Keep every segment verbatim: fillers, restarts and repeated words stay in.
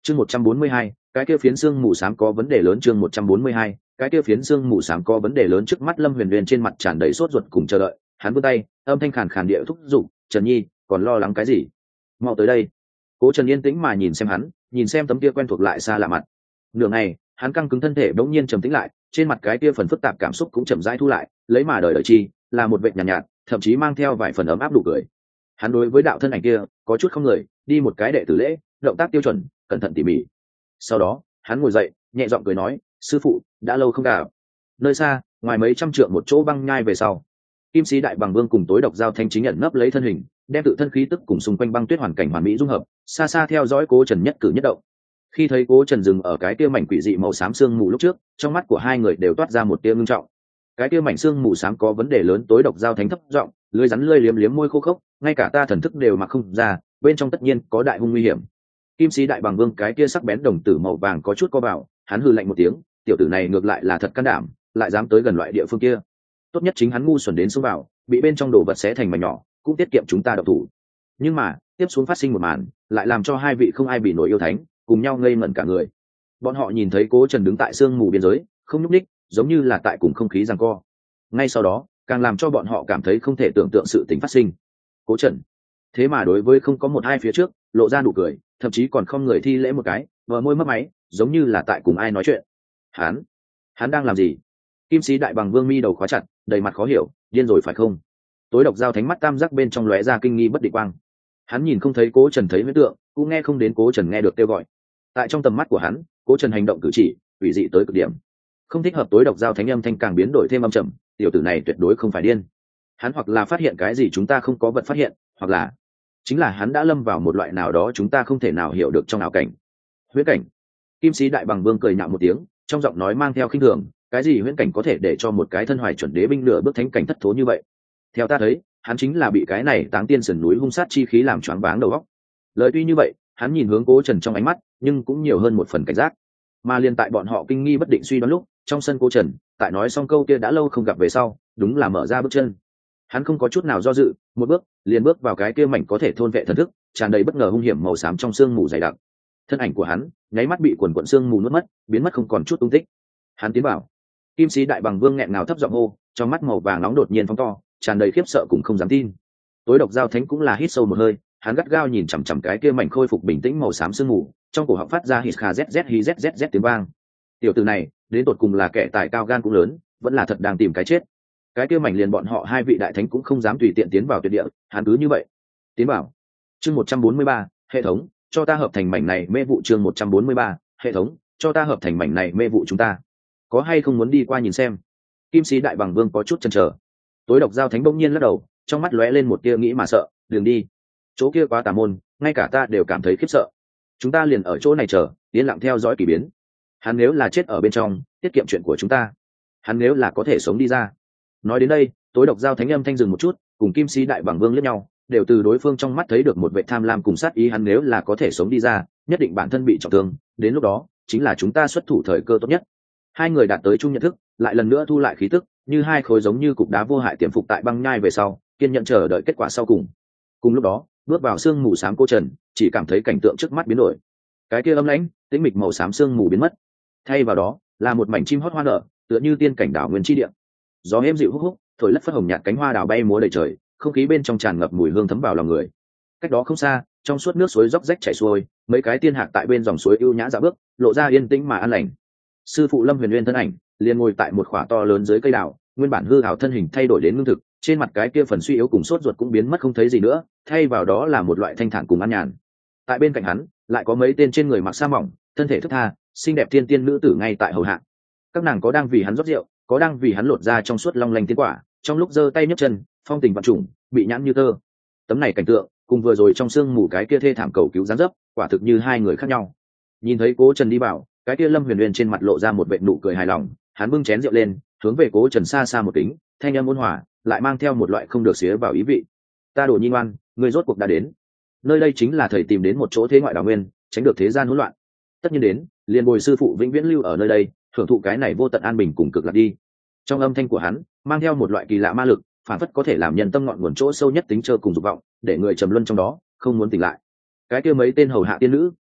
chương một trăm bốn mươi hai, cái kia phiến xương mù xám có vấn đề lớn. chương một trăm bốn mươi hai, cái kia phiến xương mù xám có vấn đề lớn. Trước mắt Lâm Huyền Uyên trên mặt tràn đầy sốt ruột cùng chờ đợi, hắn vươn tay, âm thanh khàn khàn địa thúc giục, "Trần Nhi, còn lo lắng cái gì? Mau tới đây." Cố Trần yên tĩnh mà nhìn xem hắn, nhìn xem tấm kia quen thuộc lại xa lạ mặt. Nửa ngày, hắn căng cứng thân thể bỗng nhiên trầm tĩnh lại, trên mặt cái kia phần phức tạp cảm xúc cũng chậm rãi thu lại, lấy mà đời đời chi, là một vệt nhàn nhạt, nhạt, thậm chí mang theo vài phần ấm áp nụ cười. Hắn đối với đạo thân ảnh kia có chút không người, đi một cái đệ tử lễ, động tác tiêu chuẩn, cẩn thận tỉ mỉ. Sau đó, hắn ngồi dậy, nhẹ giọng cười nói, "Sư phụ, đã lâu không gặp." Nơi xa, ngoài mấy trăm trượng một chỗ băng nhai về sau, Kim Sĩ Đại Bằng Vương cùng Tối Độc Giao Thanh chính nhận nấp lấy thân hình, đem tự thân khí tức cùng xung quanh băng tuyết hoàn cảnh hoàn mỹ dung hợp, xa xa theo dõi Cố Trần nhất cử nhất động. Khi thấy Cố Trần dừng ở cái kia mảnh quỷ dị màu xám sương mù lúc trước, trong mắt của hai người đều toát ra một tia ngưng trọng. Cái kia mảnh sương mù xám có vấn đề lớn. Tối Độc Giao Thánh thấp giọng, lưỡi rắn lưỡi liếm liếm môi khô khốc, ngay cả ta thần thức đều mặc không ra, bên trong tất nhiên có đại hung nguy hiểm. Kim Sĩ Đại Bằng Vương cái kia sắc bén đồng tử màu vàng có chút co vào, hắn hừ lạnh một tiếng, tiểu tử này ngược lại là thật can đảm, lại dám tới gần loại địa phương kia. Tốt nhất chính hắn ngu xuẩn đến xông vào, bị bên trong đồ vật xé thành mảnh nhỏ, cũng tiết kiệm chúng ta độc thủ. Nhưng mà, tiếp xuống phát sinh một màn, lại làm cho hai vị không ai bị nổi yêu thánh, cùng nhau ngây ngẩn cả người. Bọn họ nhìn thấy Cố Trần đứng tại sương mù biên giới, không nhúc nhích, giống như là tại cùng không khí giằng co. Ngay sau đó, càng làm cho bọn họ cảm thấy không thể tưởng tượng sự tình phát sinh. Cố Trần, thế mà đối với không có một hai phía trước, lộ ra nụ cười, thậm chí còn không người thi lễ một cái, vờ môi mấp máy, giống như là tại cùng ai nói chuyện. Hắn, hắn đang làm gì? Kim Sĩ Đại Bằng Vương mi đầu khóa chặt, đầy mặt khó hiểu, điên rồi phải không? Tối Độc Giao Thánh mắt tam giác bên trong lóe ra kinh nghi bất định quang. Hắn nhìn không thấy Cố Trần thấy huyễn tượng, cũng nghe không đến Cố Trần nghe được kêu gọi. Tại trong tầm mắt của hắn, Cố Trần hành động cử chỉ, ủy dị tới cực điểm. Không thích hợp. Tối Độc Giao Thánh âm thanh càng biến đổi thêm âm trầm, tiểu tử này tuyệt đối không phải điên. Hắn hoặc là phát hiện cái gì chúng ta không có vật phát hiện, hoặc là chính là hắn đã lâm vào một loại nào đó chúng ta không thể nào hiểu được trong ảo cảnh. Huyễn cảnh. Kim Sĩ Đại Bằng Vương cười nhạo một tiếng, trong giọng nói mang theo khinh thường, cái gì huyễn cảnh có thể để cho một cái thân hoài chuẩn đế binh nửa bước thánh cảnh thất thố như vậy? Theo ta thấy, hắn chính là bị cái này Táng Tiên sườn núi hung sát chi khí làm choáng váng đầu óc. Lời tuy như vậy, hắn nhìn hướng Cố Trần trong ánh mắt, nhưng cũng nhiều hơn một phần cảnh giác. Mà liên tại bọn họ kinh nghi bất định suy đoán lúc, trong sân Cố Trần, tại nói xong câu kia đã lâu không gặp về sau, đúng là mở ra bước chân. Hắn không có chút nào do dự, một bước, liền bước vào cái kia mảnh có thể thôn vệ thần thức, tràn đầy bất ngờ hung hiểm màu xám trong sương mù dày đặc. Thân ảnh của hắn, nháy mắt bị quần quần sương mù nuốt mất, biến mất không còn chút tung tích. Hắn tiến vào. Kim Sĩ Đại Bằng Vương nghẹn ngào thấp giọng hô, trong mắt màu vàng nóng đột nhiên phóng to, tràn đầy khiếp sợ cùng không dám tin. Tối Độc Giao Thánh cũng là hít sâu một hơi, hắn gắt gao nhìn chằm chằm cái kia mảnh khôi phục bình tĩnh màu xám sương mù, trong cổ họng phát ra hít kha zz hi zzz tiếng vang. Tiểu tử này, đến tột cùng là kẻ tài cao gan cũng lớn, vẫn là thật đang tìm cái chết. Cái kia mảnh liền bọn họ hai vị đại thánh cũng không dám tùy tiện tiến vào tuyệt địa, hắn cứ như vậy tiến vào. Chương một trăm bốn mươi ba, hệ thống, cho ta hợp thành mảnh này mê vụ. Chương một trăm bốn mươi ba, hệ thống, cho ta hợp thành mảnh này mê vụ. Chúng ta có hay không muốn đi qua nhìn xem? Kim Sĩ Đại Bằng Vương có chút chần chờ. Tối Độc Giao Thánh bỗng nhiên lắc đầu, trong mắt lóe lên một tia nghĩ mà sợ, "Đường đi, chỗ kia quá tà môn, ngay cả ta đều cảm thấy khiếp sợ. Chúng ta liền ở chỗ này chờ, yên lặng theo dõi kỳ biến. Hắn nếu là chết ở bên trong, tiết kiệm chuyện của chúng ta. Hắn nếu là có thể sống đi ra." Nói đến đây, Tối Độc Giao Thánh âm thanh dừng một chút, cùng Kim Sĩ Đại Bằng Vương liếc nhau, đều từ đối phương trong mắt thấy được một vệ tham lam cùng sát ý. Hắn nếu là có thể sống đi ra, nhất định bản thân bị trọng thương, đến lúc đó chính là chúng ta xuất thủ thời cơ tốt nhất. Hai người đạt tới chung nhận thức, lại lần nữa thu lại khí tức, như hai khối giống như cục đá vô hại tiềm phục tại băng nhai về sau, kiên nhẫn chờ đợi kết quả sau cùng. Cùng lúc đó, bước vào sương mù xám Cố Trần, chỉ cảm thấy cảnh tượng trước mắt biến đổi. Cái kia âm lãnh, tĩnh mịch màu xám sương mù biến mất, thay vào đó là một mảnh chim hót hoa nở, tựa như tiên cảnh đảo nguyên chi địa. Gió êm dịu húc húc, thổi lất phất hồng nhạt cánh hoa đào bay múa đầy trời, không khí bên trong tràn ngập mùi hương thấm vào lòng người. Cách đó không xa, trong suốt nước suối róc rách chảy xuôi, mấy cái tiên hạc tại bên dòng suối ưu nhã dạo bước, lộ ra yên tĩnh mà an lành. Sư phụ Lâm Huyền Uyên thân ảnh liền ngồi tại một khỏa to lớn dưới cây đào, nguyên bản hư hào thân hình thay đổi đến ngưng thực, trên mặt cái kia phần suy yếu cùng sốt ruột cũng biến mất không thấy gì nữa, thay vào đó là một loại thanh thản cùng an nhàn. Tại bên cạnh hắn, lại có mấy tên trên người mặc sa mỏng, thân thể thướt tha, xinh đẹp thiên tiên nữ tử ngay tại hầu hạ. Các nàng có đang vì hắn rót rượu, có đang vì hắn lột ra trong suốt long lanh tiên quả, trong lúc giơ tay nhấc chân, phong tình vạn trùng, bị nhãn như tơ. Tấm này cảnh tượng, cùng vừa rồi trong sương mù cái kia thê thảm cầu cứu giáng dấp, quả thực như hai người khác nhau. Nhìn thấy Cố Trần đi vào, cái kia Lâm Huyền Uyên trên mặt lộ ra một vệt nụ cười hài lòng, hắn bưng chén rượu lên, hướng về Cố Trần xa xa một kính, thanh âm ôn hòa, lại mang theo một loại không được xía vào ý vị. "Ta Đồ Nhi ngoan, ngươi rốt cuộc đã đến. Nơi đây chính là thầy tìm đến một chỗ thế ngoại đào nguyên, tránh được thế gian hỗn loạn. Tất nhiên đến, liền bồi sư phụ vĩnh viễn lưu ở nơi đây, thưởng thụ cái này vô tận an bình cùng cực lạc đi." Trong âm thanh của hắn mang theo một loại kỳ lạ ma lực, phản phất có thể làm nhân tâm ngọn nguồn chỗ sâu nhất tính trơ cùng dục vọng, để người trầm luân trong đó, không muốn tỉnh lại. Cái kia mấy tên hầu hạ tiên nữ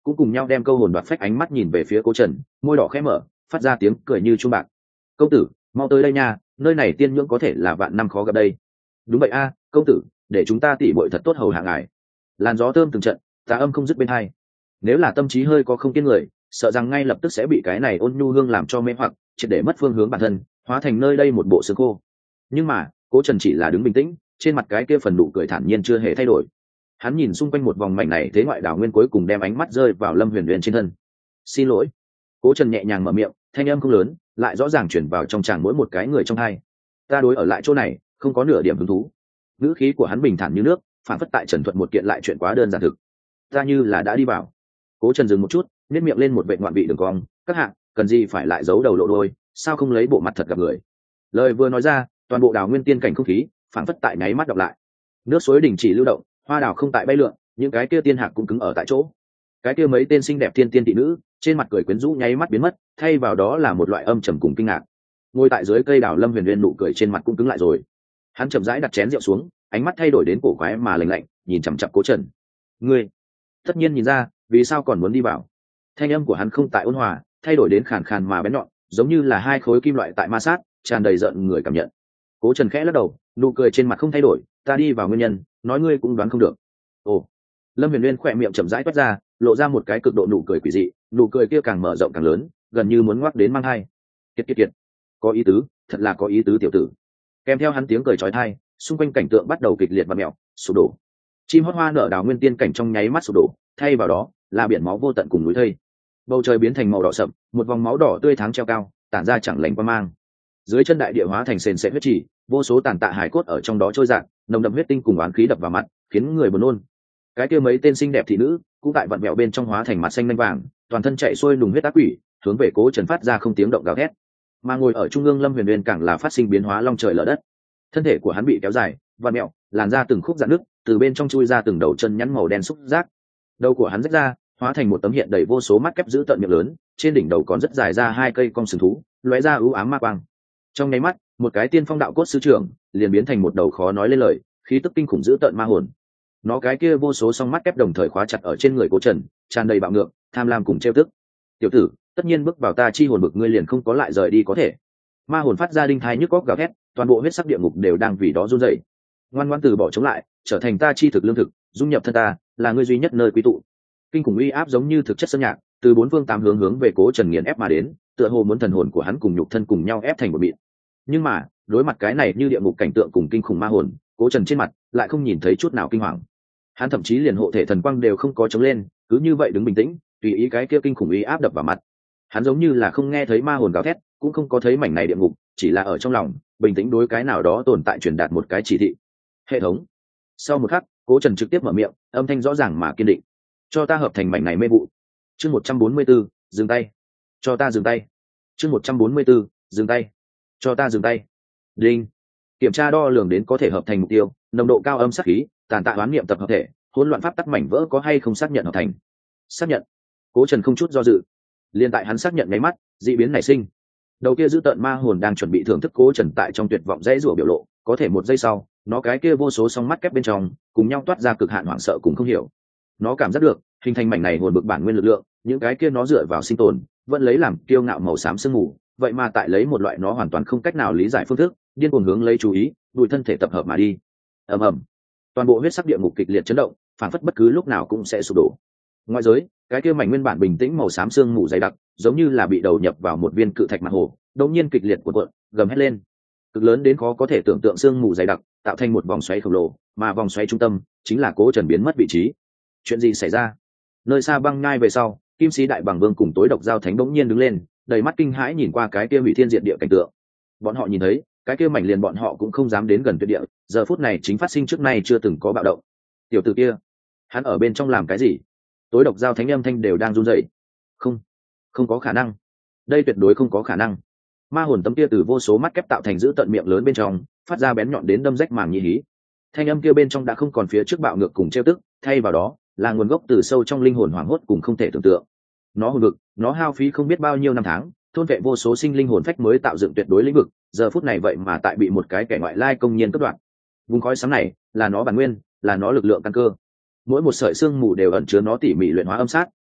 cũng cùng nhau đem câu hồn đoạt phách ánh mắt nhìn về phía Cố Trần, môi đỏ khẽ mở, phát ra tiếng cười như chuông bạc. Công tử, mau tới đây nha, nơi này tiên nhưỡng có thể là vạn năm khó gặp đây. Đúng vậy a, công tử, để chúng ta tỉ muội thật tốt hầu hạ ngài. Làn gió thơm từng trận, tà âm không dứt bên hai. Nếu là tâm trí hơi có không kiên người, sợ rằng ngay lập tức sẽ bị cái này ôn nhu hương làm cho mê hoặc, triệt để mất phương hướng bản thân, hóa thành nơi đây một bộ xương khô. Nhưng mà Cố Trần chỉ là đứng bình tĩnh, trên mặt cái kia phần nụ cười thản nhiên chưa hề thay đổi. Hắn nhìn xung quanh một vòng mảnh này thế ngoại đảo nguyên, cuối cùng đem ánh mắt rơi vào Lâm Huyền Huyền trên thân. Xin lỗi. Cố Trần nhẹ nhàng mở miệng, thanh âm không lớn, lại rõ ràng chuyển vào trong tràng mỗi một cái người trong hai. Ta đối ở lại chỗ này không có nửa điểm hứng thú. Ngữ khí của hắn bình thản như nước, phản phất tại Trần Thuận một kiện lại chuyện quá đơn giản thực. Ta như là đã đi vào. Cố Trần dừng một chút, nhếch miệng lên một vệt ngoạn vị đường cong, các hạ cần gì phải lại giấu đầu lộ đôi, sao không lấy bộ mặt thật gặp người. Lời vừa nói ra, toàn bộ đảo nguyên tiên cảnh không khí phản phất tại nháy mắt đọc lại. Nước suối đình chỉ lưu động, hoa đào không tại bay lượn, những cái kia tiên hạc cũng cứng ở tại chỗ. Cái kia mấy tên xinh đẹp tiên tiên thị nữ trên mặt cười quyến rũ nháy mắt biến mất, thay vào đó là một loại âm trầm cùng kinh ngạc. Ngồi tại dưới cây đào Lâm Huyền Uyên nụ cười trên mặt cũng cứng lại rồi. Hắn chậm rãi đặt chén rượu xuống, ánh mắt thay đổi đến cổ quái mà lạnh lạnh, nhìn chằm chằm Cố Trần. Ngươi tất nhiên nhìn ra vì sao còn muốn đi vào. Thanh âm của hắn không tại ôn hòa, thay đổi đến khàn khàn mà bén nhọn, giống như là hai khối kim loại tại ma sát, tràn đầy giận người cảm nhận. Cố Trần khẽ lắc đầu, nụ cười trên mặt không thay đổi. Ta đi vào nguyên nhân, nói ngươi cũng đoán không được. Ồ. Lâm Huyền Uyên khỏe miệng chậm rãi toát ra, lộ ra một cái cực độ nụ cười quỷ dị, nụ cười kia càng mở rộng càng lớn, gần như muốn ngoác đến mang hai. Kiệt kiệt kiệt, có ý tứ, thật là có ý tứ tiểu tử. Kèm theo hắn tiếng cười chói tai, xung quanh cảnh tượng bắt đầu kịch liệt và mèo, sụp đổ. Chim hót hoa nở đào nguyên tiên cảnh trong nháy mắt sụp đổ, thay vào đó là biển máu vô tận cùng núi thây. Bầu trời biến thành màu đỏ sậm, một vòng máu đỏ tươi tháng treo cao, tản ra chẳng lành qua mang. Dưới chân đại địa hóa thành sền sệt huyết trì, vô số tàn tạ hải cốt ở trong đó trôi dạt, nồng đậm huyết tinh cùng oán khí đập vào mặt, khiến người buồn nôn. Cái kia mấy tên xinh đẹp thị nữ cũng tại vặn vẹo bên trong hóa thành mặt xanh lanh vàng, toàn thân chạy xuôi nùng huyết ác quỷ, hướng về Cố Trần phát ra không tiếng động gào thét. Mà ngồi ở trung ương Lâm Huyền Uyên càng là phát sinh biến hóa long trời lở đất. Thân thể của hắn bị kéo dài, vặn mẹo, làn da từng khúc rạn nứt, từ bên trong chui ra từng đầu chân nhắn màu đen xúc giác. Đầu của hắn rách ra, hóa thành một tấm hiện đầy vô số mắt kép giữ tận miệng lớn, trên đỉnh đầu còn rất dài ra hai cây cong sừng thú, lóe ra ưu ám ma quang. Trong nháy mắt, một cái tiên phong đạo cốt sư trưởng liền biến thành một đầu khó nói lên lời, khí tức kinh khủng giữ tận ma hồn. Nó cái kia vô số song mắt kép đồng thời khóa chặt ở trên người Cố Trần, tràn đầy bạo ngược, tham lam cùng trêu tức. Tiểu tử, tất nhiên bước vào ta chi hồn bực ngươi liền không có lại rời đi có thể. Ma hồn phát ra đinh thai nhức góc gào thét, toàn bộ huyết sắc địa ngục đều đang vì đó run rẩy. Ngoan ngoãn từ bỏ chống lại, trở thành ta chi thực lương thực, dung nhập thân ta, là ngươi duy nhất nơi quy tụ. Kinh khủng uy áp giống như thực chất sơn nhạc, từ bốn phương tám hướng hướng về Cố Trần nghiền ép mà đến, tựa hồ muốn thần hồn của hắn cùng nhục thân cùng nhau ép thành một mịn. Nhưng mà, đối mặt cái này như địa ngục cảnh tượng cùng kinh khủng ma hồn, Cố Trần trên mặt lại không nhìn thấy chút nào kinh hoàng. Hắn thậm chí liền hộ thể thần quang đều không có chống lên, cứ như vậy đứng bình tĩnh, tùy ý cái kia kinh khủng uy áp đập vào mặt. Hắn giống như là không nghe thấy ma hồn gào thét, cũng không có thấy mảnh này địa ngục, chỉ là ở trong lòng bình tĩnh đối cái nào đó tồn tại truyền đạt một cái chỉ thị. Hệ thống. Sau một khắc, Cố Trần trực tiếp mở miệng, âm thanh rõ ràng mà kiên định. Cho ta hợp thành mảnh này mê vụ. Chương một trăm bốn mươi 4, dừng tay. Cho ta dừng tay. Chương một trăm bốn mươi 4, dừng tay. Cho ta dừng tay. Đinh. Kiểm tra đo lường đến có thể hợp thành mục tiêu, nồng độ cao âm sát khí, tàn tạ đoán niệm tập hợp thể, hỗn loạn pháp tắc mảnh vỡ có hay không xác nhận hợp thành. Xác nhận. Cố Trần không chút do dự. Liên tại hắn xác nhận nháy mắt, dị biến nảy sinh. Đầu kia giữ tợn ma hồn đang chuẩn bị thưởng thức Cố Trần tại trong tuyệt vọng dãy rủa biểu lộ, có thể một giây sau, nó cái kia vô số song mắt kép bên trong, cùng nhau toát ra cực hạn hoảng sợ cùng không hiểu. Nó cảm giác được, hình thành mảnh này hồn bực bản nguyên lực lượng, những cái kia nó dựa vào sinh tồn, vẫn lấy làm kiêu ngạo màu xám sương mù, vậy mà tại lấy một loại nó hoàn toàn không cách nào lý giải phương thức, điên cuồng hướng lấy chú ý, đuổi thân thể tập hợp mà đi. Ầm ầm. Toàn bộ huyết sắc địa ngục kịch liệt chấn động, phản phất bất cứ lúc nào cũng sẽ sụp đổ. Ngoại giới, cái kia mảnh nguyên bản bình tĩnh màu xám sương mù dày đặc, giống như là bị đầu nhập vào một viên cự thạch mặt hồ, đột nhiên kịch liệt cuộn cuộn, gầm hết lên. Cực lớn đến khó có thể tưởng tượng sương mù dày đặc, tạo thành một vòng xoáy khổng lồ, mà vòng xoáy trung tâm chính là Cố Trần biến mất vị trí. Chuyện gì xảy ra? Nơi xa băng ngai về sau, Kim Sĩ Đại Bàng Vương cùng Tối Độc Giao Thánh bỗng nhiên đứng lên, đầy mắt kinh hãi nhìn qua cái kia hủy thiên diệt địa cảnh tượng. Bọn họ nhìn thấy, cái kia mảnh liền bọn họ cũng không dám đến gần tuyệt địa, giờ phút này chính phát sinh trước nay chưa từng có bạo động. Tiểu tử kia, hắn ở bên trong làm cái gì? Tối Độc Giao Thánh âm thanh đều đang run rẩy. Không, không có khả năng. Đây tuyệt đối không có khả năng. Ma hồn tấm kia từ vô số mắt kép tạo thành giữ tận miệng lớn bên trong, phát ra bén nhọn đến đâm rách màng nhĩ hí. Thanh âm kia bên trong đã không còn phía trước bạo ngược cùng trêu tức, thay vào đó là nguồn gốc từ sâu trong linh hồn hoảng hốt cùng không thể tưởng tượng. Nó hồn vực, nó hao phí không biết bao nhiêu năm tháng, thôn vệ vô số sinh linh hồn phách mới tạo dựng tuyệt đối lĩnh vực, giờ phút này vậy mà tại bị một cái kẻ ngoại lai công nhiên cắt đoạn. Vùng khói sáng này là nó bản nguyên, là nó lực lượng căn cơ. Mỗi một sợi xương mù đều ẩn chứa nó tỉ mỉ luyện hóa âm sát,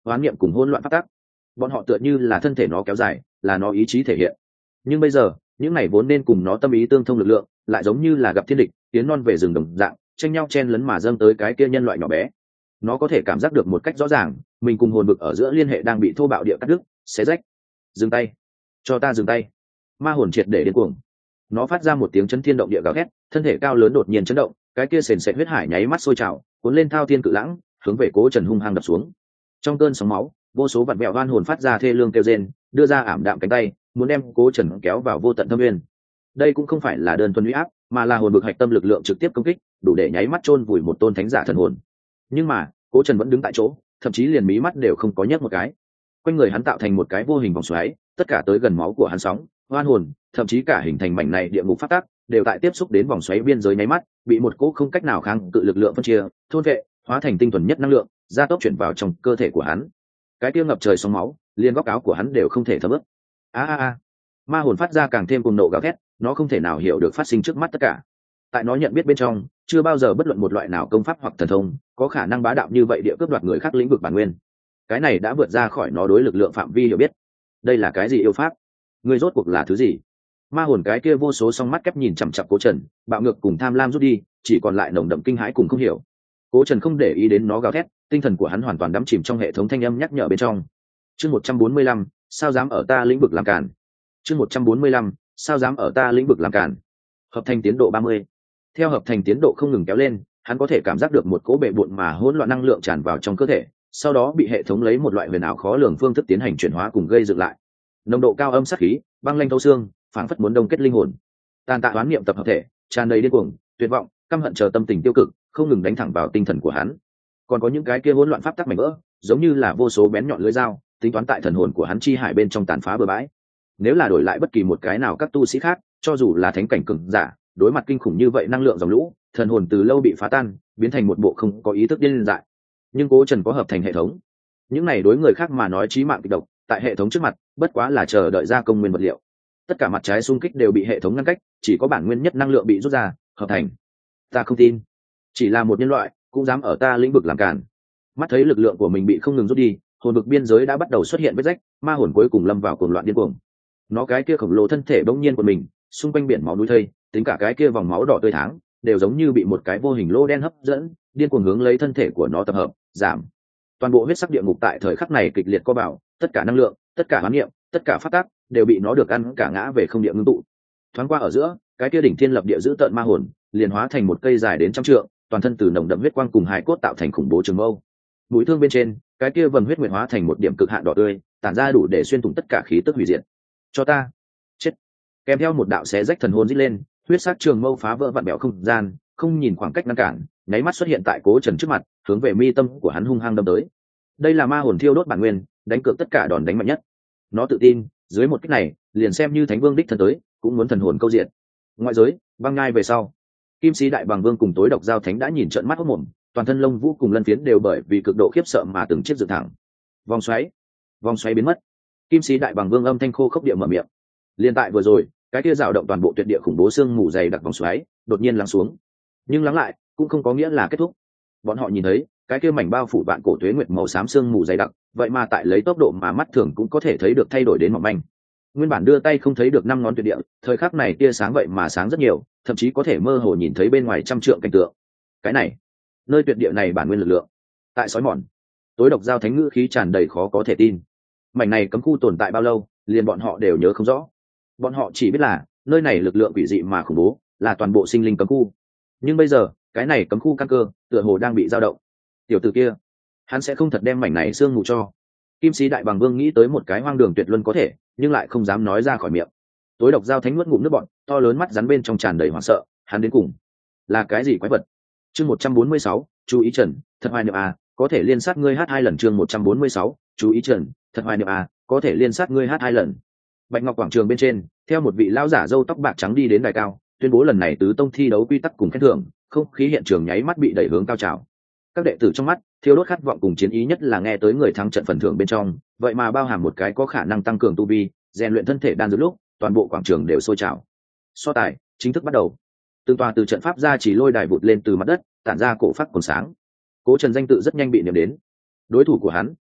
oán niệm cùng hỗn loạn phát tác. Bọn họ tựa như là thân thể nó kéo dài, là nó ý chí thể hiện. Nhưng bây giờ những này vốn nên cùng nó tâm ý tương thông lực lượng lại giống như là gặp thiên địch, tiến non về rừng đồng dạng, tranh nhau chen lấn mà dâng tới cái kia nhân loại nhỏ bé. Nó có thể cảm giác được một cách rõ ràng, mình cùng hồn vực ở giữa liên hệ đang bị thô bạo địa cắt đứt, xé rách. Dừng tay, cho ta dừng tay. Ma hồn triệt để điên cuồng. Nó phát ra một tiếng chấn thiên động địa gào thét, thân thể cao lớn đột nhiên chấn động, cái kia sền sệt huyết hải nháy mắt sôi trào, cuốn lên thao thiên cự lãng, hướng về Cố Trần hung hăng đập xuống. Trong cơn sóng máu, vô số vặn vẹo oan hồn phát ra thê lương kêu rên, đưa ra ảm đạm cánh tay, muốn đem Cố Trần kéo vào vô tận thâm nguyên. Đây cũng không phải là đơn thuần uy áp, mà là hồn vực hạch tâm lực lượng trực tiếp công kích, đủ để nháy mắt chôn vùi một tôn thánh giả thần hồn. Nhưng mà Cố Trần vẫn đứng tại chỗ, thậm chí liền mí mắt đều không có nhấc một cái. Quanh người hắn tạo thành một cái vô hình vòng xoáy, tất cả tới gần máu của hắn sóng, oan hồn, thậm chí cả hình thành mảnh này địa ngục phát tác, đều tại tiếp xúc đến vòng xoáy biên giới nháy mắt, bị một cỗ không cách nào kháng cự lực lượng phân chia, thôn vệ, hóa thành tinh thuần nhất năng lượng, gia tốc chuyển vào trong cơ thể của hắn. Cái kia ngập trời sóng máu, liền góc áo của hắn đều không thể thấm ướt. A a a. Ma hồn phát ra càng thêm cuồng nộ gào thét, nó không thể nào hiểu được phát sinh trước mắt tất cả. Tại nó nhận biết bên trong, chưa bao giờ bất luận một loại nào công pháp hoặc thần thông có khả năng bá đạo như vậy địa cướp đoạt người khác lĩnh vực bản nguyên. Cái này đã vượt ra khỏi nó đối lực lượng phạm vi hiểu biết. Đây là cái gì yêu pháp? Ngươi rốt cuộc là thứ gì? Ma hồn cái kia vô số song mắt kép nhìn chằm chằm Cố Trần, bạo ngược cùng tham lam rút đi, chỉ còn lại nồng đậm kinh hãi cùng không hiểu. Cố Trần không để ý đến nó gào thét, tinh thần của hắn hoàn toàn đắm chìm trong hệ thống thanh âm nhắc nhở bên trong. Chương một trăm bốn mươi lăm, sao dám ở ta lĩnh vực làm cản? Chương một trăm bốn mươi lăm, sao dám ở ta lĩnh vực làm cản? Hợp thành tiến độ ba mươi. Theo hợp thành tiến độ không ngừng kéo lên, hắn có thể cảm giác được một cỗ bệ bội mà hỗn loạn năng lượng tràn vào trong cơ thể, sau đó bị hệ thống lấy một loại huyền ảo khó lường phương thức tiến hành chuyển hóa cùng gây dựng lại. Nồng độ cao âm sát khí, băng lanh thấu xương, phảng phất muốn đông kết linh hồn. Tàn tạ oán niệm tập hợp thể, tràn đầy điên cuồng, tuyệt vọng, căm hận chờ tâm tình tiêu cực, không ngừng đánh thẳng vào tinh thần của hắn. Còn có những cái kia hỗn loạn pháp tắc mảnh vỡ, giống như là vô số bén nhọn lưỡi dao, tính toán tại thần hồn của hắn chi hải bên trong tàn phá bừa bãi. Nếu là đổi lại bất kỳ một cái nào các tu sĩ khác, cho dù là thánh cảnh cường giả, đối mặt kinh khủng như vậy năng lượng dòng lũ, thần hồn từ lâu bị phá tan, biến thành một bộ không có ý thức điên dại. Nhưng Cố Trần có hợp thành hệ thống, những này đối người khác mà nói chí mạng kịch độc, tại hệ thống trước mặt, bất quá là chờ đợi ra công nguyên vật liệu. Tất cả mặt trái xung kích đều bị hệ thống ngăn cách, chỉ có bản nguyên nhất năng lượng bị rút ra, hợp thành. Ta không tin, chỉ là một nhân loại cũng dám ở ta lĩnh vực làm cản. Mắt thấy lực lượng của mình bị không ngừng rút đi, hồn vực biên giới đã bắt đầu xuất hiện vết rách, ma hồn cuối cùng lâm vào cuồng loạn điên cuồng. Nó cái kia khổng lồ thân thể bỗng nhiên của mình, xung quanh biển máu núi thây, tính cả cái kia vòng máu đỏ tươi tháng, đều giống như bị một cái vô hình lô đen hấp dẫn, điên cuồng hướng lấy thân thể của nó tập hợp, giảm. Toàn bộ huyết sắc địa ngục tại thời khắc này kịch liệt co bảo, tất cả năng lượng, tất cả hoán niệm, tất cả phát tác đều bị nó được ăn cả ngã về không địa ngưng tụ. Thoáng qua ở giữa, cái kia đỉnh thiên lập địa giữ tợn ma hồn, liền hóa thành một cây dài đến trăm trượng, toàn thân từ nồng đậm huyết quang cùng hài cốt tạo thành khủng bố trường mâu. Mũi thương bên trên, cái kia vầng huyết nguyệt hóa thành một điểm cực hạn đỏ tươi, tản ra đủ để xuyên thủng tất cả khí tức hủy diệt. Cho ta chết! Kèm theo một đạo xé rách thần hồn rít lên, huyết sắc trường mâu phá vỡ vạn bẹo không gian, không nhìn khoảng cách ngăn cản, nháy mắt xuất hiện tại Cố Trần trước mặt, hướng về mi tâm của hắn hung hăng đâm tới. Đây là ma hồn thiêu đốt bản nguyên, đánh cược tất cả đòn đánh mạnh nhất. Nó tự tin, dưới một kích này, liền xem như Thánh Vương đích thân tới, cũng muốn thần hồn câu diện. Ngoại giới, băng ngai về sau, Kim Sĩ Đại Bàng Vương cùng Tối Độc Giao Thánh đã nhìn trợn mắt hốt mồm, toàn thân lông vũ cùng lân phiến đều bởi vì cực độ khiếp sợ mà từng chiếc dựng thẳng. Vòng xoáy, vòng xoáy biến mất. Kim Sĩ Đại Bàng Vương âm thanh khô khốc địa mở miệng. Liên tại vừa rồi, cái kia dao động toàn bộ tuyệt địa khủng bố xương mù dày đặc vòng xoáy, đột nhiên lắng xuống. Nhưng lắng lại, cũng không có nghĩa là kết thúc. Bọn họ nhìn thấy, cái kia mảnh bao phủ vạn cổ tuế nguyệt màu xám xương mù dày đặc, vậy mà tại lấy tốc độ mà mắt thường cũng có thể thấy được thay đổi đến mỏng manh. Nguyên bản đưa tay không thấy được năm ngón tuyệt địa, thời khắc này tia sáng vậy mà sáng rất nhiều, thậm chí có thể mơ hồ nhìn thấy bên ngoài trăm trượng cảnh tượng. Cái này, nơi tuyệt địa này bản nguyên lực lượng. Tại sói mòn, Tối Độc Giao Thánh ngữ khí tràn đầy khó có thể tin. Mảnh này cấm khu tồn tại bao lâu, liền bọn họ đều nhớ không rõ. Bọn họ chỉ biết là nơi này lực lượng quỷ dị mà khủng bố, là toàn bộ sinh linh cấm khu. Nhưng bây giờ, cái này cấm khu căn cơ, tựa hồ đang bị dao động. Tiểu tử kia, hắn sẽ không thật đem mảnh này xương mù cho. Kim Sĩ Đại Bàng Vương nghĩ tới một cái hoang đường tuyệt luân có thể, nhưng lại không dám nói ra khỏi miệng. Tối Độc Giao Thánh nuốt ngụm nước bọt, to lớn mắt rắn bên trong tràn đầy hoảng sợ, hắn đến cùng là cái gì quái vật? Chương một trăm bốn mươi sáu, chú ý Trần, thật hoài niệm à, có thể liên sát ngươi hát hai lần. Chương một trăm bốn mươi sáu, chú ý Trần, thật hoài niệm à, có thể liên sát ngươi hát hai lần. Bạch Ngọc quảng trường bên trên, theo một vị lão giả râu tóc bạc trắng đi đến đài cao, tuyên bố lần này tứ tông thi đấu quy tắc cùng khen thưởng, không khí hiện trường nháy mắt bị đẩy hướng cao trào. Các đệ tử trong mắt thiêu đốt khát vọng cùng chiến ý, nhất là nghe tới người thắng trận phần thưởng bên trong, vậy mà bao hàm một cái có khả năng tăng cường tu vi, rèn luyện thân thể đan dược lúc, toàn bộ quảng trường đều sôi trào. So tài chính thức bắt đầu. Từng tòa từ trận pháp ra chỉ lôi đài vụt lên từ mặt đất, tản ra cổ phát còn sáng. Cố Trần danh tự rất nhanh bị niệm đến. Đối thủ của hắn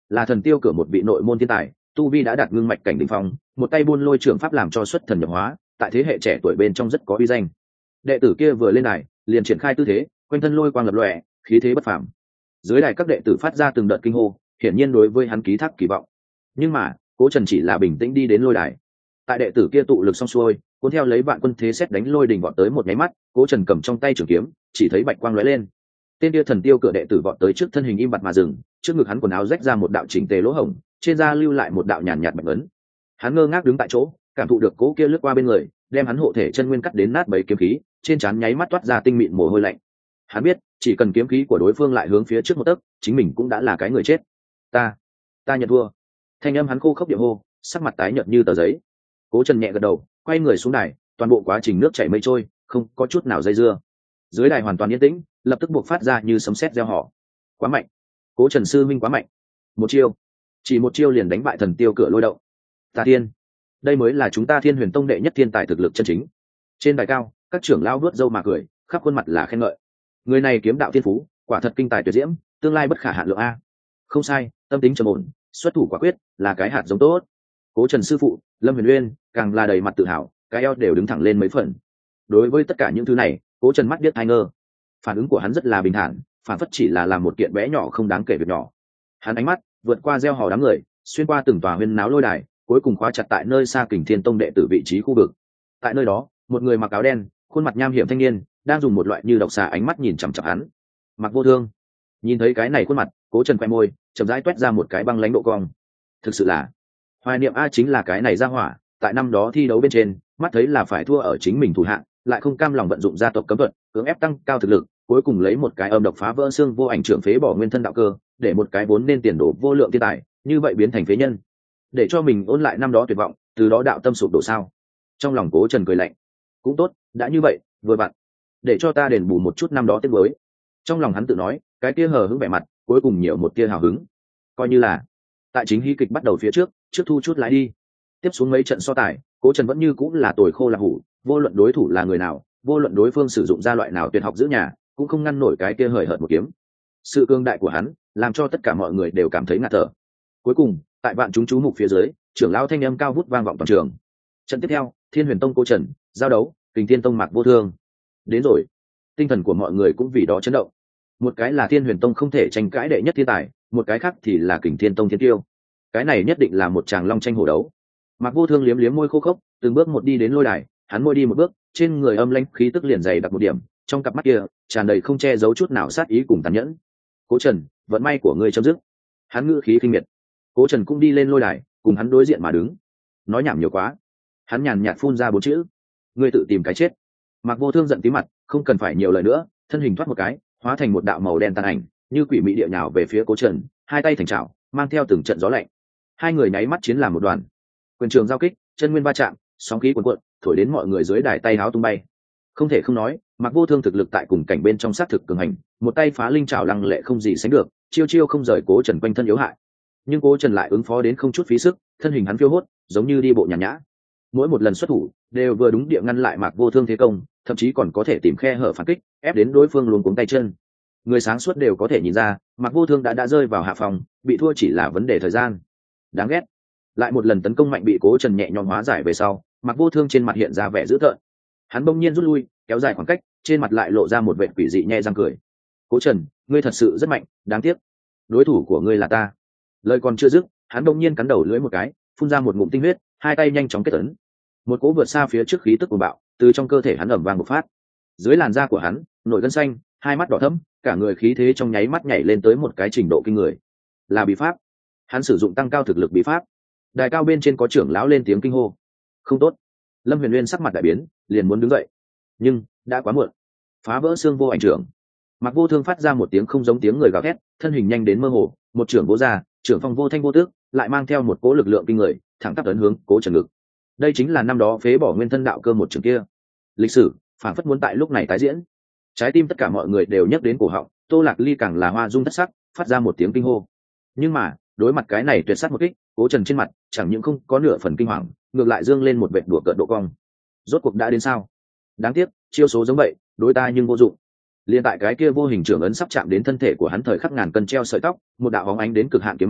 là thần tiêu cửa một vị nội môn thiên tài, tu vi đã đạt ngưng mạch cảnh đỉnh phong, một tay buôn lôi trưởng pháp làm cho xuất thần nhập hóa, tại thế hệ trẻ tuổi bên trong rất có uy danh. Đệ tử kia vừa lên đài, liền triển khai tư thế, quanh thân lôi quang lập lòe, khí thế bất phàm. Dưới đài các đệ tử phát ra từng đợt kinh hô, hiển nhiên đối với hắn ký thác kỳ vọng. Nhưng mà, Cố Trần chỉ là bình tĩnh đi đến lôi đài. Tại đệ tử kia tụ lực xong xuôi, cuốn theo lấy vạn quân thế xét đánh lôi đình vọt tới một nháy mắt, Cố Trần cầm trong tay trường kiếm, chỉ thấy bạch quang lóe lên. Tên kia thần tiêu cửa đệ tử vọt tới trước thân hình im bặt mà dừng, trước ngực hắn quần áo rách ra một đạo chỉnh tề lỗ hổng, trên da lưu lại một đạo nhàn nhạt bạch ấn. Hắn ngơ ngác đứng tại chỗ, cảm thụ được cố kia lướt qua bên người, đem hắn hộ thể chân nguyên cắt đến nát bấy kiếm khí, trên trán nháy mắt toát ra tinh mịn mồ hôi lạnh. Hắn biết, chỉ cần kiếm khí của đối phương lại hướng phía trước một tấc, chính mình cũng đã là cái người chết. Ta, ta nhận thua. Thanh âm hắn khô khốc địa hô, sắc mặt tái nhợt như tờ giấy. Cố Trần nhẹ gật đầu, quay người xuống đài, toàn bộ quá trình nước chảy mây trôi, không có chút nào dây dưa. Dưới đài hoàn toàn yên tĩnh, lập tức buộc phát ra như sấm sét reo hò. Quá mạnh, Cố Trần sư minh quá mạnh. Một chiêu, chỉ một chiêu liền đánh bại thần tiêu cửa lôi động. Ta thiên, đây mới là chúng ta Thiên Huyền Tông đệ nhất thiên tài thực lực chân chính. Trên đài cao, các trưởng lão vuốt râu mà cười, khắp khuôn mặt là khen ngợi. Người này kiếm đạo thiên phú, quả thật kinh tài tuyệt diễm, tương lai bất khả hạn lượng a. Không sai, tâm tính trầm ổn, xuất thủ quả quyết, là cái hạt giống tốt. Cố Trần sư phụ, Lâm Huyền Uyên, càng là đầy mặt tự hào, cái eo đều đứng thẳng lên mấy phần. Đối với tất cả những thứ này, Cố Trần mắt biết hai ngơ. Phản ứng của hắn rất là bình thản, phản phất chỉ là làm một kiện bé nhỏ không đáng kể việc nhỏ. Hắn ánh mắt vượt qua gieo hò đám người, xuyên qua từng tòa huyên náo lôi đài, cuối cùng khóa chặt tại nơi xa Kình Thiên Tông đệ tử vị trí khu vực. Tại nơi đó, một người mặc áo đen, khuôn mặt nham hiểm thanh niên, đang dùng một loại như độc xà ánh mắt nhìn chằm chằm hắn. Mặc Vô Thương. Nhìn thấy cái này khuôn mặt, Cố Trần quay môi, chậm rãi toét ra một cái băng lãnh độ cong. Thực sự là, hoài niệm a chính là cái này ra hỏa, tại năm đó thi đấu bên trên, mắt thấy là phải thua ở chính mình thủ hạng, lại không cam lòng vận dụng gia tộc cấm thuật, cưỡng ép tăng cao thực lực, cuối cùng lấy một cái âm độc phá vỡ xương vô ảnh trưởng phế bỏ nguyên thân đạo cơ, để một cái vốn nên tiền đổ vô lượng thiên tài, như vậy biến thành phế nhân. Để cho mình ôn lại năm đó tuyệt vọng, từ đó đạo tâm sụp đổ sao? Trong lòng Cố Trần cười lạnh. Cũng tốt, đã như vậy, vừa vặn, để cho ta đền bù một chút năm đó tiếc nuối. Trong lòng hắn tự nói, cái kia hờ hững vẻ mặt, cuối cùng nhiều một tia hào hứng. Coi như là, tại chính hí kịch bắt đầu phía trước, trước thu chút lái đi. Tiếp xuống mấy trận so tài, Cố Trần vẫn như cũng là tồi khô là hủ, vô luận đối thủ là người nào, vô luận đối phương sử dụng ra loại nào tuyệt học giữ nhà, cũng không ngăn nổi cái kia hời hợt một kiếm. Sự cương đại của hắn, làm cho tất cả mọi người đều cảm thấy ngạt thở. Cuối cùng, tại vạn chúng chú mục phía dưới, trưởng lão thanh âm cao vút vang vọng toàn trường. Trận tiếp theo, Thiên Huyền Tông Cố Trần giao đấu Kình Thiên Tông Mạc Vô Thương. Đến rồi, tinh thần của mọi người cũng vì đó chấn động. Một cái là Thiên Huyền Tông không thể tranh cãi đệ nhất thiên tài, một cái khác thì là Kình Thiên Tông thiên tiêu. Cái này nhất định là một tràng long tranh hổ đấu. Mạc Vô Thương liếm liếm môi khô khốc, từng bước một đi đến lôi đài, hắn môi đi một bước, trên người âm lãnh khí tức liền dày đặc một điểm, trong cặp mắt kia tràn đầy không che giấu chút nào sát ý cùng tàn nhẫn. Cố Trần, vận may của ngươi chấm dứt. Hắn ngữ khí kinh miệt. Cố Trần cũng đi lên lôi đài, cùng hắn đối diện mà đứng. Nói nhảm nhiều quá. Hắn nhàn nhạt phun ra bốn chữ: ngươi tự tìm cái chết. Mạc Vô Thương giận tí mặt, không cần phải nhiều lời nữa, thân hình thoát một cái, hóa thành một đạo màu đen tàn ảnh, như quỷ mị địa nhào về phía Cố Trần, hai tay thành trảo, mang theo từng trận gió lạnh. Hai người nháy mắt chiến làm một đoàn. Quyền trường giao kích, chân nguyên va chạm, sóng khí cuồn cuộn, thổi đến mọi người dưới đài tay háo tung bay. Không thể không nói, Mạc Vô Thương thực lực tại cùng cảnh bên trong sát thực cường hành, một tay phá linh trảo lăng lệ không gì sánh được, chiêu chiêu không rời Cố Trần quanh thân yếu hại. Nhưng Cố Trần lại ứng phó đến không chút phí sức, thân hình hắn phiêu hốt, giống như đi bộ nhàn nhã. Mỗi một lần xuất thủ, đều vừa đúng địa ngăn lại Mạc Vô Thương thế công, thậm chí còn có thể tìm khe hở phản kích, ép đến đối phương luống cuống tay chân. Người sáng suốt đều có thể nhìn ra, Mạc Vô Thương đã đã rơi vào hạ phòng, bị thua chỉ là vấn đề thời gian. Đáng ghét. Lại một lần tấn công mạnh bị Cố Trần nhẹ nhõm hóa giải về sau, Mạc Vô Thương trên mặt hiện ra vẻ dữ tợn. Hắn bỗng nhiên rút lui, kéo dài khoảng cách, trên mặt lại lộ ra một vệt quỷ dị nhe răng cười. Cố Trần, ngươi thật sự rất mạnh, đáng tiếc, đối thủ của ngươi là ta. Lời còn chưa dứt, hắn bỗng nhiên cắn đầu lưỡi một cái, phun ra một ngụm tinh huyết, hai tay nhanh chóng kết ấn. Một cỗ vượt xa phía trước khí tức của bạo, từ trong cơ thể hắn ầm vang bộc phát. Dưới làn da của hắn, nổi gân xanh, hai mắt đỏ thẫm, cả người khí thế trong nháy mắt nhảy lên tới một cái trình độ kinh người. Là bí pháp. Hắn sử dụng tăng cao thực lực bí pháp. Đài cao bên trên có trưởng lão lên tiếng kinh hô. Không tốt. Lâm Huyền Uyên sắc mặt đại biến, liền muốn đứng dậy, nhưng đã quá muộn. Phá vỡ xương vô ảnh trưởng. Mạc Vô Thương phát ra một tiếng không giống tiếng người gào thét, thân hình nhanh đến mơ hồ, một trưởng vô ra, trưởng phong vô thanh vô tước, lại mang theo một cỗ lực lượng kinh người, thẳng tắp ấn hướng Cố Trần ngực. Đây chính là năm đó phế bỏ nguyên thân đạo cơ một trường kia. Lịch sử phảng phất muốn tại lúc này tái diễn. Trái tim tất cả mọi người đều nhấc đến cổ họng, Tô Lạc Ly càng là hoa dung thất sắc, phát ra một tiếng kinh hô. Nhưng mà, đối mặt cái này tuyệt sát một kích, Cố Trần trên mặt chẳng những không có nửa phần kinh hoàng, ngược lại dương lên một vệt đùa cợt độ cong. Rốt cuộc đã đến sao? Đáng tiếc, chiêu số giống vậy, đối ta nhưng vô dụng. Liên tại cái kia vô hình trưởng ấn sắp chạm đến thân thể của hắn thời khắc ngàn cân treo sợi tóc, một đạo bóng ánh đến cực hạn kiếm mang,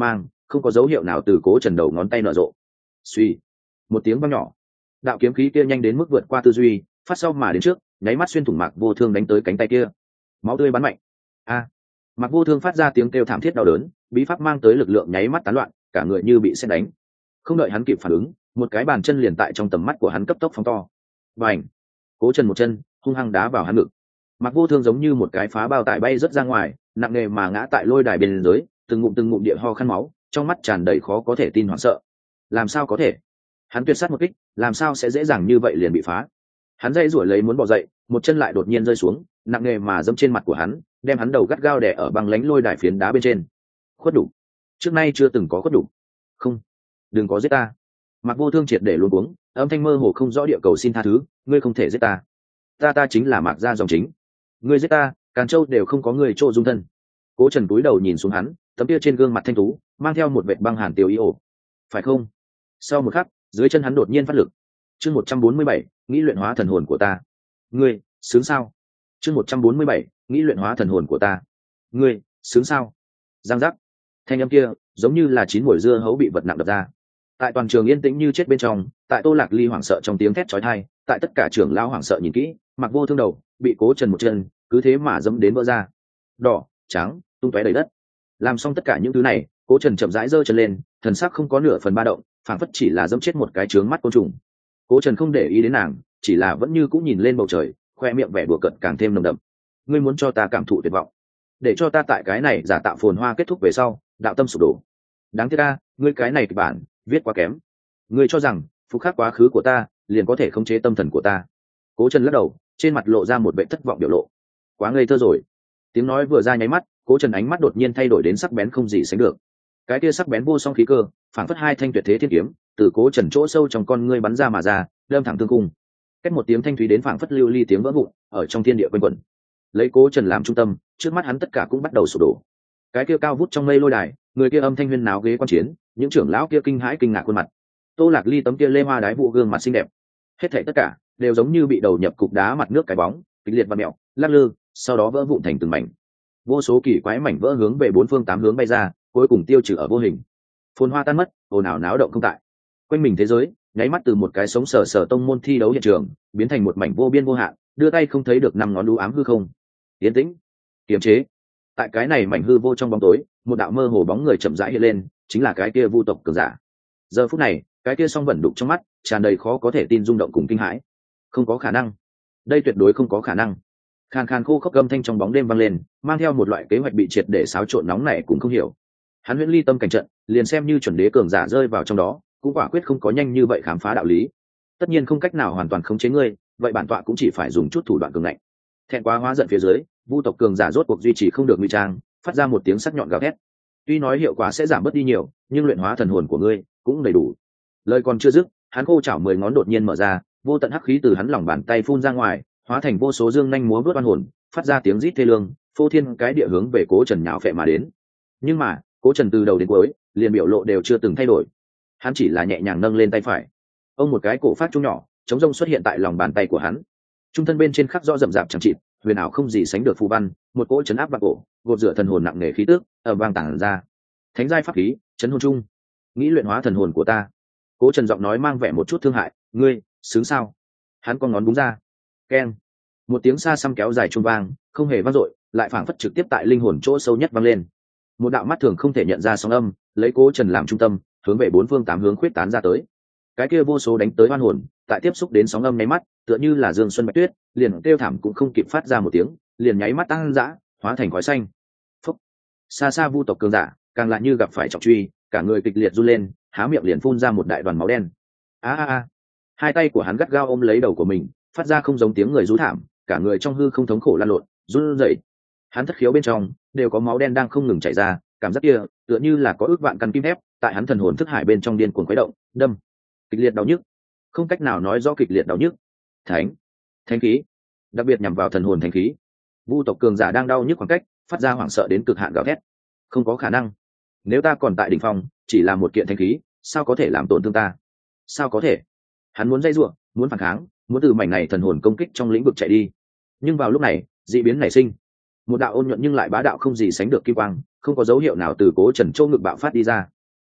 không có dấu hiệu nào từ Cố Trần đầu ngón tay nở rộ. Suy, một tiếng vang nhỏ, đạo kiếm khí kia nhanh đến mức vượt qua tư duy, phát sau mà đến trước, nháy mắt xuyên thủng Mạc Vô Thương đánh tới cánh tay kia. Máu tươi bắn mạnh. A! Mạc Vô Thương phát ra tiếng kêu thảm thiết đau đớn, bí pháp mang tới lực lượng nháy mắt tán loạn, cả người như bị sét đánh. Không đợi hắn kịp phản ứng, một cái bàn chân liền tại trong tầm mắt của hắn cấp tốc phóng to. Bành! Cố Trần một chân hung hăng đá vào hắn ngực. Mạc Vô Thương giống như một cái phá bao tải bay rất ra ngoài, nặng nề mà ngã tại lôi đài bên dưới, từng ngụm từng ngụm địa ho khăn máu, trong mắt tràn đầy khó có thể tin hoảng sợ. Làm sao có thể? Hắn tuyệt sát một kích, làm sao sẽ dễ dàng như vậy liền bị phá? Hắn dây rủi lấy muốn bò dậy, một chân lại đột nhiên rơi xuống, nặng nề mà dẫm trên mặt của hắn, đem hắn đầu gắt gao đè ở băng lánh lôi đài phiến đá bên trên. Khuất đủ. Trước nay chưa từng có khuất đủ. Không, đừng có giết ta. Mạc Vô Thương triệt để luống cuống, âm thanh mơ hồ không rõ địa cầu xin tha thứ, ngươi không thể giết ta. Ta ta chính là Mạc gia dòng chính. Ngươi giết ta, Càn Châu đều không có người chỗ dung thân. Cố Trần cúi đầu nhìn xuống hắn, tấm kia trên gương mặt thanh tú mang theo một vệt băng hàn tiêu ý ổ. Phải không? Sau một khắc, dưới chân hắn đột nhiên phát lực. Chương một trăm bốn mươi bảy, nghĩ luyện hóa thần hồn của ta. Ngươi, sướng sao? Chương một trăm bốn mươi bảy, nghĩ luyện hóa thần hồn của ta. Ngươi, sướng sao? Giang giác. Thanh âm kia, giống như là chín mùi dưa hấu bị vật nặng đập ra. Tại toàn trường yên tĩnh như chết bên trong, tại Tô Lạc Ly hoảng sợ trong tiếng thét chói tai, tại tất cả trưởng lão hoảng sợ nhìn kỹ, Mạc Vô Thương đầu bị Cố Trần một chân, cứ thế mà dẫm đến vỡ ra. Đỏ, trắng, tung tóe đầy đất. Làm xong tất cả những thứ này, Cố Trần chậm rãi giơ chân lên, thần sắc không có nửa phần ba động, phảng phất chỉ là dẫm chết một cái trướng mắt côn trùng. Cố Trần không để ý đến nàng, chỉ là vẫn như cũng nhìn lên bầu trời, khoe miệng vẻ đùa cợt càng thêm nồng đậm. Ngươi muốn cho ta cảm thụ tuyệt vọng, để cho ta tại cái này giả tạo phồn hoa kết thúc về sau, đạo tâm sụp đổ. Đáng tiếc ta, ngươi cái này kịch bản viết quá kém. Ngươi cho rằng phục khắc quá khứ của ta liền có thể khống chế tâm thần của ta? Cố Trần lắc đầu, trên mặt lộ ra một vẻ thất vọng biểu lộ. Quá ngây thơ rồi. Tiếng nói vừa ra nháy mắt, Cố Trần ánh mắt đột nhiên thay đổi đến sắc bén không gì sánh được. Cái kia sắc bén vô song khí cơ, phảng phất hai thanh tuyệt thế thiên kiếm, từ Cố Trần chỗ sâu trong con ngươi bắn ra mà ra, đâm thẳng thương cung. Cách một tiếng thanh thúy đến phảng phất lưu ly tiếng vỡ vụn, ở trong thiên địa quanh quẩn. Lấy Cố Trần làm trung tâm, trước mắt hắn tất cả cũng bắt đầu sụp đổ. Cái kia cao vút trong mây lôi đài, người kia âm thanh huyên náo ghế quan chiến, những trưởng lão kia kinh hãi kinh ngạc khuôn mặt. Tô Lạc Ly tấm kia lê hoa đái vụ gương mặt xinh đẹp, hết thảy tất cả đều giống như bị đầu nhập cục đá mặt nước cái bóng, kịch liệt và mèo, lắc lư, sau đó vỡ vụn thành từng mảnh. Vô số kỳ quái mảnh vỡ hướng về bốn phương tám hướng bay ra, cuối cùng tiêu trừ ở vô hình. Phồn hoa tan mất, ồn ào náo động không tại. Quanh mình thế giới, nháy mắt từ một cái sống sờ sờ tông môn thi đấu hiện trường, biến thành một mảnh vô biên vô hạn, đưa tay không thấy được năm ngón đu ám hư không. Yên tĩnh, kiềm chế. Tại cái này mảnh hư vô trong bóng tối, một đạo mơ hồ bóng người chậm rãi hiện lên, chính là cái kia Vu tộc cường giả. Giờ phút này, cái kia song vẩn đục trong mắt, tràn đầy khó có thể tin rung động cùng kinh hãi. Không có khả năng, đây tuyệt đối không có khả năng. Khàn khàn khô khốc âm thanh trong bóng đêm vang lên, mang theo một loại kế hoạch bị triệt để xáo trộn nóng này cũng không hiểu. Hắn huyễn ly tâm cảnh trận, liền xem như chuẩn đế cường giả rơi vào trong đó, cũng quả quyết không có nhanh như vậy khám phá đạo lý. Tất nhiên không cách nào hoàn toàn khống chế ngươi, vậy bản tọa cũng chỉ phải dùng chút thủ đoạn cường ngạnh. Thẹn quá hóa giận phía dưới, Vu tộc cường giả rốt cuộc duy trì không được ngụy trang, phát ra một tiếng sắc nhọn gào thét. Tuy nói hiệu quả sẽ giảm bớt đi nhiều, nhưng luyện hóa thần hồn của ngươi cũng đầy đủ. Lời còn chưa dứt, hắn khô chảo mười ngón đột nhiên mở ra, vô tận hắc khí từ hắn lòng bàn tay phun ra ngoài, hóa thành vô số dương nhanh múa vớt oan hồn, phát ra tiếng rít thê lương, phô thiên cái địa hướng về Cố Trần nhào phệ mà đến. Nhưng mà, Cố Trần từ đầu đến cuối, liền biểu lộ đều chưa từng thay đổi. Hắn chỉ là nhẹ nhàng nâng lên tay phải, ông một cái cổ phát trung nhỏ, chống rông xuất hiện tại lòng bàn tay của hắn. Trung thân bên trên khắc rõ rậm rạp chẳng chịt, huyền ảo không gì sánh được phù văn, một cỗ chấn áp vào cổ, gột rửa thần hồn nặng nề khí tức, ở vang tản ra. Thánh giai pháp khí, chấn hồn trung, nghĩ luyện hóa thần hồn của ta. Cố Trần giọng nói mang vẻ một chút thương hại, ngươi, sướng sao? Hắn con ngón búng ra, keng, một tiếng xa xăm kéo dài trung vang, không hề vang dội, lại phảng phất trực tiếp tại linh hồn chỗ sâu nhất vang lên. Một đạo mắt thường không thể nhận ra sóng âm, lấy Cố Trần làm trung tâm, hướng về bốn phương tám hướng khuyết tán ra tới. Cái kia vô số đánh tới oan hồn, tại tiếp xúc đến sóng âm nháy mắt, tựa như là dương xuân bạch tuyết, liền kêu thảm cũng không kịp phát ra một tiếng, liền nháy mắt tăng dã, hóa thành khói xanh. Phúc. Xa xa Vu tộc cường giả, càng lại như gặp phải trọng truy, cả người kịch liệt run lên, há miệng liền phun ra một đại đoàn máu đen. A a a. Hai tay của hắn gắt gao ôm lấy đầu của mình, phát ra không giống tiếng người rú thảm, cả người trong hư không thống khổ lăn lộn, run rẩy. Hắn thất khiếu bên trong đều có máu đen đang không ngừng chảy ra, cảm giác kia tựa như là có ước vạn căn kim thép tại hắn thần hồn thức hải bên trong điên cuồng khuấy động, đâm, kịch liệt đau nhức, không cách nào nói rõ kịch liệt đau nhức. Thánh, thánh khí, đặc biệt nhằm vào thần hồn thánh khí. Vu tộc cường giả đang đau nhức khoảng cách, phát ra hoảng sợ đến cực hạn gào thét. Không có khả năng, nếu ta còn tại đỉnh phong, chỉ là một kiện thánh khí, sao có thể làm tổn thương ta? Sao có thể? Hắn muốn dây rủa, muốn phản kháng, muốn từ mảnh này thần hồn công kích trong lĩnh vực chạy đi. Nhưng vào lúc này, dị biến nảy sinh. Một đạo ôn nhuận nhưng lại bá đạo không gì sánh được kim quang, không có dấu hiệu nào từ Cố Trần châu ngực bạo phát đi ra.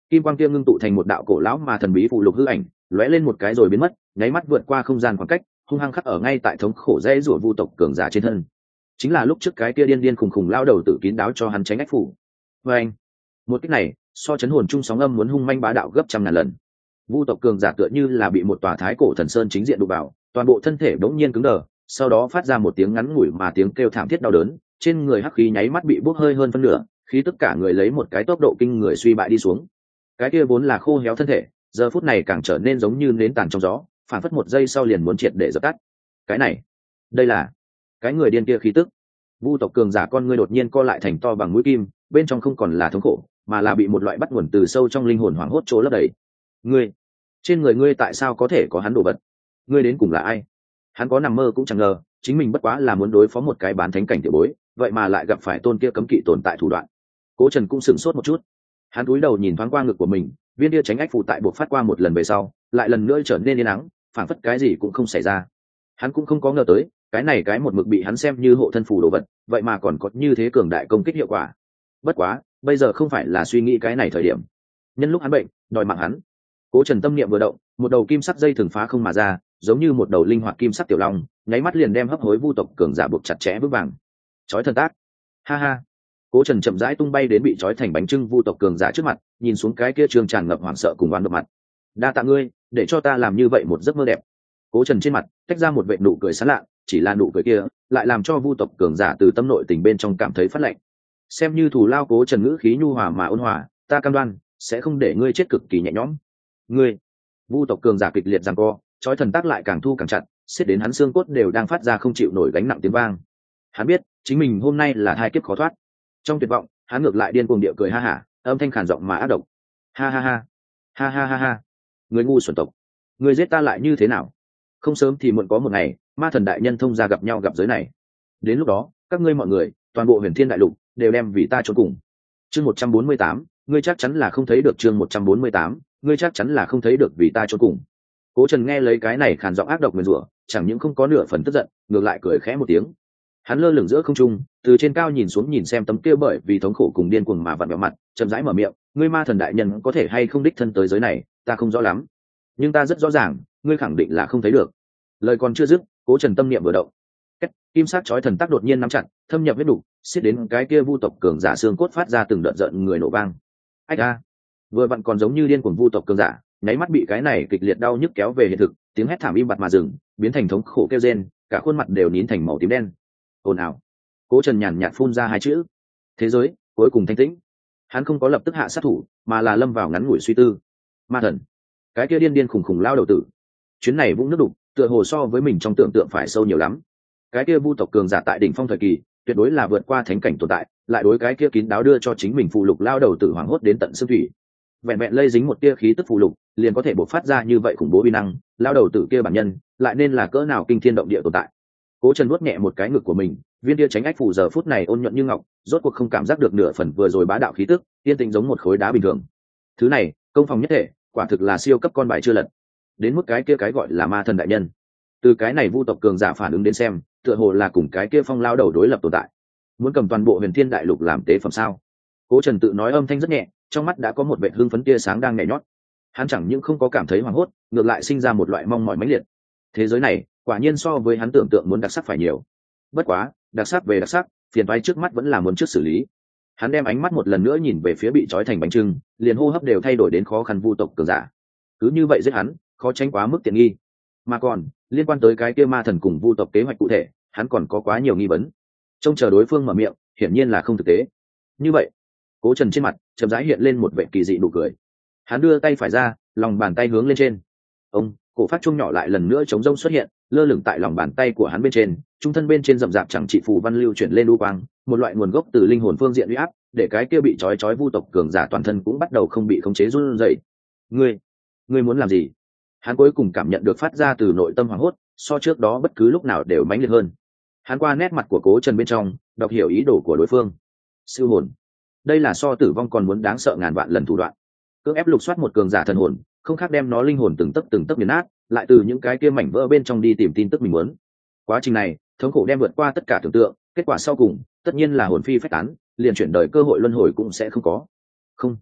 Kim quang kia ngưng tụ thành một đạo cổ lão mà thần bí phụ lục hư ảnh, lóe lên một cái rồi biến mất, nháy mắt vượt qua không gian khoảng cách, hung hăng khắc ở ngay tại thống khổ dễ rủa vu tộc cường giả trên thân. Chính là lúc trước cái kia điên điên khùng khùng lao đầu tự kín đáo cho hắn tránh ách phủ. Và anh, một cái này, so chấn hồn trung sóng âm muốn hung manh bá đạo gấp trăm ngàn lần. Vu tộc cường giả tựa như là bị một tòa thái cổ thần sơn chính diện đụng vào, toàn bộ thân thể đống nhiên cứng đờ, sau đó phát ra một tiếng ngắn ngủi mà tiếng kêu thảm thiết đau đớn, trên người hắc khí nháy mắt bị bốc hơi hơn phân nửa, khí tất cả người lấy một cái tốc độ kinh người suy bại đi xuống. Cái kia vốn là khô héo thân thể, giờ phút này càng trở nên giống như nến tàn trong gió, phản phất một giây sau liền muốn triệt để dập tắt. Cái này, đây là cái người điên kia khí tức. Vu tộc cường giả con ngươi đột nhiên co lại thành to bằng mũi kim, bên trong không còn là thống khổ, mà là bị một loại bắt nguồn từ sâu trong linh hồn hoảng hốt chỗ lấp đầy. Ngươi, trên người ngươi tại sao có thể có hắn đồ vật? Ngươi đến cùng là ai? Hắn có nằm mơ cũng chẳng ngờ, chính mình bất quá là muốn đối phó một cái bán thánh cảnh tiểu bối, vậy mà lại gặp phải tôn kia cấm kỵ tồn tại thủ đoạn. Cố Trần cũng sửng sốt một chút. Hắn cúi đầu nhìn thoáng qua ngực của mình, viên kia tránh ách phù tại buộc phát qua một lần về sau, lại lần nữa trở nên yên ắng, phảng phất cái gì cũng không xảy ra. Hắn cũng không có ngờ tới, cái này cái một mực bị hắn xem như hộ thân phù đồ vật, vậy mà còn có như thế cường đại công kích hiệu quả. Bất quá, bây giờ không phải là suy nghĩ cái này thời điểm. Nhân lúc hắn bệnh, đòi mạng hắn. Cố Trần tâm niệm vừa động, một đầu kim sắc dây thường phá không mà ra, giống như một đầu linh hoạt kim sắc tiểu long, nháy mắt liền đem hấp hối vu tộc cường giả buộc chặt chẽ vững vàng. Chói thần tác. Ha ha. Cố Trần chậm rãi tung bay đến bị trói thành bánh trưng vu tộc cường giả trước mặt, nhìn xuống cái kia trường tràn ngập hoảng sợ cùng oan độc mặt. Đa tạ ngươi, để cho ta làm như vậy một giấc mơ đẹp. Cố Trần trên mặt tách ra một vệt nụ cười sán lạ, chỉ là nụ cười kia lại làm cho vu tộc cường giả từ tâm nội tình bên trong cảm thấy phát lạnh. Xem như thù lao, Cố Trần ngữ khí nhu hòa mà ôn hòa, ta cam đoan sẽ không để ngươi chết cực kỳ nhẹ nhõm. Ngươi, vu tộc cường giả kịch liệt giằng co, trói thần tác lại càng thu càng chặt, xiết đến hắn xương cốt đều đang phát ra không chịu nổi gánh nặng tiếng vang. Hắn biết chính mình hôm nay là hai kiếp khó thoát. Trong tuyệt vọng, hắn ngược lại điên cuồng địa cười ha hả, âm thanh khàn giọng mà ác độc. Ha ha ha, ha ha ha ha, người ngu xuẩn tộc, người giết ta lại như thế nào? Không sớm thì muộn có một ngày, ma thần đại nhân thông ra gặp nhau gặp giới này. Đến lúc đó, các ngươi mọi người, toàn bộ huyền thiên đại lục đều đem vì ta trốn cùng. Chương một trăm bốn mươi tám, ngươi chắc chắn là không thấy được. Chương một trăm bốn mươi tám, ngươi chắc chắn là không thấy được vì ta trốn cùng. Cố Trần nghe lấy cái này khàn giọng ác độc nguyền rủa, chẳng những không có nửa phần tức giận, ngược lại cười khẽ một tiếng. Hắn lơ lửng giữa không trung, từ trên cao nhìn xuống nhìn xem tấm kia bởi vì thống khổ cùng điên cuồng mà vặn vẹo mặt, chậm rãi mở miệng, ngươi ma thần đại nhân có thể hay không đích thân tới giới này, ta không rõ lắm, nhưng ta rất rõ ràng, ngươi khẳng định là không thấy được. Lời còn chưa dứt, Cố Trần tâm niệm vừa động, Kết, kim sắc chói thần tác đột nhiên nắm chặt, thâm nhập huyết đủ, xiết đến cái kia vu tộc cường giả xương cốt phát ra từng đợt giận người nổ vang. Ách a! Vừa vặn còn giống như điên cuồng vu tộc cường giả, nháy mắt bị cái này kịch liệt đau nhức kéo về hiện thực, tiếng hét thảm im bặt mà dừng, biến thành thống khổ kêu rên, cả khuôn mặt đều nín thành màu tím đen. Ồn ào. Cố Trần nhàn nhạt phun ra hai chữ. Thế giới cuối cùng thanh tĩnh. Hắn không có lập tức hạ sát thủ, mà là lâm vào ngắn ngủi suy tư. Ma thần, cái kia điên điên khùng khùng lao đầu tử, chuyến này vũng nước đục, tựa hồ so với mình trong tưởng tượng phải sâu nhiều lắm. Cái kia vu tộc cường giả tại đỉnh phong thời kỳ, tuyệt đối là vượt qua thánh cảnh tồn tại, lại đối cái kia kín đáo đưa cho chính mình phụ lục lao đầu tử hoảng hốt đến tận xương thủy. Vẹn vẹn lây dính một tia khí tức phụ lục, liền có thể bộc phát ra như vậy khủng bố uy năng, lao đầu tử kia bản nhân, lại nên là cỡ nào kinh thiên động địa tồn tại. Cố Trần nuốt nhẹ một cái ngực của mình, viên tia tránh ách phù giờ phút này ôn nhuận như ngọc, rốt cuộc không cảm giác được nửa phần vừa rồi bá đạo khí tức, tiên tĩnh giống một khối đá bình thường. Thứ này, công phòng nhất thể, quả thực là siêu cấp con bài chưa lật. Đến mức cái kia cái gọi là ma thần đại nhân, từ cái này vu tộc cường giả phản ứng đến xem, tựa hồ là cùng cái kia phong lao đầu đối lập tồn tại, muốn cầm toàn bộ huyền thiên đại lục làm tế phẩm sao? Cố Trần tự nói âm thanh rất nhẹ, trong mắt đã có một vệt hưng phấn tia sáng đang nhảy nhót. Hắn chẳng những không có cảm thấy hoảng hốt, ngược lại sinh ra một loại mong mỏi mãnh liệt. Thế giới này, quả nhiên so với hắn tưởng tượng muốn đặc sắc phải nhiều. Bất quá, đặc sắc về đặc sắc, phiền toái trước mắt vẫn là muốn trước xử lý. Hắn đem ánh mắt một lần nữa nhìn về phía bị trói thành bánh trưng, liền hô hấp đều thay đổi đến khó khăn vu tộc cường giả. Cứ như vậy giết hắn, khó tránh quá mức tiện nghi. Mà còn, liên quan tới cái kia ma thần cùng vu tộc kế hoạch cụ thể, hắn còn có quá nhiều nghi vấn. Trông chờ đối phương mở miệng, hiển nhiên là không thực tế. Như vậy, Cố Trần trên mặt chậm rãi hiện lên một vẻ kỳ dị nụ cười. Hắn đưa tay phải ra, lòng bàn tay hướng lên trên. Ông, cổ phát chuông nhỏ lại lần nữa chống rông xuất hiện, lơ lửng tại lòng bàn tay của hắn bên trên, trung thân bên trên rậm rạp chẳng trị phù văn lưu chuyển lên u quang, một loại nguồn gốc từ linh hồn phương diện uy áp, để cái kia bị trói trói vu tộc cường giả toàn thân cũng bắt đầu không bị khống chế run rẩy. Ngươi, ngươi muốn làm gì? Hắn cuối cùng cảm nhận được phát ra từ nội tâm hoảng hốt, so trước đó bất cứ lúc nào đều mãnh liệt hơn. Hắn qua nét mặt của Cố Trần bên trong, đọc hiểu ý đồ của đối phương. Siêu hồn, đây là so tử vong còn muốn đáng sợ ngàn vạn lần thủ đoạn. Cưỡng ép lục soát một cường giả thần hồn, không khác đem nó linh hồn từng tấc từng tấc nghiền nát, lại từ những cái kia mảnh vỡ bên trong đi tìm tin tức mình muốn. Quá trình này, thống khổ đem vượt qua tất cả tưởng tượng, kết quả sau cùng, tất nhiên là hồn phi phách tán, liền chuyển đời cơ hội luân hồi cũng sẽ không có. Không,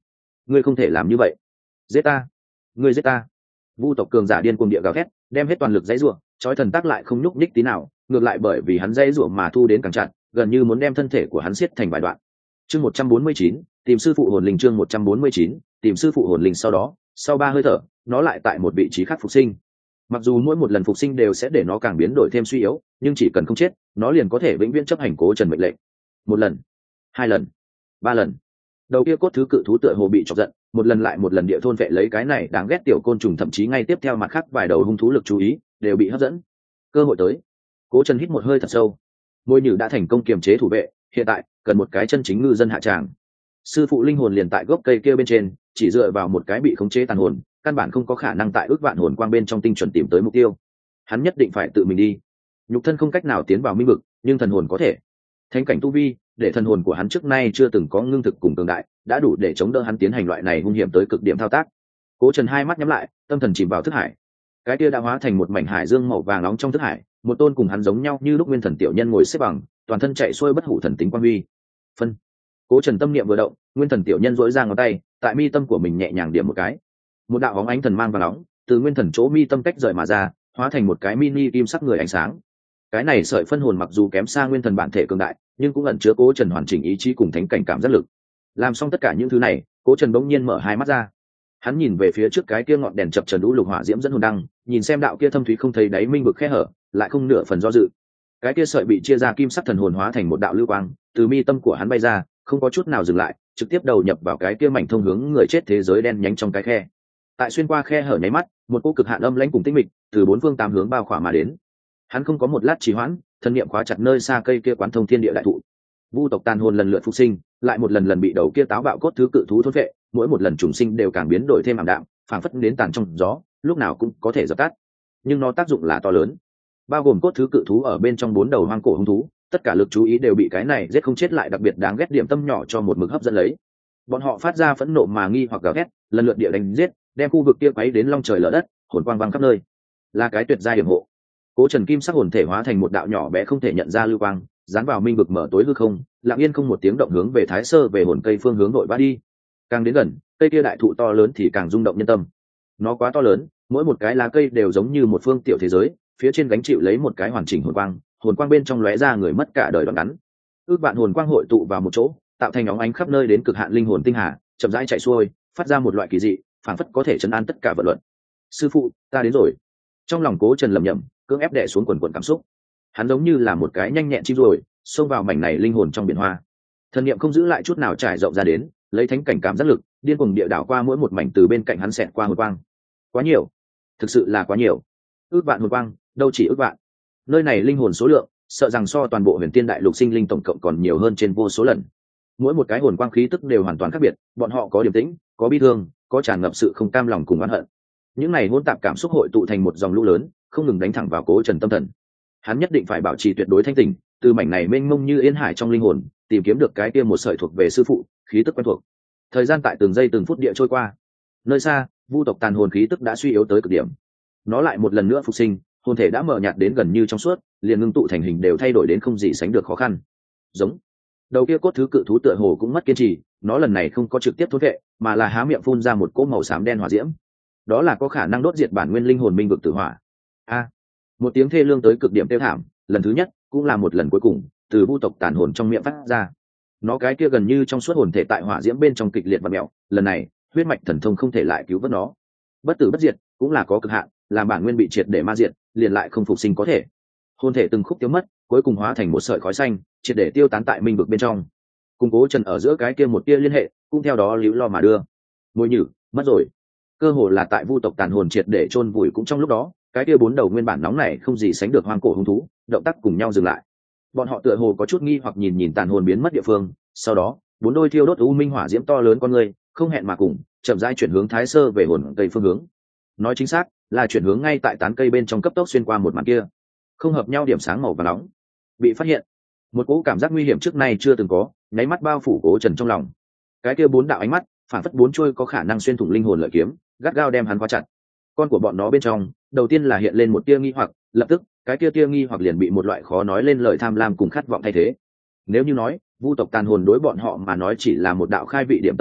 ngươi không thể làm như vậy, giết ta, ngươi giết ta. Vu tộc cường giả điên cuồng địa gào thét, đem hết toàn lực dãy rủa, chói thần tác lại không nhúc nhích tí nào, ngược lại bởi vì hắn dãy rủa mà thu đến càng chặt, gần như muốn đem thân thể của hắn siết thành vài đoạn. Chương một trăm bốn mươi chín, tìm sư phụ hồn linh. Chương một trăm bốn mươi chín, tìm sư phụ hồn linh. Sau đó, sau ba hơi thở, nó lại tại một vị trí khác phục sinh. Mặc dù mỗi một lần phục sinh đều sẽ để nó càng biến đổi thêm suy yếu, nhưng chỉ cần không chết, nó liền có thể vĩnh viễn chấp hành Cố Trần mệnh lệnh. Một lần, hai lần, ba lần. Đầu kia cốt thứ cự thú tựa hồ bị chọc giận, một lần lại một lần địa thôn vệ lấy cái này đáng ghét tiểu côn trùng, thậm chí ngay tiếp theo mặt khác vài đầu hung thú lực chú ý đều bị hấp dẫn. Cơ hội tới. Cố Trần hít một hơi thật sâu. Môi nhử đã thành công kiềm chế thủ vệ, hiện tại cần một cái chân chính ngư dân hạ tràng. Sư phụ linh hồn liền tại gốc cây kia bên trên, chỉ dựa vào một cái bị khống chế tàn hồn, căn bản không có khả năng tại ước vạn hồn quang bên trong tinh chuẩn tìm tới mục tiêu. Hắn nhất định phải tự mình đi. Nhục thân không cách nào tiến vào minh vực, nhưng thần hồn có thể. Thánh cảnh tu vi, để thần hồn của hắn trước nay chưa từng có ngưng thực cùng cường đại, đã đủ để chống đỡ hắn tiến hành loại này hung hiểm tới cực điểm thao tác. Cố Trần hai mắt nhắm lại, tâm thần chìm vào thức hải. Cái kia đã hóa thành một mảnh hải dương màu vàng nóng trong thức hải, một tôn cùng hắn giống nhau như lúc nguyên thần tiểu nhân ngồi xếp bằng, toàn thân chạy xuôi bất hủ thần tính quang huy. Phân. Cố Trần tâm niệm vừa động, nguyên thần tiểu nhân duỗi ra ngón tay, tại mi tâm của mình nhẹ nhàng điểm một cái. Một đạo bóng ánh thần mang vàng nóng từ nguyên thần chỗ mi tâm cách rời mà ra, hóa thành một cái mini kim sắc người ánh sáng. Cái này sợi phân hồn mặc dù kém xa nguyên thần bản thể cường đại, nhưng cũng ẩn chứa Cố Trần hoàn chỉnh ý chí cùng thánh cảnh cảm giác lực. Làm xong tất cả những thứ này, Cố Trần bỗng nhiên mở hai mắt ra. Hắn nhìn về phía trước cái kia ngọn đèn chập chờn đũ lục hỏa diễm dẫn hồn đăng, nhìn xem đạo kia thâm thúy không thấy đáy minh vực khe hở, lại không nửa phần do dự. Cái kia sợi bị chia ra kim sắc thần hồn hóa thành một đạo lưu quang, từ mi tâm của hắn bay ra, không có chút nào dừng lại, trực tiếp đầu nhập vào cái kia mảnh thông hướng người chết thế giới đen nhánh trong cái khe. Tại xuyên qua khe hở nháy mắt, một cỗ cực hạn âm lãnh cùng tinh mịch từ bốn phương tám hướng bao khỏa mà đến. Hắn không có một lát trì hoãn, thân niệm khóa chặt nơi xa cây kia quán thông thiên địa đại thụ. Vu tộc tàn hồn lần lượt phục sinh, lại một lần lần bị đầu kia táo bạo cốt thứ cự thú thôn vệ, mỗi một lần trùng sinh đều càng biến đổi thêm ảm đạm, phảng phất đến tàn trong gió, lúc nào cũng có thể dập tắt. Nhưng nó tác dụng là to lớn. Bao gồm cốt thứ cự thú ở bên trong bốn đầu hoang cổ hung thú, tất cả lực chú ý đều bị cái này giết không chết lại đặc biệt đáng ghét điểm tâm nhỏ cho một mực hấp dẫn lấy. Bọn họ phát ra phẫn nộ mà nghi hoặc gào ghét, lần lượt địa đánh giết, đem khu vực kia quấy đến long trời lở đất, hồn quang vang khắp nơi. Là cái tuyệt gia điểm hộ. Cố Trần kim sắc hồn thể hóa thành một đạo nhỏ bé không thể nhận ra lưu quang, dán vào minh vực mở tối hư không, lặng yên không một tiếng động hướng về Thái Sơ về hồn cây phương hướng nội bá đi. Càng đến gần, cây kia đại thụ to lớn thì càng rung động nhân tâm. Nó quá to lớn, mỗi một cái lá cây đều giống như một phương tiểu thế giới, phía trên gánh chịu lấy một cái hoàn chỉnh hồn quang, hồn quang bên trong lóe ra người mất cả đời đoạn ngắn. Ước vạn hồn quang hội tụ vào một chỗ, tạo thành óng ánh khắp nơi đến cực hạn linh hồn tinh hà, chậm rãi chạy xuôi, phát ra một loại kỳ dị, phảng phất có thể trấn an tất cả vận luận. Sư phụ, ta đến rồi. Trong lòng Cố Trần lẩm nhẩm, cưỡng ép đè xuống quần quần cảm xúc. Hắn giống như là một cái nhanh nhẹn chim ruồi, xông vào mảnh này linh hồn trong biển hoa. Thần niệm không giữ lại chút nào trải rộng ra đến, lấy thánh cảnh cảm giác lực, điên cuồng địa đảo qua mỗi một mảnh từ bên cạnh hắn xẹt qua hồn quang. Quá nhiều, thực sự là quá nhiều. Ước vạn hồn quang, đâu chỉ ước vạn. Nơi này linh hồn số lượng, sợ rằng so toàn bộ Huyền Tiên Đại Lục sinh linh tổng cộng còn nhiều hơn trên vô số lần. Mỗi một cái hồn quang khí tức đều hoàn toàn khác biệt, bọn họ có điềm tĩnh, có bi thương, có tràn ngập sự không cam lòng cùng oán hận. Những này hỗn tạp cảm xúc hội tụ thành một dòng lũ lớn, không ngừng đánh thẳng vào Cố Trần tâm thần. Hắn nhất định phải bảo trì tuyệt đối thanh tỉnh, từ mảnh này mênh mông như yên hải trong linh hồn, tìm kiếm được cái kia một sợi thuộc về sư phụ, khí tức quen thuộc. Thời gian tại từng giây từng phút địa trôi qua. Nơi xa, Vu tộc tàn hồn khí tức đã suy yếu tới cực điểm. Nó lại một lần nữa phục sinh, hồn thể đã mở nhạt đến gần như trong suốt, liền ngưng tụ thành hình đều thay đổi đến không gì sánh được khó khăn. Giống. Đầu kia cốt thứ cự thú tựa hồ cũng mất kiên trì, nó lần này không có trực tiếp thôn vệ, mà là há miệng phun ra một cỗ màu xám đen hỏa diễm. Đó là có khả năng đốt diệt bản nguyên linh hồn minh vực tử hỏa. A. Một tiếng thê lương tới cực điểm tiêu thảm, lần thứ nhất, cũng là một lần cuối cùng, từ Vu tộc tàn hồn trong miệng phát ra. Nó cái kia gần như trong suốt hồn thể tại hỏa diễm bên trong kịch liệt và mèo, lần này, huyết mạch thần thông không thể lại cứu vớt nó. Bất tử bất diệt, cũng là có cực hạn, làm bản nguyên bị triệt để ma diệt, liền lại không phục sinh có thể. Hồn thể từng khúc tiêu mất, cuối cùng hóa thành một sợi khói xanh, triệt để tiêu tán tại minh vực bên trong. Cùng Cố Trần ở giữa cái kia một tia liên hệ, cũng theo đó líu lo mà đưa. Môi nhử, mất rồi. Cơ hồ là tại Vu tộc tàn hồn triệt để chôn vùi cũng trong lúc đó, cái kia bốn đầu nguyên bản nóng này không gì sánh được hoang cổ hung thú, động tác cùng nhau dừng lại. Bọn họ tựa hồ có chút nghi hoặc nhìn nhìn tàn hồn biến mất địa phương, sau đó, bốn đôi thiêu đốt u minh hỏa diễm to lớn con người, không hẹn mà cùng, chậm rãi chuyển hướng Thái Sơ về hồn cây phương hướng. Nói chính xác, là chuyển hướng ngay tại tán cây bên trong cấp tốc xuyên qua một màn kia. Không hợp nhau điểm sáng màu vàng nóng, bị phát hiện. Một cỗ cảm giác nguy hiểm trước nay chưa từng có, nháy mắt bao phủ Cố Trần trong lòng. Cái kia bốn đạo ánh mắt, phản phất bốn chuôi có khả năng xuyên thủng linh hồn lợi kiếm, gắt gao đem hắn khóa chặt. Con của bọn nó bên trong, đầu tiên là hiện lên một tia nghi hoặc, lập tức, cái tia tia nghi hoặc liền bị một loại khó nói lên lời tham lam cùng khát vọng thay thế. Nếu như nói, Vu tộc tàn hồn đối bọn họ mà nói chỉ là một đạo khai vị điểm tâm nhỏ,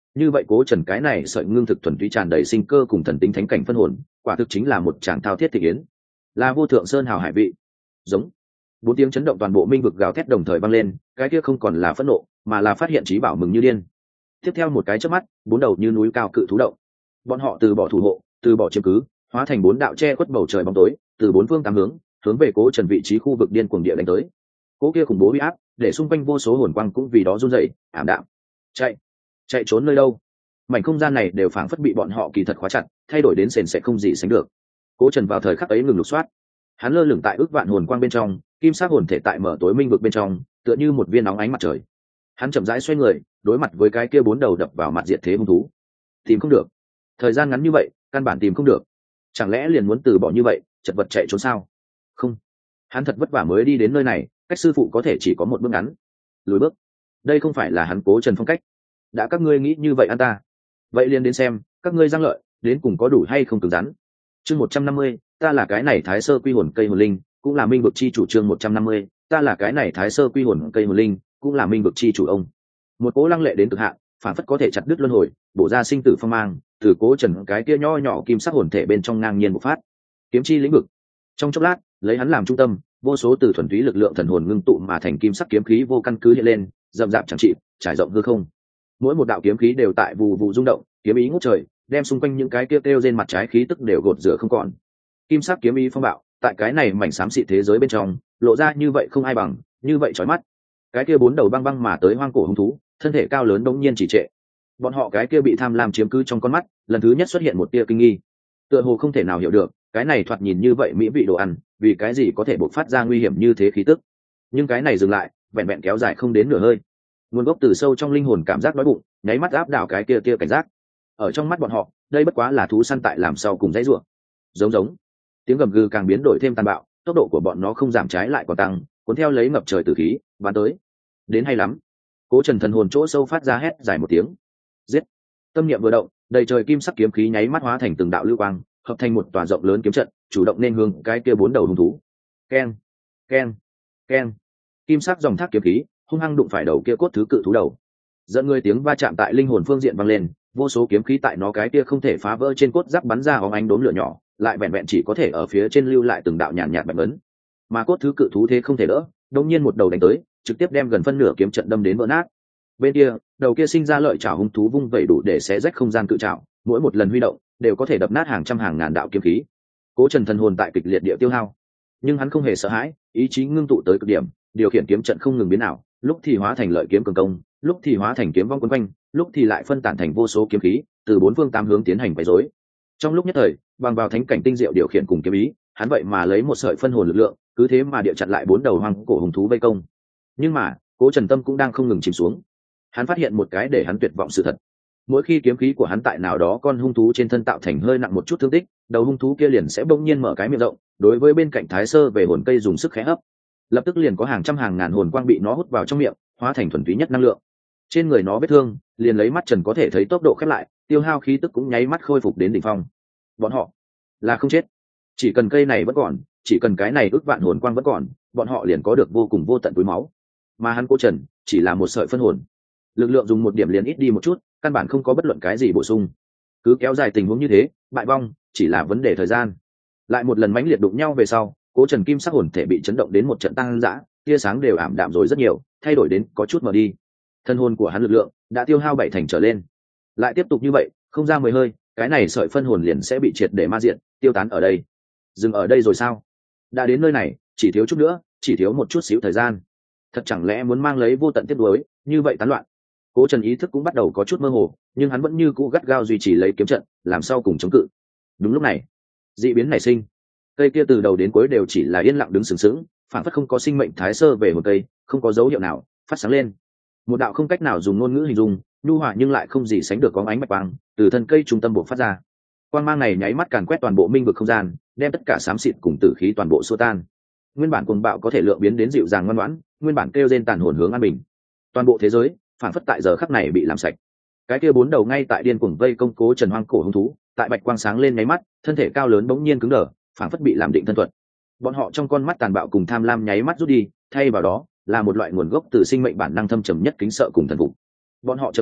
như vậy Cố Trần cái này sợi ngưng thực thuần túy tràn đầy sinh cơ cùng thần tính thánh cảnh phân hồn, quả thực chính là một tràng thao thiết thị yến, là vô thượng sơn hào hải vị. Giống. Bốn tiếng chấn động toàn bộ minh vực gào thét đồng thời vang lên, cái kia không còn là phẫn nộ, mà là phát hiện trí bảo mừng như điên. Tiếp theo một cái chớp mắt, bốn đầu như núi cao cự thú động. Bọn họ từ bỏ thủ hộ, từ bỏ chiếm cứ, hóa thành bốn đạo che khuất bầu trời bóng tối, từ bốn phương tám hướng, hướng về Cố Trần vị trí khu vực điên cuồng địa đánh tới. Cố kia khủng bố uy áp, để xung quanh vô số hồn quang cũng vì đó run rẩy, ảm đạm. Chạy, chạy trốn nơi đâu? Mảnh không gian này đều phảng phất bị bọn họ kỳ thật khóa chặt, thay đổi đến sền sệt không gì sánh được. Cố Trần vào thời khắc ấy ngừng lục soát. Hắn lơ lửng tại ước vạn hồn quang bên trong, kim sắc hồn thể tại mở tối minh vực bên trong, tựa như một viên nóng ánh mặt trời. Hắn chậm rãi xoay người, đối mặt với cái kia bốn đầu đập vào mặt diệt thế hung thú. Tìm không được. Thời gian ngắn như vậy, căn bản tìm không được. Chẳng lẽ liền muốn từ bỏ như vậy, chật vật chạy trốn sao? Không. Hắn thật vất vả mới đi đến nơi này, cách sư phụ có thể chỉ có một bước ngắn. Lùi bước. Đây không phải là hắn Cố Trần phong cách. Đã các ngươi nghĩ như vậy ăn ta, vậy liền đến xem các ngươi giang lợi đến cùng có đủ hay không cứng rắn. Chương một trăm năm mươi, ta là cái này Thái Sơ Quy Hồn Cây Hồn Linh, cũng là minh vực chi chủ. Chương một trăm năm mươi, ta là cái này Thái Sơ Quy Hồn Cây Hồn Linh, cũng là minh vực chi chủ. Ông một cỗ lăng lệ đến cực hạn, phản phất có thể chặt đứt luân hồi, bổ ra sinh tử phong mang, từ Cố Trần cái kia nho nhỏ kim sắc hồn thể bên trong ngang nhiên bộc phát. Kiếm chi lĩnh vực. Trong chốc lát, lấy hắn làm trung tâm, vô số từ thuần túy lực lượng thần hồn ngưng tụ mà thành kim sắc kiếm khí vô căn cứ hiện lên, rậm rạp chẳng trị, trải rộng hư không. Mỗi một đạo kiếm khí đều tại vù vù rung động, kiếm ý ngút trời, đem xung quanh những cái kia kêu trên mặt trái khí tức đều gột rửa không còn. Kim sắc kiếm ý phong bạo, tại cái này mảnh xám xịt thế giới bên trong, lộ ra như vậy không ai bằng, như vậy chói mắt. Cái kia bốn đầu băng băng mà tới hoang cổ hung thú, thân thể cao lớn đống nhiên chỉ trệ. Bọn họ cái kia bị tham lam chiếm cứ trong con mắt, lần thứ nhất xuất hiện một tia kinh nghi. Tựa hồ không thể nào hiểu được, cái này thoạt nhìn như vậy mỹ vị đồ ăn, vì cái gì có thể bộc phát ra nguy hiểm như thế khí tức. Nhưng cái này dừng lại, vẹn vẹn kéo dài không đến nửa hơi. Nguồn gốc từ sâu trong linh hồn cảm giác đói bụng, nháy mắt áp đảo cái kia kia cảnh giác. Ở trong mắt bọn họ, đây bất quá là thú săn tại làm sau cùng dãy rủa. Giống giống. Tiếng gầm gừ càng biến đổi thêm tàn bạo, tốc độ của bọn nó không giảm trái lại còn tăng, cuốn theo lấy ngập trời tử khí, bắn tới. Đến hay lắm. Cố Trần thần hồn chỗ sâu phát ra hét dài một tiếng. Giết. Tâm niệm vừa động, đầy trời kim sắc kiếm khí nháy mắt hóa thành từng đạo lưu quang, hợp thành một tòa rộng lớn kiếm trận, chủ động nên hướng cái kia bốn đầu hung thú. Keng, keng, keng. Kim sắc dòng thác kiếm khí hung hăng đụng phải đầu kia cốt thứ cự thú đầu, dẫn người tiếng va chạm tại linh hồn phương diện vang lên, vô số kiếm khí tại nó cái kia không thể phá vỡ trên cốt giáp bắn ra óng ánh đốm lửa nhỏ, lại vẹn vẹn chỉ có thể ở phía trên lưu lại từng đạo nhàn nhạt bạch ấn. Mà cốt thứ cự thú thế không thể đỡ, đột nhiên một đầu đánh tới, trực tiếp đem gần phân nửa kiếm trận đâm đến vỡ nát. Bên kia, đầu kia sinh ra lợi chảo hung thú vung vẩy đủ để xé rách không gian cự trảo, mỗi một lần huy động đều có thể đập nát hàng trăm hàng ngàn đạo kiếm khí. Cố Trần thần hồn tại kịch liệt địa tiêu hao, nhưng hắn không hề sợ hãi, ý chí ngưng tụ tới cực điểm, điều khiển kiếm trận không ngừng biến ảo, lúc thì hóa thành lợi kiếm cường công, lúc thì hóa thành kiếm vong quấn quanh, lúc thì lại phân tản thành vô số kiếm khí, từ bốn phương tám hướng tiến hành quấy rối. Trong lúc nhất thời, bằng vào thánh cảnh tinh diệu điều khiển cùng kiếm ý, hắn vậy mà lấy một sợi phân hồn lực lượng, cứ thế mà địa chặn lại bốn đầu hoang cổ hùng thú vây công. Nhưng mà, Cố Trần tâm cũng đang không ngừng chìm xuống. Hắn phát hiện một cái để hắn tuyệt vọng sự thật. Mỗi khi kiếm khí của hắn tại nào đó con hung thú trên thân tạo thành hơi nặng một chút thương tích, đầu hung thú kia liền sẽ bỗng nhiên mở cái miệng rộng, đối với bên cạnh Thái Sơ về hồn cây dùng sức khẽ hấp. Lập tức liền có hàng trăm hàng ngàn hồn quang bị nó hút vào trong miệng, hóa thành thuần túy nhất năng lượng. Trên người nó vết thương, liền lấy mắt trần có thể thấy tốc độ khép lại, tiêu hao khí tức cũng nháy mắt khôi phục đến đỉnh phong. Bọn họ là không chết, chỉ cần cây này vẫn còn, chỉ cần cái này ước vạn hồn quang vẫn còn, bọn họ liền có được vô cùng vô tận túi máu. Mà hắn Cố Trần chỉ là một sợi phân hồn, lực lượng dùng một điểm liền ít đi một chút, căn bản không có bất luận cái gì bổ sung. Cứ kéo dài tình huống như thế, bại vong chỉ là vấn đề thời gian. Lại một lần mãnh liệt đụng nhau về sau, Cố Trần kim sắc hồn thể bị chấn động đến một trận tăng dã, tia sáng đều ảm đạm rồi rất nhiều, thay đổi đến có chút mờ đi. Thân hồn của hắn lực lượng đã tiêu hao bảy thành trở lên. Lại tiếp tục như vậy, không ra mười hơi, cái này sợi phân hồn liền sẽ bị triệt để ma diện, tiêu tán ở đây. Dừng ở đây rồi sao? Đã đến nơi này, chỉ thiếu chút nữa, chỉ thiếu một chút xíu thời gian. Thật chẳng lẽ muốn mang lấy vô tận tiếc nuối, như vậy tán loạn. Cố Trần ý thức cũng bắt đầu có chút mơ hồ, nhưng hắn vẫn như cũ gắt gao duy trì lấy kiếm trận, làm sao cùng chống cự. Đúng lúc này, dị biến nảy sinh. Cây kia từ đầu đến cuối đều chỉ là yên lặng đứng sừng sững, phản phất không có sinh mệnh Thái Sơ về hồn cây, không có dấu hiệu nào phát sáng lên. Một đạo không cách nào dùng ngôn ngữ hình dung, nhu hòa nhưng lại không gì sánh được có ánh bạch quang, từ thân cây trung tâm bộc phát ra. Quang mang này nháy mắt càn quét toàn bộ minh vực không gian, đem tất cả xám xịt cùng tử khí toàn bộ xua tan. Nguyên bản cuồng bạo có thể lượng biến đến dịu dàng ngoan ngoãn, nguyên bản kêu rên tàn hồn hướng an bình. Toàn bộ thế giới, phản phất tại giờ khắc này bị làm sạch. Cái kia bốn đầu ngay tại điên cuồng vây công Cố Trần hoang cổ hung thú, tại bạch quang sáng lên nháy mắt, thân thể cao lớn bỗng nhiên cứng đờ, phản phất bị làm định thân thuật. Bọn họ trong con mắt tàn bạo cùng tham lam nháy mắt rút đi, thay vào đó là một loại nguồn gốc từ sinh mệnh bản năng thâm trầm nhất kính sợ cùng thần phục. Bọn họ chậm rãi,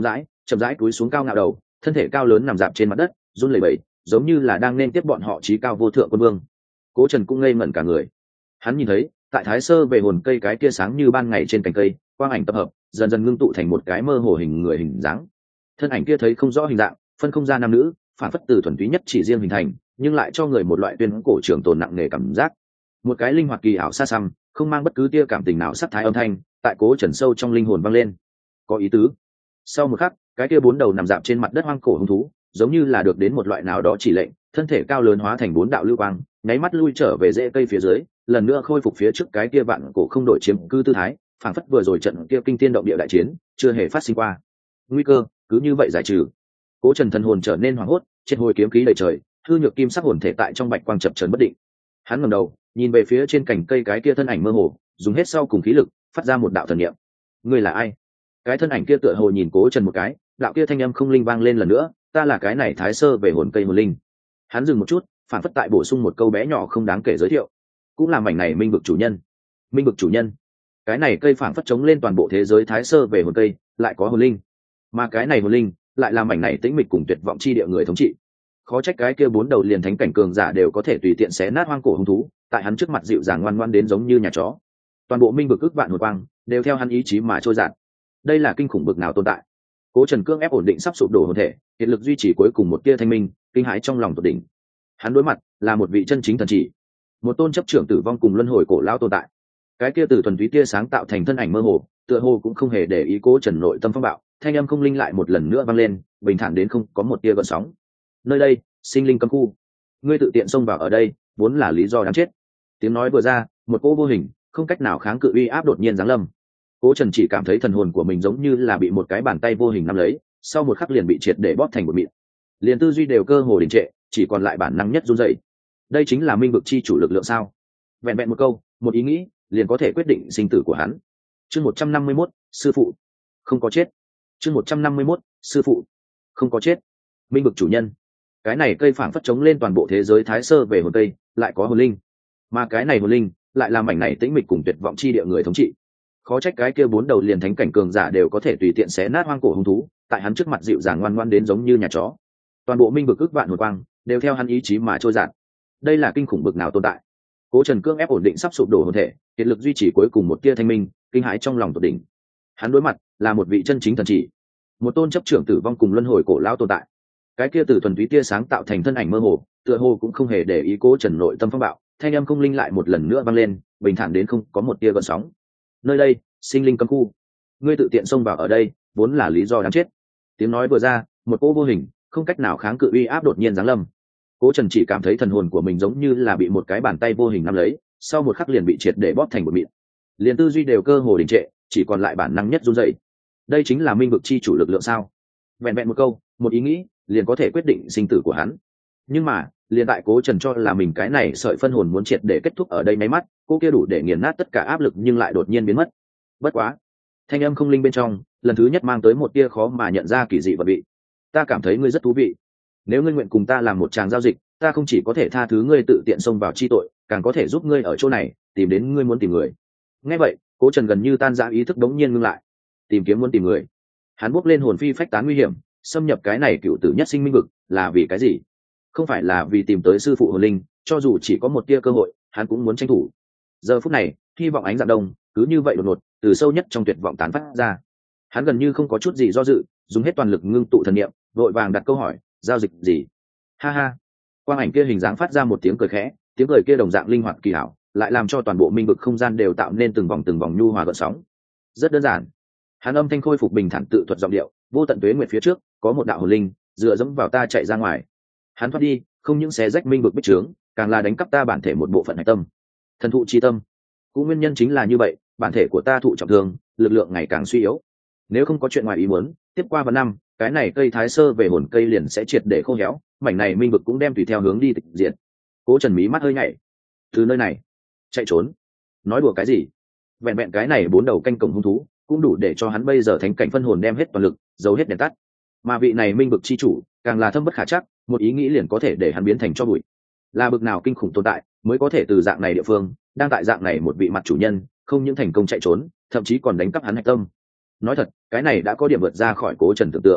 chậm rãi cúi xuống cao ngạo đầu, thân thể cao lớn nằm dạp trên mặt đất, run lẩy bẩy, giống như là đang nên tiếp bọn họ chí cao vô thượng quân vương. Cố Trần cũng ngây ngẩn cả người. Hắn nhìn thấy, tại Thái Sơ về hồn cây cái kia sáng như ban ngày trên cành cây, quang ảnh tập hợp, dần dần ngưng tụ thành một cái mơ hồ hình người hình dáng. Thân ảnh kia thấy không rõ hình dạng, phân không ra nam nữ, phản phất từ thuần túy nhất chỉ riêng hình thành, nhưng lại cho người một loại tuyên cổ trường tồn nặng nề cảm giác. Một cái linh hoạt kỳ ảo xa xăm, không mang bất cứ tia cảm tình nào sắc thái âm thanh, tại Cố Trần sâu trong linh hồn vang lên. Có ý tứ. Sau một khắc, cái kia bốn đầu nằm dạp trên mặt đất hoang cổ hung thú, giống như là được đến một loại nào đó chỉ lệnh, thân thể cao lớn hóa thành bốn đạo lưu quang, nháy mắt lui trở về rễ cây phía dưới, lần nữa khôi phục phía trước cái kia vạn cổ không đổi chiếm cư tư thái, phảng phất vừa rồi trận kia kinh thiên động địa đại chiến chưa hề phát sinh qua. Nguy cơ cứ như vậy giải trừ. Cố Trần thần hồn trở nên hoảng hốt, trên hồi kiếm khí đầy trời, hư nhược kim sắc hồn thể tại trong bạch quang chập chờn bất định. Hắn ngẩng đầu, nhìn về phía trên cành cây cái kia thân ảnh mơ hồ, dùng hết sau cùng khí lực, phát ra một đạo thần niệm. Ngươi là ai? Cái thân ảnh kia tựa hồ nhìn Cố Trần một cái, đạo kia thanh âm không linh vang lên lần nữa, ta là cái này Thái Sơ về hồn cây hồn linh. Hắn dừng một chút, phản phất tại bổ sung một câu bé nhỏ không đáng kể giới thiệu, cũng là mảnh này minh vực chủ nhân. Minh vực chủ nhân, cái này cây phản phất chống lên toàn bộ thế giới Thái Sơ về hồn cây, lại có hồn linh, mà cái này hồn linh lại là mảnh này tĩnh mịch cùng tuyệt vọng chi địa người thống trị. Khó trách cái kia bốn đầu liền thánh cảnh cường giả đều có thể tùy tiện xé nát hoang cổ hung thú, tại hắn trước mặt dịu dàng ngoan ngoãn đến giống như nhà chó. Toàn bộ minh vực ước vạn hồn quang đều theo hắn ý chí mà trôi dạt. Đây là kinh khủng bực nào tồn tại. Cố Trần cưỡng ép ổn định sắp sụp đổ hồn thể, hiện lực duy trì cuối cùng một tia thanh minh, kinh hãi trong lòng tột đỉnh. Hắn đối mặt là một vị chân chính thần chỉ, một tôn chấp trưởng tử vong cùng luân hồi cổ lão tồn tại. Cái kia từ thuần túy tia sáng tạo thành thân ảnh mơ hồ, tựa hồ cũng không hề để ý Cố Trần nội tâm phong bạo, thanh âm không linh lại một lần nữa vang lên, bình thản đến không có một tia gợn sóng. Nơi đây, sinh linh cấm khu. Ngươi tự tiện xông vào ở đây, vốn là lý do đáng chết. Tiếng nói vừa ra, một cỗ vô hình, không cách nào kháng cự uy áp đột nhiên giáng lâm. Cố Trần chỉ cảm thấy thần hồn của mình giống như là bị một cái bàn tay vô hình nắm lấy, sau một khắc liền bị triệt để bóp thành một mịn. Liền tư duy đều cơ hồ đình trệ, chỉ còn lại bản năng nhất run rẩy. Đây chính là minh vực chi chủ lực lượng sao? Vẹn vẹn một câu, một ý nghĩ, liền có thể quyết định sinh tử của hắn. Chương một trăm năm mươi mốt, sư phụ không có chết. Chương một trăm năm mươi mốt, sư phụ không có chết. Minh vực chủ nhân, cái này cây phảng phất chống lên toàn bộ thế giới Thái Sơ về hồn cây, lại có hồn linh, mà cái này hồn linh lại là mảnh này tĩnh mịch cùng tuyệt vọng chi địa người thống trị. Khó trách cái kia bốn đầu liền thánh cảnh cường giả đều có thể tùy tiện xé nát hoang cổ hung thú, tại hắn trước mặt dịu dàng ngoan ngoãn đến giống như nhà chó. Toàn bộ minh vực ước vạn hồn quang đều theo hắn ý chí mà trôi dạt. Đây là kinh khủng bực nào tồn tại. Cố Trần cưỡng ép ổn định sắp sụp đổ hồn thể, hiện lực duy trì cuối cùng một tia thanh minh, kinh hãi trong lòng tột đỉnh. Hắn đối mặt là một vị chân chính thần chỉ, một tôn chấp trưởng tử vong cùng luân hồi cổ lão tồn tại. Cái kia từ thuần túy tia sáng tạo thành thân ảnh mơ hồ, tựa hồ cũng không hề để ý Cố Trần nội tâm phong bạo, thanh âm không linh lại một lần nữa vang lên, bình thản đến không có một tia gợn sóng. Nơi đây, sinh linh cấm khu. Ngươi tự tiện xông vào ở đây, vốn là lý do đáng chết. Tiếng nói vừa ra, một cỗ vô hình, không cách nào kháng cự uy áp đột nhiên giáng lâm. Cố Trần chỉ cảm thấy thần hồn của mình giống như là bị một cái bàn tay vô hình nắm lấy, sau một khắc liền bị triệt để bóp thành một mịn. Liền tư duy đều cơ hồ đình trệ, chỉ còn lại bản năng nhất run rẩy. Đây chính là minh vực chi chủ lực lượng sao? Vẹn vẹn một câu, một ý nghĩ, liền có thể quyết định sinh tử của hắn. Nhưng mà, liền tại Cố Trần cho là mình cái này sợi phân hồn muốn triệt để kết thúc ở đây mấy mắt, cô kia đủ để nghiền nát tất cả áp lực nhưng lại đột nhiên biến mất. Bất quá, thanh âm không linh bên trong, lần thứ nhất mang tới một tia khó mà nhận ra kỳ dị vật vị. Ta cảm thấy ngươi rất thú vị. Nếu ngươi nguyện cùng ta làm một tràng giao dịch, ta không chỉ có thể tha thứ ngươi tự tiện xông vào chi tội, càng có thể giúp ngươi ở chỗ này tìm đến ngươi muốn tìm người. Nghe vậy, Cố Trần gần như tan rã ý thức đống nhiên ngưng lại. Tìm kiếm muốn tìm người. Hắn bước lên hồn phi phách tán nguy hiểm, xâm nhập cái này cựu tử nhất sinh minh vực, là vì cái gì? Không phải là vì tìm tới sư phụ hồn linh, cho dù chỉ có một tia cơ hội, hắn cũng muốn tranh thủ. Giờ phút này, hy vọng ánh dạng đông cứ như vậy đột ngột từ sâu nhất trong tuyệt vọng tán phát ra. Hắn gần như không có chút gì do dự, dùng hết toàn lực ngưng tụ thần niệm, vội vàng đặt câu hỏi, giao dịch gì? Ha ha. Quang ảnh kia hình dáng phát ra một tiếng cười khẽ, tiếng cười kia đồng dạng linh hoạt kỳ hảo, lại làm cho toàn bộ minh vực không gian đều tạo nên từng vòng từng vòng nhu hòa gợn sóng. Rất đơn giản. Hắn âm thanh khôi phục bình thản tự thuật giọng điệu, vô tận tuế nguyệt phía trước, có một đạo hồn linh dựa dẫm vào ta chạy ra ngoài. Hắn thoát đi, không những xé rách minh vực bích trướng, càng là đánh cắp ta bản thể một bộ phận hạch tâm. Thần thụ chi tâm. Cũng nguyên nhân chính là như vậy, bản thể của ta thụ trọng thương, lực lượng ngày càng suy yếu. Nếu không có chuyện ngoài ý muốn, tiếp qua vài năm, cái này cây Thái Sơ về hồn cây liền sẽ triệt để khô héo, mảnh này minh vực cũng đem tùy theo hướng đi tịch diệt. Cố Trần mí mắt hơi nhảy. Từ nơi này chạy trốn? Nói đùa cái gì? Vẹn vẹn cái này bốn đầu canh cổng hung thú, cũng đủ để cho hắn bây giờ thánh cảnh phân hồn đem hết toàn lực, giấu hết đèn tắt. Mà vị này minh vực chi chủ, càng là thâm bất khả trắc, một ý nghĩ liền có thể để hắn biến thành cho bụi. Là bực nào kinh khủng tồn tại, mới có thể từ dạng này địa phương, đang tại dạng này một vị mặt chủ nhân, không những thành công chạy trốn, thậm chí còn đánh cắp hắn hạch tâm. Nói thật, cái này đã có điểm vượt ra khỏi Cố Trần tưởng tượng.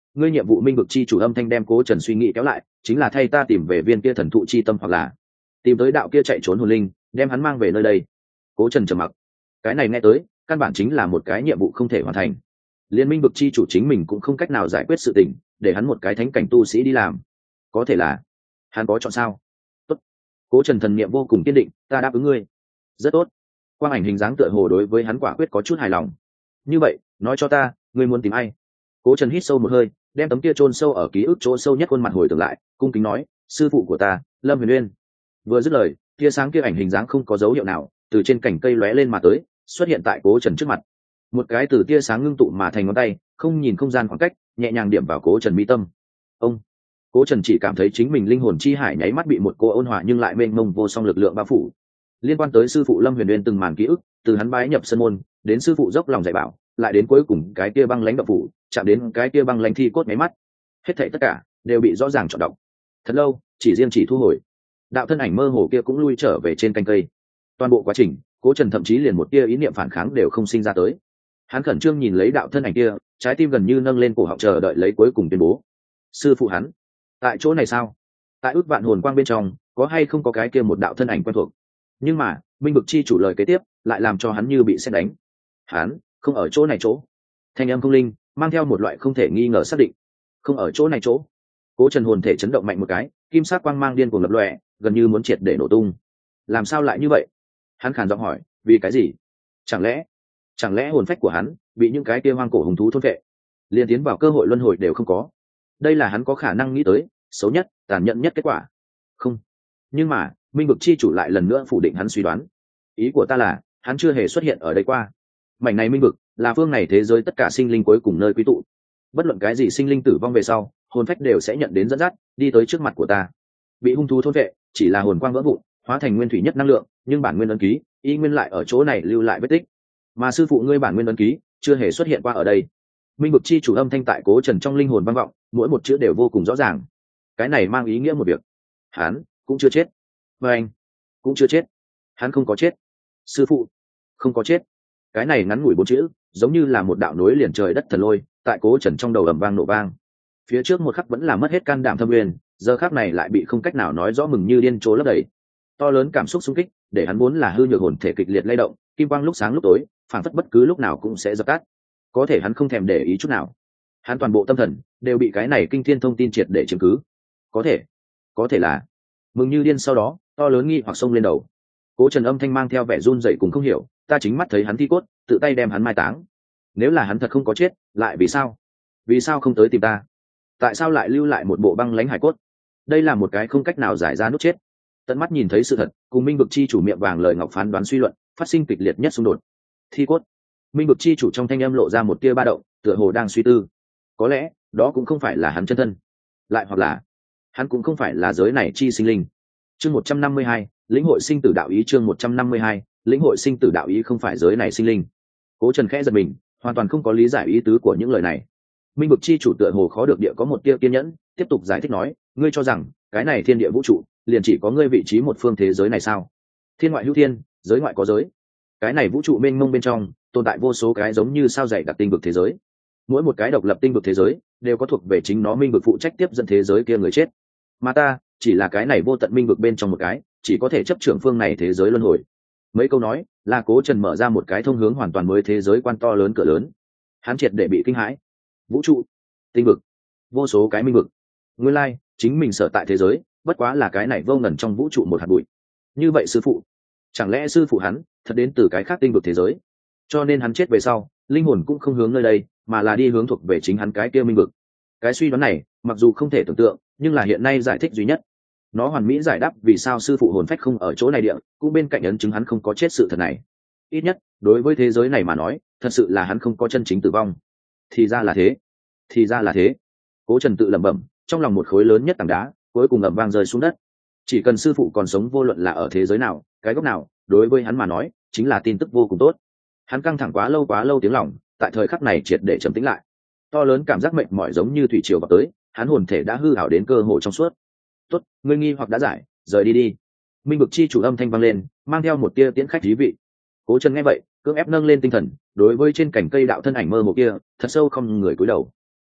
ngươi nhiệm vụ minh vực chi chủ âm thanh đem cố trần suy nghĩ kéo lại, chính là thay ta tìm về viên kia thần thụ chi tâm, hoặc là tìm tới đạo kia chạy trốn hồn linh, đem hắn mang về nơi đây. Cố trần trầm mặc. Cái này nghe tới căn bản chính là một cái nhiệm vụ không thể hoàn thành. Liên minh vực chi chủ chính mình cũng không cách nào giải quyết sự tình, để hắn một cái thánh cảnh tu sĩ đi làm. Có thể là hắn có chọn sao? Tốt. Cố trần thần niệm vô cùng kiên định, ta đáp ứng ngươi. Rất tốt. Quang ảnh hình dáng tựa hồ đối với hắn quả quyết có chút hài lòng. Như vậy nói cho ta, ngươi muốn tìm ai? Cố trần hít sâu một hơi, đem tấm kia chôn sâu ở ký ức chỗ sâu nhất khuôn mặt hồi tưởng lại, cung kính nói, sư phụ của ta, Lâm Huyền Uyên. Vừa dứt lời, tia sáng kia ảnh hình dáng không có dấu hiệu nào từ trên cành cây lóe lên mà tới, xuất hiện tại cố trần trước mặt. Một cái từ tia sáng ngưng tụ mà thành ngón tay, không nhìn không gian khoảng cách, nhẹ nhàng điểm vào cố trần mi tâm. Ông cố trần chỉ cảm thấy chính mình linh hồn chi hải nháy mắt bị một cô ôn hòa nhưng lại mênh mông vô song lực lượng bao phủ. Liên quan tới sư phụ Lâm Huyền Uyên từng màn ký ức, từ hắn bái nhập sân môn đến sư phụ dốc lòng dạy bảo, lại đến cuối cùng cái kia băng lãnh độc phủ, chạm đến cái kia băng lãnh thi cốt nháy mắt, hết thảy tất cả đều bị rõ ràng chọn đọc. Thật lâu, chỉ riêng chỉ thu hồi, đạo thân ảnh mơ hồ kia cũng lui trở về trên cành cây. Toàn bộ quá trình, cố trần thậm chí liền một tia ý niệm phản kháng đều không sinh ra tới. Hắn khẩn trương nhìn lấy đạo thân ảnh kia, trái tim gần như nâng lên cổ họng chờ đợi lấy cuối cùng tuyên bố. Sư phụ hắn tại chỗ này sao? Tại ước vạn hồn quang bên trong, có hay không có cái kia một đạo thân ảnh quen thuộc? Nhưng mà minh vực chi chủ lời kế tiếp lại làm cho hắn như bị sét đánh. Hắn không ở chỗ này chỗ. Thanh âm không linh mang theo một loại không thể nghi ngờ xác định. Không ở chỗ này chỗ. Cố trần hồn thể chấn động mạnh một cái, kim sắc quang mang điên cuồng lập lòe, gần như muốn triệt để nổ tung. Làm sao lại như vậy? Hắn khàn giọng hỏi, vì cái gì? Chẳng lẽ chẳng lẽ hồn phách của hắn bị những cái kia hoang cổ hùng thú thôn vệ, liền tiến vào cơ hội luân hồi đều không có? Đây là hắn có khả năng nghĩ tới xấu nhất, tàn nhẫn nhất kết quả. Không. Nhưng mà minh vực chi chủ lại lần nữa phủ định hắn suy đoán. Ý của ta là hắn chưa hề xuất hiện ở đây qua. Mảnh này minh vực là phương này thế giới tất cả sinh linh cuối cùng nơi quy tụ. Bất luận cái gì sinh linh tử vong về sau, hồn phách đều sẽ nhận đến dẫn dắt, đi tới trước mặt của ta. Bị hung thú thôn vệ chỉ là hồn quang vỡ vụn, hóa thành nguyên thủy nhất năng lượng, nhưng bản nguyên ấn ký y nguyên lại ở chỗ này lưu lại vết tích. Mà sư phụ ngươi bản nguyên ấn ký chưa hề xuất hiện qua ở đây. Minh vực chi chủ âm thanh tại cố trần trong linh hồn vang vọng, mỗi một chữ đều vô cùng rõ ràng. Cái này mang ý nghĩa một việc, hắn cũng chưa chết, và anh cũng chưa chết. Hắn không có chết, sư phụ không có chết. Cái này ngắn ngủi bốn chữ giống như là một đạo nối liền trời đất thần lôi, tại cố trần trong đầu ầm vang nổ vang. Phía trước một khắc vẫn là mất hết can đảm thâm uyên, giờ khắc này lại bị không cách nào nói rõ mừng như điên trố lấp đầy. To lớn cảm xúc xung kích để hắn muốn là hư nhược hồn thể kịch liệt lay động, kim quang lúc sáng lúc tối, phảng phất bất cứ lúc nào cũng sẽ dập tắt. Có thể hắn không thèm để ý chút nào. Hắn toàn bộ tâm thần đều bị cái này kinh thiên thông tin triệt để chiếm cứ. Có thể có thể là mừng như điên, sau đó to lớn nghi hoặc xông lên đầu. Cố trần âm thanh mang theo vẻ run dậy cùng không hiểu, ta chính mắt thấy hắn thi cốt, tự tay đem hắn mai táng. Nếu là hắn thật không có chết, lại vì sao vì sao không tới tìm ta? Tại sao lại lưu lại một bộ băng lãnh hải cốt? Đây là một cái không cách nào giải ra nút chết. Tận mắt nhìn thấy sự thật, cùng minh vực chi chủ miệng vàng lời ngọc phán đoán suy luận, phát sinh kịch liệt nhất xung đột. Thi cốt. Minh vực chi chủ trong thanh âm lộ ra một tia ba động, tựa hồ đang suy tư. Có lẽ đó cũng không phải là hắn chân thân, lại hoặc là hắn cũng không phải là giới này chi sinh linh. Chương một trăm năm mươi hai, lĩnh hội sinh tử đạo ý. Chương một trăm năm mươi hai, lĩnh hội sinh tử đạo ý không phải giới này sinh linh. Cố Trần khẽ giật mình, hoàn toàn không có lý giải ý tứ của những lời này. Minh vực chi chủ tựa hồ khó được địa có một tia kiên nhẫn, tiếp tục giải thích nói, ngươi cho rằng cái này thiên địa vũ trụ liền chỉ có ngươi vị trí một phương thế giới này sao? Thiên ngoại hữu thiên, giới ngoại có giới. Cái này vũ trụ mênh mông bên trong tồn tại vô số cái giống như sao dày đặc tinh vực thế giới. Mỗi một cái độc lập tinh vực thế giới đều có thuộc về chính nó minh vực phụ trách tiếp dẫn thế giới kia người chết. Mà ta chỉ là cái này vô tận minh vực bên trong một cái, chỉ có thể chấp trưởng phương này thế giới luân hồi. Mấy câu nói là Cố Trần mở ra một cái thông hướng hoàn toàn mới thế giới quan to lớn cửa lớn. Hắn triệt để bị kinh hãi. Vũ trụ, tinh vực, vô số cái minh vực. Nguyên lai, chính mình sở tại thế giới bất quá là cái này vô ngần trong vũ trụ một hạt bụi. Như vậy sư phụ, chẳng lẽ sư phụ hắn thật đến từ cái khác tinh vực thế giới? Cho nên hắn chết về sau, linh hồn cũng không hướng nơi đây, mà là đi hướng thuộc về chính hắn cái kia minh vực. Cái suy đoán này mặc dù không thể tưởng tượng, nhưng là hiện nay giải thích duy nhất. Nó hoàn mỹ giải đáp vì sao sư phụ hồn phách không ở chỗ này địa, cũng bên cạnh ấn chứng hắn không có chết sự thật này. Ít nhất đối với thế giới này mà nói, thật sự là hắn không có chân chính tử vong. Thì ra là thế, thì ra là thế. Cố Trần tự lẩm bẩm, trong lòng một khối lớn nhất tảng đá cuối cùng ầm vang rơi xuống đất. Chỉ cần sư phụ còn sống, vô luận là ở thế giới nào, cái góc nào, đối với hắn mà nói chính là tin tức vô cùng tốt. Hắn căng thẳng quá lâu quá lâu tiếng lòng, tại thời khắc này triệt để trầm tĩnh lại. To lớn cảm giác mệt mỏi giống như thủy triều vào tới, hắn hồn thể đã hư ảo đến cơ hồ trong suốt. Tốt, ngươi nghi hoặc đã giải, rời đi đi. Minh vực chi chủ âm thanh vang lên, mang theo một tia tiễn khách thí vị. Cố Trần nghe vậy cưỡng ép nâng lên tinh thần, đối với trên cành cây đạo thân ảnh mơ hồ kia thật sâu không người cúi đầu.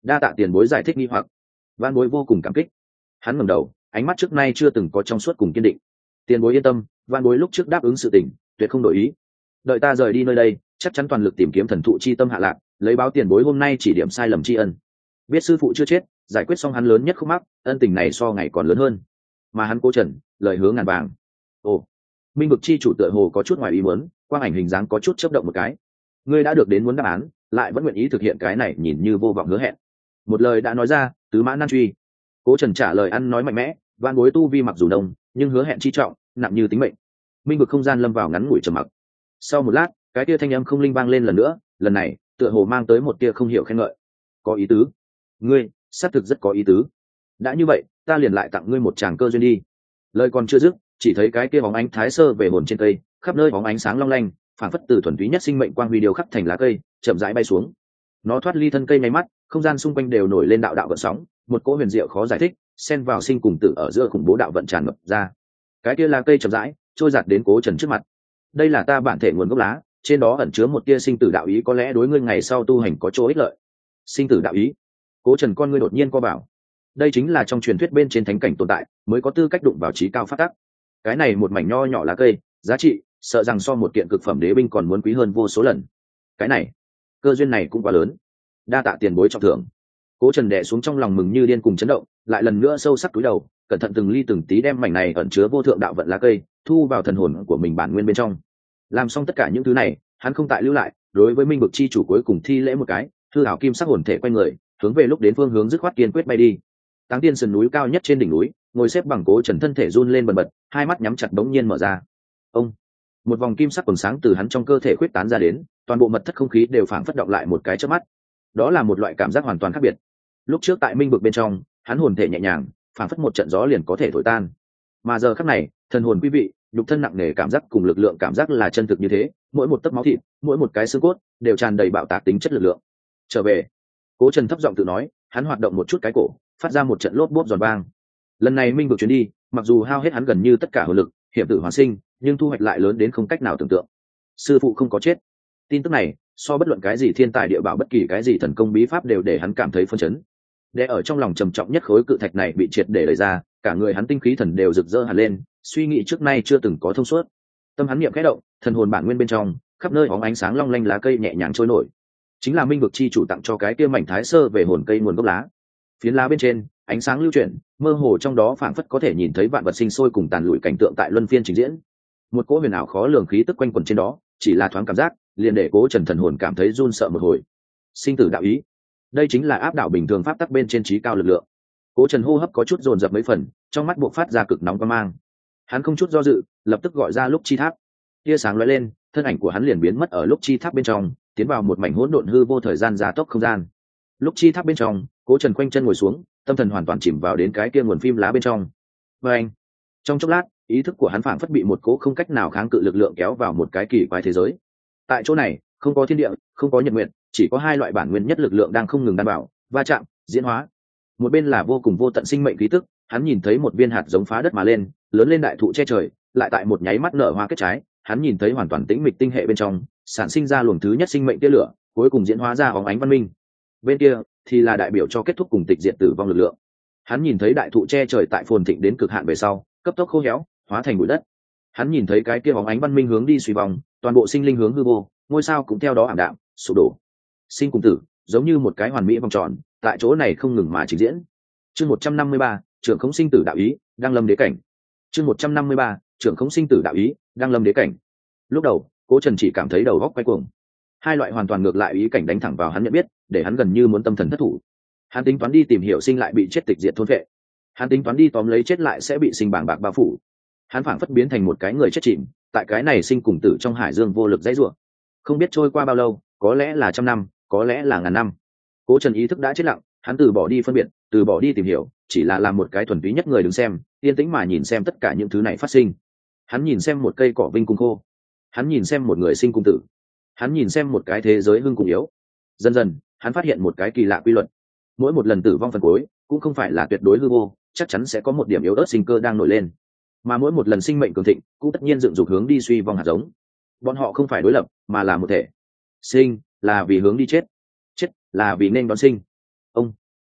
Đa tạ tiền bối giải thích nghi hoặc. Van bối vô cùng cảm kích. Hắn ngẩng đầu, ánh mắt trước nay chưa từng có trong suốt cùng kiên định. Tiền bối yên tâm, van bối lúc trước đáp ứng sự tình, tuyệt không đổi ý. Đợi ta rời đi nơi đây, chắc chắn toàn lực tìm kiếm thần thụ chi tâm hạ lạc, lấy báo tiền bối hôm nay chỉ điểm sai lầm tri ân. Biết sư phụ chưa chết, giải quyết xong hắn lớn nhất khúc mắc, ân tình này so ngày còn lớn hơn. Mà hắn Cố Trần, lời hứa ngàn vàng. Ồ, minh vực chi chủ tựa hồ có chút ngoài ý muốn, quang ảnh hình dáng có chút chớp động một cái. Ngươi đã được đến muốn đáp án, lại vẫn nguyện ý thực hiện cái này nhìn như vô vọng hứa hẹn. Một lời đã nói ra, tứ mã nan truy. Cố Trần trả lời ăn nói mạnh mẽ, van bối tu vi mặc dù đông, nhưng hứa hẹn chi trọng, nặng như tính mệnh. Minh vực không gian lâm vào ngắn ngủi trầm mặc. Sau một lát, cái tia thanh âm không linh vang lên lần nữa, lần này tựa hồ mang tới một tia không hiểu khen ngợi. Có ý tứ. Ngươi xác thực rất có ý tứ. Đã như vậy, ta liền lại tặng ngươi một tràng cơ duyên đi. Lời còn chưa dứt, chỉ thấy cái kia bóng ánh thái sơ về hồn trên cây, khắp nơi bóng ánh sáng long lanh, phản phất từ thuần túy nhất sinh mệnh quang huy điều khắc thành lá cây, chậm rãi bay xuống. Nó thoát ly thân cây nháy mắt, không gian xung quanh đều nổi lên đạo đạo gợn sóng, một cỗ huyền diệu khó giải thích, xen vào sinh cùng tử ở giữa khủng bố đạo vận tràn ngập ra. Cái kia lá cây chậm rãi trôi giạt đến Cố Trần trước mặt. Đây là ta bản thể nguồn gốc lá, trên đó ẩn chứa một tia sinh tử đạo ý, có lẽ đối ngươi ngày sau tu hành có chỗ ích lợi. Sinh tử đạo ý. Cố Trần con ngươi đột nhiên co bảo. Đây chính là trong truyền thuyết bên trên thánh cảnh tồn tại, mới có tư cách đụng vào trí cao phát tắc. Cái này một mảnh nho nhỏ lá cây, giá trị sợ rằng so một kiện cực phẩm đế binh còn muốn quý hơn vô số lần. Cái này, cơ duyên này cũng quá lớn. Đa tạ tiền bối trọng thưởng. Cố Trần đè xuống trong lòng mừng như điên cùng chấn động, lại lần nữa sâu sắc cúi đầu, cẩn thận từng ly từng tí đem mảnh này ẩn chứa vô thượng đạo vận lá cây thu vào thần hồn của mình bản nguyên bên trong. Làm xong tất cả những thứ này, hắn không tại lưu lại, đối với minh vực chi chủ cuối cùng thi lễ một cái, hư ảo kim sắc hồn thể quay người, hướng về lúc đến phương hướng dứt khoát kiên quyết bay đi. Táng Tiên sườn núi cao nhất trên đỉnh núi, ngồi xếp bằng Cố Trần thân thể run lên bần bật, hai mắt nhắm chặt bỗng nhiên mở ra. Ông, một vòng kim sắc quầng sáng từ hắn trong cơ thể khuyết tán ra đến, toàn bộ mật thất không khí đều phảng phất động lại một cái chớp mắt. Đó là một loại cảm giác hoàn toàn khác biệt. Lúc trước tại minh vực bên trong, hắn hồn thể nhẹ nhàng, phảng phất một trận gió liền có thể thổi tan. Mà giờ khắc này, thần hồn quý vị, nhục thân nặng nề cảm giác cùng lực lượng cảm giác là chân thực như thế, mỗi một tấc máu thịt, mỗi một cái xương cốt đều tràn đầy bạo tạc tính chất lực lượng. Trở về. Cố Trần thấp giọng tự nói, hắn hoạt động một chút cái cổ, phát ra một trận lốp bốp giòn vang. Lần này minh vực chuyến đi, mặc dù hao hết hắn gần như tất cả hồn lực, hiểm tử hoàn sinh, nhưng thu hoạch lại lớn đến không cách nào tưởng tượng. Sư phụ không có chết. Tin tức này, so bất luận cái gì thiên tài địa bảo, bất kỳ cái gì thần công bí pháp đều để hắn cảm thấy phấn chấn. Để ở trong lòng trầm trọng nhất khối cự thạch này bị triệt để đẩy ra, cả người hắn tinh khí thần đều rực rỡ hẳn lên, suy nghĩ trước nay chưa từng có thông suốt. Tâm hắn niệm khẽ động, thần hồn bản nguyên bên trong, khắp nơi bóng ánh sáng long lanh lá cây nhẹ nhàng trôi nổi. Chính là minh vực chi chủ tặng cho cái kia mảnh thái sơ về hồn cây nguồn gốc lá. Phiến lá bên trên, ánh sáng lưu chuyển, mơ hồ trong đó phảng phất có thể nhìn thấy vạn vật sinh sôi cùng tàn lụi cảnh tượng tại luân phiên trình diễn. Một cỗ huyền ảo khó lường khí tức quanh quẩn trên đó, chỉ là thoáng cảm giác, liền để Cố Trần thần hồn cảm thấy run sợ một hồi. Sinh tử đạo ý, đây chính là áp đảo bình thường pháp tắc bên trên trí cao lực lượng. Cố Trần hô hấp có chút dồn dập mấy phần, trong mắt buộc phát ra cực nóng quan mang. Hắn không chút do dự, lập tức gọi ra lúc chi tháp. Tia sáng lóe lên, thân ảnh của hắn liền biến mất ở lúc chi tháp bên trong, tiến vào một mảnh hỗn độn hư vô thời gian gia tốc không gian. Lúc chi tháp bên trong, Cố Trần quanh chân ngồi xuống, tâm thần hoàn toàn chìm vào đến cái kia nguồn phim lá bên trong. Và anh, trong chốc lát, ý thức của hắn phảng phất bị một cỗ không cách nào kháng cự lực lượng kéo vào một cái kỳ quái thế giới. Tại chỗ này, không có thiên địa, không có nhật nguyệt, chỉ có hai loại bản nguyên nhất lực lượng đang không ngừng đan bảo, va chạm, diễn hóa. Một bên là vô cùng vô tận sinh mệnh khí tức, hắn nhìn thấy một viên hạt giống phá đất mà lên, lớn lên đại thụ che trời, lại tại một nháy mắt nở hoa kết trái, hắn nhìn thấy hoàn toàn tĩnh mịch tinh hệ bên trong, sản sinh ra luồng thứ nhất sinh mệnh tia lửa, cuối cùng diễn hóa ra bóng ánh văn minh. Bên kia thì là đại biểu cho kết thúc cùng tịch diệt tử vong lực lượng. Hắn nhìn thấy đại thụ che trời tại phồn thịnh đến cực hạn về sau, cấp tốc khô héo, hóa thành bụi đất. Hắn nhìn thấy cái kia bóng ánh văn minh hướng đi suy vong, toàn bộ sinh linh hướng hư vô, ngôi sao cũng theo đó ảm đạm, sụp đổ. Sinh cùng tử, giống như một cái hoàn mỹ vòng tròn, tại chỗ này không ngừng mà trình diễn. Chương một trăm năm mươi ba, trưởng khống sinh tử đạo ý, đang lâm đế cảnh. Chương một trăm năm mươi ba, trưởng khống sinh tử đạo ý, đang lâm đế cảnh. Lúc đầu, Cố Trần chỉ cảm thấy đầu óc quay cuồng. Hai loại hoàn toàn ngược lại ý cảnh đánh thẳng vào hắn nhận biết, để hắn gần như muốn tâm thần thất thủ. Hắn tính toán đi tìm hiểu sinh lại bị chết tịch diệt thôn vệ. Hắn tính toán đi tóm lấy chết lại sẽ bị sinh bàng bạc bao phủ. Hắn phảng phất biến thành một cái người chết chìm, tại cái này sinh cùng tử trong hải dương vô lực dãy rủa. Không biết trôi qua bao lâu, có lẽ là trăm năm, có lẽ là ngàn năm. Cố Trần ý thức đã chết lặng, hắn từ bỏ đi phân biệt, từ bỏ đi tìm hiểu, chỉ là làm một cái thuần túy nhất người đứng xem, yên tĩnh mà nhìn xem tất cả những thứ này phát sinh. Hắn nhìn xem một cây cỏ vinh cùng khô, hắn nhìn xem một người sinh cùng tử, hắn nhìn xem một cái thế giới hưng cùng yếu. Dần dần, hắn phát hiện một cái kỳ lạ quy luật: mỗi một lần tử vong phần cuối, cũng không phải là tuyệt đối hư vô, chắc chắn sẽ có một điểm yếu ớt sinh cơ đang nổi lên. Mà mỗi một lần sinh mệnh cường thịnh, cũng tất nhiên dựng dục hướng đi suy vong hạt giống. Bọn họ không phải đối lập, mà là một thể. Sinh là vì hướng đi chết, chết là vì nên đón sinh. Ông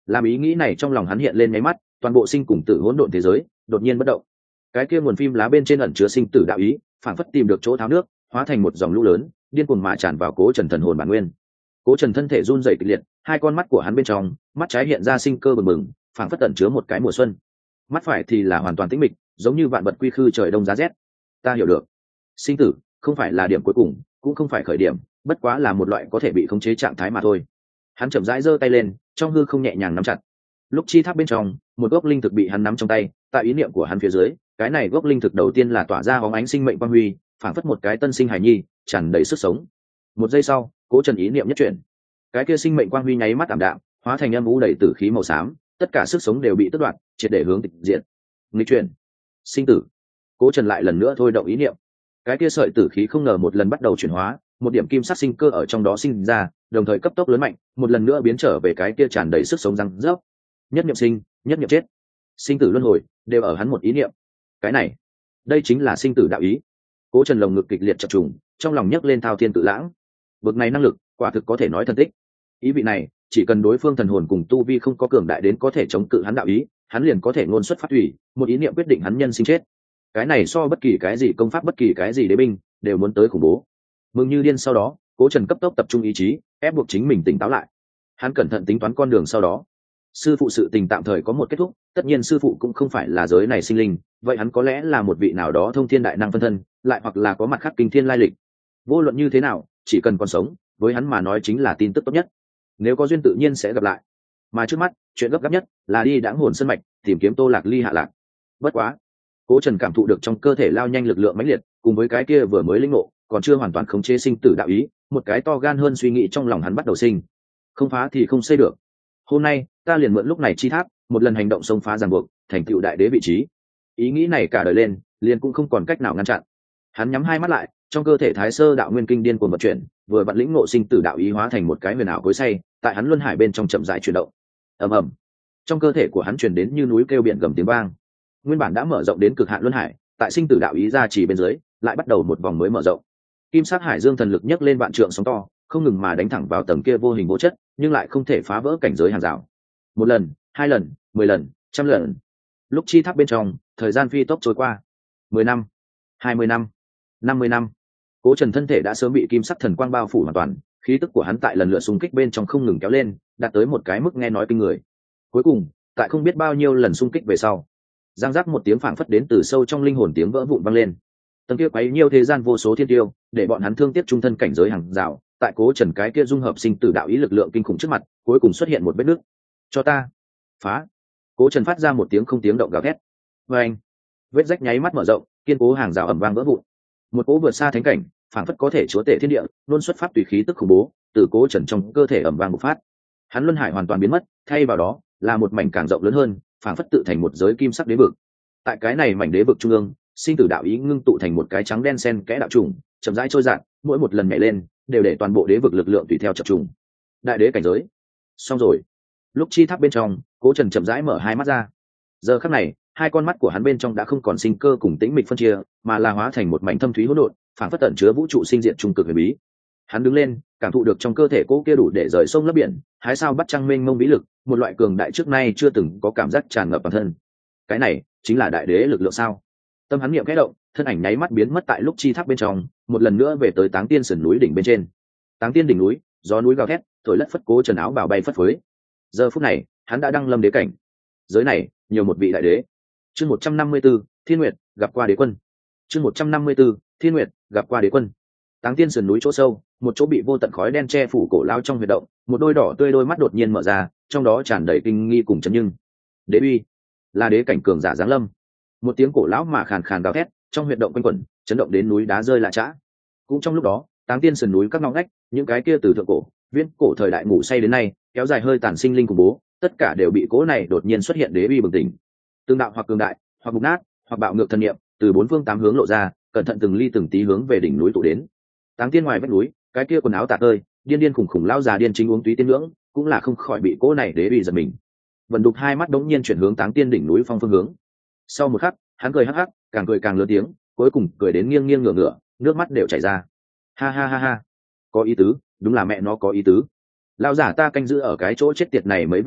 Làm ý nghĩ này trong lòng hắn hiện lên nháy mắt, toàn bộ sinh cùng tử hỗn độn thế giới đột nhiên bất động. Cái kia nguồn phim lá bên trên ẩn chứa sinh tử đạo ý, phảng phất tìm được chỗ tháo nước, hóa thành một dòng lũ lớn, điên cuồng mà tràn vào Cố Trần thần hồn bản nguyên. Cố Trần thân thể run rẩy kịch liệt, hai con mắt của hắn bên trong, mắt trái hiện ra sinh cơ bừng bừng, phảng phất ẩn chứa một cái mùa xuân. Mắt phải thì là hoàn toàn tĩnh mịch, giống như vạn vật quy khư trời đông giá rét. Ta hiểu được, sinh tử không phải là điểm cuối cùng, cũng không phải khởi điểm, bất quá là một loại có thể bị khống chế trạng thái mà thôi. Hắn chậm rãi giơ tay lên, trong hư không nhẹ nhàng nắm chặt. Lúc chi tháp bên trong, một gốc linh thực bị hắn nắm trong tay, tại ý niệm của hắn phía dưới, cái này gốc linh thực đầu tiên là tỏa ra bóng ánh sinh mệnh quang huy, phảng phất một cái tân sinh hải nhi, tràn đầy sức sống. Một giây sau, Cố Trần ý niệm nhất chuyển, cái kia sinh mệnh quang huy nháy mắt tạm đạm, hóa thành âm u đầy tử khí màu xám, tất cả sức sống đều bị tước đoạt, triệt để hướng tịch diệt. Nghịch chuyển, sinh tử. Cố Trần lại lần nữa thôi động ý niệm, cái kia sợi tử khí không ngờ một lần bắt đầu chuyển hóa, một điểm kim sắc sinh cơ ở trong đó sinh ra, đồng thời cấp tốc lớn mạnh, một lần nữa biến trở về cái kia tràn đầy sức sống răng rớp. Nhất niệm sinh, nhất niệm chết, sinh tử luân hồi đều ở hắn một ý niệm. Cái này, đây chính là sinh tử đạo ý. Cố Trần lồng ngực kịch liệt chập trùng, trong lòng nhấc lên thao thiên tự lãng. Bực này năng lực, quả thực có thể nói thần tích. Ý vị này, chỉ cần đối phương thần hồn cùng tu vi không có cường đại đến có thể chống cự hắn đạo ý, hắn liền có thể ngôn xuất phát thủy, một ý niệm quyết định hắn nhân sinh chết. Cái này so bất kỳ cái gì công pháp, bất kỳ cái gì đế binh đều muốn tới khủng bố. Mừng như điên sau đó, Cố Trần cấp tốc tập trung ý chí, ép buộc chính mình tỉnh táo lại. Hắn cẩn thận tính toán con đường sau đó. Sư phụ sự tình tạm thời có một kết thúc, tất nhiên sư phụ cũng không phải là giới này sinh linh, vậy hắn có lẽ là một vị nào đó thông thiên đại năng phân thân, lại hoặc là có mặt khác kinh thiên lai lịch. Vô luận như thế nào, chỉ cần còn sống, với hắn mà nói chính là tin tức tốt nhất. Nếu có duyên tự nhiên sẽ gặp lại. Mà trước mắt, chuyện gấp gáp nhất là đi đãng hồn sân mạch, tìm kiếm Tô Lạc Ly hạ lạc. Bất quá, Cố Trần cảm thụ được trong cơ thể lao nhanh lực lượng mãnh liệt, cùng với cái kia vừa mới linh ngộ, còn chưa hoàn toàn khống chế sinh tử đạo ý, một cái to gan hơn suy nghĩ trong lòng hắn bắt đầu sinh. Không phá thì không xây được. Hôm nay, ta liền mượn lúc này chi tháp, một lần hành động xông phá ràng buộc, thành tựu đại đế vị trí. Ý nghĩ này cả đời lên, liền cũng không còn cách nào ngăn chặn. Hắn nhắm hai mắt lại, trong cơ thể Thái Sơ Đạo Nguyên Kinh điên cuồng vận chuyển, vừa vặn lĩnh ngộ sinh tử đạo ý hóa thành một cái huyền ảo cối xay, tại hắn luân hải bên trong chậm rãi chuyển động. Ầm ầm. Trong cơ thể của hắn truyền đến như núi kêu biển gầm tiếng vang. Nguyên bản đã mở rộng đến cực hạn luân hải, tại sinh tử đạo ý ra chỉ bên dưới, lại bắt đầu một vòng mới mở rộng. Kim sắc hải dương thần lực nhấc lên vạn trượng sóng to, không ngừng mà đánh thẳng vào tầng kia vô hình vô chất, nhưng lại không thể phá vỡ cảnh giới hàng rào. Một lần, hai lần, mười lần, trăm lần. Lúc chi tháp bên trong, thời gian phi tốc trôi qua. Mười năm, hai mươi năm, năm mươi năm. Cố Trần thân thể đã sớm bị kim sắc thần quang bao phủ hoàn toàn, khí tức của hắn tại lần lượt xung kích bên trong không ngừng kéo lên, đạt tới một cái mức nghe nói kinh người. Cuối cùng, tại không biết bao nhiêu lần xung kích về sau, giang giác một tiếng phảng phất đến từ sâu trong linh hồn tiếng vỡ vụn vang lên. Tầng kia quấy nhiêu thế gian vô số thiên tiêu, để bọn hắn thương tiếc trung thân cảnh giới hàng rào, tại Cố Trần cái kia dung hợp sinh tử đạo ý lực lượng kinh khủng trước mặt, cuối cùng xuất hiện một vết nứt. Cho ta phá. Cố Trần phát ra một tiếng không tiếng động gào thét. Và anh, vết rách nháy mắt mở rộng, kiên cố hàng rào ầm vang vỡ vụn. Một cỗ vượt xa thánh cảnh, phảng phất có thể chúa tể thiên địa, luôn xuất phát tùy khí tức khủng bố, từ Cố Trần trong cơ thể ầm vang bộc phát. Hắn luân hải hoàn toàn biến mất, thay vào đó là một mảnh càng rộng lớn hơn, phảng phất tự thành một giới kim sắc đế vực. Tại cái này mảnh đế vực trung ương, sinh tử đạo ý ngưng tụ thành một cái trắng đen xen kẽ đạo trùng, chậm rãi trôi dạt, mỗi một lần nhảy lên, đều để toàn bộ đế vực lực lượng tùy theo chập trùng. Đại đế cảnh giới. Xong rồi. Lúc chi tháp bên trong, Cố Trần chậm rãi mở hai mắt ra. Giờ khắc này, hai con mắt của hắn bên trong đã không còn sinh cơ cùng tĩnh mịch phân chia, mà là hóa thành một mảnh thâm thúy hỗn độn, phảng phất tẩn chứa vũ trụ sinh diện trung cực huyền bí. Hắn đứng lên, cảm thụ được trong cơ thể cố kia đủ để rời sông lấp biển, hái sao bắt trăng mênh mông vĩ lực, một loại cường đại trước nay chưa từng có cảm giác tràn ngập bản thân. Cái này chính là đại đế lực lượng sao? Tâm hắn niệm khẽ động, thân ảnh nháy mắt biến mất tại lúc chi tháp bên trong, một lần nữa về tới Táng Tiên sườn núi đỉnh bên trên. Táng Tiên đỉnh núi, gió núi gào thét, thổi lất phất Cố Trần áo bào bay phất phới. Giờ phút này, hắn đã đăng lâm đế cảnh. Giới này, nhiều một vị đại đế. Chương một trăm năm mươi 154, Thiên Nguyệt gặp qua đế quân. Chương một trăm năm mươi 154, Thiên Nguyệt gặp qua đế quân. Táng Tiên sườn núi chỗ sâu, một chỗ bị vô tận khói đen che phủ cổ lao trong huyệt động, một đôi đỏ tươi đôi mắt đột nhiên mở ra, trong đó tràn đầy kinh nghi cùng chấn nhưng. Đế uy, là đế cảnh cường giả giáng lâm. Một tiếng cổ lão mà khàn khàn gào thét, trong huyệt động quanh quẩn, chấn động đến núi đá rơi lạ chã. Cũng trong lúc đó, Táng Tiên sườn núi các ngóc ngách, những cái kia từ thượng cổ, viễn cổ thời đại ngủ say đến nay, kéo dài hơi tàn sinh linh cùng bố, tất cả đều bị cố này đột nhiên xuất hiện đế uy bừng tỉnh. Tương đạo hoặc cường đại, hoặc mục nát, hoặc bạo ngược thần niệm, từ bốn phương tám hướng lộ ra, cẩn thận từng ly từng tí hướng về đỉnh núi tụ đến. Táng Tiên ngoài vách núi, cái kia quần áo tả tơi, điên điên khủng khủng lao già điên chính uống túy tiên ngưỡng, cũng là không khỏi bị cố này đế uy giật mình. Vân Đục hai mắt đống nhiên chuyển hướng Táng Tiên đỉnh núi phong phương hướng. Sau một khắc, hắn cười hắc hắc, càng cười càng lớn tiếng, cuối cùng cười đến nghiêng nghiêng ngửa ngửa, nước mắt đều chảy ra. Ha ha ha ha, có ý tứ, đúng là mẹ nó có ý tứ. Lão giả ta canh giữ ở cái chỗ chết tiệt này mấy vạn năm,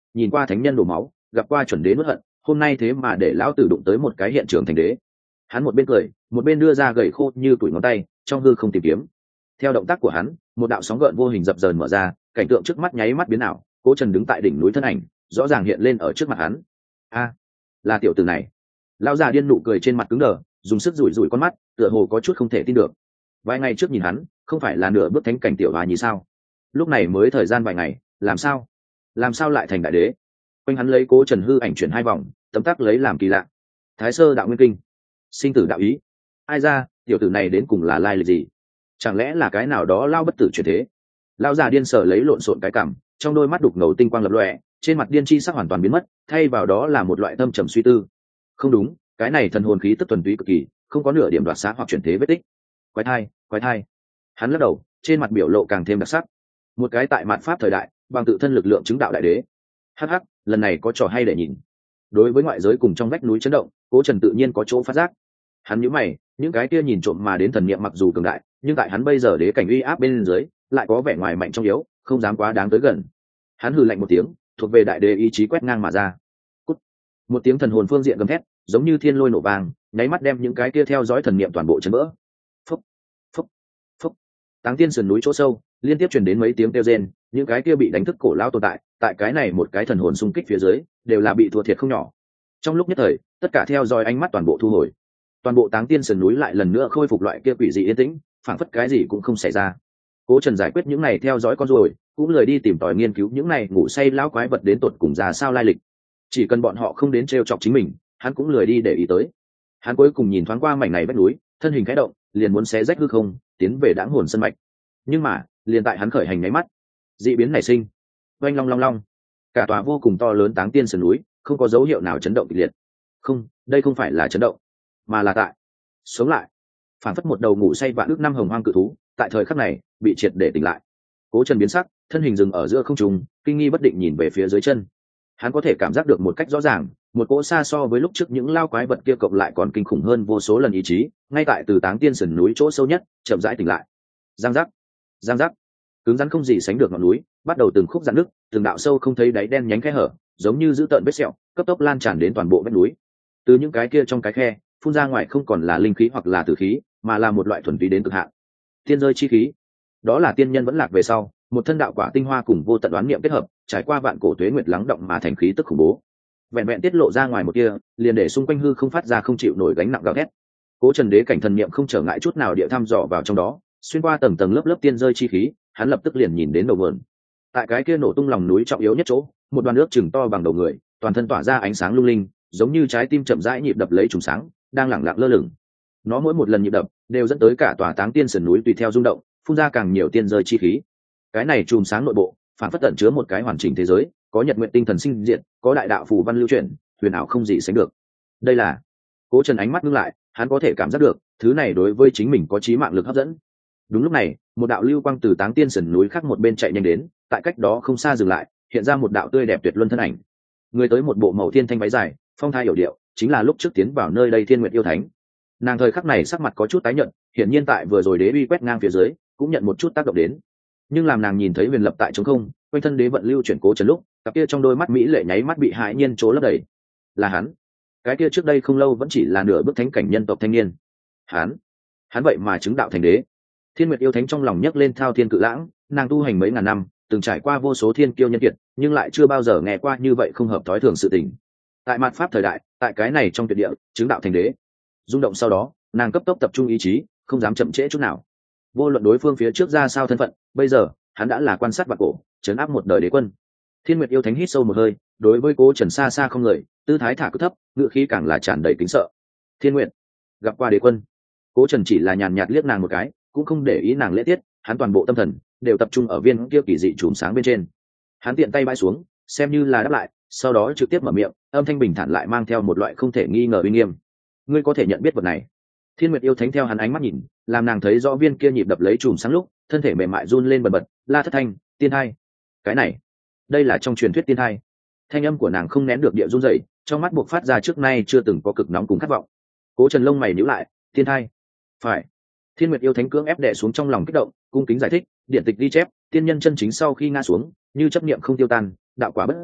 nhìn qua thánh nhân đổ máu, gặp qua chuẩn đế nuốt hận, hôm nay thế mà để lão tử đụng tới một cái hiện trường thành đế. Hắn một bên cười, một bên đưa ra gậy khô như tuổi ngón tay, trong hư không tìm kiếm. Theo động tác của hắn, một đạo sóng gợn vô hình dập dờn mở ra, cảnh tượng trước mắt nháy mắt biến ảo. Cố Trần đứng tại đỉnh núi, thân ảnh rõ ràng hiện lên ở trước mặt hắn. A, là tiểu tử này. Lão già điên nụ cười trên mặt cứng đờ, dùng sức rủi rủi con mắt, tựa hồ có chút không thể tin được. Vài ngày trước nhìn hắn, không phải là nửa bước thánh cảnh tiểu hòa nhì sao? Lúc này mới thời gian vài ngày, làm sao? Làm sao lại thành đại đế? Quanh hắn lấy Cố Trần hư ảnh chuyển hai vòng, tấm tắc lấy làm kỳ lạ. Thái sơ đạo nguyên kinh, sinh tử đạo ý. Ai ra, tiểu tử này đến cùng là lai lịch gì? Chẳng lẽ là cái nào đó lao bất tử chuyển thế? Lão già điên sở lấy lộn xộn cái cằm, trong đôi mắt đục ngầu tinh quang lập lòe, trên mặt điên chi sắc hoàn toàn biến mất, thay vào đó là một loại tâm trầm suy tư. Không đúng, cái này thần hồn khí tức thuần túy cực kỳ, không có nửa điểm đoạt xá hoặc chuyển thế vết tích. Quái thai, quái thai. Hắn lắc đầu, trên mặt biểu lộ càng thêm đặc sắc. Một cái tại mạn pháp thời đại, bằng tự thân lực lượng chứng đạo đại đế. Hắc hắc, lần này có trò hay để nhìn. Đối với ngoại giới cùng trong vách núi chấn động, Cố Trần tự nhiên có chỗ phát giác. Hắn nhíu mày, những cái kia nhìn trộm mà đến thần niệm mặc dù cường đại, nhưng tại hắn bây giờ đế cảnh uy áp bên dưới, lại có vẻ ngoài mạnh trong yếu, không dám quá đáng tới gần. Hắn hừ lạnh một tiếng, thuộc về đại đế ý chí quét ngang mà ra. Cút. Một tiếng thần hồn phương diện gầm thét, giống như thiên lôi nổ vang, nháy mắt đem những cái kia theo dõi thần niệm toàn bộ chấn vỡ. Phúc, phúc, phúc. Táng Tiên sườn núi chỗ sâu, liên tiếp truyền đến mấy tiếng kêu rên, những cái kia bị đánh thức cổ lão tồn tại, tại cái này một cái thần hồn xung kích phía dưới, đều là bị thua thiệt không nhỏ. Trong lúc nhất thời, tất cả theo dõi ánh mắt toàn bộ thu hồi. Toàn bộ Táng Tiên sườn núi lại lần nữa khôi phục loại kia quỷ dị yên tĩnh, phảng phất cái gì cũng không xảy ra. Cố Trần giải quyết những này theo dõi con ruồi, cũng lười đi tìm tòi nghiên cứu những này ngủ say lão quái vật đến tột cùng ra sao lai lịch. Chỉ cần bọn họ không đến trêu chọc chính mình, hắn cũng lười đi để ý tới. Hắn cuối cùng nhìn thoáng qua mảnh này vách núi, thân hình khẽ động, liền muốn xé rách hư không, tiến về Đãng Hồn Sơn mạch. Nhưng mà, liền tại hắn khởi hành nháy mắt, dị biến nảy sinh. Oanh long long long, cả tòa vô cùng to lớn Táng Tiên sườn núi, không có dấu hiệu nào chấn động kịch liệt. Không, đây không phải là chấn động, mà là tại sống lại. Phản phất một đầu ngủ say vạn ước năm hồng hoang cự thú, tại thời khắc này bị triệt để tỉnh lại. Cố Trần biến sắc, thân hình dừng ở giữa không trung, kinh nghi bất định nhìn về phía dưới chân. Hắn có thể cảm giác được một cách rõ ràng, một cỗ xa so với lúc trước những lao quái vật kia cộng lại còn kinh khủng hơn vô số lần ý chí, ngay tại từ Táng Tiên sườn núi chỗ sâu nhất, chậm rãi tỉnh lại. Giang giác, giang giác, cứng rắn không gì sánh được ngọn núi, bắt đầu từng khúc rạn nứt, từng đạo sâu không thấy đáy đen nhánh khe hở, giống như dữ tợn vết sẹo, cấp tốc lan tràn đến toàn bộ vách núi. Từ những cái kia trong cái khe, phun ra ngoài không còn là linh khí hoặc là tử khí, mà là một loại thuần túy đến cực hạn tiên rơi chi khí. Đó là tiên nhân vẫn lạc về sau, một thân đạo quả tinh hoa cùng vô tận đoán niệm kết hợp, trải qua vạn cổ tuế nguyệt lắng động mà thành khí tức khủng bố. Vẹn vẹn tiết lộ ra ngoài một kia, liền để xung quanh hư không phát ra không chịu nổi gánh nặng gào thét. Cố Trần đế cảnh thần niệm không trở ngại chút nào địa thăm dò vào trong đó, xuyên qua tầng tầng lớp lớp tiên rơi chi khí, hắn lập tức liền nhìn đến đầu nguồn. Tại cái kia nổ tung lòng núi trọng yếu nhất chỗ, một đoàn nước chừng to bằng đầu người, toàn thân tỏa ra ánh sáng lung linh, giống như trái tim chậm rãi nhịp đập lấy trùng sáng, đang lẳng lặng lơ lửng. Nó mỗi một lần nhịp đập đều dẫn tới cả tòa Táng Tiên sườn núi tùy theo rung động, phun ra càng nhiều tiên rơi chi khí. Cái này chùm sáng nội bộ phản phất tẩn chứa một cái hoàn chỉnh thế giới, có nhật nguyện tinh thần sinh diệt, có đại đạo phù văn lưu chuyển, huyền ảo không gì sánh được. Đây là Cố Trần ánh mắt ngưng lại, hắn có thể cảm giác được thứ này đối với chính mình có chí mạng lực hấp dẫn. Đúng lúc này, một đạo lưu quang từ Táng Tiên sườn núi khác một bên chạy nhanh đến, tại cách đó không xa dừng lại, hiện ra một đạo tươi đẹp tuyệt luân thân ảnh. Người tới một bộ màu thiên thanh váy dài, phong thái hiểu điệu, chính là lúc trước tiến vào nơi đây Thiên Nguyệt yêu thánh. Nàng thời khắc này sắc mặt có chút tái nhợt, hiển nhiên tại vừa rồi đế uy quét ngang phía dưới, cũng nhận một chút tác động đến. Nhưng làm nàng nhìn thấy Huyền Lập tại trống không, quanh thân đế vận lưu chuyển Cố Trần lúc, cặp kia trong đôi mắt mỹ lệ nháy mắt bị hãi nhiên trố lấp đầy. Là hắn. Cái kia trước đây không lâu vẫn chỉ là nửa bước thánh cảnh nhân tộc thanh niên. Hắn, hắn vậy mà chứng đạo thành đế. Thiên Nguyệt yêu thánh trong lòng nhấc lên thao thiên cự lãng, nàng tu hành mấy ngàn năm, từng trải qua vô số thiên kiêu nhân kiệt, nhưng lại chưa bao giờ nghe qua như vậy không hợp thói thường sự tình. Tại mạt pháp thời đại, tại cái này trong tuyệt địa, chứng đạo thành đế. Rung động sau đó, nàng cấp tốc tập trung ý chí, không dám chậm trễ chút nào. Vô luận đối phương phía trước ra sao thân phận, bây giờ hắn đã là quan sát vạn cổ, trấn áp một đời đế quân. Thiên Nguyệt yêu thánh hít sâu một hơi, đối với Cố Trần xa xa không người, tư thái thả cực thấp, ngữ khí càng là tràn đầy kính sợ. Thiên Nguyệt, gặp qua đế quân. Cố Trần chỉ là nhàn nhạt liếc nàng một cái, cũng không để ý nàng lễ tiết, hắn toàn bộ tâm thần đều tập trung ở viên kia kỳ dị chùm sáng bên trên. Hắn tiện tay bãi xuống, xem như là đáp lại, sau đó trực tiếp mở miệng, âm thanh bình thản lại mang theo một loại không thể nghi ngờ uy nghiêm. Ngươi có thể nhận biết vật này? Thiên Nguyệt yêu thánh theo hắn ánh mắt nhìn, làm nàng thấy rõ viên kia nhịp đập lấy chùm sáng lúc, thân thể mềm mại run lên bần bật, la thất thanh, tiên thai. Cái này, đây là trong truyền thuyết tiên thai. Thanh âm của nàng không nén được địa run rẩy, trong mắt buộc phát ra trước nay chưa từng có cực nóng cùng khát vọng. Cố Trần lông mày nhíu lại, tiên thai? Phải. Thiên Nguyệt yêu thánh cưỡng ép đè xuống trong lòng kích động, cung kính giải thích, điện tịch ghi chép, tiên nhân chân chính sau khi ngã xuống, như chấp niệm không tiêu tan, đạo quả bất diệt,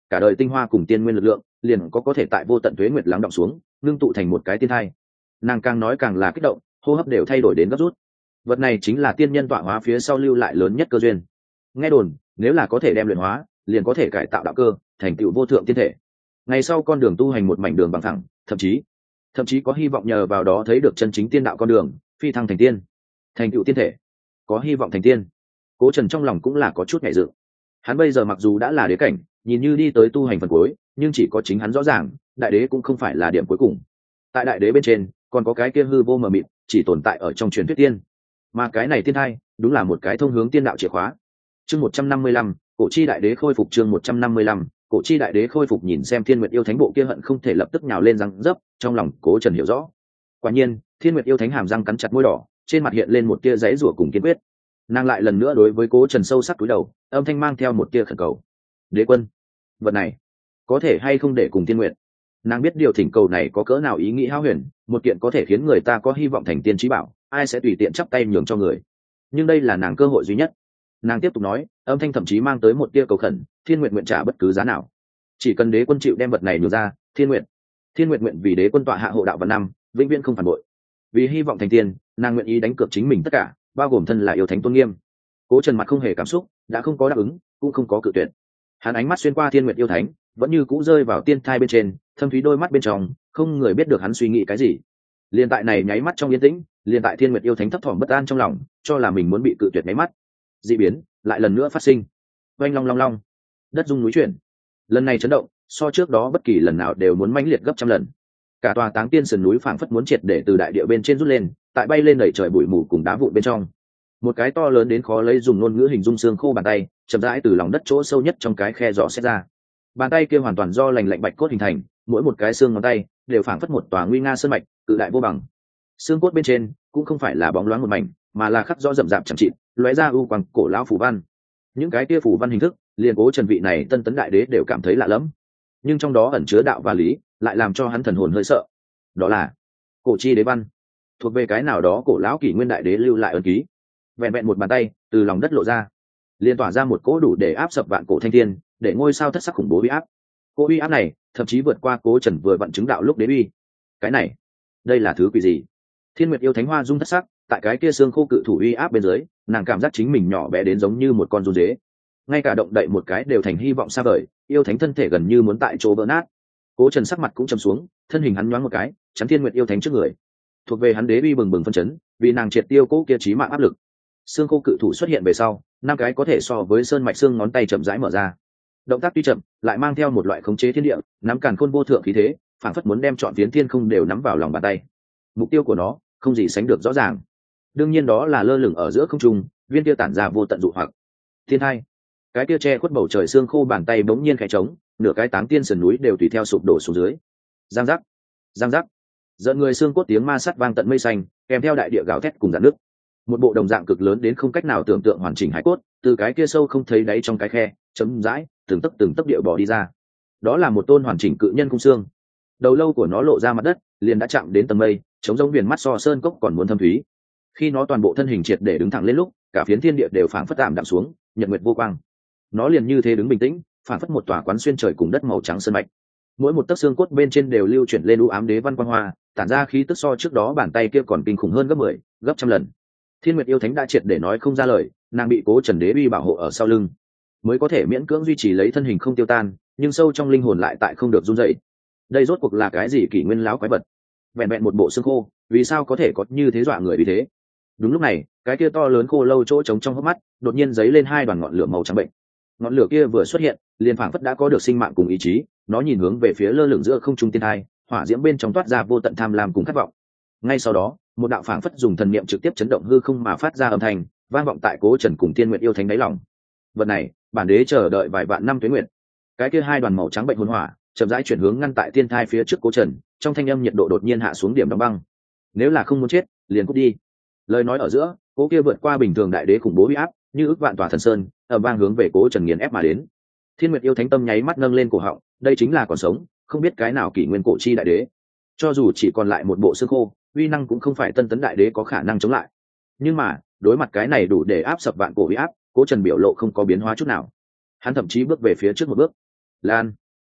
cả đời tinh hoa cùng tiên nguyên lực lượng liền có có thể tại vô tận tuế nguyệt lắng đọng xuống ngưng tụ thành một cái tiên thai. Nàng càng nói càng là kích động, hô hấp đều thay đổi đến gấp rút. Vật này chính là tiên nhân tọa hóa phía sau lưu lại lớn nhất cơ duyên. Nghe đồn nếu là có thể đem luyện hóa, liền có thể cải tạo đạo cơ, thành tựu vô thượng tiên thể. Ngày sau con đường tu hành một mảnh đường bằng thẳng, thậm chí thậm chí có hy vọng nhờ vào đó thấy được chân chính tiên đạo con đường, phi thăng thành tiên, thành tựu tiên thể, có hy vọng thành tiên. Cố Trần trong lòng cũng là có chút nhẹ dự. Hắn bây giờ mặc dù đã là đế cảnh, nhìn như đi tới tu hành phần cuối, nhưng chỉ có chính hắn rõ ràng, đại đế cũng không phải là điểm cuối cùng. Tại đại đế bên trên, còn có cái kia hư vô mờ mịt, chỉ tồn tại ở trong truyền thuyết tiên. Mà cái này tiên thai, đúng là một cái thông hướng tiên đạo chìa khóa. Chương một trăm năm mươi lăm, Cổ chi đại đế khôi phục. Chương một trăm năm mươi lăm, Cổ chi đại đế khôi phục. Nhìn xem Thiên Nguyệt yêu thánh bộ kia hận không thể lập tức nhào lên răng dấp, trong lòng Cố Trần hiểu rõ. Quả nhiên, Thiên Nguyệt yêu thánh hàm răng cắn chặt môi đỏ, trên mặt hiện lên một tia giãy giụa cùng kiên quyết. Nàng lại lần nữa đối với Cố Trần sâu sắc cúi đầu, âm thanh mang theo một tia khẩn cầu. Đế quân, vật này có thể hay không để cùng Thiên Nguyệt? Nàng biết điều thỉnh cầu này có cỡ nào ý nghĩ hão huyền, một kiện có thể khiến người ta có hy vọng thành tiên trí bảo, ai sẽ tùy tiện chắp tay nhường cho người. Nhưng đây là nàng cơ hội duy nhất. Nàng tiếp tục nói, âm thanh thậm chí mang tới một tia cầu khẩn, Thiên Nguyệt nguyện trả bất cứ giá nào, chỉ cần đế quân chịu đem vật này nhường ra. Thiên Nguyệt, Thiên Nguyệt nguyện vì đế quân tọa hạ hộ đạo vạn năm, vĩnh viễn không phản bội. Vì hy vọng thành tiên, nàng nguyện ý đánh cược chính mình tất cả, bao gồm thân là yêu thánh tôn nghiêm. Cố Trần mặt không hề cảm xúc, đã không có đáp ứng, cũng không có cự tuyệt. Hắn ánh mắt xuyên qua Thiên Nguyệt yêu thánh, vẫn như cũ rơi vào tiên thai bên trên, thâm thúy đôi mắt bên trong, không người biết được hắn suy nghĩ cái gì. Liên tại này nháy mắt trong yên tĩnh, liên tại Thiên Nguyệt yêu thánh thấp thỏm bất an trong lòng, cho là mình muốn bị cự tuyệt nháy mắt, dị biến lại lần nữa phát sinh. Oanh long long long, đất rung núi chuyển. Lần này chấn động, so trước đó bất kỳ lần nào đều muốn mãnh liệt gấp trăm lần. Cả tòa Táng Tiên sườn núi phảng phất muốn triệt để từ đại địa bên trên rút lên, tại bay lên đẩy trời bụi mù cùng đá vụn bên trong. Một cái to lớn đến khó lấy dùng ngôn ngữ hình dung xương khô bàn tay, chậm rãi từ lòng đất chỗ sâu nhất trong cái khe dò xét ra. Bàn tay kia hoàn toàn do lành lạnh bạch cốt hình thành, mỗi một cái xương ngón tay đều phảng phất một tòa nguy nga sơn mạch, cự đại vô bằng. Xương cốt bên trên cũng không phải là bóng loáng một mảnh, mà là khắc rõ rậm rạp chẳng chịt, lóe ra ưu quang cổ lão phù văn. Những cái kia phù văn hình thức, liền Cố Trần vị này tân tấn đại đế đều cảm thấy lạ lẫm, nhưng trong đó ẩn chứa đạo và lý, lại làm cho hắn thần hồn hơi sợ. Đó là cổ chi đế văn, thuộc về cái nào đó cổ lão kỷ nguyên đại đế lưu lại ấn ký. Vẹn vẹn một bàn tay từ lòng đất lộ ra, liên tỏa ra một cỗ đủ để áp sập vạn cổ thanh thiên, để ngôi sao thất sắc khủng bố uy áp. Cỗ uy áp này thậm chí vượt qua Cố Trần vừa vận chứng đạo lúc đế uy. Cái này, đây là thứ quỷ gì? Thiên Nguyệt yêu thánh hoa dung thất sắc, tại cái kia xương khô cự thủ uy áp bên dưới, nàng cảm giác chính mình nhỏ bé đến giống như một con run dế, ngay cả động đậy một cái đều thành hy vọng xa vời. Yêu thánh thân thể gần như muốn tại chỗ vỡ nát. Cố Trần sắc mặt cũng trầm xuống, thân hình hắn nhoáng một cái, chắn Thiên Nguyệt yêu thánh trước người. Thuộc về hắn đế uy bừng bừng phân chấn, vì nàng triệt tiêu cỗ kia chí mạng áp lực. Xương khô cự thủ xuất hiện về sau, năm cái có thể so với sơn mạch xương ngón tay chậm rãi mở ra. Động tác tuy chậm, lại mang theo một loại khống chế thiên địa, nắm càn khôn vô thượng khí thế, phảng phất muốn đem trọn phiến thiên không đều nắm vào lòng bàn tay. Mục tiêu của nó không gì sánh được rõ ràng, đương nhiên đó là lơ lửng ở giữa không trung, viên kia tản ra vô tận dụ hoặc. Thiên thai, cái kia che khuất bầu trời xương khô bàn tay bỗng nhiên khẽ trống, nửa cái Táng Tiên sườn núi đều tùy theo sụp đổ xuống dưới. Giang giác, giang giác, giận người xương cốt tiếng ma sắt vang tận mây xanh, kèm theo đại địa gào thét cùng dạn nước. Một bộ đồng dạng cực lớn đến không cách nào tưởng tượng hoàn chỉnh hải cốt, từ cái kia sâu không thấy đáy trong cái khe, chấm dãi, từng tấc từng tấc địa bò đi ra. Đó là một tôn hoàn chỉnh cự nhân cung xương. Đầu lâu của nó lộ ra mặt đất, liền đã chạm đến tầng mây, chống giống viền mắt so sơn cốc còn muốn thâm thúy. Khi nó toàn bộ thân hình triệt để đứng thẳng lên lúc, cả phiến thiên địa đều phảng phất tạm đạm xuống, nhật nguyệt vô quang. Nó liền như thế đứng bình tĩnh, phảng phất một tòa quán xuyên trời cùng đất màu trắng sơn mạch. Mỗi một tấc xương cốt bên trên đều lưu chuyển lên u ám đế văn quang hoa, tản ra khí tức so trước đó bàn tay kia còn kinh khủng hơn gấp mười, gấp trăm lần. Thiên Nguyệt yêu thánh đã triệt để nói không ra lời, nàng bị Cố Trần đế uy bảo hộ ở sau lưng, mới có thể miễn cưỡng duy trì lấy thân hình không tiêu tan, nhưng sâu trong linh hồn lại tại không được run dậy. Đây rốt cuộc là cái gì kỷ nguyên láo quái vật? Vẹn vẹn một bộ xương khô, vì sao có thể có như thế dọa người vì thế? Đúng lúc này, cái kia to lớn khô lâu chỗ trống trong hốc mắt, đột nhiên giấy lên hai đoàn ngọn lửa màu trắng bệnh. Ngọn lửa kia vừa xuất hiện, liền phảng phất đã có được sinh mạng cùng ý chí, nó nhìn hướng về phía lơ lửng giữa không trung tiên thai, hỏa diễm bên trong toát ra vô tận tham lam cùng khát vọng. Ngay sau đó, một đạo phảng phất dùng thần niệm trực tiếp chấn động hư không mà phát ra âm thanh, vang vọng tại Cố Trần cùng Thiên Nguyệt yêu thánh đáy lòng. Vật này, bản đế chờ đợi vài vạn năm tuế nguyệt. Cái kia hai đoàn màu trắng bệnh hồn hỏa, chậm rãi chuyển hướng ngăn tại tiên thai phía trước Cố Trần, trong thanh âm nhiệt độ đột nhiên hạ xuống điểm đóng băng. Nếu là không muốn chết, liền cút đi. Lời nói ở giữa, cố kia vượt qua bình thường đại đế khủng bố uy áp, như ức vạn tòa thần sơn, ầm vang hướng về Cố Trần nghiền ép mà đến. Thiên Nguyệt yêu thánh tâm nháy mắt nâng lên cổ họng, đây chính là còn sống, không biết cái nào kỷ nguyên cổ chi đại đế. Cho dù chỉ còn lại một bộ xương khô, uy năng cũng không phải tân tấn đại đế có khả năng chống lại. Nhưng mà, đối mặt cái này đủ để áp sập vạn cổ uy áp, Cố Trần biểu lộ không có biến hóa chút nào. Hắn thậm chí bước về phía trước một bước. Lan,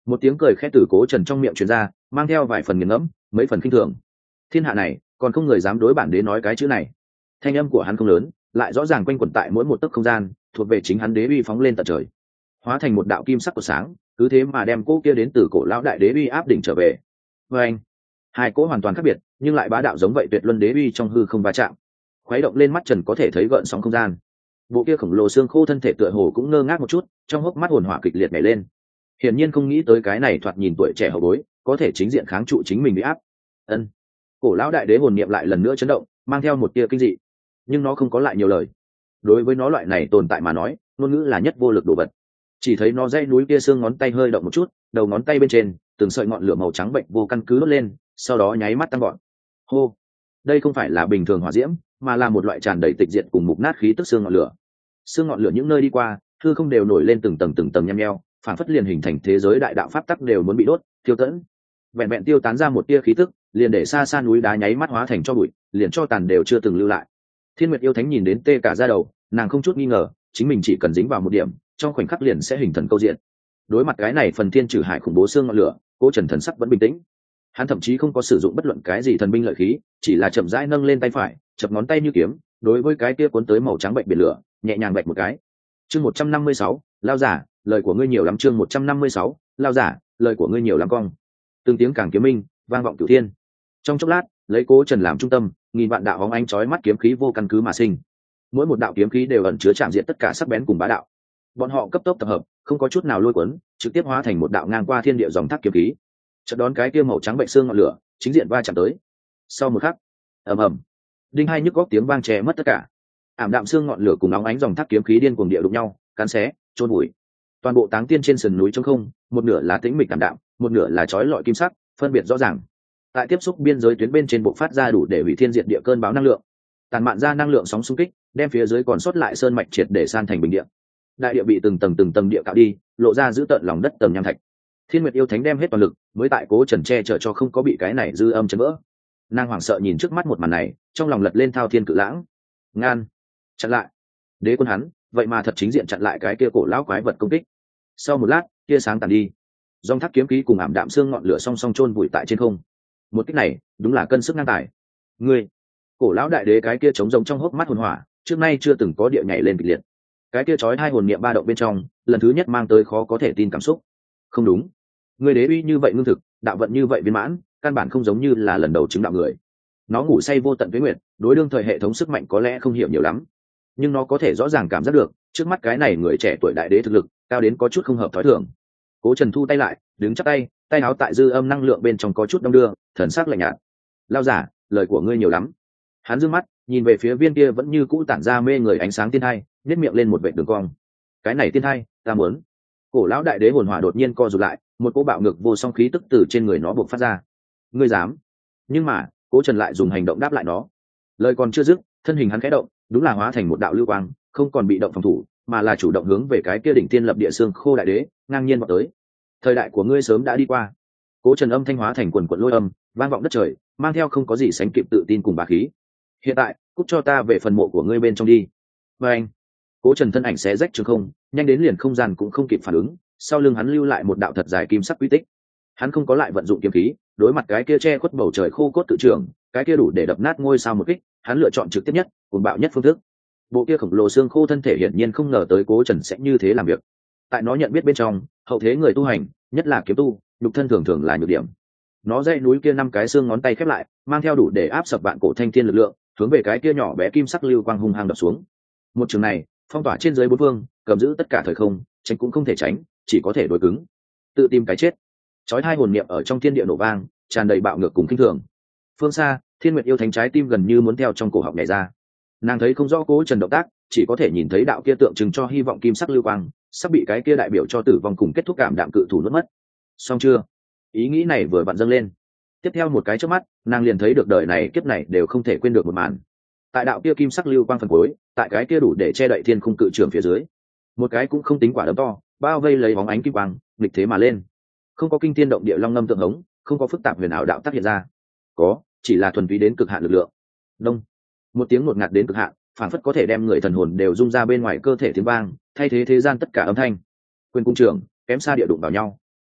Một tiếng cười khẽ từ Cố Trần trong miệng truyền ra, mang theo vài phần nghiền ngẫm, mấy phần khinh thường. Thiên hạ này còn không người dám đối bản đế nói cái chữ này. Thanh âm của hắn không lớn, lại rõ ràng quanh quẩn tại mỗi một tấc không gian, thuộc về chính hắn đế uy phóng lên tận trời, hóa thành một đạo kim sắc của sáng, cứ thế mà đem cỗ kia đến từ cổ lão đại đế uy áp đỉnh trở về. Và anh, hai cỗ hoàn toàn khác biệt, nhưng lại bá đạo giống vậy, tuyệt luân đế uy trong hư không va chạm, khuấy động lên mắt trần có thể thấy gợn sóng không gian. Bộ kia khổng lồ xương khô thân thể tựa hồ cũng ngơ ngác một chút, trong hốc mắt hồn hỏa kịch liệt nhảy lên. Hiển nhiên không nghĩ tới cái này thoạt nhìn tuổi trẻ hậu bối, có thể chính diện kháng trụ chính mình uy áp. Ân, cổ lão đại đế hồn niệm lại lần nữa chấn động, mang theo một tia kinh dị, nhưng nó không có lại nhiều lời. Đối với nó loại này tồn tại mà nói, ngôn ngữ là nhất vô lực đồ vật. Chỉ thấy nó dãy núi kia xương ngón tay hơi động một chút, đầu ngón tay bên trên từng sợi ngọn lửa màu trắng bệnh vô căn cứ đốt lên, sau đó nháy mắt tăng gọn. Hô, đây không phải là bình thường hỏa diễm, mà là một loại tràn đầy tịch diệt cùng mục nát khí tức xương ngọn lửa. Xương ngọn lửa những nơi đi qua, hư không đều nổi lên từng tầng từng tầng nhăm nheo, phản phất liền hình thành thế giới đại đạo pháp tắc đều muốn bị đốt tiêu tẫn. Vẹn vẹn tiêu tán ra một tia khí tức, liền để xa xa núi đá nháy mắt hóa thành cho bụi, liền cho tàn đều chưa từng lưu lại. Thiên Nguyệt yêu thánh nhìn đến tê cả da đầu, nàng không chút nghi ngờ, chính mình chỉ cần dính vào một điểm, trong khoảnh khắc liền sẽ hình thần câu diện. Đối mặt cái này phần thiên trừ hải khủng bố xương ngọn lửa, Cố Trần thần sắc vẫn bình tĩnh. Hắn thậm chí không có sử dụng bất luận cái gì thần binh lợi khí, chỉ là chậm rãi nâng lên tay phải, chập ngón tay như kiếm, đối với cái kia cuốn tới màu trắng bệnh biển lửa, nhẹ nhàng vạch một cái. Chương một trăm năm mươi sáu, lao giả, lời của ngươi nhiều lắm. Chương một trăm năm mươi sáu, lao giả, lời của ngươi nhiều lắm cong. Từng tiếng càng kiếm minh, vang vọng cửu thiên. Trong chốc lát, lấy Cố Trần làm trung tâm, nghìn vạn đạo bóng ánh chói mắt kiếm khí vô căn cứ mà sinh. Mỗi một đạo kiếm khí đều ẩn chứa chạm diện tất cả sắc bén cùng bá đạo. Bọn họ cấp tốc tập hợp, không có chút nào lôi cuốn, trực tiếp hóa thành một đạo ngang qua thiên địa dòng thác kiếm khí. Chợt đón cái kia màu trắng bệnh xương ngọn lửa, chính diện va chạm tới. Sau một khắc, ầm ầm, đinh hai nhức góc tiếng vang che mất tất cả. Ảm đạm xương ngọn lửa cùng óng ánh dòng thác kiếm khí điên cuồng địa đụng nhau, cắn xé, chôn bụi. Toàn bộ táng tiên trên sườn núi trống không, một nửa là tĩnh mịch ảm đạm, một nửa là chói lọi kim sắc, phân biệt rõ ràng. Tại tiếp xúc biên giới tuyến bên trên bộ phát ra đủ để hủy thiên diệt địa cơn bão năng lượng, tàn mạn ra năng lượng sóng xung kích, đem phía dưới còn sót lại sơn mạch triệt để san thành bình địa. Đại địa bị từng tầng từng tầng địa cạo đi, lộ ra giữ tợn lòng đất tầng nham thạch. Thiên Nguyệt yêu thánh đem hết toàn lực, mới tại Cố Trần che chở cho không có bị cái này dư âm chấn vỡ. Nàng hoảng sợ nhìn trước mắt một màn này, trong lòng lật lên thao thiên cự lãng. Ngan, chặn lại. Đế quân hắn, vậy mà thật chính diện chặn lại cái kia cổ lão quái vật công kích. Sau một lát, tia sáng tàn đi, dòng thác kiếm khí cùng ảm đạm xương ngọn lửa song song chôn vùi tại trên không. Một kích này, đúng là cân sức ngang tài. Ngươi, cổ lão đại đế cái kia trống rỗng trong hốc mắt hồn hỏa, trước nay chưa từng có địa nhảy lên kịch liệt. Cái kia chói hai hồn niệm ba động bên trong, lần thứ nhất mang tới khó có thể tin cảm xúc. Không đúng, người đế uy như vậy ngưng thực, đạo vận như vậy viên mãn, căn bản không giống như là lần đầu chứng đạo người. Nó ngủ say vô tận với nguyệt, đối đương thời hệ thống sức mạnh có lẽ không hiểu nhiều lắm, nhưng nó có thể rõ ràng cảm giác được, trước mắt cái này người trẻ tuổi đại đế thực lực cao đến có chút không hợp thói thường. Cố Trần thu tay lại, đứng chắp tay, tay áo tại dư âm năng lượng bên trong có chút đông đưa, thần sắc lạnh nhạt. Lao giả, lời của ngươi nhiều lắm. Hắn dương mắt nhìn về phía viên kia vẫn như cũ tản ra mê người ánh sáng tiên hai, nhếch miệng lên một vệt đường cong. Cái này tiên hai, ta muốn. Cổ lão đại đế hồn hỏa đột nhiên co rụt lại, một cỗ bạo ngược vô song khí tức từ trên người nó bộc phát ra. Ngươi dám? Nhưng mà, Cố Trần lại dùng hành động đáp lại nó. Lời còn chưa dứt, thân hình hắn khẽ động, đúng là hóa thành một đạo lưu quang, không còn bị động phòng thủ, mà là chủ động hướng về cái kia đỉnh tiên lập địa xương khô đại đế, ngang nhiên vọt tới. Thời đại của ngươi sớm đã đi qua. Cố Trần âm thanh hóa thành quần quần lôi âm, vang vọng đất trời, mang theo không có gì sánh kịp tự tin cùng bá khí. Hiện tại, cút cho ta về phần mộ của ngươi bên trong đi. Và anh, Cố Trần thân ảnh xé rách trường không, nhanh đến liền không gian cũng không kịp phản ứng, sau lưng hắn lưu lại một đạo thật dài kim sắc quy tích. Hắn không có lại vận dụng kiếm khí, đối mặt cái kia che khuất bầu trời khô cốt tự trưởng, cái kia đủ để đập nát ngôi sao một kích, hắn lựa chọn trực tiếp nhất, cuồng bạo nhất phương thức. Bộ kia khổng lồ xương khô thân thể hiển nhiên không ngờ tới Cố Trần sẽ như thế làm việc. Tại nó nhận biết bên trong, hậu thế người tu hành, nhất là kiếm tu, nhục thân thường thường là nhược điểm. Nó dãy núi kia năm cái xương ngón tay khép lại, mang theo đủ để áp sập vạn cổ thanh thiên lực lượng, hướng về cái kia nhỏ bé kim sắc lưu quang hung hăng đập xuống. Một trường này, phong tỏa trên dưới bốn phương, cầm giữ tất cả thời không, tránh cũng không thể tránh, chỉ có thể đối cứng, tự tìm cái chết. Chói hai hồn niệm ở trong thiên địa nổ vang, tràn đầy bạo ngược cùng kinh thường. Phương xa, Thiên Nguyệt yêu thánh trái tim gần như muốn theo trong cổ họng nhảy ra. Nàng thấy không rõ Cố Trần động tác, chỉ có thể nhìn thấy đạo kia tượng trưng cho hy vọng kim sắc lưu quang, sắp bị cái kia đại biểu cho tử vong cùng kết thúc cảm đạm cự thủ nuốt mất. Xong chưa? Ý nghĩ này vừa vặn dâng lên. Tiếp theo một cái chớp mắt, nàng liền thấy được đời này kiếp này đều không thể quên được một màn. Tại đạo kia kim sắc lưu quang phần cuối, tại cái kia đủ để che đậy thiên khung cự trường phía dưới, một cái cũng không tính quả đấm to, bao vây lấy bóng ánh kim quang, nghịch thế mà lên. Không có kinh thiên động địa long ngâm tượng hống, không có phức tạp huyền ảo đạo tác hiện ra, có chỉ là thuần túy đến cực hạn lực lượng. Đông, một tiếng ngột ngạt đến cực hạn, phản phất có thể đem người thần hồn đều rung ra bên ngoài cơ thể tiếng vang, thay thế thế gian tất cả âm thanh. Quyền cung trường kém xa địa đụng vào nhau.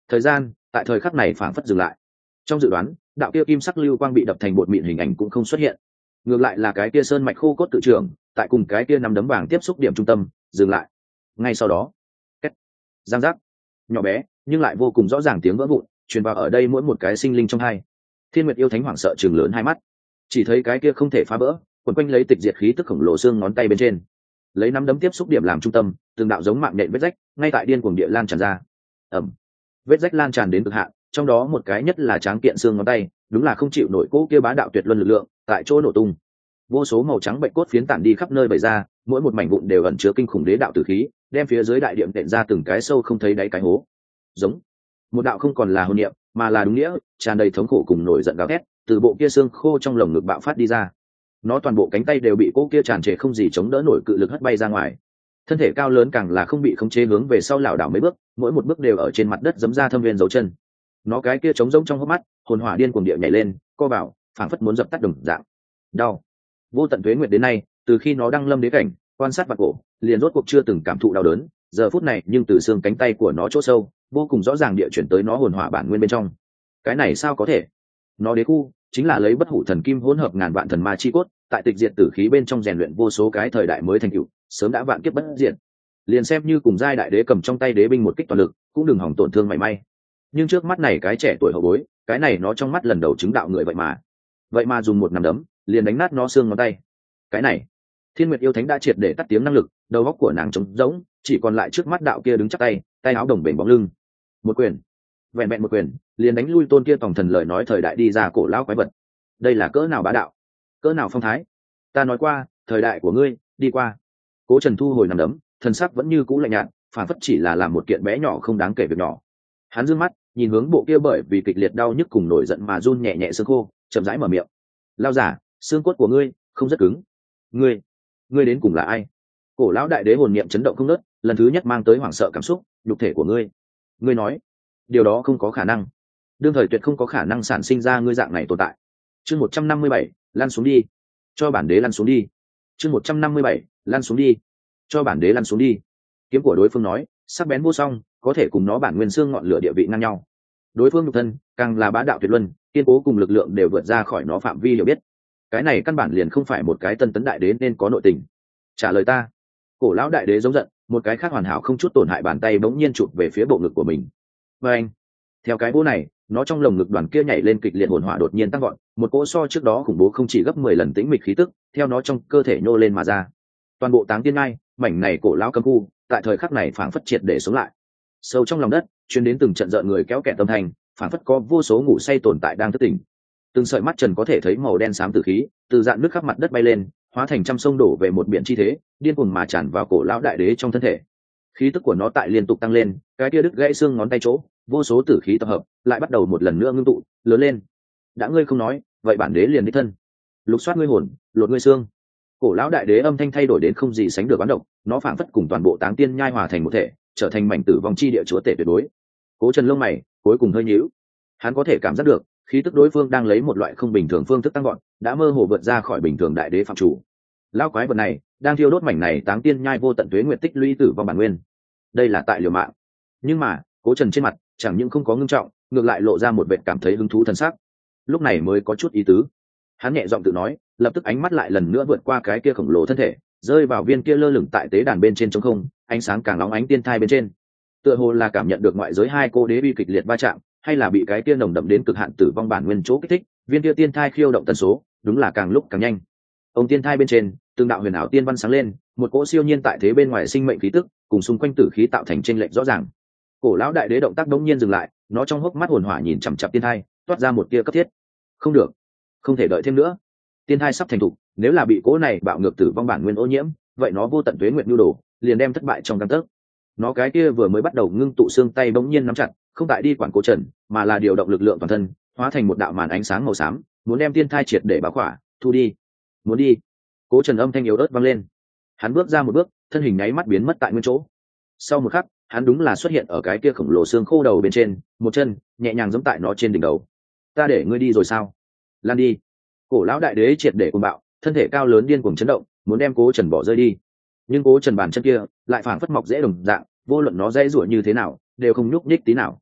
thời gian tại thời khắc này phảng phất dừng lại. Trong dự đoán, đạo kia kim sắc lưu quang bị đập thành bột mịn hình ảnh cũng không xuất hiện, ngược lại là cái kia sơn mạch khô cốt tự trưởng tại cùng cái kia nắm đấm vàng tiếp xúc điểm trung tâm dừng lại. Ngay sau đó, két, giang giác, nhỏ bé nhưng lại vô cùng rõ ràng tiếng vỡ vụn truyền vào ở đây mỗi một cái sinh linh trong hai. Thiên Nguyệt yêu thánh hoảng sợ trừng lớn hai mắt, chỉ thấy cái kia không thể phá vỡ quấn quanh lấy tịch diệt khí tức khổng lồ xương ngón tay bên trên, lấy nắm đấm tiếp xúc điểm làm trung tâm, từng đạo giống mạng nhện vết rách ngay tại điên cuồng địa lan tràn ra. Ẩm, vết rách lan tràn đến cực hạn, trong đó một cái nhất là tráng kiện xương ngón tay, đúng là không chịu nổi cỗ kia bá đạo tuyệt luân lực lượng, tại chỗ nổ tung. Vô số màu trắng bệnh cốt phiến tản đi khắp nơi bày ra, mỗi một mảnh vụn đều ẩn chứa kinh khủng đế đạo tử khí, đem phía dưới đại điện tện ra từng cái sâu không thấy đáy cái hố. Giống một đạo không còn là hồn niệm, mà là đúng nghĩa, tràn đầy thống khổ cùng nổi giận gào thét, từ bộ kia xương khô trong lồng ngực bạo phát đi ra. Nó toàn bộ cánh tay đều bị cỗ kia tràn trề không gì chống đỡ nổi cự lực hất bay ra ngoài. Thân thể cao lớn càng là không bị khống chế hướng về sau lảo đảo mấy bước, mỗi một bước đều ở trên mặt đất giẫm ra thâm viên dấu chân. Nó cái kia trống rỗng trong hốc mắt, hồn hỏa điên cuồng địa nhảy lên, co bảo, phảng phất muốn dập tắt đồng dạng. Đau. Vô tận tuế nguyệt đến nay, từ khi nó đăng lâm đế cảnh, quan sát vạn cổ, liền rốt cuộc chưa từng cảm thụ đau đớn, giờ phút này nhưng từ xương cánh tay của nó chỗ sâu, vô cùng rõ ràng địa chuyển tới nó hồn hỏa bản nguyên bên trong. Cái này sao có thể? Nó đế khu chính là lấy bất hủ thần kim hỗn hợp ngàn vạn thần ma chi cốt, tại tịch diệt tử khí bên trong rèn luyện vô số cái thời đại mới thành tựu, sớm đã vạn kiếp bất diệt. Liền xem như cùng giai đại đế cầm trong tay đế binh một kích toàn lực, cũng đừng hỏng tổn thương mảy may. Nhưng trước mắt này cái trẻ tuổi hậu bối, cái này nó trong mắt lần đầu chứng đạo người vậy mà, vậy mà dùng một nắm đấm liền đánh nát nó xương ngón tay. Cái này, Thiên Nguyệt yêu thánh đã triệt để tắt tiếng năng lực, đầu óc của nàng trống rỗng, chỉ còn lại trước mắt đạo kia đứng chắc tay, tay áo đồng bền bóng lưng. Một quyền, vẹn vẹn một quyền, liền đánh lui tôn kia tổng thần lời nói thời đại đi ra cổ lão quái vật. Đây là cỡ nào bá đạo, cỡ nào phong thái. Ta nói qua, thời đại của ngươi đi qua. Cố Trần thu hồi nắm đấm, thần sắc vẫn như cũ lạnh nhạt, phản phất chỉ là làm một kiện bé nhỏ không đáng kể việc nhỏ. Hắn dương mắt nhìn hướng bộ kia bởi vì kịch liệt đau nhức cùng nổi giận mà run nhẹ nhẹ xương khô, chậm rãi mở miệng. Lao giả, xương cốt của ngươi không rất cứng. Ngươi, ngươi đến cùng là ai? Cổ lão đại đế hồn niệm chấn động không nớt, lần thứ nhất mang tới hoảng sợ cảm xúc. Nhục thể của ngươi, ngươi nói, điều đó không có khả năng. Đương thời tuyệt không có khả năng sản sinh ra ngươi dạng này tồn tại. Chương một trăm năm mươi bảy, lăn xuống đi. Cho bản đế lăn xuống đi. Chương một trăm năm mươi bảy, lăn xuống đi. Cho bản đế lăn xuống đi. Kiếm của đối phương nói, sắc bén vô song, có thể cùng nó bản nguyên xương ngọn lửa địa vị ngang nhau. Đối phương nhục thân càng là bá đạo tuyệt luân, kiên cố cùng lực lượng đều vượt ra khỏi nó phạm vi hiểu biết. Cái này căn bản liền không phải một cái tân tấn đại đế nên có nội tình. Trả lời ta. Cổ lão đại đế giống giận, một cái khác hoàn hảo không chút tổn hại bàn tay bỗng nhiên chụp về phía bộ ngực của mình. Và anh, theo cái búa này, nó trong lồng ngực đoàn kia nhảy lên kịch liệt, hồn hỏa đột nhiên tăng gọn, một cỗ so trước đó khủng bố không chỉ gấp mười lần tĩnh mịch khí tức, theo nó trong cơ thể nhô lên mà ra. Toàn bộ Táng Tiên Ngai, mảnh này cổ lão cấm khu, tại thời khắc này phảng phất triệt để sống lại. Sâu trong lòng đất, truyền đến từng trận rợn người kéo kẹt tâm thành, phảng phất có vô số ngủ say tồn tại đang thức tỉnh. Từng sợi mắt trần có thể thấy màu đen xám tử khí, từ dạn nước khắp mặt đất bay lên, hóa thành trăm sông đổ về một biển chi thế, điên cuồng mà tràn vào cổ lão đại đế trong thân thể. Khí tức của nó tại liên tục tăng lên, cái kia đứt gãy xương ngón tay chỗ, vô số tử khí tập hợp, lại bắt đầu một lần nữa ngưng tụ, lớn lên. Đã ngươi không nói, vậy bản đế liền đích thân lục soát ngươi hồn, lột ngươi xương. Cổ lão đại đế âm thanh thay đổi đến không gì sánh được oán độc, nó phảng phất cùng toàn bộ Táng Tiên Nhai hòa thành một thể, trở thành mảnh tử vong chi địa chúa tể tuyệt đối. Cố Trần lông mày cuối cùng hơi nhíu, hắn có thể cảm giác được khí tức đối phương đang lấy một loại không bình thường phương thức tăng gọn, đã mơ hồ vượt ra khỏi bình thường đại đế phạm chủ. Lão quái vật này đang thiêu đốt mảnh này Táng Tiên Nhai vô tận tuế nguyệt tích lũy tử vong bản nguyên. Đây là tại liều mạng. Nhưng mà Cố Trần trên mặt chẳng những không có ngưng trọng, ngược lại lộ ra một vẻ cảm thấy hứng thú thần sắc. Lúc này mới có chút ý tứ. Hắn nhẹ giọng tự nói, lập tức ánh mắt lại lần nữa vượt qua cái kia khổng lồ thân thể, rơi vào viên kia lơ lửng tại tế đàn bên trên trống không, ánh sáng càng nóng ánh tiên thai bên trên. Tựa hồ là cảm nhận được ngoại giới hai cô đế bi kịch liệt va chạm, hay là bị cái kia nồng đậm đến cực hạn tử vong bản nguyên chỗ kích thích, viên kia tiên thai khiêu động tần số, đúng là càng lúc càng nhanh. Ông tiên thai bên trên, từng đạo huyền ảo tiên văn sáng lên, một cỗ siêu nhiên tại thế bên ngoài sinh mệnh khí tức, cùng xung quanh tử khí tạo thành chênh lệch rõ ràng. Cổ lão đại đế động tác đống nhiên dừng lại, nó trong hốc mắt hồn hỏa nhìn chằm chằm tiên thai, toát ra một tia cấp thiết. Không được, không thể đợi thêm nữa. Tiên thai sắp thành thục, nếu là bị cỗ này bạo ngược tử vong bản nguyên ô nhiễm, vậy nó vô tận tuế nguyệt nhu đồ, liền đem thất bại trong gang tấc. Nó cái kia vừa mới bắt đầu ngưng tụ xương tay bỗng nhiên nắm chặt, không tại đi quản Cố Trần, mà là điều động lực lượng toàn thân, hóa thành một đạo màn ánh sáng màu xám, muốn đem tiên thai triệt để bao khỏa, thu đi. Muốn đi. Cố Trần âm thanh yếu ớt vang lên. Hắn bước ra một bước, thân hình nháy mắt biến mất tại nguyên chỗ. Sau một khắc, hắn đúng là xuất hiện ở cái kia khổng lồ xương khô đầu bên trên, một chân nhẹ nhàng giẫm tại nó trên đỉnh đầu. Ta để ngươi đi rồi sao? Lan đi. Cổ lão đại đế triệt để cuồng bạo, thân thể cao lớn điên cuồng chấn động, muốn đem Cố Trần bỏ rơi đi. Nhưng Cố Trần bàn chân kia lại phảng phất mọc dễ đồng dạng, vô luận nó dễ rủa như thế nào, đều không nhúc nhích tí nào.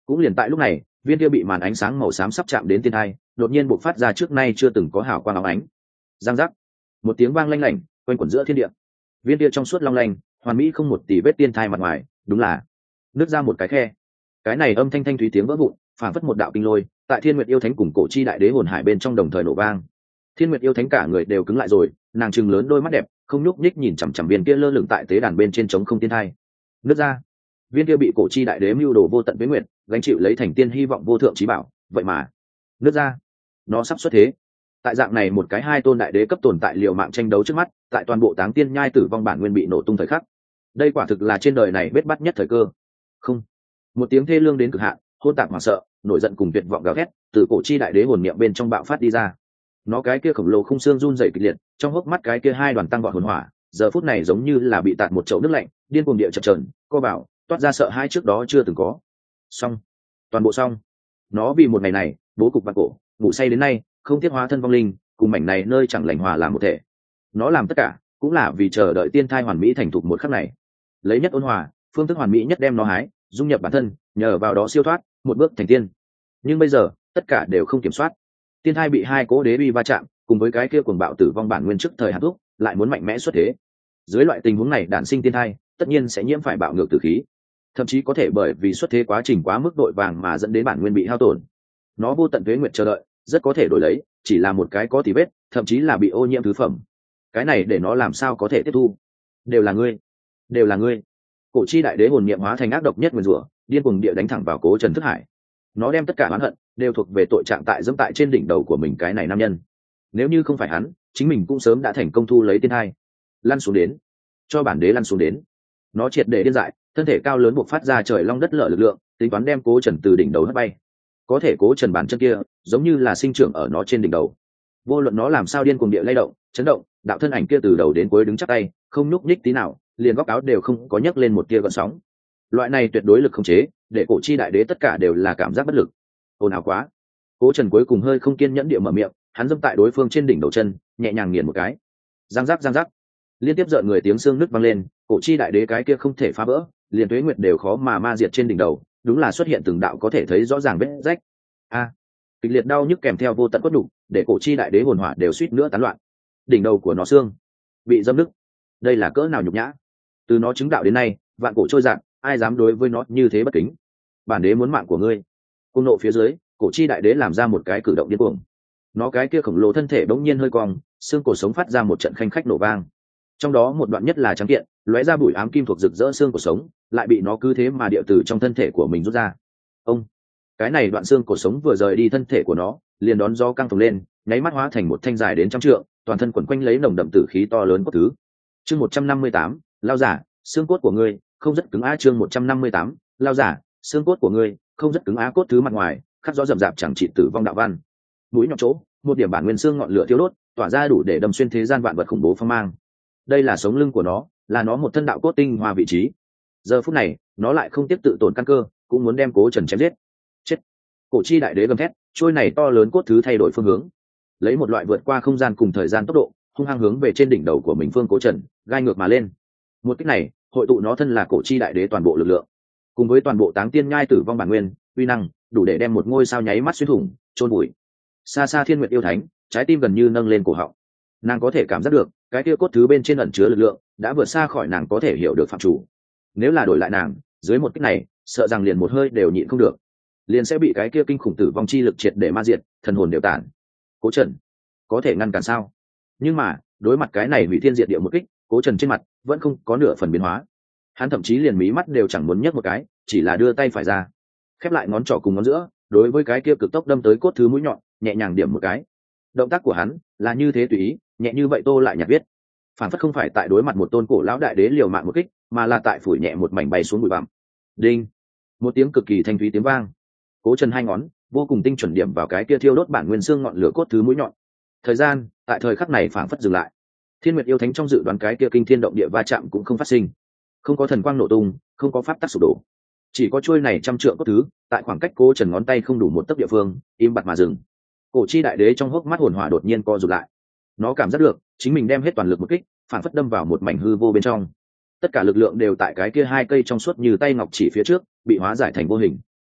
Cũng liền tại lúc này, viên kia bị màn ánh sáng màu xám sắp chạm đến tiên thai đột nhiên bộc phát ra trước nay chưa từng có hào quang óng ánh. Giang giác, một tiếng vang lanh lảnh quanh quẩn giữa thiên địa. Viên kia trong suốt long lanh hoàn mỹ không một tì vết tiên thai mặt ngoài đúng là nứt ra một cái khe. Cái này âm thanh thanh thúy tiếng vỡ vụn phản phất một đạo kinh lôi tại Thiên Nguyệt yêu thánh cùng cổ chi đại đế hồn hải bên trong đồng thời nổ vang. Thiên Nguyệt yêu thánh cả người đều cứng lại rồi, nàng trừng lớn đôi mắt đẹp không nhúc nhích nhìn chằm chằm viên kia lơ lửng tại tế đàn bên trên trống không tiên thai. Nứt ra, viên kia bị cổ chi đại đế mưu đồ vô tận với nguyệt gánh chịu lấy thành tiên hy vọng vô thượng trí bảo, vậy mà nứt ra, nó sắp xuất thế. Tại dạng này một cái hai tôn đại đế cấp tồn tại liều mạng tranh đấu trước mắt, tại toàn bộ táng tiên nhai tử vong bản nguyên bị nổ tung thời khắc, đây quả thực là trên đời này bết bắt nhất thời cơ. Không, một tiếng thê lương đến cực hạn, hôn tạp hoảng sợ, nổi giận cùng tuyệt vọng gào thét từ cổ chi đại đế hồn niệm bên trong bạo phát đi ra. Nó cái kia khổng lồ khung xương run rẩy kịch liệt, trong hốc mắt cái kia hai đoàn tăng vọt hồn hỏa giờ phút này giống như là bị tạt một chậu nước lạnh, điên cuồng địa chập chờn, co bảo toát ra sợ hai trước đó chưa từng có. Xong, toàn bộ xong. Nó vì một ngày này bố cục vạn cổ ngủ say đến nay, không tiếc hóa thân vong linh cùng mảnh này nơi chẳng lành hòa làm một thể. Nó làm tất cả cũng là vì chờ đợi tiên thai hoàn mỹ thành thục một khắc này, lấy nhất ôn hòa phương thức hoàn mỹ nhất đem nó hái dung nhập bản thân, nhờ vào đó siêu thoát một bước thành tiên. Nhưng bây giờ tất cả đều không kiểm soát. Tiên thai bị hai cố đế uy va chạm, cùng với cái kia cuồng bạo tử vong bản nguyên trước thời hạn thúc lại muốn mạnh mẽ xuất thế. Dưới loại tình huống này đản sinh tiên thai tất nhiên sẽ nhiễm phải bạo ngược tử khí, thậm chí có thể bởi vì xuất thế quá trình quá mức đội vàng mà dẫn đến bản nguyên bị hao tổn. Nó vô tận tuế nguyệt chờ đợi rất có thể đổi lấy chỉ là một cái có tì vết, thậm chí là bị ô nhiễm thứ phẩm. Cái này để nó làm sao có thể tiếp thu. Đều là ngươi, đều là ngươi. Cổ chi đại đế hồn niệm hóa thành ác độc nhất nguyên rủa, điên cuồng địa đánh thẳng vào Cố Trần Thức Hải. Nó đem tất cả oán hận đều thuộc về tội trạng tại dẫm tại trên đỉnh đầu của mình cái này nam nhân. Nếu như không phải hắn, chính mình cũng sớm đã thành công thu lấy tiên thai. Lăn xuống đến, cho bản đế lăn xuống đến. Nó triệt để điên dại, thân thể cao lớn buộc phát ra trời long đất lở lực lượng, tính toán đem Cố Trần từ đỉnh đầu hất bay. Có thể Cố Trần bàn chân kia giống như là sinh trưởng ở nó trên đỉnh đầu. Vô luận nó làm sao điên cuồng địa lay động, chấn động, đạo thân ảnh kia từ đầu đến cuối đứng chắc tay, không nhúc nhích tí nào, liền góc áo đều không có nhấc lên một tia gợn sóng. Loại này tuyệt đối lực khống chế, để cổ chi đại đế tất cả đều là cảm giác bất lực. Ồn ào quá. Cố Trần cuối cùng hơi không kiên nhẫn địa mở miệng, hắn dẫm tại đối phương trên đỉnh đầu chân, nhẹ nhàng nghiền một cái. Giang giác giang giác. Liên tiếp rợn người tiếng xương nứt vang lên, cổ chi đại đế cái kia không thể phá vỡ, liền tuế nguyệt đều khó mà ma diệt trên đỉnh đầu, đúng là xuất hiện từng đạo có thể thấy rõ ràng vết rách. A, kịch liệt đau nhức kèm theo vô tận cốt đủ, để cổ chi đại đế hồn hỏa đều suýt nữa tán loạn. Đỉnh đầu của nó xương bị dâm nứt. Đây là cỡ nào nhục nhã. Từ nó chứng đạo đến nay, vạn cổ trôi dạt, ai dám đối với nó như thế bất kính. Bản đế muốn mạng của ngươi. Cung nộ phía dưới, cổ chi đại đế làm ra một cái cử động điên cuồng. Nó cái kia khổng lồ thân thể bỗng nhiên hơi cong, xương cổ sống phát ra một trận khanh khách nổ vang. Trong đó một đoạn nhất là trắng kiện, lóe ra bụi ám kim thuộc rực rỡ xương cổ sống, lại bị nó cứ thế mà điệu từ trong thân thể của mình rút ra. Ông, cái này đoạn xương cổ sống vừa rời đi thân thể của nó, liền đón gió căng phồng lên, nháy mắt hóa thành một thanh dài đến trăm trượng, toàn thân quấn quanh lấy nồng đậm tử khí to lớn cốt thứ. Chương một trăm năm mươi tám, lao giả, xương cốt của ngươi không rất cứng á. Chương một trăm năm mươi tám, lao giả, xương cốt của ngươi không rất cứng á. Cốt thứ mặt ngoài khắc rõ rậm rạp chẳng trị tử vong đạo văn. Mũi nhọn chỗ, một điểm bản nguyên xương ngọn lửa thiêu đốt, tỏa ra đủ để đâm xuyên thế gian vạn vật khủng bố phong mang. Đây là sống lưng của nó, là nó một thân đạo cốt tinh hoa vị trí. Giờ phút này, nó lại không tiếp tự tổn căn cơ, cũng muốn đem Cố Trần chém giết. Chết! Cổ chi đại đế gầm thét, trôi này to lớn cốt thứ thay đổi phương hướng, lấy một loại vượt qua không gian cùng thời gian tốc độ, hung hăng hướng về trên đỉnh đầu của mình phương Cố Trần gai ngược mà lên. Một cách này hội tụ nó thân là cổ chi đại đế toàn bộ lực lượng, cùng với toàn bộ táng tiên nhai tử vong bản nguyên uy năng, đủ để đem một ngôi sao nháy mắt xuyên thủng chôn bụi. Xa xa Thiên Nguyệt yêu thánh trái tim gần như nâng lên cổ họng. Nàng có thể cảm giác được cái kia cốt thứ bên trên ẩn chứa lực lượng đã vượt xa khỏi nàng có thể hiểu được phạm chủ. Nếu là đổi lại nàng, dưới một kích này sợ rằng liền một hơi đều nhịn không được, liền sẽ bị cái kia kinh khủng tử vong chi lực triệt để ma diệt, thần hồn đều tản. Cố Trần có thể ngăn cản sao? Nhưng mà đối mặt cái này hủy thiên diệt địa một kích, Cố Trần trên mặt vẫn không có nửa phần biến hóa. Hắn thậm chí liền mí mắt đều chẳng muốn nhấc một cái, chỉ là đưa tay phải ra, khép lại ngón trỏ cùng ngón giữa, đối với cái kia cực tốc đâm tới cốt thứ mũi nhọn nhẹ nhàng điểm một cái. Động tác của hắn là như thế tùy ý, nhẹ như vậy tô lại nhạt viết, phản phất không phải tại đối mặt một tôn cổ lão đại đế liều mạng một kích, mà là tại phủi nhẹ một mảnh bay xuống bụi bặm. Đinh, một tiếng cực kỳ thanh thúy tiếng vang. Cố Trần hai ngón vô cùng tinh chuẩn điểm vào cái kia thiêu đốt bản nguyên xương ngọn lửa cốt thứ mũi nhọn. Thời gian tại thời khắc này phảng phất dừng lại. Thiên Nguyệt yêu thánh trong dự đoán cái kia kinh thiên động địa va chạm cũng không phát sinh, không có thần quang nổ tung, không có pháp tắc sụp đổ, chỉ có chuôi này trăm trượng cốt thứ tại khoảng cách Cố Trần ngón tay không đủ một tấc địa phương im bặt mà dừng. Cổ chi đại đế trong hốc mắt hồn hỏa đột nhiên co rụt lại. Nó cảm giác được chính mình đem hết toàn lực một kích, phản phất đâm vào một mảnh hư vô bên trong. Tất cả lực lượng đều tại cái kia hai cây trong suốt như tay ngọc chỉ phía trước bị hóa giải thành vô hình.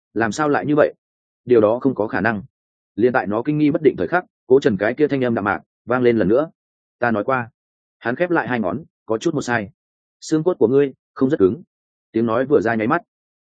làm sao lại như vậy? Điều đó không có khả năng. Liên tại nó kinh nghi bất định thời khắc, Cố Trần cái kia thanh âm đạm mạc vang lên lần nữa. Ta nói qua. Hắn khép lại hai ngón, có chút một sai. Xương cốt của ngươi không rất cứng. Tiếng nói vừa ra nháy mắt,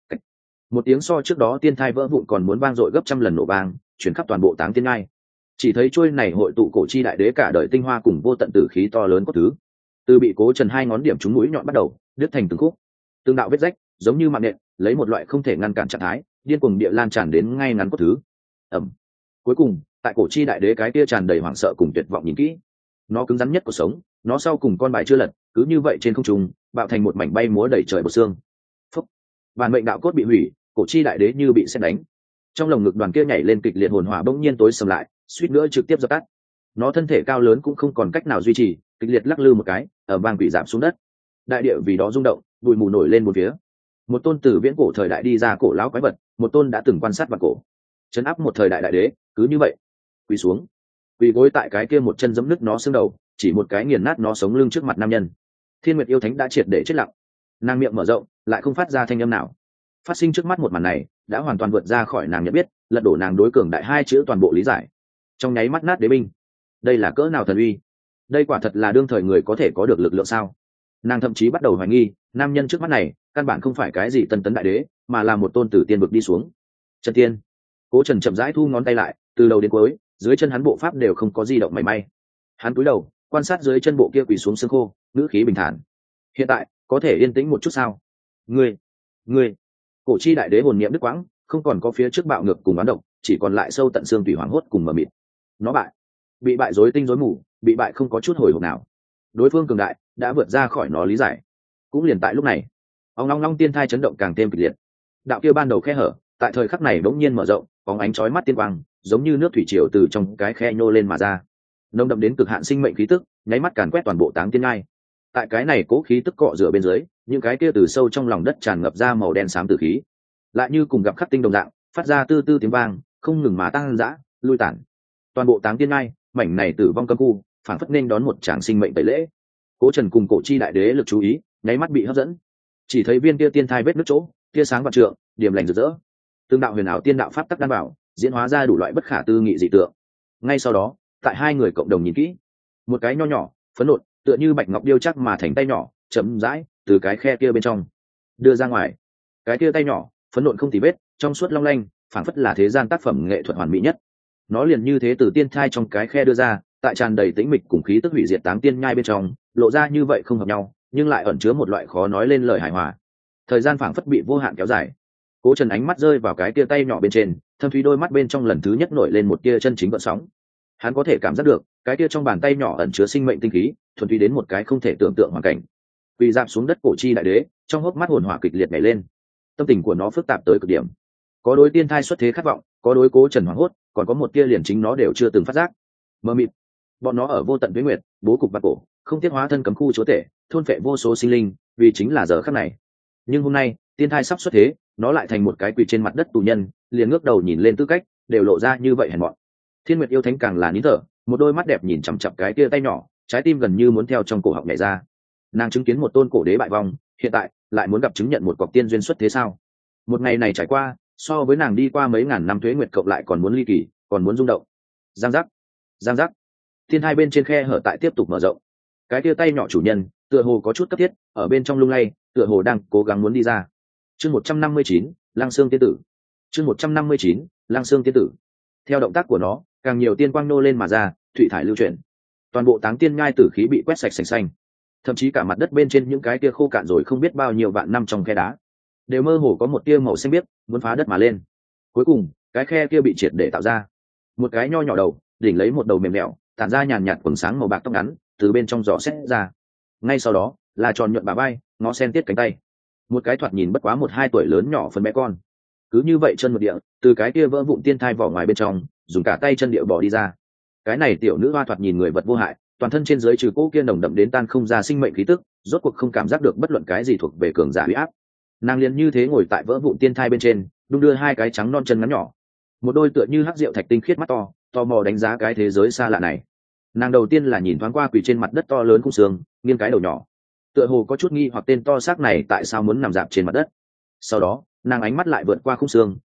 một tiếng so trước đó tiên thai vỡ vụn còn muốn vang dội gấp trăm lần nổ vang, chuyển khắp toàn bộ Táng Tiên Ngai. Chỉ thấy chuôi này hội tụ cổ chi đại đế cả đời tinh hoa cùng vô tận tử khí to lớn có thứ, từ bị Cố Trần hai ngón điểm trúng mũi nhọn bắt đầu, đứt thành từng khúc, tương đạo vết rách, giống như mạng nện, lấy một loại không thể ngăn cản trạng thái, điên cuồng địa lan tràn đến ngay ngắn cốt thứ. Ầm. Cuối cùng, tại cổ chi đại đế cái kia tràn đầy hoảng sợ cùng tuyệt vọng nhìn kỹ, nó cứng rắn nhất của sống, nó sau cùng con bài chưa lật, cứ như vậy trên không trung, bạo thành một mảnh bay múa đầy trời bột xương. Phúc. Bản mệnh đạo cốt bị hủy, cổ chi đại đế như bị sét đánh. Trong lồng ngực đoàn kia nhảy lên kịch liệt hồn hỏa bỗng nhiên tối sầm lại, suýt nữa trực tiếp dập tắt. Nó thân thể cao lớn cũng không còn cách nào duy trì, kịch liệt lắc lư một cái, ở vang quỷ giảm xuống đất. Đại địa vì đó rung động, bụi mù nổi lên một phía. Một tôn từ viễn cổ thời đại đi ra cổ lão quái vật, một tôn đã từng quan sát vạn cổ, trấn áp một thời đại đại đế, cứ như vậy quỳ xuống, quỳ gối tại cái kia một chân giẫm nứt nó xương đầu, chỉ một cái nghiền nát nó sống lưng trước mặt nam nhân. Thiên Nguyệt yêu thánh đã triệt để chết lặng, nàng miệng mở rộng, lại không phát ra thanh âm nào. Phát sinh trước mắt một màn này, đã hoàn toàn vượt ra khỏi nàng nhận biết, lật đổ nàng đối cường đại hai chữ toàn bộ lý giải. Trong nháy mắt nát đế binh, đây là cỡ nào thần uy? Đây quả thật là đương thời người có thể có được lực lượng sao? Nàng thậm chí bắt đầu hoài nghi, nam nhân trước mắt này căn bản không phải cái gì tân tấn đại đế, mà là một tôn tử tiên vực đi xuống. Trần Tiên. Cố Trần chậm rãi thu ngón tay lại, từ đầu đến cuối, dưới chân hắn bộ pháp đều không có di động mảy may. Hắn cúi đầu, quan sát dưới chân bộ kia quỳ xuống xương khô, ngữ khí bình thản. Hiện tại, có thể yên tĩnh một chút sao? Ngươi, ngươi. Cổ chi đại đế hồn niệm đứt quãng, không còn có phía trước bạo ngược cùng oán độc, chỉ còn lại sâu tận xương tủy hoảng hốt cùng mờ mịt. Nó bại, bị bại rối tinh rối mù, bị bại không có chút hồi hộp nào. Đối phương cường đại đã vượt ra khỏi nó lý giải. Cũng liền tại lúc này, ong long long tiên thai chấn động càng thêm kịch liệt. Đạo kia ban đầu khe hở, tại thời khắc này bỗng nhiên mở rộng, bóng ánh chói mắt tiên quang, giống như nước thủy triều từ trong cái khe nhô lên mà ra. Nồng đậm đến cực hạn sinh mệnh khí tức, nháy mắt càn quét toàn bộ Táng Tiên Ngai. Tại cái này cố khí tức cọ rửa bên dưới, những cái kia từ sâu trong lòng đất tràn ngập ra màu đen xám tử khí, lại như cùng gặp khắc tinh đồng dạng, phát ra tư tư tiếng vang, không ngừng mà tăng dã, lui tản. Toàn bộ Táng Tiên Ngai, mảnh này tử vong cấm khu, phản phất nên đón một tràng sinh mệnh tẩy lễ. Cố Trần cùng cổ chi đại đế lực chú ý, nháy mắt bị hấp dẫn. Chỉ thấy viên kia tiên thai vết nước chỗ, tia sáng vạn trượng, điểm lành rực rỡ. Tương đạo huyền ảo tiên đạo pháp tắc đan bảo, diễn hóa ra đủ loại bất khả tư nghị dị tượng. Ngay sau đó, tại hai người cộng đồng nhìn kỹ, một cái nho nhỏ, phấn nộn, tựa như bạch ngọc điêu chắc mà thành tay nhỏ, chậm rãi từ cái khe kia bên trong đưa ra ngoài. Cái kia tay nhỏ, phấn nộn không tì vết, trong suốt long lanh, phảng phất là thế gian tác phẩm nghệ thuật hoàn mỹ nhất. Nó liền như thế từ tiên thai trong cái khe đưa ra, tại tràn đầy tĩnh mịch cùng khí tức hủy diệt Táng Tiên Nhai bên trong, lộ ra như vậy không hợp nhau, nhưng lại ẩn chứa một loại khó nói lên lời hài hòa. Thời gian phảng phất bị vô hạn kéo dài. Cố Trần ánh mắt rơi vào cái kia tay nhỏ bên trên, thâm thúy đôi mắt bên trong lần thứ nhất nổi lên một tia chân chính gợn sóng. Hắn có thể cảm giác được, cái kia trong bàn tay nhỏ ẩn chứa sinh mệnh tinh khí, thuần túy đến một cái không thể tưởng tượng hoàn cảnh. Quỳ dạp xuống đất cổ chi đại đế, trong hốc mắt hồn hỏa kịch liệt nhảy lên. Tâm tình của nó phức tạp tới cực điểm. Có đối tiên thai xuất thế khát vọng, có đối Cố Trần hoảng hốt, còn có một tia liền chính nó đều chưa từng phát giác. Mơ mịt. Bọn nó ở vô tận tuế nguyệt, bố cục vạn cổ, không tiếc hóa thân cấm khu chúa tể, thôn phệ vô số sinh linh, vì chính là giờ khắc này. Nhưng hôm nay, tiên thai sắp xuất thế, nó lại thành một cái quỳ trên mặt đất tù nhân, liền ngước đầu nhìn lên tư cách, đều lộ ra như vậy hèn mọn. Thiên Nguyệt yêu thánh càng là nín thở, một đôi mắt đẹp nhìn chằm chằm cái kia tay nhỏ, trái tim gần như muốn theo trong cổ họng nhảy ra. Nàng chứng kiến một tôn cổ đế bại vong, hiện tại lại muốn gặp chứng nhận một cọc tiên duyên xuất thế sao? Một ngày này trải qua, so với nàng đi qua mấy ngàn năm tuế nguyệt cộng lại còn muốn ly kỳ, còn muốn rung động. Giang giác, giang giác. Thiên hai bên trên khe hở tại tiếp tục mở rộng. Cái kia tay nhỏ chủ nhân, tựa hồ có chút cấp thiết, ở bên trong lung lay, tựa hồ đang cố gắng muốn đi ra. Chương một trăm năm mươi chín, Lăng Xương tiên tử. Chương một trăm năm mươi chín, Lăng Xương tiên tử. Theo động tác của nó, càng nhiều tiên quang nô lên mà ra, thủy thải lưu chuyển. Toàn bộ Táng Tiên Nhai tử khí bị quét sạch sành xanh. Thậm chí cả mặt đất bên trên những cái kia khô cạn rồi không biết bao nhiêu vạn năm trong khe đá, đều mơ hồ có một tia màu xanh biếc, muốn phá đất mà lên. Cuối cùng, cái khe kia bị triệt để tạo ra. Một cái nho nhỏ đầu, đỉnh lấy một đầu mềm mẻo, tản ra nhàn nhạt quầng sáng màu bạc tóc ngắn, từ bên trong giỏ xét ra. Ngay sau đó, là tròn nhuận bả vai, ngó sen tiết cánh tay. Một cái thoạt nhìn bất quá một hai tuổi lớn nhỏ phần bé con, cứ như vậy chân một địa, từ cái kia vỡ vụn tiên thai vỏ ngoài bên trong, dùng cả tay chân địa bỏ đi ra. Cái này tiểu nữ hoa thoạt nhìn người vật vô hại, toàn thân trên dưới trừ cỗ kia nồng đậm đến tan không ra sinh mệnh khí tức, rốt cuộc không cảm giác được bất luận cái gì thuộc về cường giả uy áp. Nàng liền như thế ngồi tại vỡ vụn tiên thai bên trên, đung đưa hai cái trắng non chân ngắn nhỏ, một đôi tựa như hắc rượu thạch tinh khiết mắt to, tò mò đánh giá cái thế giới xa lạ này. Nàng đầu tiên là nhìn thoáng qua quỳ trên mặt đất to lớn khung xương, nghiêng cái đầu nhỏ, tựa hồ có chút nghi hoặc tên to xác này tại sao muốn nằm dạp trên mặt đất. Sau đó, nàng ánh mắt lại vượt qua khung xương,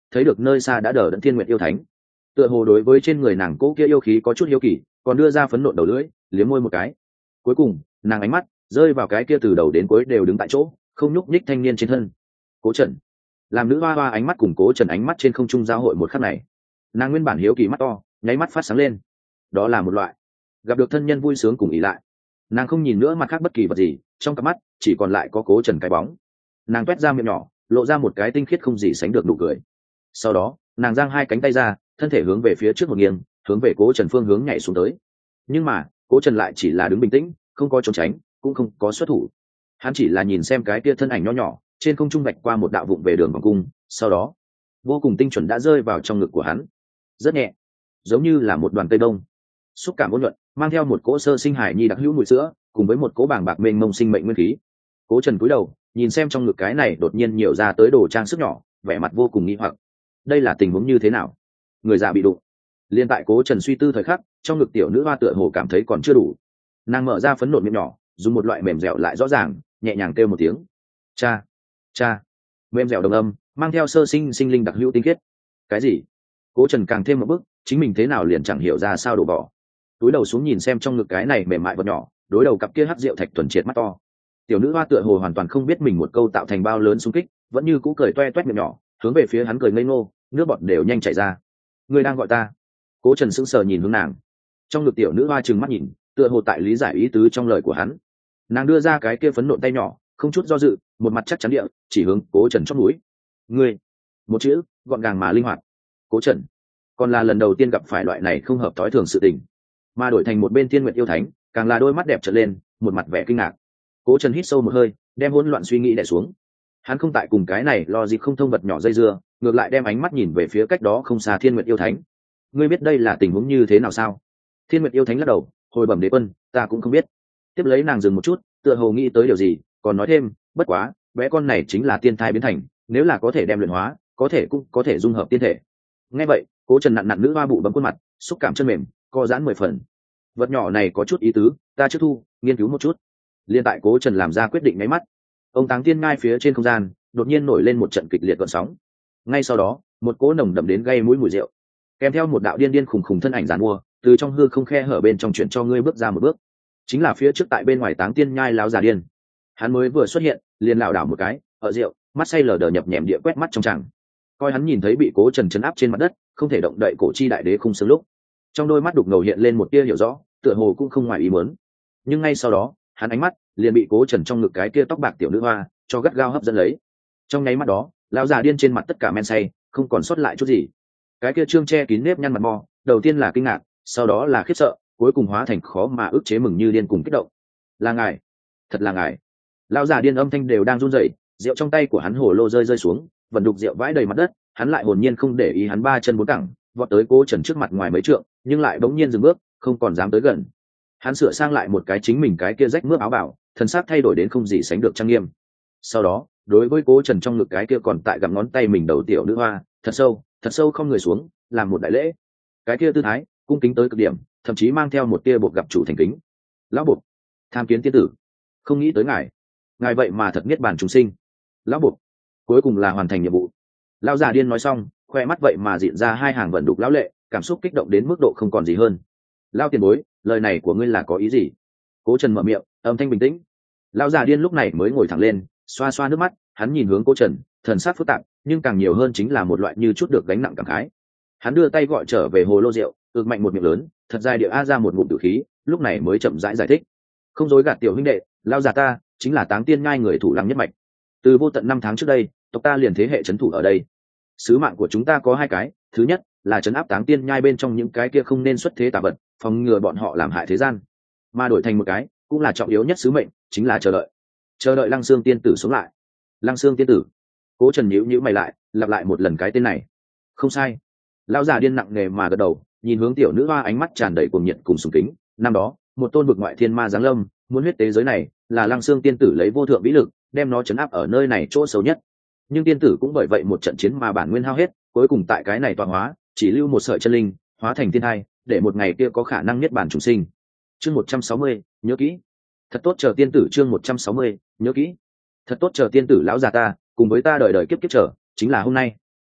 thấy được nơi xa đã đờ đẫn thiên nguyện yêu thánh, tựa hồ đối với trên người nàng cỗ kia yêu khí có chút yêu kỳ, còn đưa ra phấn nộn đầu lưỡi liếm môi một cái. Cuối cùng nàng ánh mắt rơi vào cái kia từ đầu đến cuối đều đứng tại chỗ không nhúc nhích thanh niên trên thân Cố Trần. Làm nữ hoa hoa ánh mắt cùng Cố Trần ánh mắt trên không trung giao hội một khắc này, nàng nguyên bản hiếu kỳ mắt to nháy mắt phát sáng lên. Đó là một loại gặp được thân nhân vui sướng cùng ý lại. Nàng không nhìn nữa mặt khác bất kỳ vật gì, trong cặp mắt chỉ còn lại có Cố Trần cái bóng. Nàng toét ra miệng nhỏ lộ ra một cái tinh khiết không gì sánh được nụ cười. Sau đó nàng giang hai cánh tay ra, thân thể hướng về phía trước một nghiêng, hướng về Cố Trần phương hướng nhảy xuống tới. Nhưng mà Cố Trần lại chỉ là đứng bình tĩnh, không có trốn tránh, cũng không có xuất thủ. Hắn chỉ là nhìn xem cái kia thân ảnh nho nhỏ trên không trung vạch qua một đạo vụng về đường vòng cung, sau đó vô cùng tinh chuẩn đã rơi vào trong ngực của hắn, rất nhẹ, giống như là một đoàn cây đông, xúc cảm ôn nhuận, mang theo một cỗ sơ sinh hải nhi đặc hữu mùi sữa, cùng với một cỗ bàng bạc mênh mông sinh mệnh nguyên khí. Cố Trần cúi đầu nhìn xem trong ngực cái này đột nhiên nhiều ra tới đồ trang sức nhỏ, vẻ mặt vô cùng nghi hoặc. Đây là tình huống như thế nào? Người già bị đụng. Liên tại Cố Trần suy tư thời khắc, trong ngực tiểu nữ hoa tựa hồ cảm thấy còn chưa đủ, nàng mở ra phấn nộn miệng nhỏ, dùng một loại mềm dẻo lại rõ ràng, nhẹ nhàng kêu một tiếng cha cha. Mềm dẻo đồng âm mang theo sơ sinh sinh linh đặc hữu tinh khiết. Cái gì? Cố Trần càng thêm một bước, chính mình thế nào liền chẳng hiểu ra sao đổ bỏ. Túi đầu xuống nhìn xem trong ngực cái này mềm mại vật nhỏ, đối đầu cặp kia hắc rượu thạch thuần triệt mắt to. Tiểu nữ hoa tựa hồ hoàn toàn không biết mình một câu tạo thành bao lớn xung kích, vẫn như cũ cười toe toét miệng nhỏ, hướng về phía hắn cười ngây ngô, nước bọt đều nhanh chảy ra. Người đang gọi ta? Cố Trần sững sờ nhìn hướng nàng. Trong ngực tiểu nữ hoa trừng mắt nhìn, tựa hồ tại lý giải ý tứ trong lời của hắn. Nàng đưa ra cái kia phấn nộn tay nhỏ, không chút do dự, một mặt chắc chắn địa chỉ hướng Cố Trần trong núi. Ngươi. Một chữ gọn gàng mà linh hoạt. Cố Trần còn là lần đầu tiên gặp phải loại này không hợp thói thường sự tình, mà đổi thành một bên Thiên Nguyệt yêu thánh càng là đôi mắt đẹp trợn lên, một mặt vẻ kinh ngạc. Cố Trần hít sâu một hơi, đem hỗn loạn suy nghĩ đè xuống. Hắn không tại cùng cái này lo gì không thông vật nhỏ dây dưa, ngược lại đem ánh mắt nhìn về phía cách đó không xa Thiên Nguyệt yêu thánh. Ngươi biết đây là tình huống như thế nào sao? Thiên Nguyệt yêu thánh lắc đầu, hồi bẩm đế quân, ta cũng không biết. Tiếp lấy nàng dừng một chút, tựa hồ nghĩ tới điều gì, còn nói thêm, bất quá bé con này chính là tiên thai biến thành, nếu là có thể đem luyện hóa, có thể cũng có thể dung hợp tiên thể. Nghe vậy, Cố Trần nặn nặn nữ hoa bụ bấm khuôn mặt, xúc cảm chân mềm, co giãn mười phần. Vật nhỏ này có chút ý tứ, ta chưa thu, nghiên cứu một chút. Liên tại Cố Trần làm ra quyết định ngay mắt, ông Táng Tiên Ngai phía trên không gian đột nhiên nổi lên một trận kịch liệt gợn sóng. Ngay sau đó, một cỗ nồng đậm đến gây mũi mùi rượu, kèm theo một đạo điên điên khùng khùng thân ảnh giàn mua, từ trong hư không khe hở bên trong chuyển cho ngươi bước ra một bước. Chính là phía trước tại bên ngoài Táng Tiên Nhai láo già điên. Hắn mới vừa xuất hiện, liền lảo đảo một cái, ở rượu, mắt say lờ đờ nhập nhèm địa quét mắt trong tràng. Coi hắn nhìn thấy bị Cố Trần chấn áp trên mặt đất, không thể động đậy cổ chi đại đế khung xương lúc, trong đôi mắt đục ngầu hiện lên một tia hiểu rõ, tựa hồ cũng không ngoài ý muốn. Nhưng ngay sau đó, hắn ánh mắt liền bị Cố Trần trong ngực cái kia tóc bạc tiểu nữ hoa cho gắt gao hấp dẫn lấy. Trong nháy mắt đó, lão già điên trên mặt tất cả men say, không còn sót lại chút gì. Cái kia trương che kín nếp nhăn mặt mò, đầu tiên là kinh ngạc, sau đó là khiếp sợ, cuối cùng hóa thành khó mà ức chế mừng như điên cùng kích động. Là ngài, thật là ngài. Lão già điên âm thanh đều đang run rẩy, rượu trong tay của hắn hồ lô rơi rơi xuống, vần đục rượu vãi đầy mặt đất. Hắn lại hồn nhiên không để ý, hắn ba chân bốn cẳng vọt tới Cố Trần trước mặt ngoài mấy trượng, nhưng lại bỗng nhiên dừng bước, không còn dám tới gần. Hắn sửa sang lại một cái chính mình cái kia rách mướp áo bào, thân xác thay đổi đến không gì sánh được trang nghiêm. Sau đó, đối với Cố Trần trong ngực cái kia còn tại gặm ngón tay mình đầu tiểu nữ hoa, thật sâu, thật sâu không người xuống, làm một đại lễ. Cái kia tư thái cung kính tới cực điểm, thậm chí mang theo một tia buộc gặp chủ thành kính. Lão buộc, tham kiến tiên tử, không nghĩ tới ngài, ngài vậy mà thật niết bàn chúng sinh. Lão buộc, cuối cùng là hoàn thành nhiệm vụ. Lão già điên nói xong, khoe mắt vậy mà diện ra hai hàng vận đục lão lệ, cảm xúc kích động đến mức độ không còn gì hơn. Lão tiền bối, lời này của ngươi là có ý gì? Cố Trần mở miệng, âm thanh bình tĩnh. Lão già điên lúc này mới ngồi thẳng lên, xoa xoa nước mắt, hắn nhìn hướng Cố Trần, thần sắc phức tạp, nhưng càng nhiều hơn chính là một loại như chút được gánh nặng cảm khái. Hắn đưa tay gọi trở về hồ lô rượu, ực mạnh một miệng lớn, thật dài địa a ra một ngụm tử khí, lúc này mới chậm rãi giải, giải thích. Không dối gạt tiểu huynh đệ, lão già ta chính là Táng Tiên Nhai người thủ lăng nhất mạch. Từ vô tận năm tháng trước đây, tộc ta liền thế hệ trấn thủ ở đây. Sứ mạng của chúng ta có hai cái, thứ nhất là trấn áp Táng Tiên Nhai bên trong những cái kia không nên xuất thế tà vật, phòng ngừa bọn họ làm hại thế gian. Mà đổi thành một cái, cũng là trọng yếu nhất sứ mệnh, chính là chờ đợi, chờ đợi Lăng Xương tiên tử sống lại. Lăng Xương tiên tử. Cố Trần nhíu nhíu mày lại, lặp lại một lần cái tên này. Không sai. Lão già điên nặng nề mà gật đầu, nhìn hướng tiểu nữ hoa ánh mắt tràn đầy cuồng nhiệt cùng sùng kính. Năm đó, một tôn vực ngoại thiên ma giáng lâm, muốn huyết tế giới này, là Lăng Xương tiên tử lấy vô thượng vĩ lực, đem nó trấn áp ở nơi này chỗ xấu nhất. Nhưng tiên tử cũng bởi vậy một trận chiến mà bản nguyên hao hết, cuối cùng tại cái này tọa hóa, chỉ lưu một sợi chân linh, hóa thành thiên thai, để một ngày kia có khả năng niết bàn chúng sinh. Chương một trăm sáu mươi, nhớ kỹ. Thật tốt chờ tiên tử. Chương một trăm sáu mươi, nhớ kỹ. Thật tốt chờ tiên tử. Lão già ta cùng với ta đời đời kiếp kiếp chờ, chính là hôm nay.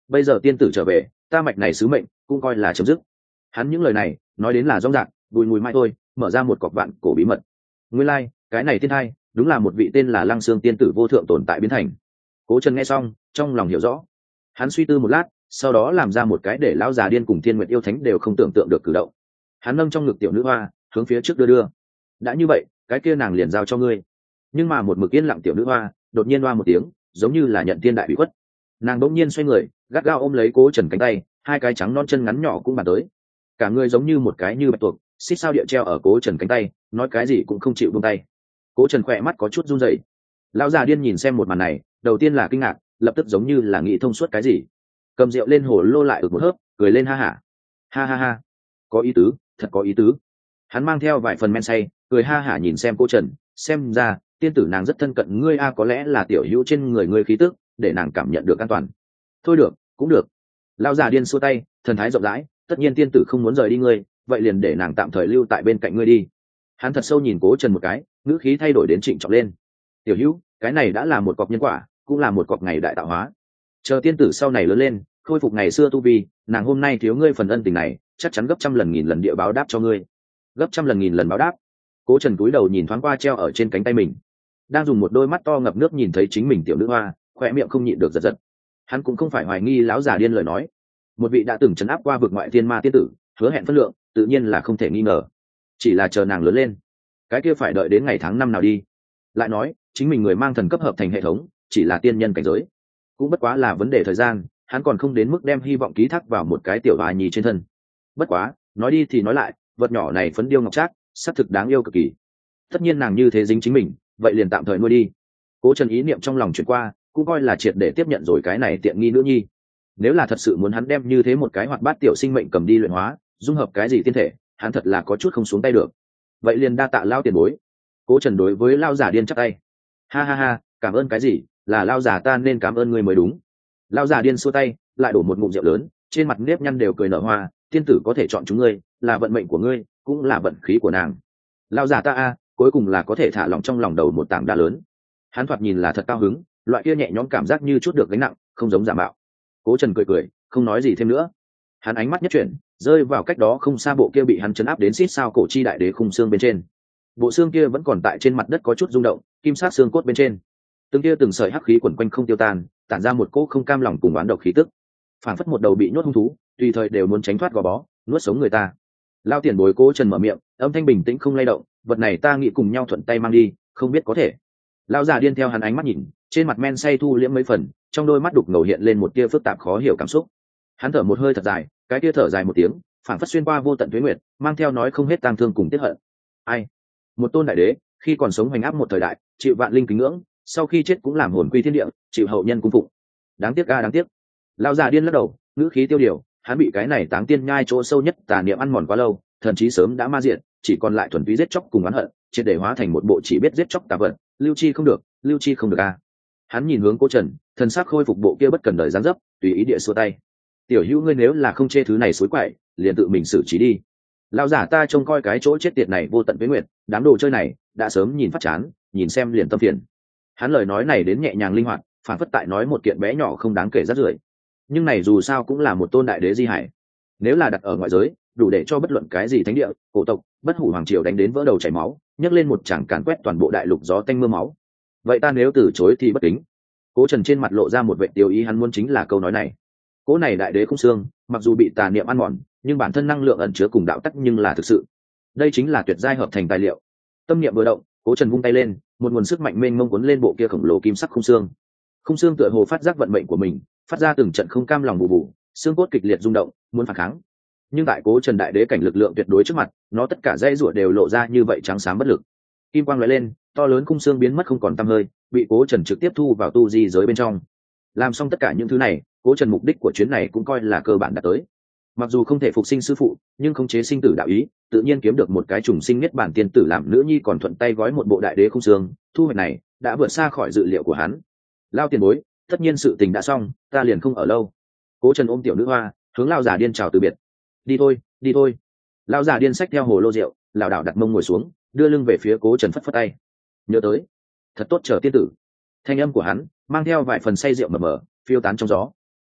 bây giờ tiên tử trở về, ta mạch này sứ mệnh cũng coi là chấm dứt. Hắn những lời này nói đến là rong rạc đùi mùi mai thôi, mở ra một cọc vạn cổ bí mật. Nguyên lai like, cái này tiên hai đúng là một vị tên là Lăng Xương tiên tử vô thượng tồn tại biến thành. Cố Trần nghe xong trong lòng hiểu rõ, hắn suy tư một lát, sau đó làm ra một cái để lão già điên cùng Thiên Nguyệt yêu thánh đều không tưởng tượng được cử động. Hắn nâng trong ngực tiểu nữ hoa hướng phía trước đưa đưa. Đã như vậy, cái kia nàng liền giao cho ngươi. Nhưng mà một mực yên lặng tiểu nữ hoa đột nhiên hoa một tiếng, giống như là nhận thiên đại bị khuất. Nàng bỗng nhiên xoay người, gắt gao ôm lấy Cố Trần cánh tay, hai cái trắng non chân ngắn nhỏ cũng bàn tới, cả người giống như một cái như bạch tuộc xích sao địa treo ở Cố Trần cánh tay, nói cái gì cũng không chịu buông tay. Cố Trần khỏe mắt có chút run rẩy. Lão già điên nhìn xem một màn này, đầu tiên là kinh ngạc, lập tức giống như là nghĩ thông suốt cái gì, cầm rượu lên hồ lô lại ực một hớp, cười lên ha hả. Ha. ha ha ha có ý tứ, thật có ý tứ. Hắn mang theo vài phần men say, cười ha hả nhìn xem Cố Trần, xem ra tiên tử nàng rất thân cận ngươi a, có lẽ là tiểu hữu trên người ngươi khí tức để nàng cảm nhận được an toàn. Thôi được, cũng được. Lão già điên xua tay, thần thái rộng rãi, tất nhiên tiên tử không muốn rời đi ngươi, vậy liền để nàng tạm thời lưu tại bên cạnh ngươi đi. Hắn thật sâu nhìn Cố Trần một cái, ngữ khí thay đổi đến trịnh trọng lên. Tiểu hữu, cái này đã là một cọc nhân quả, cũng là một cọc ngày đại tạo hóa. Chờ tiên tử sau này lớn lên, khôi phục ngày xưa tu vi, nàng hôm nay thiếu ngươi phần ân tình này, chắc chắn gấp trăm lần nghìn lần địa báo đáp cho ngươi. Gấp trăm lần nghìn lần báo đáp. Cố Trần cúi đầu nhìn thoáng qua treo ở trên cánh tay mình, đang dùng một đôi mắt to ngập nước nhìn thấy chính mình tiểu nữ hoa, khoe miệng không nhịn được giật giật. Hắn cũng không phải hoài nghi lão già điên lời nói, một vị đã từng trấn áp qua vực ngoại thiên ma tiên tử, hứa hẹn phân lượng tự nhiên là không thể nghi ngờ. Chỉ là chờ nàng lớn lên, cái kia phải đợi đến ngày tháng năm nào đi. Lại nói chính mình người mang thần cấp hợp thành hệ thống, chỉ là tiên nhân cảnh giới, cũng bất quá là vấn đề thời gian, hắn còn không đến mức đem hy vọng ký thác vào một cái tiểu hài nhì trên thân. Bất quá nói đi thì nói lại, vật nhỏ này phấn điêu ngọc trác, xác thực đáng yêu cực kỳ. Tất nhiên nàng như thế dính chính mình, vậy liền tạm thời nuôi đi. Cố Trần ý niệm trong lòng chuyển qua, cũng coi là triệt để tiếp nhận rồi cái này tiện nghi nữ nhi. Nếu là thật sự muốn hắn đem như thế một cái hoạt bát tiểu sinh mệnh cầm đi luyện hóa, dung hợp cái gì tiên thể, hắn thật là có chút không xuống tay được. Vậy liền đa tạ lao tiền bối. Cố Trần đối với lao giả điên chắp tay. Ha ha ha, cảm ơn cái gì, là lao giả ta nên cảm ơn ngươi mới đúng. Lao giả điên xua tay, lại đổ một ngụm rượu lớn, trên mặt nếp nhăn đều cười nở hoa. Tiên tử có thể chọn chúng ngươi, là vận mệnh của ngươi, cũng là vận khí của nàng. Lao giả ta a, cuối cùng là có thể thả lỏng trong lòng đầu một tảng đá lớn. Hắn thoạt nhìn là thật cao hứng, loại kia nhẹ nhõm cảm giác như chút được gánh nặng, không giống giả mạo. Cố Trần cười cười, không nói gì thêm nữa. Hắn ánh mắt nhất chuyển, rơi vào cách đó không xa bộ kia bị hắn chấn áp đến xít sao cổ chi đại đế khung xương bên trên. Bộ xương kia vẫn còn tại trên mặt đất có chút rung động, kim sát xương cốt bên trên, từng kia từng sợi hắc khí quẩn quanh không tiêu tan, tản ra một cỗ không cam lòng cùng oán độc khí tức, phản phất một đầu bị nhốt hung thú, tùy thời đều muốn tránh thoát gò bó, nuốt sống người ta. Lao tiền bối. Cố Trần mở miệng, âm thanh bình tĩnh không lay động, vật này ta nghĩ cùng nhau thuận tay mang đi, không biết có thể. Lão già điên theo hắn ánh mắt nhìn, trên mặt men say thu liễm mấy phần, trong đôi mắt đục ngầu hiện lên một tia phức tạp khó hiểu cảm xúc. Hắn thở một hơi thật dài, cái tia thở dài một tiếng, phản phất xuyên qua vô tận tuế nguyệt, mang theo nói không hết tang thương cùng tiếc hận. Ai? Một tôn đại đế, khi còn sống hoành áp một thời đại, chịu vạn linh kính ngưỡng, sau khi chết cũng làm hồn quy thiên địa, chịu hậu nhân cung phụng. Đáng tiếc a đáng tiếc. Lão già điên lắc đầu, ngữ khí tiêu điều, hắn bị cái này táng tiên nhai chỗ sâu nhất tà niệm ăn mòn quá lâu, thần trí sớm đã ma diệt, chỉ còn lại thuần túy giết chóc cùng oán hận, triệt để hóa thành một bộ chỉ biết giết chóc tà vật, lưu chi không được, lưu chi không được a. Hắn nhìn hướng Cố Trần, thần sắc khôi phục bộ kia bất cần đời giáng dấp, tùy ý địa xua tay. Tiểu hữu ngươi nếu là không chê thứ này suối quậy, liền tự mình xử trí đi. Lão giả ta trông coi cái chỗ chết tiệt này vô tận với nguyệt, đám đồ chơi này đã sớm nhìn phát chán, nhìn xem liền tâm phiền. Hắn lời nói này đến nhẹ nhàng linh hoạt, phản phất tại nói một kiện bé nhỏ không đáng kể rác rưởi. Nhưng này dù sao cũng là một tôn đại đế di hải, nếu là đặt ở ngoại giới, đủ để cho bất luận cái gì thánh địa, cổ tộc, bất hủ hoàng triều đánh đến vỡ đầu chảy máu, nhấc lên một tràng càn quét toàn bộ đại lục gió tanh mưa máu. Vậy ta nếu từ chối thì bất kính. Cố Trần trên mặt lộ ra một vẻ tiêu ý, hắn muốn chính là câu nói này. Cố này đại đế không xương, mặc dù bị tà niệm ăn mòn, nhưng bản thân năng lượng ẩn chứa cùng đạo tắc nhưng là thực sự. Đây chính là tuyệt giai hợp thành tài liệu. Tâm niệm vừa động, Cố Trần vung tay lên, một nguồn sức mạnh mênh mông cuốn lên bộ kia khổng lồ kim sắc khung xương. Khung xương tựa hồ phát giác vận mệnh của mình, phát ra từng trận không cam lòng bù bù, xương cốt kịch liệt rung động, muốn phản kháng. Nhưng tại Cố Trần đại đế cảnh lực lượng tuyệt đối trước mặt, nó tất cả dây rủa đều lộ ra như vậy trắng xám bất lực. Kim quang lóe lên, to lớn khung xương biến mất không còn tăm hơi, bị Cố Trần trực tiếp thu vào tu di giới bên trong. Làm xong tất cả những thứ này, Cố Trần mục đích của chuyến này cũng coi là cơ bản đã tới. Mặc dù không thể phục sinh sư phụ, nhưng khống chế sinh tử đạo ý, tự nhiên kiếm được một cái trùng sinh niết bản tiên tử làm nữ nhi, còn thuận tay gói một bộ đại đế khung xương, thu hoạch này đã vượt xa khỏi dự liệu của hắn. Lao tiền bối, tất nhiên sự tình đã xong, ta liền không ở lâu. Cố Trần ôm tiểu nữ hoa, hướng lao già điên chào từ biệt. Đi thôi, đi thôi. Lao già điên xách theo hồ lô rượu, lảo đảo đặt mông ngồi xuống, đưa lưng về phía Cố Trần phất phất tay. Nhớ tới, thật tốt chờ tiên tử. Thanh âm của hắn mang theo vài phần say rượu mờ mờ, phiêu tán trong gió.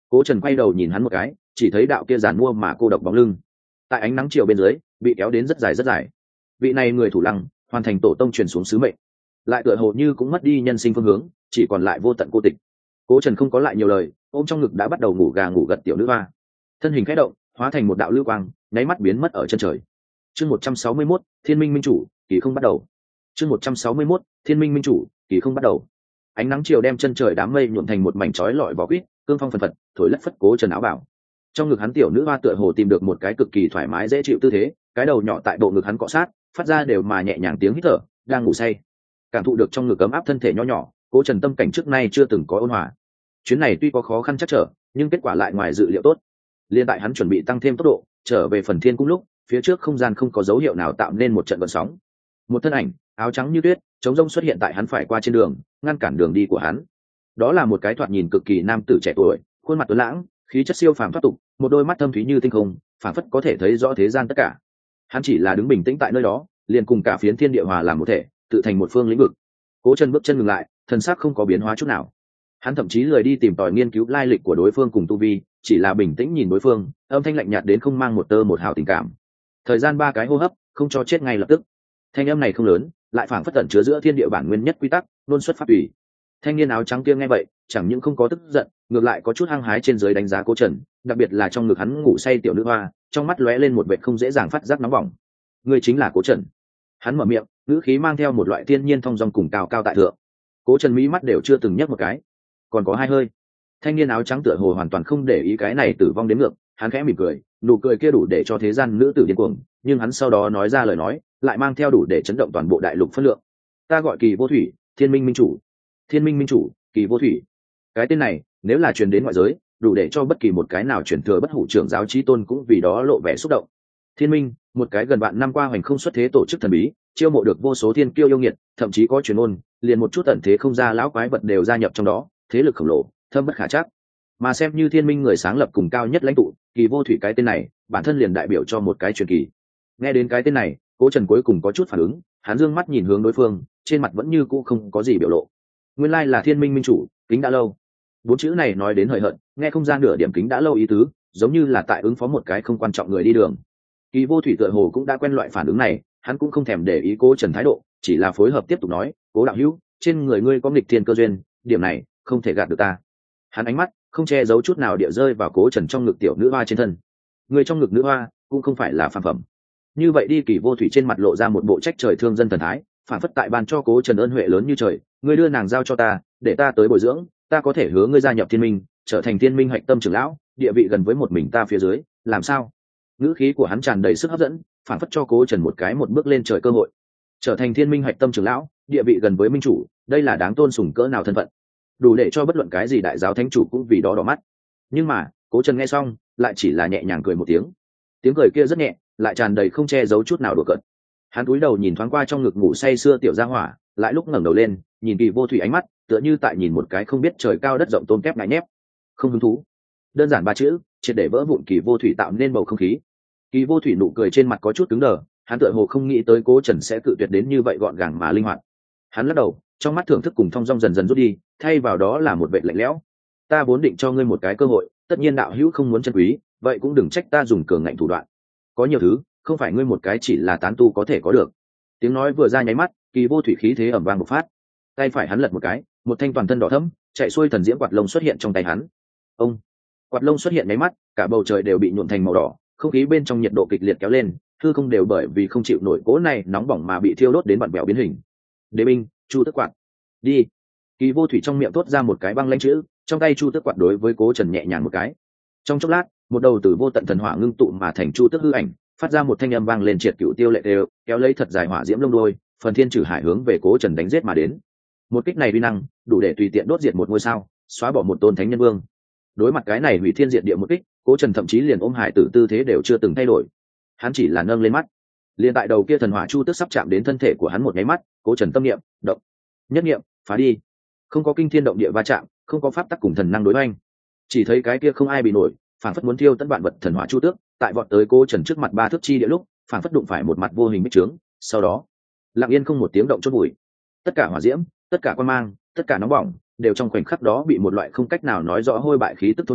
Cố Trần quay đầu nhìn hắn một cái, chỉ thấy đạo kia giàn mua mà cô độc bóng lưng tại ánh nắng chiều bên dưới bị kéo đến rất dài rất dài. Vị này người thủ lăng hoàn thành tổ tông truyền xuống sứ mệnh, lại tựa hồ như cũng mất đi nhân sinh phương hướng, chỉ còn lại vô tận cô tịch. Cố Trần không có lại nhiều lời, ôm trong ngực đã bắt đầu ngủ gà ngủ gật tiểu nữ hoa, thân hình khẽ động hóa thành một đạo lưu quang, nháy mắt biến mất ở chân trời. Chương một trăm sáu mươi mốt, Thiên Minh Minh Chủ, kỳ không bắt đầu. Chương một trăm sáu mươi mốt, Thiên Minh Minh Chủ, kỳ không bắt đầu. Ánh nắng chiều đem chân trời đám mây nhuộm thành một mảnh chói lọi vỏ quýt, cương phong phần phật thổi lất phất Cố Trần áo bảo. Trong ngực hắn tiểu nữ hoa tựa hồ tìm được một cái cực kỳ thoải mái dễ chịu tư thế, cái đầu nhỏ tại bộ ngực hắn cọ sát, phát ra đều mà nhẹ nhàng tiếng hít thở, đang ngủ say. Cảm thụ được trong ngực ấm áp thân thể nho nhỏ, Cố Trần tâm cảnh trước nay chưa từng có ôn hòa. Chuyến này tuy có khó khăn chắc trở, nhưng kết quả lại ngoài dự liệu tốt. Liên tại hắn chuẩn bị tăng thêm tốc độ, trở về phần thiên cung lúc, phía trước không gian không có dấu hiệu nào tạo nên một trận gợn sóng. Một thân ảnh, áo trắng như tuyết, chống rông xuất hiện tại hắn phải qua trên đường, ngăn cản đường đi của hắn. Đó là một cái thoạt nhìn cực kỳ nam tử trẻ tuổi, khuôn mặt tuấn lãng, khí chất siêu phàm thoát tục, một đôi mắt thâm thúy như tinh không, phảng phất có thể thấy rõ thế gian tất cả. Hắn chỉ là đứng bình tĩnh tại nơi đó, liền cùng cả phiến thiên địa hòa làm một thể, tự thành một phương lĩnh vực. Cố Chân bước chân ngừng lại, thần sắc không có biến hóa chút nào. Hắn thậm chí lười đi tìm tòi nghiên cứu lai lịch của đối phương cùng tu vi, chỉ là bình tĩnh nhìn đối phương, âm thanh lạnh nhạt đến không mang một tơ một hào tình cảm. Thời gian ba cái hô hấp, không cho chết ngay lập tức. Thanh âm này không lớn, lại phảng phất tẩn chứa giữa thiên địa bản nguyên nhất quy tắc, luôn xuất phát ủy. Thanh niên áo trắng kia nghe vậy, chẳng những không có tức giận, ngược lại có chút hăng hái trên dưới đánh giá Cố Trần, đặc biệt là trong ngực hắn ngủ say tiểu nữ hoa, trong mắt lóe lên một vệt không dễ dàng phát giác nóng bỏng. Ngươi chính là Cố Trần. Hắn mở miệng, ngữ khí mang theo một loại thiên nhiên thong dong cùng cao cao tại thượng. Cố Trần mí mắt đều chưa từng nhấc một cái, còn có hai hơi. Thanh niên áo trắng tựa hồ hoàn toàn không để ý cái này tử vong đến ngược, hắn khẽ mỉm cười, nụ cười kia đủ để cho thế gian nữ tử điên cuồng, nhưng hắn sau đó nói ra lời nói, lại mang theo đủ để chấn động toàn bộ đại lục phân lượng. Ta gọi Kỳ Vô Thủy, Thiên Minh Minh Chủ. Thiên Minh Minh Chủ, Kỳ Vô Thủy. Cái tên này, nếu là truyền đến ngoại giới, đủ để cho bất kỳ một cái nào truyền thừa bất hủ trưởng giáo chí tôn cũng vì đó lộ vẻ xúc động. Thiên Minh, một cái gần vạn năm qua hoành không xuất thế tổ chức thần bí, chiêu mộ được vô số thiên kiêu yêu nghiệt, thậm chí có truyền ôn, liền một chút tận thế không ra lão quái vật đều gia nhập trong đó, thế lực khổng lồ, thâm bất khả trắc. Mà xem như Thiên Minh người sáng lập cùng cao nhất lãnh tụ, Kỳ Vô Thủy cái tên này, bản thân liền đại biểu cho một cái truyền kỳ. Nghe đến cái tên này, Cố Trần cuối cùng có chút phản ứng, hắn dương mắt nhìn hướng đối phương, trên mặt vẫn như cũ không có gì biểu lộ. Nguyên lai là Thiên Minh Minh Chủ, kính đã lâu. Bốn chữ này nói đến hời hợt, nghe không ra nửa điểm kính đã lâu ý tứ, giống như là tại ứng phó một cái không quan trọng người đi đường. Kỳ Vô Thủy tựa hồ cũng đã quen loại phản ứng này, hắn cũng không thèm để ý Cố Trần thái độ, chỉ là phối hợp tiếp tục nói, Cố đạo hữu, trên người ngươi có nghịch thiên cơ duyên, điểm này không thể gạt được ta. Hắn ánh mắt không che giấu chút nào địa rơi vào Cố Trần trong ngực tiểu nữ hoa trên thân. Người trong ngực nữ hoa cũng không phải là phàm phẩm. Như vậy đi, Kỳ Vô Thủy trên mặt lộ ra một bộ trách trời thương dân thần thái, phản phất tại ban cho Cố Trần ơn huệ lớn như trời, ngươi đưa nàng giao cho ta, để ta tới bồi dưỡng, ta có thể hứa ngươi gia nhập Thiên Minh, trở thành Thiên Minh hạch tâm trưởng lão, địa vị gần với một mình ta phía dưới, làm sao? Ngữ khí của hắn tràn đầy sức hấp dẫn, phản phất cho Cố Trần một cái một bước lên trời cơ hội. Trở thành Thiên Minh hạch tâm trưởng lão, địa vị gần với minh chủ, đây là đáng tôn sùng cỡ nào thân phận, đủ để cho bất luận cái gì đại giáo thánh chủ cũng vì đó đỏ mắt. Nhưng mà, Cố Trần nghe xong, lại chỉ là nhẹ nhàng cười một tiếng. Tiếng cười kia rất nhẹ, lại tràn đầy không che giấu chút nào đùa cợt. Hắn cúi đầu nhìn thoáng qua trong ngực ngủ say sưa tiểu gia hỏa, lại lúc ngẩng đầu lên, nhìn Kỳ Vô Thủy ánh mắt, tựa như tại nhìn một cái không biết trời cao đất rộng tôm tép ngại nhép. Không hứng thú. Đơn giản ba chữ, triệt để vỡ vụn Kỳ Vô Thủy tạo nên bầu không khí. Kỳ Vô Thủy nụ cười trên mặt có chút cứng đờ, hắn tựa hồ không nghĩ tới Cố Trần sẽ cự tuyệt đến như vậy gọn gàng mà linh hoạt. Hắn lắc đầu, trong mắt thưởng thức cùng thong dong dần dần rút đi, thay vào đó là một vẻ lạnh lẽo. Ta vốn định cho ngươi một cái cơ hội, tất nhiên đạo hữu không muốn trân quý, vậy cũng đừng trách ta dùng cường ngạnh thủ đoạn. Có nhiều thứ, không phải ngươi một cái chỉ là tán tu có thể có được. Tiếng nói vừa ra nháy mắt, Kỳ Vô Thủy khí thế ầm vang bộc phát. Tay phải hắn lật một cái, một thanh toàn thân đỏ thẫm, chạy xuôi thần diễm quạt lông xuất hiện trong tay hắn. Ông, quạt lông xuất hiện nháy mắt, cả bầu trời đều bị nhuộm thành màu đỏ, không khí bên trong nhiệt độ kịch liệt kéo lên, hư không đều bởi vì không chịu nổi cỗ này nóng bỏng mà bị thiêu đốt đến vặn vẹo biến hình. Đế binh, Chu Tước Quạt, đi. Kỳ Vô Thủy trong miệng thốt ra một cái băng lãnh chữ, trong tay Chu Tước Quạt đối với Cố Trần nhẹ nhàng một cái. Trong chốc lát, một đầu từ vô tận thần hỏa ngưng tụ mà thành Chu Tước hư ảnh, phát ra một thanh âm vang lên triệt cửu tiêu lệ đều, kéo lấy thật dài hỏa diễm lông đuôi, phần thiên trừ hải hướng về Cố Trần đánh giết mà đến. Một kích này uy năng, đủ để tùy tiện đốt diệt một ngôi sao, xóa bỏ một tôn thánh nhân vương. Đối mặt cái này hủy thiên diệt địa một kích, Cố Trần thậm chí liền ôm hải tử tư thế đều chưa từng thay đổi. Hắn chỉ là nâng lên mắt, liền tại đầu kia thần hỏa Chu Tước sắp chạm đến thân thể của hắn một nháy mắt, Cố Trần tâm niệm động, nhất niệm phá đi. Không có kinh thiên động địa va chạm, không có pháp tắc cùng thần năng đối oanh, chỉ thấy cái kia không ai bị nổi, phản phất muốn thiêu tất vạn vật thần hỏa Chu Tước, tại vọt tới Cố Trần trước mặt ba thước chi địa lúc, phản phất đụng phải một mặt vô hình bích trướng, sau đó lặng yên không một tiếng động chôn bụi. Tất cả hỏa diễm, tất cả quan mang, tất cả nóng bỏng, đều trong khoảnh khắc đó bị một loại không cách nào nói rõ hôi bại khí tức thôn vệ,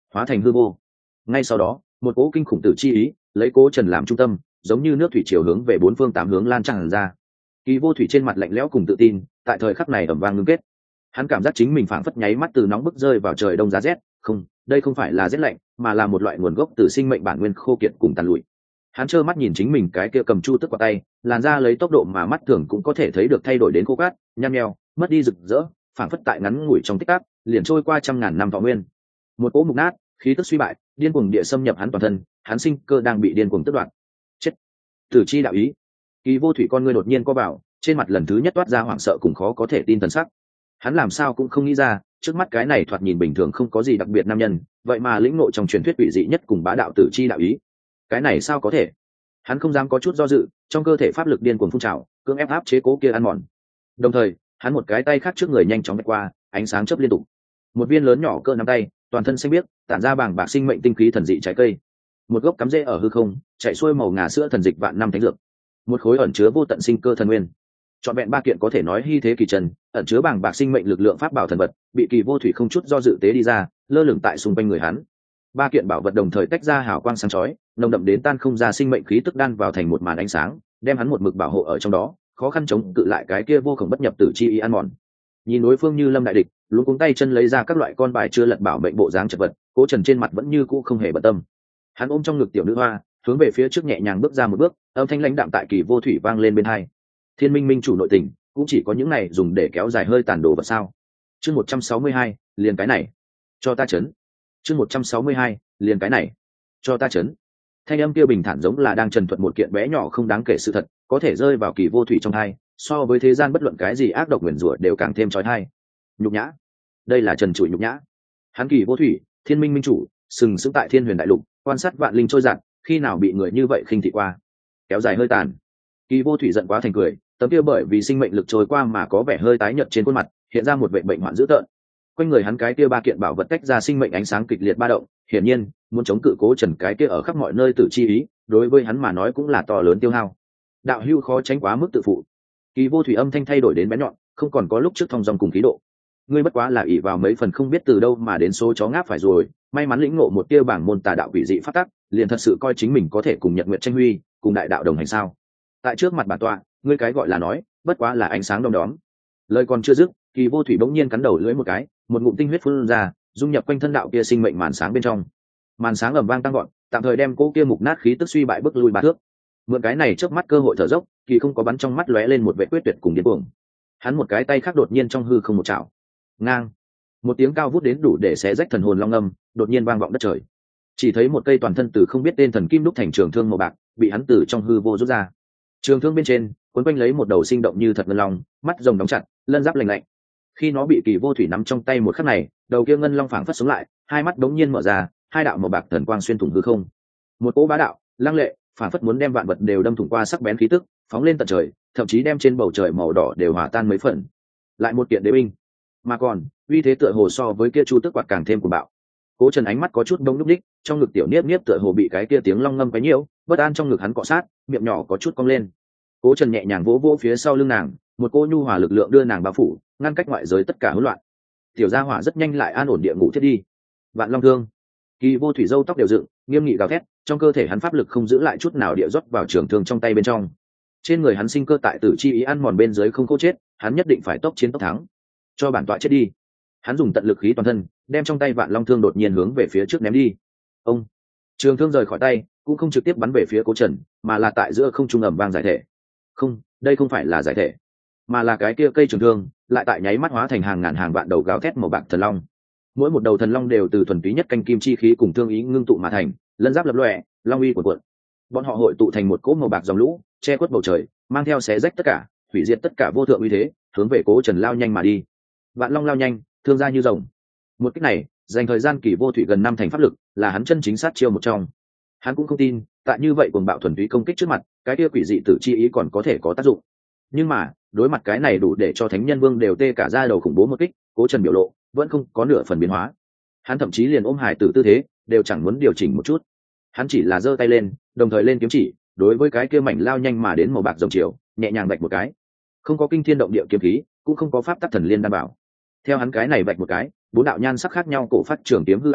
hóa thành hư vô. Ngay sau đó một cỗ kinh khủng tử chi ý lấy Cố Trần làm trung tâm, giống như nước thủy chiều hướng về bốn phương tám hướng lan tràn ra. Kỳ Vô Thủy trên mặt lạnh lẽo cùng tự tin tại thời khắc này ầm vang ngưng kết. Hắn cảm giác chính mình phảng phất nháy mắt từ nóng bức rơi vào trời đông giá rét. Không, đây không phải là rét lạnh, mà là một loại nguồn gốc từ sinh mệnh bản nguyên khô kiệt cùng tàn lụi. Hắn trơ mắt nhìn chính mình cái kia cầm chu tức qua tay, làn ra lấy tốc độ mà mắt thường cũng có thể thấy được thay đổi đến khô cát, nhăn nheo, mất đi rực rỡ, phảng phất tại ngắn ngủi trong tích tắc liền trôi qua trăm ngàn năm thọ nguyên. Một cỗ mục nát, khí tức suy bại, điên cuồng địa xâm nhập hắn toàn thân, hắn sinh cơ đang bị điên cuồng tước đoạt. Chết! Tử chi đạo ý. Kỳ Vô Thủy con ngươi đột nhiên co vào, trên mặt lần thứ nhất toát ra hoảng sợ cùng khó có thể tin thần sắc. Hắn làm sao cũng không nghĩ ra, trước mắt cái này thoạt nhìn bình thường không có gì đặc biệt nam nhân, vậy mà lĩnh ngộ trong truyền thuyết quỷ dị nhất cùng bá đạo tử chi đạo ý. Cái này sao có thể? Hắn không dám có chút do dự, trong cơ thể pháp lực điên cuồng phun trào, cưỡng ép áp chế cố kia ăn mòn. Đồng thời, hắn một cái tay khác trước người nhanh chóng vạch qua, ánh sáng chớp liên tục. Một viên lớn nhỏ cỡ nắm tay, toàn thân xanh biếc, tản ra bàng bạc sinh mệnh tinh khí thần dị trái cây. Một gốc cắm rễ ở hư không, chạy xuôi màu ngà sữa thần dịch vạn năm thánh dược. Một khối ẩn chứa vô tận sinh cơ thần nguyên. Chọn vẹn ba kiện có thể nói hy thế kỳ trần, ẩn chứa bàng bạc sinh mệnh lực lượng pháp bảo thần vật, bị Kỳ Vô Thủy không chút do dự tế đi ra, lơ lửng tại xung quanh người hắn. Ba kiện bảo vật đồng thời tách ra hào quang sáng chói, nồng đậm đến tan không ra sinh mệnh khí tức đan vào thành một màn ánh sáng, đem hắn một mực bảo hộ ở trong đó, khó khăn chống cự lại cái kia vô cùng bất nhập tử chi ý ăn mòn. Nhìn đối phương như lâm đại địch, luống cuống tay chân lấy ra các loại con bài chưa lật bảo mệnh bộ dáng chật vật, Cố Trần trên mặt vẫn như cũ không hề bận tâm. Hắn ôm trong ngực tiểu nữ hoa, hướng về phía trước nhẹ nhàng bước ra một bước, âm thanh lãnh đạm tại Kỳ Vô Thủy vang lên bên tai. Thiên Minh Minh chủ nội tình, cũng chỉ có những này dùng để kéo dài hơi tàn đồ vật sao? Chương một trăm sáu mươi hai, liền cái này, cho ta chấn. Chương một trăm sáu mươi hai, liền cái này, cho ta chấn. Thanh âm kia bình thản giống là đang trần thuật một kiện bé nhỏ không đáng kể sự thật, có thể rơi vào Kỳ Vô Thủy trong tai, so với thế gian bất luận cái gì ác độc nguyền rủa đều càng thêm chói tai. Nhục nhã, đây là trần trụi nhục nhã. Hắn Kỳ Vô Thủy, Thiên Minh Minh chủ, sừng sững tại Thiên Huyền đại lục, quan sát vạn linh trôi giạt, khi nào bị người như vậy khinh thị qua? Kéo dài hơi tàn. Kỳ Vô Thủy giận quá thành cười, tấm kia bởi vì sinh mệnh lực trôi qua mà có vẻ hơi tái nhợt trên khuôn mặt hiện ra một vệ bệnh hoạn dữ tợn. Quanh người hắn cái kia ba kiện bảo vật tách ra sinh mệnh ánh sáng kịch liệt ba động, hiển nhiên muốn chống cự Cố Trần cái kia ở khắp mọi nơi tử chi ý, đối với hắn mà nói cũng là to lớn tiêu hao. Đạo hưu khó tránh quá mức tự phụ. Kỳ Vô Thủy âm thanh thay đổi đến bén nhọn, không còn có lúc trước thong dong cùng khí độ. Ngươi bất quá là ỷ vào mấy phần không biết từ đâu mà đến số chó ngáp phải rồi, may mắn lĩnh ngộ một tia bảng môn tà đạo quỷ dị pháp tắc, liền thật sự coi chính mình có thể cùng Nhật Nguyệt tranh huy, cùng đại đạo đồng hành sao? Tại trước mặt bản tọa, ngươi cái gọi là nói, bất quá là ánh sáng đom đóm. Lời còn chưa dứt, Kỳ Vô Thủy bỗng nhiên cắn đầu lưỡi một cái, một ngụm tinh huyết phun ra, dung nhập quanh thân đạo kia sinh mệnh màn sáng bên trong. Màn sáng ầm vang tăng gọn, tạm thời đem cô kia mục nát khí tức suy bại bước lui ba thước. Mượn cái này chớp mắt cơ hội thở dốc, Kỳ không có bắn trong mắt lóe lên một vẻ quyết tuyệt cùng điên cuồng. Hắn một cái tay khác đột nhiên trong hư không một chảo. Ngang. Một tiếng cao vút đến đủ để xé rách thần hồn long âm, đột nhiên vang vọng đất trời. Chỉ thấy một cây toàn thân từ không biết tên thần kim đúc thành trường thương màu bạc, bị hắn từ trong hư vô rút ra. Trường thương bên trên cuốn quanh lấy một đầu sinh động như thật ngân long, mắt rồng đóng chặt, lân giáp lạnh lạnh. Khi nó bị Kỳ Vô Thủy nắm trong tay một khắc này, đầu kia ngân long phảng phất sống lại, hai mắt đống nhiên mở ra, hai đạo màu bạc thần quang xuyên thủng hư không. Một cỗ bá đạo, lăng lệ, phảng phất muốn đem vạn vật đều đâm thủng qua sắc bén khí tức, phóng lên tận trời, thậm chí đem trên bầu trời màu đỏ đều hòa tan mấy phần. Lại một kiện đế binh, mà còn uy thế tựa hồ so với kia chu tức quạt càng thêm cuồng bạo. Cố Trần ánh mắt có chút bông lúc đích, trong ngực tiểu niếp niếp tựa hồ bị cái kia tiếng long ngâm quấy nhiễu, bất an trong ngực hắn cọ sát, miệng nhỏ có chút cong lên. Cố Trần nhẹ nhàng vỗ vỗ phía sau lưng nàng, một cô nhu hòa lực lượng đưa nàng bao phủ, ngăn cách ngoại giới tất cả hỗn loạn. Tiểu gia hỏa rất nhanh lại an ổn địa ngủ thiết đi. Vạn Long Thương. Kỳ Vô Thủy râu tóc đều dựng, nghiêm nghị gào thét, trong cơ thể hắn pháp lực không giữ lại chút nào địa rót vào trường thương trong tay bên trong. Trên người hắn sinh cơ tại tử chi ý ăn mòn bên dưới không khô chết, hắn nhất định phải tốc chiến tốc thắng. Cho bản tọa chết đi. Hắn dùng tận lực khí toàn thân, đem trong tay Vạn Long Thương đột nhiên hướng về phía trước ném đi. Ông. Trường thương rời khỏi tay, cũng không trực tiếp bắn về phía Cố Trần, mà là tại giữa không trung ầm vang giải thể. Không, đây không phải là giải thể, mà là cái kia cây trường thương lại tại nháy mắt hóa thành hàng ngàn hàng vạn đầu gào thét màu bạc thần long. Mỗi một đầu thần long đều từ thuần túy nhất canh kim chi khí cùng thương ý ngưng tụ mà thành, lân giáp lập lòe, long uy cuộn cuộn. Bọn họ hội tụ thành một cỗ màu bạc dòng lũ, che khuất bầu trời, mang theo xé rách tất cả, hủy diệt tất cả vô thượng uy thế, hướng về Cố Trần lao nhanh mà đi. Vạn long lao nhanh, thương ra như rồng. Một cách này, dành thời gian Kỳ Vô Thủy gần năm thành pháp lực, là hắn chân chính sát chiêu một trong. Hắn cũng không tin, tại như vậy cuồng bạo thuần túy công kích trước mặt, cái kia quỷ dị tử chi ý còn có thể có tác dụng. Nhưng mà, đối mặt cái này đủ để cho Thánh Nhân Vương đều tê cả da đầu khủng bố một kích, Cố Trần biểu lộ vẫn không có nửa phần biến hóa. Hắn thậm chí liền ôm hải tử tư thế, đều chẳng muốn điều chỉnh một chút. Hắn chỉ là giơ tay lên, đồng thời lên kiếm chỉ, đối với cái kia mảnh lao nhanh mà đến màu bạc rồng chiều, nhẹ nhàng vạch một cái. Không có kinh thiên động địa kiếm khí, cũng không có pháp tắc thần liên đảm bảo. Theo hắn cái này vạch một cái, bốn đạo nhan sắc khác nhau cổ phát trường kiếm hư ảnh,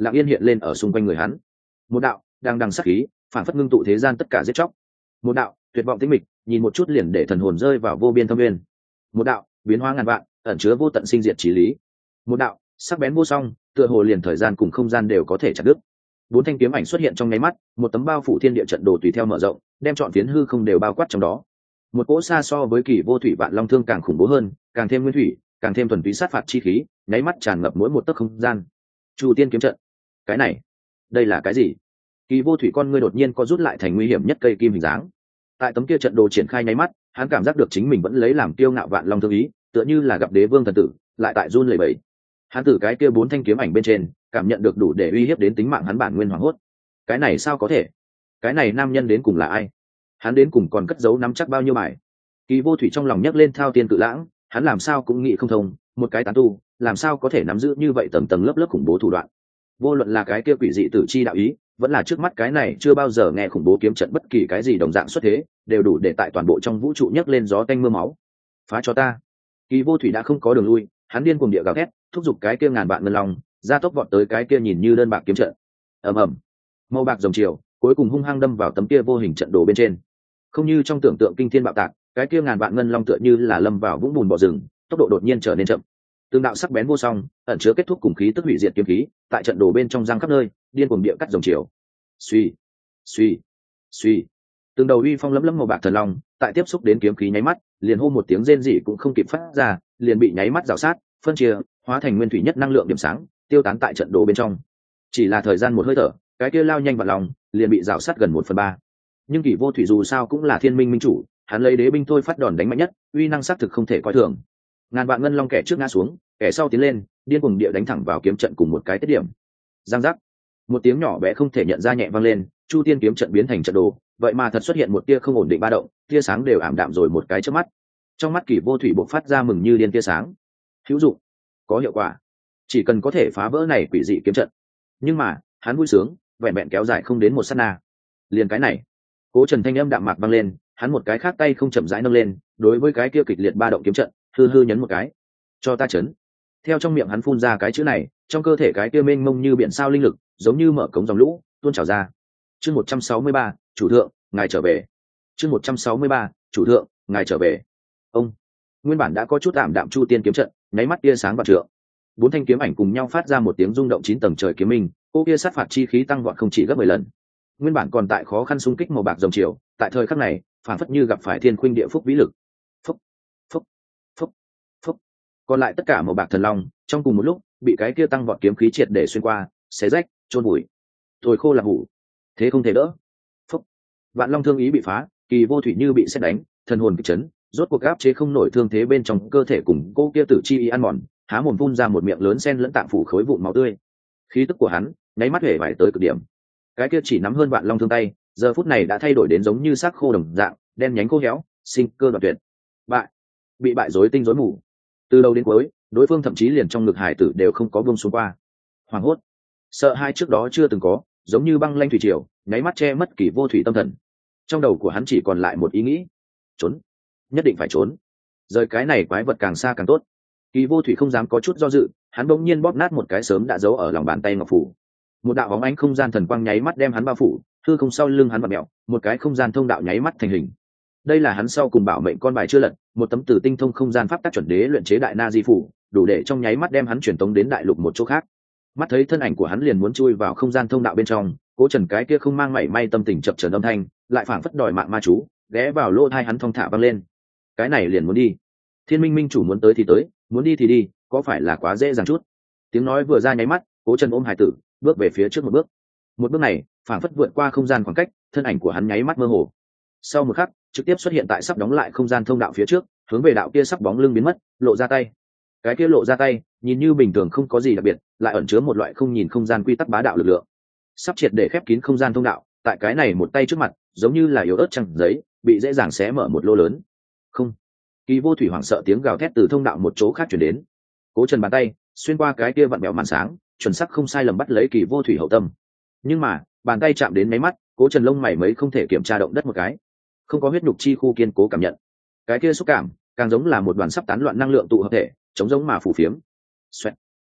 lặng yên hiện lên ở xung quanh người hắn. Một đạo đang đằng sắc khí phản phất ngưng tụ thế gian tất cả giết chóc. Một đạo tuyệt vọng tĩnh mịch, nhìn một chút liền để thần hồn rơi vào vô biên thâm nguyên. Một đạo biến hóa ngàn vạn, ẩn chứa vô tận sinh diệt chí lý. Một đạo sắc bén vô song, tựa hồ liền thời gian cùng không gian đều có thể chặt đứt. Bốn thanh kiếm ảnh xuất hiện trong nháy mắt, một tấm bao phủ thiên địa trận đồ tùy theo mở rộng, đem trọn phiến hư không đều bao quát trong đó. Một cỗ xa so với kỳ vô thủy vạn long thương càng khủng bố hơn, càng thêm nguyên thủy, càng thêm thuần túy sát phạt chi khí, nháy mắt tràn ngập mỗi một tấc không gian. Chu tiên kiếm trận, cái này, đây là cái gì? Kỳ vô thủy con ngươi đột nhiên có rút lại thành nguy hiểm nhất cây kim hình dáng. Tại tấm kia trận đồ triển khai nháy mắt, hắn cảm giác được chính mình vẫn lấy làm kiêu ngạo vạn long thương ý, tựa như là gặp đế vương thần tử, lại tại run lẩy bẩy. Hắn từ cái kia bốn thanh kiếm ảnh bên trên, cảm nhận được đủ để uy hiếp đến tính mạng hắn bản nguyên hoàng hốt. Cái này sao có thể? Cái này nam nhân đến cùng là ai? Hắn đến cùng còn cất giấu nắm chắc bao nhiêu bài? Kỳ vô thủy trong lòng nhấc lên thao tiên cự lãng, hắn làm sao cũng nghĩ không thông, một cái tán tu, làm sao có thể nắm giữ như vậy tầng tầng lớp lớp khủng bố thủ đoạn. Vô luận là cái kia quỷ dị tử chi đạo ý, vẫn là trước mắt cái này chưa bao giờ nghe khủng bố kiếm trận bất kỳ cái gì đồng dạng xuất thế, đều đủ để tại toàn bộ trong vũ trụ nhấc lên gió tanh mưa máu. Phá cho ta! Kỳ vô thủy đã không có đường lui, hắn điên cuồng địa gào thét, thúc giục cái kia ngàn vạn ngân long, ra tốc vọt tới cái kia nhìn như đơn bạc kiếm trận. Ầm ầm, màu bạc rồng chiều, cuối cùng hung hăng đâm vào tấm kia vô hình trận đồ bên trên. Không như trong tưởng tượng kinh thiên bạo tạc, cái kia ngàn vạn ngân long tựa như là lâm vào vũng bùn bò rừng, tốc độ đột nhiên trở nên chậm. Tương đạo sắc bén vô song, ẩn chứa kết thúc cùng khí tức hủy diệt kiếm khí, tại trận đồ bên trong giang khắp nơi, điên cuồng địa cắt rồng chiều. Suy, suy, suy. Từng đầu uy phong lấm lấm màu bạc thần long, tại tiếp xúc đến kiếm khí nháy mắt, liền hô một tiếng rên rỉ cũng không kịp phát ra, liền bị nháy mắt rào sát, phân chia, hóa thành nguyên thủy nhất năng lượng điểm sáng, tiêu tán tại trận đồ bên trong. Chỉ là thời gian một hơi thở, cái kia lao nhanh vào lòng, liền bị rào sát gần một phần ba. Nhưng Kỷ Vô Thủy dù sao cũng là thiên minh minh chủ, hắn lấy đế binh thôi phát đòn đánh mạnh nhất, uy năng xác thực không thể coi thường. Ngàn vạn ngân long kẻ trước ngã xuống, kẻ sau tiến lên, điên cuồng địa đánh thẳng vào kiếm trận cùng một cái tiết điểm. Giang giác, một tiếng nhỏ bé không thể nhận ra nhẹ vang lên, chu tiên kiếm trận biến thành trận đồ, vậy mà thật xuất hiện một tia không ổn định ba động, tia sáng đều ảm đạm rồi một cái chớp mắt. Trong mắt Kỷ Vô Thủy bộc phát ra mừng như điên tia sáng. Hữu dụng, có hiệu quả, chỉ cần có thể phá vỡ này quỷ dị kiếm trận. Nhưng mà hắn vui sướng vẹn vẹn kéo dài không đến một sát na, liền cái này, Cố Trần thanh âm đạm mạc vang lên, hắn một cái khác tay không chậm rãi nâng lên, đối với cái kia kịch liệt ba động kiếm trận, hư hư nhấn một cái. Cho ta chấn. Theo trong miệng hắn phun ra cái chữ này, trong cơ thể cái kia mênh mông như biển sao linh lực, giống như mở cống dòng lũ, tuôn trào ra. Chương một trăm sáu mươi ba, chủ thượng, ngài trở về. Chương một trăm sáu mươi ba, chủ thượng, ngài trở về. Ông. Nguyên bản đã có chút tạm đạm chu tiên kiếm trận, nháy mắt tia sáng vạn trượng. Bốn thanh kiếm ảnh cùng nhau phát ra một tiếng rung động chín tầng trời kiếm minh, cô kia sát phạt chi khí tăng vọt không chỉ gấp mười lần. Nguyên bản còn tại khó khăn xung kích màu bạc rồng chiều, tại thời khắc này phản phất như gặp phải thiên khuynh địa phúc vĩ lực. Phúc, phúc, phúc, phúc. Còn lại tất cả màu bạc thần long trong cùng một lúc bị cái kia tăng vọt kiếm khí triệt để xuyên qua, xé rách, chôn bụi, rồi khô là hủ. Thế không thể đỡ. Phúc. Vạn long thương ý bị phá, Kỳ Vô Thủy như bị sét đánh, thần hồn kịch chấn, rốt cuộc áp chế không nổi thương thế bên trong cơ thể cùng cô kia tử chi y ăn mòn, há mồm phun ra một miệng lớn sen lẫn tạng phủ khối vụn máu tươi. Khí tức của hắn nháy mắt hể vải tới cực điểm. Cái kia chỉ nắm hơn vạn long thương tay, giờ phút này đã thay đổi đến giống như xác khô đồng dạng, đen nhánh khô héo, sinh cơ đoạn tuyệt. Bại, bị bại rối tinh rối mù. Từ đầu đến cuối, đối phương thậm chí liền trong ngực hải tử đều không có buông xuống qua. Hoảng hốt, sợ hai trước đó chưa từng có, giống như băng lanh thủy triều, nháy mắt che mất Kỷ Vô Thủy tâm thần. Trong đầu của hắn chỉ còn lại một ý nghĩ: trốn, nhất định phải trốn, rời cái này quái vật càng xa càng tốt. Kỷ Vô Thủy không dám có chút do dự, hắn bỗng nhiên bóp nát một cái sớm đã giấu ở lòng bàn tay ngọc phủ. Một đạo bóng ánh không gian thần quang nháy mắt đem hắn bao phủ, hư không sau lưng hắn vặn mèo, một cái không gian thông đạo nháy mắt thành hình. Đây là hắn sau cùng bảo mệnh con bài chưa lật, một tấm tử tinh thông không gian pháp tắc chuẩn đế luyện chế đại na di phủ, đủ để trong nháy mắt đem hắn truyền tống đến đại lục một chỗ khác. Mắt thấy thân ảnh của hắn liền muốn chui vào không gian thông đạo bên trong, Cố Trần cái kia không mang mảy may tâm tình chập chờn âm thanh, lại phảng phất đòi mạng ma chú, ghé vào lỗ tai hắn thong thả vang lên. Cái này liền muốn đi. Thiên Minh Minh chủ muốn tới thì tới, muốn đi thì đi, có phải là quá dễ dàng chút? Tiếng nói vừa ra nháy mắt, Cố Trần ôm hải tử, bước về phía trước một bước. Một bước này phảng phất vượt qua không gian khoảng cách, thân ảnh của hắn nháy mắt mơ hồ. Sau một khắc, trực tiếp xuất hiện tại sắp đóng lại không gian thông đạo phía trước, hướng về đạo kia sắp bóng lưng biến mất, lộ ra tay. Cái kia lộ ra tay, nhìn như bình thường không có gì đặc biệt, lại ẩn chứa một loại không nhìn không gian quy tắc bá đạo lực lượng. Sắp triệt để khép kín không gian thông đạo, tại cái này một tay trước mặt, giống như là yếu ớt trăng giấy, bị dễ dàng xé mở một lỗ lớn. Không. Kỳ Vô Thủy hoảng sợ tiếng gào thét từ thông đạo một chỗ khác truyền đến. Cố Trần bàn tay xuyên qua cái kia vặn bèo màn sáng, chuẩn xác không sai lầm bắt lấy Kỳ Vô Thủy hậu tâm. Nhưng mà bàn tay chạm đến máy mắt, Cố Trần lông mày mấy không thể kiểm tra động đất một cái, không có huyết nhục chi khu kiên cố cảm nhận. Cái kia xúc cảm càng giống là một đoàn sắp tán loạn năng lượng tụ hợp thể, chống giống mà phủ phiếm. Xoẹt.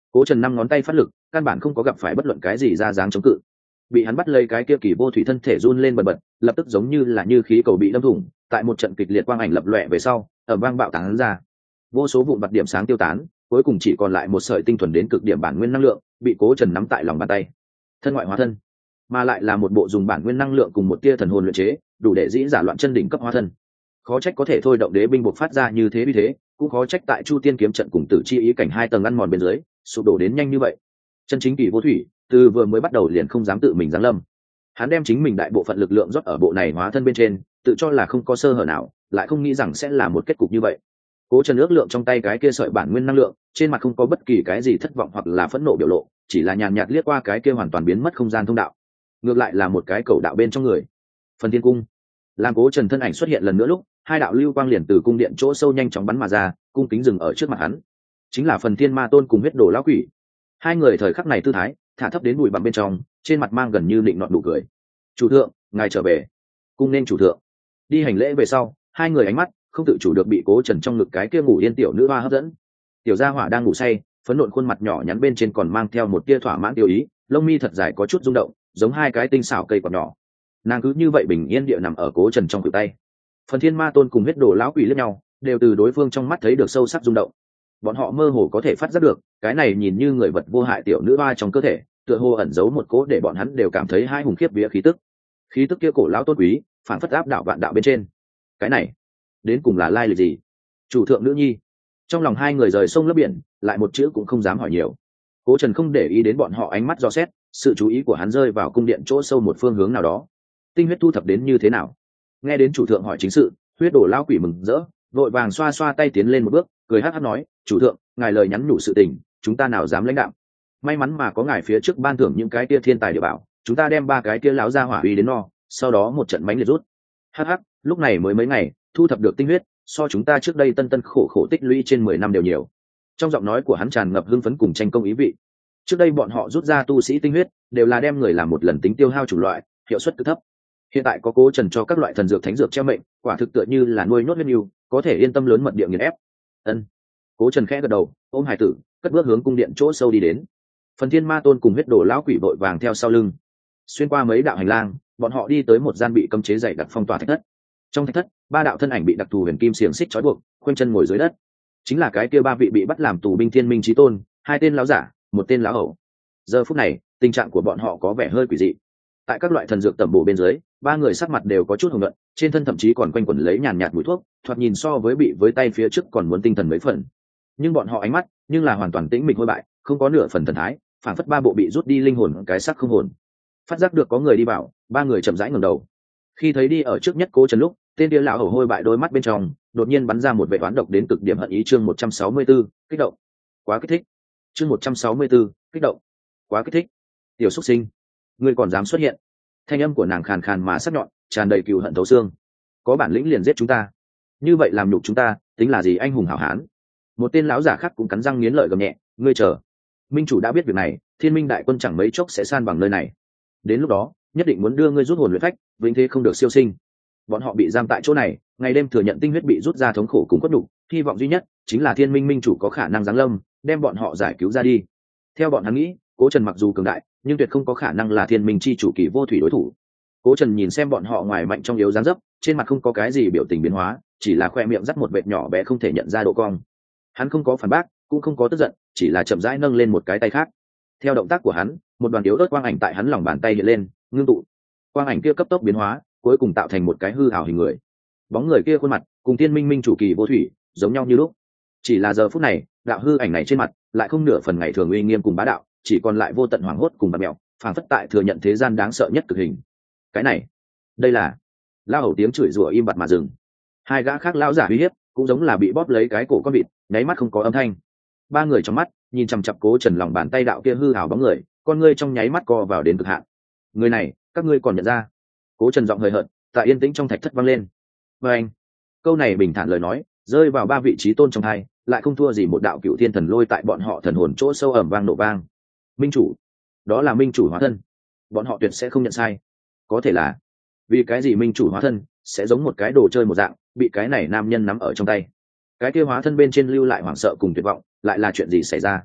Cố Trần năm ngón tay phát lực, căn bản không có gặp phải bất luận cái gì ra dáng chống cự. Bị hắn bắt lấy cái kia kỳ vô thủy thân thể run lên bần bật, lập tức giống như là như khí cầu bị đâm thủng, tại một trận kịch liệt quang ảnh lập lòe về sau, ở vang bạo tán ra. Vô số vụn vặt điểm sáng tiêu tán, cuối cùng chỉ còn lại một sợi tinh thuần đến cực điểm bản nguyên năng lượng, bị Cố Trần nắm tại lòng bàn tay. Thân ngoại hóa thân, mà lại là một bộ dùng bản nguyên năng lượng cùng một tia thần hồn luyện chế, đủ để dĩ giả loạn chân đỉnh cấp hóa thân. Khó trách có thể thôi động đế binh bộc phát ra như thế uy thế, cũng khó trách tại Chu Tiên kiếm trận cùng Tử Chi ý cảnh hai tầng ăn mòn bên dưới, sụp đổ đến nhanh như vậy. Chân chính kỳ vô thủy, từ vừa mới bắt đầu liền không dám tự mình giáng lâm. Hắn đem chính mình đại bộ phận lực lượng rót ở bộ này hóa thân bên trên, tự cho là không có sơ hở nào, lại không nghĩ rằng sẽ là một kết cục như vậy. Cố Trần ước lượng trong tay cái kia sợi bản nguyên năng lượng, trên mặt không có bất kỳ cái gì thất vọng hoặc là phẫn nộ biểu lộ, chỉ là nhàn nhạt liếc qua cái kia hoàn toàn biến mất không gian thông đạo. Ngược lại là một cái cầu đạo bên trong người. Phần Thiên cung. Làm Cố Trần thân ảnh xuất hiện lần nữa lúc, hai đạo lưu quang liền từ cung điện chỗ sâu nhanh chóng bắn mà ra, cung kính dừng ở trước mặt hắn. Chính là Phần Thiên Ma Tôn cùng huyết đồ lão quỷ. Hai người thời khắc này tư thái, thả thấp đến bụi bặm bên trong, trên mặt mang gần như định nọt nụ cười. "Chủ thượng, ngài trở về." Cung nên chủ thượng. Đi hành lễ về sau, hai người ánh mắt không tự chủ được bị Cố Trần trong ngực cái kia ngủ yên tiểu nữ hoa hấp dẫn. Tiểu gia hỏa đang ngủ say, phấn nộn khuôn mặt nhỏ nhắn bên trên còn mang theo một tia thỏa mãn tiêu ý, lông mi thật dài có chút rung động, giống hai cái tinh xảo cây còn nhỏ. Nàng cứ như vậy bình yên địa nằm ở Cố Trần trong khuỷu tay. Phần Thiên Ma Tôn cùng huyết đồ lão quỷ liếc nhau, đều từ đối phương trong mắt thấy được sâu sắc rung động. Bọn họ mơ hồ có thể phát giác được, cái này nhìn như người vật vô hại tiểu nữ hoa trong cơ thể, tựa hồ ẩn giấu một cỗ để bọn hắn đều cảm thấy hai hùng khiếp vía khí tức. Khí tức kia cổ lão tôn quý, phản phất áp đạo vạn đạo bên trên. Cái này, đến cùng là lai lịch gì? Chủ thượng nữ nhi. Trong lòng hai người rời sông lấp biển, lại một chữ cũng không dám hỏi nhiều. Cố Trần không để ý đến bọn họ ánh mắt dò xét, sự chú ý của hắn rơi vào cung điện chỗ sâu một phương hướng nào đó. Tinh huyết thu thập đến như thế nào? Nghe đến chủ thượng hỏi chính sự, huyết đổ lao quỷ mừng rỡ, vội vàng xoa xoa tay tiến lên một bước, cười hắc hắc nói, chủ thượng, ngài lời nhắn nhủ sự tình, chúng ta nào dám lãnh đạo. May mắn mà có ngài phía trước ban thưởng những cái kia thiên tài địa bảo, chúng ta đem ba cái kia láo ra hỏa uy đến no, sau đó một trận mánh liệt rút. Hắc hắc, lúc này mới mấy ngày, thu thập được tinh huyết, so chúng ta trước đây tân tân khổ khổ tích lũy trên mười năm đều nhiều. Trong giọng nói của hắn tràn ngập hưng phấn cùng tranh công ý vị. Trước đây bọn họ rút ra tu sĩ tinh huyết, đều là đem người làm một lần tính tiêu hao chủng loại, hiệu suất cực thấp. Hiện tại có Cố Trần cho các loại thần dược thánh dược treo mệnh, quả thực tựa như là nuôi nhốt huyết yêu, có thể yên tâm lớn mật địa nghiền ép. Ân. Cố Trần khẽ gật đầu, ôm hải tử, cất bước hướng cung điện chỗ sâu đi đến. Phần Thiên Ma Tôn cùng huyết đồ lão quỷ vội vàng theo sau lưng. Xuyên qua mấy đạo hành lang, bọn họ đi tới một gian bị cấm chế dày đặc phong tỏa thạch thất. Trong thạch thất, ba đạo thân ảnh bị đặc thù huyền kim xiềng xích trói buộc, khoanh chân ngồi dưới đất. Chính là cái kia ba vị bị bắt làm tù binh Thiên Minh Chí Tôn, hai tên lão giả, một tên lão hầu. Giờ phút này, tình trạng của bọn họ có vẻ hơi quỷ dị. Tại các loại thần dược tẩm bổ bên dưới, ba người sắc mặt đều có chút hồng nhuận, trên thân thậm chí còn quanh quẩn lấy nhàn nhạt mùi thuốc, thoạt nhìn so với bị với tay phía trước còn muốn tinh thần mấy phần. Nhưng bọn họ ánh mắt, nhưng là hoàn toàn tĩnh mịch hôi bại, không có nửa phần thần thái, phảng phất ba bộ bị rút đi linh hồn cái xác không hồn. Phát giác được có người đi vào, ba người chậm rãi ngẩng đầu. Khi thấy đi ở trước nhất Cố Trần lúc, tên kia lão hầu hôi bại đôi mắt bên trong, đột nhiên bắn ra một vệ toán độc đến cực điểm hận ý. Chương một trăm sáu mươi tư, kích động. Quá kích thích. Chương một trăm sáu mươi tư, kích động. Quá kích thích. Tiểu xuất sinh, ngươi còn dám xuất hiện? Thanh âm của nàng khàn khàn mà sắc nhọn, tràn đầy cừu hận thấu xương. Có bản lĩnh liền giết chúng ta, như vậy làm nhục chúng ta, tính là gì anh hùng hảo hán? Một tên lão giả khác cũng cắn răng nghiến lợi gầm nhẹ, ngươi chờ, minh chủ đã biết việc này, Thiên Minh đại quân chẳng mấy chốc sẽ san bằng nơi này. Đến lúc đó, nhất định muốn đưa ngươi rút hồn luyện phách, vĩnh thế không được siêu sinh. Bọn họ bị giam tại chỗ này, ngày đêm thừa nhận tinh huyết bị rút ra thống khổ cùng khuất nhục, hy vọng duy nhất chính là Thiên Minh minh chủ có khả năng giáng lâm, đem bọn họ giải cứu ra đi. Theo bọn hắn nghĩ, Cố Trần mặc dù cường đại, nhưng tuyệt không có khả năng là Thiên Minh chi chủ Kỳ vô thủy đối thủ. Cố Trần nhìn xem bọn họ ngoài mạnh trong yếu dáng dấp, trên mặt không có cái gì biểu tình biến hóa, chỉ là khoe miệng dắt một vệt nhỏ bé không thể nhận ra độ cong. Hắn không có phản bác, cũng không có tức giận, chỉ là chậm rãi nâng lên một cái tay khác. Theo động tác của hắn, một đoàn yếu ớt quang ảnh tại hắn lòng bàn tay hiện lên, ngưng tụ. Quang ảnh kia cấp tốc biến hóa, cuối cùng tạo thành một cái hư ảo hình người. Bóng người kia khuôn mặt cùng Thiên Minh minh chủ Kỳ vô thủy giống nhau như lúc. Chỉ là giờ phút này, đạo hư ảnh này trên mặt lại không nửa phần ngày thường uy nghiêm cùng bá đạo, chỉ còn lại vô tận hoảng hốt cùng bạt mèo, phảng phất tại thừa nhận thế gian đáng sợ nhất cực hình. Cái này, đây là lao hầu tiếng chửi rủa im bặt mà dừng. Hai gã khác lão giả uy hiếp cũng giống là bị bóp lấy cái cổ con vịt, nháy mắt không có âm thanh. Ba người trong mắt nhìn chằm chặp Cố Trần lòng bàn tay đạo kia hư ảo bóng người, con ngươi trong nháy mắt co vào đến cực hạn. Người này, các ngươi còn nhận ra? Cố Trần giọng hời hợt tại yên tĩnh trong thạch thất vang lên. Và anh, câu này bình thản lời nói rơi vào ba vị trí tôn trong hai, lại không thua gì một đạo cựu thiên thần lôi tại bọn họ thần hồn chỗ sâu ẩm vang nổ vang. Minh chủ, đó là minh chủ hóa thân, bọn họ tuyệt sẽ không nhận sai. Có thể là vì cái gì minh chủ hóa thân sẽ giống một cái đồ chơi một dạng, bị cái này nam nhân nắm ở trong tay? Cái kia hóa thân bên trên lưu lại hoảng sợ cùng tuyệt vọng, lại là chuyện gì xảy ra?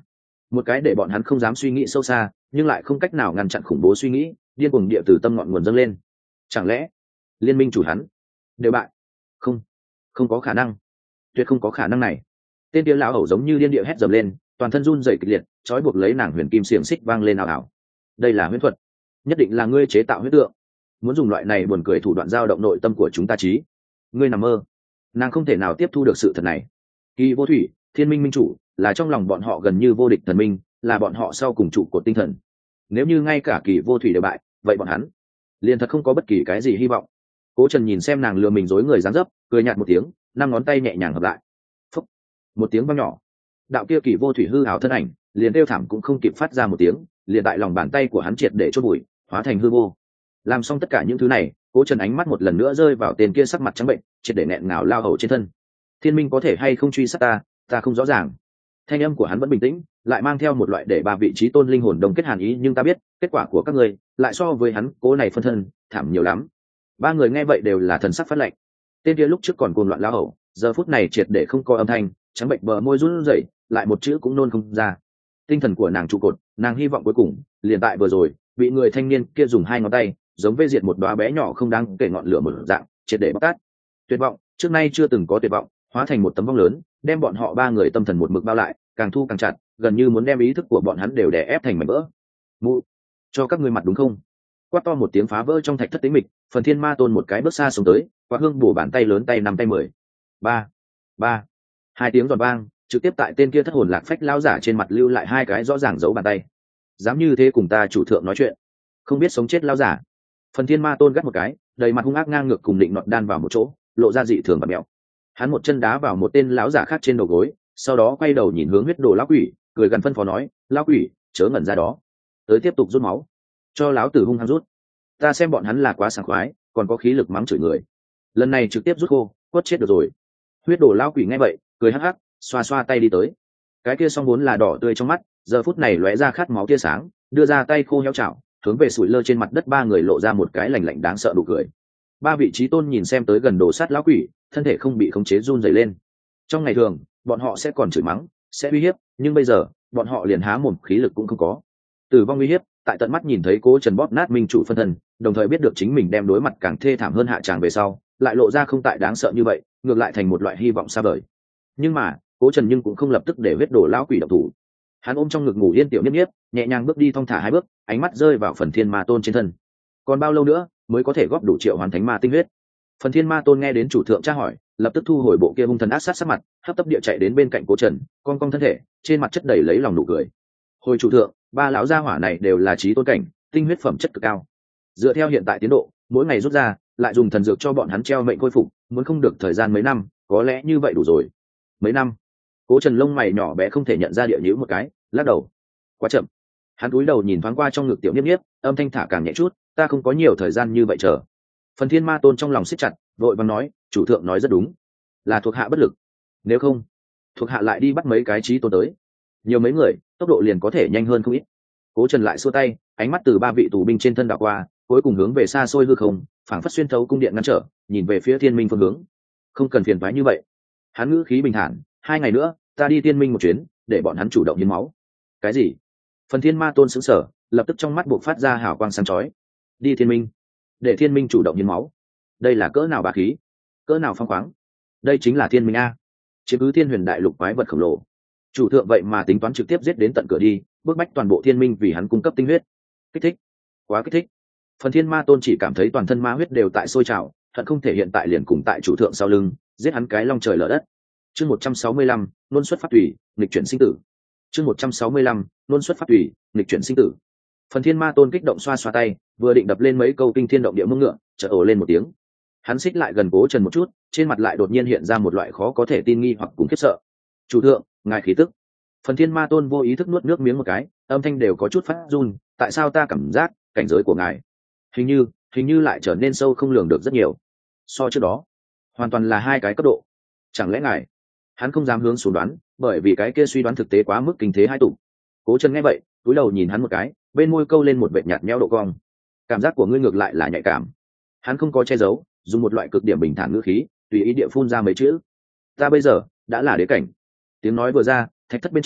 một cái để bọn hắn không dám suy nghĩ sâu xa nhưng lại không cách nào ngăn chặn khủng bố suy nghĩ điên cuồng địa từ tâm ngọn nguồn dâng lên. Chẳng lẽ liên minh chủ hắn đều bại? Không, không có khả năng, tuyệt không có khả năng này. Tên kia lão hầu giống như điên địa hét dầm lên, toàn thân run rẩy kịch liệt, trói buộc lấy nàng huyền kim xiềng xích vang lên ảo ảo. Đây là huyễn thuật, nhất định là ngươi chế tạo huyễn tượng, muốn dùng loại này buồn cười thủ đoạn dao động nội tâm của chúng ta trí. Ngươi nằm mơ. Nàng không thể nào tiếp thu được sự thật này. Kỳ vô thủy, thiên minh minh chủ, là trong lòng bọn họ gần như vô địch thần minh, là bọn họ sau cùng trụ cột tinh thần. Nếu như ngay cả kỳ vô thủy đều bại, vậy bọn hắn liền thật không có bất kỳ cái gì hy vọng. Cố Trần nhìn xem nàng lừa mình dối người dáng dấp, cười nhạt một tiếng, năm ngón tay nhẹ nhàng hợp lại. Phúc, một tiếng vang nhỏ, đạo kia kỳ vô thủy hư ảo thân ảnh liền kêu thảm cũng không kịp phát ra một tiếng, liền tại lòng bàn tay của hắn triệt để chôn bụi, hóa thành hư vô. Làm xong tất cả những thứ này, Cố Trần ánh mắt một lần nữa rơi vào tên kia sắc mặt trắng bệnh, triệt để nghẹn ngào lao hầu trên thân. Thiên minh có thể hay không truy sát ta, ta không rõ ràng. Thanh âm của hắn vẫn bình tĩnh, lại mang theo một loại để ba vị trí tôn linh hồn đồng kết hàn ý, nhưng ta biết kết quả của các ngươi lại so với hắn cố này phân thân thảm nhiều lắm. Ba người nghe vậy đều là thần sắc phát lạnh. Tên kia lúc trước còn cuồng loạn lao hầu, giờ phút này triệt để không có âm thanh, trắng bệnh bờ môi run rẩy, lại một chữ cũng nôn không ra. Tinh thần của nàng trụ cột, nàng hy vọng cuối cùng liền tại vừa rồi bị người thanh niên kia dùng hai ngón tay giống vây diệt một đóa bé nhỏ không đáng kể ngọn lửa một dạng, triệt để bóc tát. Tuyệt vọng, trước nay chưa từng có tuyệt vọng, hóa thành một tấm vong lớn, đem bọn họ ba người tâm thần một mực bao lại, càng thu càng chặt, gần như muốn đem ý thức của bọn hắn đều đè ép thành mảnh vỡ. Mụ, cho các ngươi mặt đúng không? Quát to một tiếng phá vỡ trong thạch thất tĩnh mịch, Phần Thiên Ma Tôn một cái bước xa xuống tới, quạt hương bổ bàn tay lớn tay năm tay mười. Ba, ba. Hai tiếng giòn vang, trực tiếp tại tên kia thất hồn lạc phách lão giả trên mặt lưu lại hai cái rõ ràng dấu bàn tay. Dám như thế cùng ta chủ thượng nói chuyện, không biết sống chết lão giả. Phần Thiên Ma Tôn gắt một cái, đầy mặt hung ác ngang ngược cùng định nọt đan vào một chỗ, lộ ra dị thường và mèo. Hắn một chân đá vào một tên lão giả khác trên đầu gối, sau đó quay đầu nhìn hướng huyết đồ lão quỷ, cười gần phân phó nói, lão quỷ chớ ngẩn ra đó, tới tiếp tục rút máu, cho lão tử hung hăng rút. Ta xem bọn hắn là quá sảng khoái, còn có khí lực mắng chửi người, lần này trực tiếp rút khô, quất chết được rồi. Huyết đồ lão quỷ nghe vậy cười hắc hắc, xoa xoa tay đi tới. Cái kia song vốn là đỏ tươi trong mắt, giờ phút này lóe ra khát máu tia sáng, đưa ra tay khô héo chảo, hướng về sủi lơ trên mặt đất ba người lộ ra một cái lạnh lạnh đáng sợ nụ cười. Ba vị trí tôn nhìn xem tới gần đồ sát lão quỷ, thân thể không bị khống chế run rẩy lên. Trong ngày thường bọn họ sẽ còn chửi mắng, sẽ uy hiếp, nhưng bây giờ bọn họ liền há mồm khí lực cũng không có. Tử vong uy hiếp, tại tận mắt nhìn thấy Cố Trần bóp nát minh chủ phân thân, đồng thời biết được chính mình đem đối mặt càng thê thảm hơn hạ tràng về sau, lại lộ ra không tại đáng sợ như vậy, ngược lại thành một loại hy vọng xa vời. Nhưng mà Cố Trần nhưng cũng không lập tức để huyết đổ lão quỷ động thủ. Hắn ôm trong ngực ngủ yên tiểu niếp niếp, nhẹ nhàng bước đi thong thả hai bước, ánh mắt rơi vào Phần Thiên Ma Tôn trên thân. Còn bao lâu nữa mới có thể góp đủ triệu hoàn thánh ma tinh huyết? Phần Thiên Ma Tôn nghe đến chủ thượng tra hỏi, lập tức thu hồi bộ kia hung thần ác sát sắc mặt, hấp tấp địa chạy đến bên cạnh Cố Trần, cong cong thân thể, trên mặt chất đầy lấy lòng nụ cười. Hồi chủ thượng, ba lão gia hỏa này đều là chí tôn cảnh, tinh huyết phẩm chất cực cao. Dựa theo hiện tại tiến độ, mỗi ngày rút ra, lại dùng thần dược cho bọn hắn treo mệnh khôi phục, muốn không được thời gian mấy năm, có lẽ như vậy đủ rồi. Mấy năm? Cố Trần lông mày nhỏ bé không thể nhận ra địa nhíu một cái, lắc đầu. Quá chậm. Hắn cúi đầu nhìn thoáng qua trong ngực tiểu niếp niếp, âm thanh thả càng nhẹ chút, ta không có nhiều thời gian như vậy chờ. Phần Thiên Ma Tôn trong lòng siết chặt, vội vàng nói, chủ thượng nói rất đúng, là thuộc hạ bất lực, nếu không thuộc hạ lại đi bắt mấy cái chí tôn tới, nhiều mấy người tốc độ liền có thể nhanh hơn không ít. Cố Trần lại xua tay, ánh mắt từ ba vị tù binh trên thân đảo qua, cuối cùng hướng về xa xôi hư không, phảng phất xuyên thấu cung điện ngăn trở, nhìn về phía Thiên Minh phương hướng. Không cần phiền toái như vậy. Hắn ngữ khí bình thản, hai ngày nữa ta đi Thiên Minh một chuyến, để bọn hắn chủ động hiến máu. Cái gì? Phần Thiên Ma Tôn sững sờ, lập tức trong mắt buộc phát ra hào quang sáng chói. Đi Thiên Minh, để Thiên Minh chủ động hiến máu, đây là cỡ nào bá khí, cỡ nào phong khoáng. Đây chính là Thiên Minh a, chiếm cứ Thiên Huyền đại lục quái vật khổng lồ. Chủ thượng vậy mà tính toán trực tiếp giết đến tận cửa đi, bức bách toàn bộ Thiên Minh vì hắn cung cấp tinh huyết. Kích thích, quá kích thích. Phần Thiên Ma Tôn chỉ cảm thấy toàn thân ma huyết đều tại sôi trào, hận không thể hiện tại liền cùng tại chủ thượng sau lưng giết hắn cái long trời lở đất. Chương một trăm sáu mươi lăm, luân xuất pháp tùy, nghịch chuyển sinh tử. Chương một trăm sáu mươi lăm, luân xuất pháp tùy, nghịch chuyển sinh tử. Phần Thiên Ma Tôn kích động xoa xoa tay, vừa định đập lên mấy câu kinh thiên động địa mông ngựa, chợt ồ lên một tiếng. Hắn xích lại gần Cố Trần một chút, trên mặt lại đột nhiên hiện ra một loại khó có thể tin nghi hoặc cùng khiếp sợ. Chủ thượng, ngài khí tức. Phần Thiên Ma Tôn vô ý thức nuốt nước miếng một cái, âm thanh đều có chút phát run, tại sao ta cảm giác cảnh giới của ngài hình như hình như lại trở nên sâu không lường được rất nhiều, so trước đó hoàn toàn là hai cái cấp độ. Chẳng lẽ ngài? Hắn không dám hướng xuống đoán, bởi vì cái kia suy đoán thực tế quá mức kinh thế hai tụ. Cố Trần nghe vậy, cúi đầu nhìn hắn một cái, bên môi câu lên một vệt nhạt nhẽo độ cong. Cảm giác của ngươi ngược lại là nhạy cảm. Hắn không có che giấu, dùng một loại cực điểm bình thản ngữ khí, tùy ý địa phun ra mấy chữ. Ta bây giờ đã là đế cảnh. Tiếng nói vừa ra, thạch thất bên trong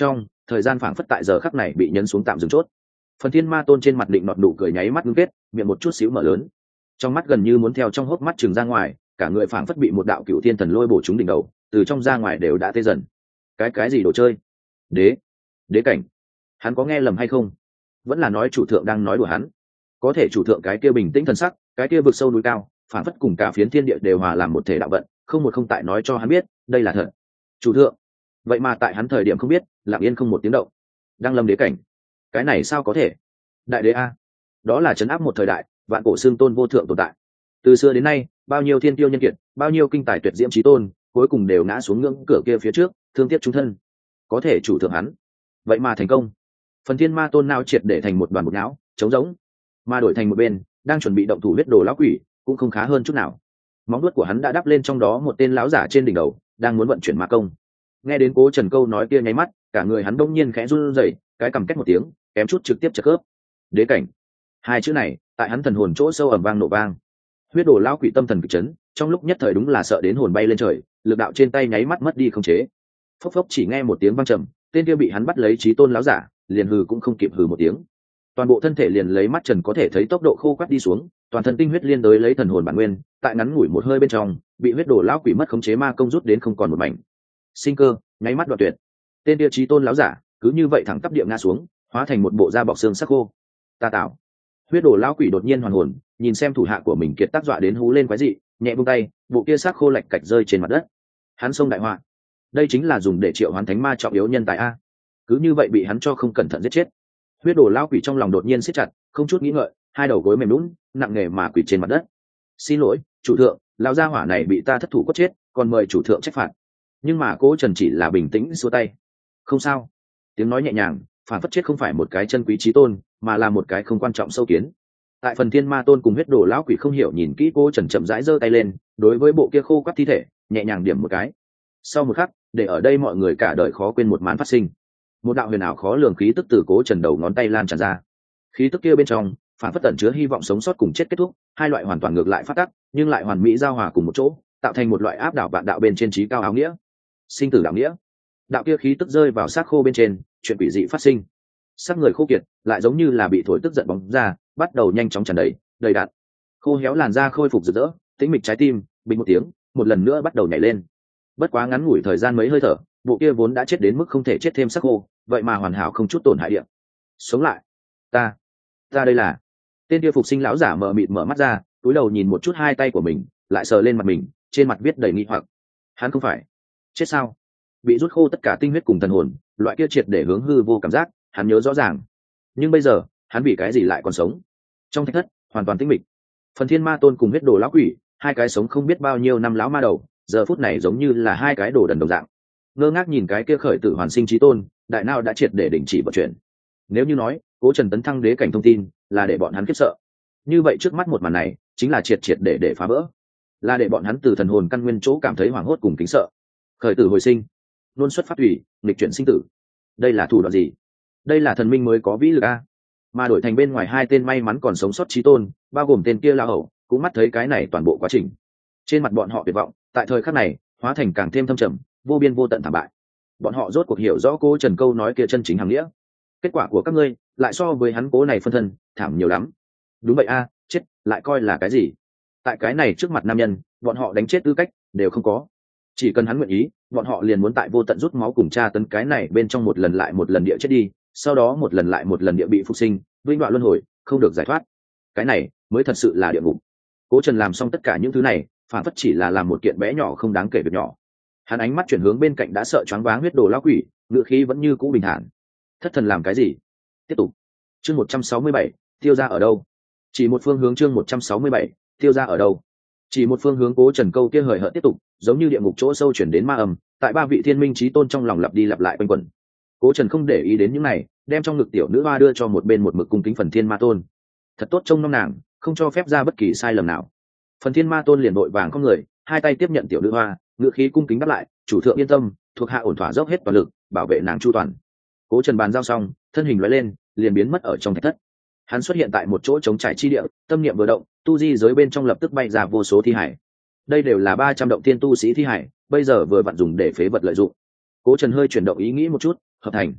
thời gian phảng phất tại giờ khắc này bị nhấn xuống tạm dừng chốt. Phần Thiên Ma Tôn trên mặt định nọt nụ cười nháy mắt ngưng kết, miệng một chút xíu mở lớn, trong mắt gần như muốn theo trong hốc mắt trừng ra ngoài, cả người phảng phất bị một đạo cựu thiên thần lôi bổ trúng đỉnh đầu, từ trong ra ngoài đều đã tê dần. Cái cái gì đồ chơi? Đế, đế cảnh? Hắn có nghe lầm hay không? Vẫn là nói chủ thượng đang nói đùa hắn? Có thể chủ thượng cái kia bình tĩnh thần sắc, cái kia vực sâu núi cao, phảng phất cùng cả phiến thiên địa đều hòa làm một thể đạo vận, không một không tại nói cho hắn biết, đây là thật. Chủ thượng, vậy mà tại hắn thời điểm không biết, lặng yên không một tiếng động. Đang lâm đế cảnh, cái này sao có thể? Đại đế a, đó là trấn áp một thời đại, vạn cổ xương tôn vô thượng tồn tại. Từ xưa đến nay, bao nhiêu thiên tiêu nhân kiệt, bao nhiêu kinh tài tuyệt diễm chí tôn, cuối cùng đều ngã xuống ngưỡng cửa kia phía trước, thương tiếc chúng thân. Có thể chủ thượng hắn, vậy mà thành công. Phần Thiên Ma Tôn não triệt để thành một đoàn bột não, trống rỗng, mà đổi thành một bên, đang chuẩn bị động thủ huyết đồ lão quỷ, cũng không khá hơn chút nào. Móng vuốt của hắn đã đắp lên trong đó một tên lão giả trên đỉnh đầu, đang muốn vận chuyển ma công. Nghe đến Cố Trần câu nói kia nháy mắt, cả người hắn đông nhiên khẽ run rẩy, cái cằm két một tiếng, kém chút trực tiếp chật khớp. Đế cảnh, hai chữ này, tại hắn thần hồn chỗ sâu ầm vang nổ vang. Huyết đồ lão quỷ tâm thần kịch chấn, trong lúc nhất thời đúng là sợ đến hồn bay lên trời, lực đạo trên tay nháy mắt mất đi khống chế. Phốc phốc chỉ nghe một tiếng vang trầm, tên kia bị hắn bắt lấy chí tôn lão giả, liền hừ cũng không kịp hừ một tiếng. Toàn bộ thân thể liền lấy mắt trần có thể thấy tốc độ khô quắt đi xuống, toàn thân tinh huyết liên tới lấy thần hồn bản nguyên, tại ngắn ngủi một hơi bên trong, bị huyết đồ lão quỷ mất khống chế ma công rút đến không còn một mảnh. Sinh cơ, nháy mắt đoạn tuyệt. Tên kia chí tôn lão giả, cứ như vậy thẳng tắp địa ngã xuống, hóa thành một bộ da bọc xương sắc khô. Ta tạo. Huyết đồ lão quỷ đột nhiên hoàn hồn, nhìn xem thủ hạ của mình kiệt tác dọa đến hú lên quái dị, nhẹ buông tay, bộ kia xác khô lạch cạch rơi trên mặt đất. Hắn xông đại họa. Đây chính là dùng để triệu hoán thánh ma trọng yếu nhân tài a. Cứ như vậy bị hắn cho không cẩn thận giết chết. Huyết đồ lão quỷ trong lòng đột nhiên siết chặt, không chút nghĩ ngợi, hai đầu gối mềm nhũn, nặng nề mà quỳ trên mặt đất. Xin lỗi, chủ thượng, lão gia hỏa này bị ta thất thủ quất chết, còn mời chủ thượng trách phạt. Nhưng mà Cố Trần chỉ là bình tĩnh xua tay. Không sao. Tiếng nói nhẹ nhàng, phản phất chết không phải một cái chân quý chí tôn, mà là một cái không quan trọng sâu kiến. Tại Phần Thiên Ma Tôn cùng huyết đồ lão quỷ không hiểu nhìn kỹ Cố Trần chậm rãi giơ tay lên, đối với bộ kia khô quắt thi thể, nhẹ nhàng điểm một cái. Sau một khắc, để ở đây mọi người cả đời khó quên một màn phát sinh. Một đạo huyền ảo khó lường khí tức từ Cố Trần đầu ngón tay lan tràn ra. Khí tức kia bên trong, phản phất tẩn chứa hy vọng sống sót cùng chết kết thúc, hai loại hoàn toàn ngược lại phát tác, nhưng lại hoàn mỹ giao hòa cùng một chỗ, tạo thành một loại áp đảo vạn đạo bên trên trí cao áo nghĩa. Sinh tử đạo nghĩa. Đạo kia khí tức rơi vào xác khô bên trên, chuyện quỷ dị phát sinh. Xác người khô kiệt, lại giống như là bị thổi tức giận bóng ra, bắt đầu nhanh chóng tràn đầy, đầy đặn. Khô héo làn da khôi phục rực rỡ, tĩnh mịch trái tim, bình một tiếng, một lần nữa bắt đầu nhảy lên. Bất quá ngắn ngủi thời gian mấy hơi thở, bộ kia vốn đã chết đến mức không thể chết thêm xác khô, vậy mà hoàn hảo không chút tổn hại địa. Sống lại. Ta, ta đây là. Tên kia phục sinh lão giả mờ mịt mở mắt ra, cúi đầu nhìn một chút hai tay của mình, lại sờ lên mặt mình, trên mặt viết đầy nghi hoặc. Hắn không phải chết sao? Bị rút khô tất cả tinh huyết cùng thần hồn, loại kia triệt để hướng hư vô cảm giác, hắn nhớ rõ ràng. Nhưng bây giờ, hắn bị cái gì lại còn sống? Trong thạch thất, hoàn toàn tĩnh mịch. Phần Thiên Ma Tôn cùng huyết đồ lão quỷ, hai cái sống không biết bao nhiêu năm lão ma đầu, giờ phút này giống như là hai cái đồ đần đồng dạng. Ngơ ngác nhìn cái kia khởi tử hoàn sinh chí tôn, đại não đã triệt để đình chỉ vận chuyển. Nếu như nói, Cố Trần tấn thăng đế cảnh thông tin, là để bọn hắn khiếp sợ. Như vậy trước mắt một màn này, chính là triệt triệt để để phá vỡ. Là để bọn hắn từ thần hồn căn nguyên chỗ cảm thấy hoảng hốt cùng kính sợ. Khởi tử hồi sinh, luôn xuất phát thủy, nghịch chuyển sinh tử. Đây là thủ đoạn gì? Đây là thần minh mới có vĩ lực a. Mà đổi thành bên ngoài hai tên may mắn còn sống sót chí tôn, bao gồm tên kia lão hầu, cũng mắt thấy cái này toàn bộ quá trình. Trên mặt bọn họ tuyệt vọng, tại thời khắc này, hóa thành càng thêm thâm trầm, vô biên vô tận thảm bại. Bọn họ rốt cuộc hiểu rõ Cố Trần câu nói kia chân chính hàng nghĩa. Kết quả của các ngươi, lại so với hắn Cố này phân thân, thảm nhiều lắm. Đúng vậy a, chết, lại coi là cái gì? Tại cái này trước mặt nam nhân, bọn họ đánh chết tư cách đều không có. Chỉ cần hắn nguyện ý, bọn họ liền muốn tại vô tận rút máu cùng tra tấn cái này bên trong một lần lại một lần địa chết đi, sau đó một lần lại một lần địa bị phục sinh, vĩnh viễn luân hồi, không được giải thoát. Cái này mới thật sự là địa ngục. Cố Trần làm xong tất cả những thứ này, phản phất chỉ là làm một kiện bé nhỏ không đáng kể việc nhỏ. Hắn ánh mắt chuyển hướng bên cạnh đã sợ choáng váng huyết đồ lão quỷ, ngựa khí vẫn như cũ bình thản. Thất thần làm cái gì? Tiếp tục. Chương một trăm sáu mươi bảy, tiêu ra ở đâu? Chỉ một phương hướng. Chương một trăm sáu mươi bảy, tiêu ra ở đâu? Chỉ một phương hướng. Cố Trần câu kia hời hợt tiếp tục, giống như địa ngục chỗ sâu chuyển đến ma âm, tại ba vị thiên minh chí tôn trong lòng lặp đi lặp lại quanh quẩn. Cố Trần không để ý đến những này, đem trong ngực tiểu nữ hoa đưa cho một bên một mực cung kính Phần Thiên Ma Tôn. Thật tốt trông nom nàng, không cho phép ra bất kỳ sai lầm nào. Phần Thiên Ma Tôn liền vội vàng không người, hai tay tiếp nhận tiểu nữ hoa, ngữ khí cung kính đáp lại, chủ thượng yên tâm, thuộc hạ ổn thỏa dốc hết toàn lực, bảo vệ nàng chu toàn. Cố Trần bàn giao xong, thân hình lóe lên, liền biến mất ở trong thạch thất. Hắn xuất hiện tại một chỗ trống trải chi địa, tâm niệm vừa động, tu di giới bên trong lập tức bay ra vô số thi hải. Đây đều là ba trăm động tiên tu sĩ thi hải, bây giờ vừa vặn dùng để phế vật lợi dụng. Cố Trần hơi chuyển động ý nghĩ một chút, hợp thành.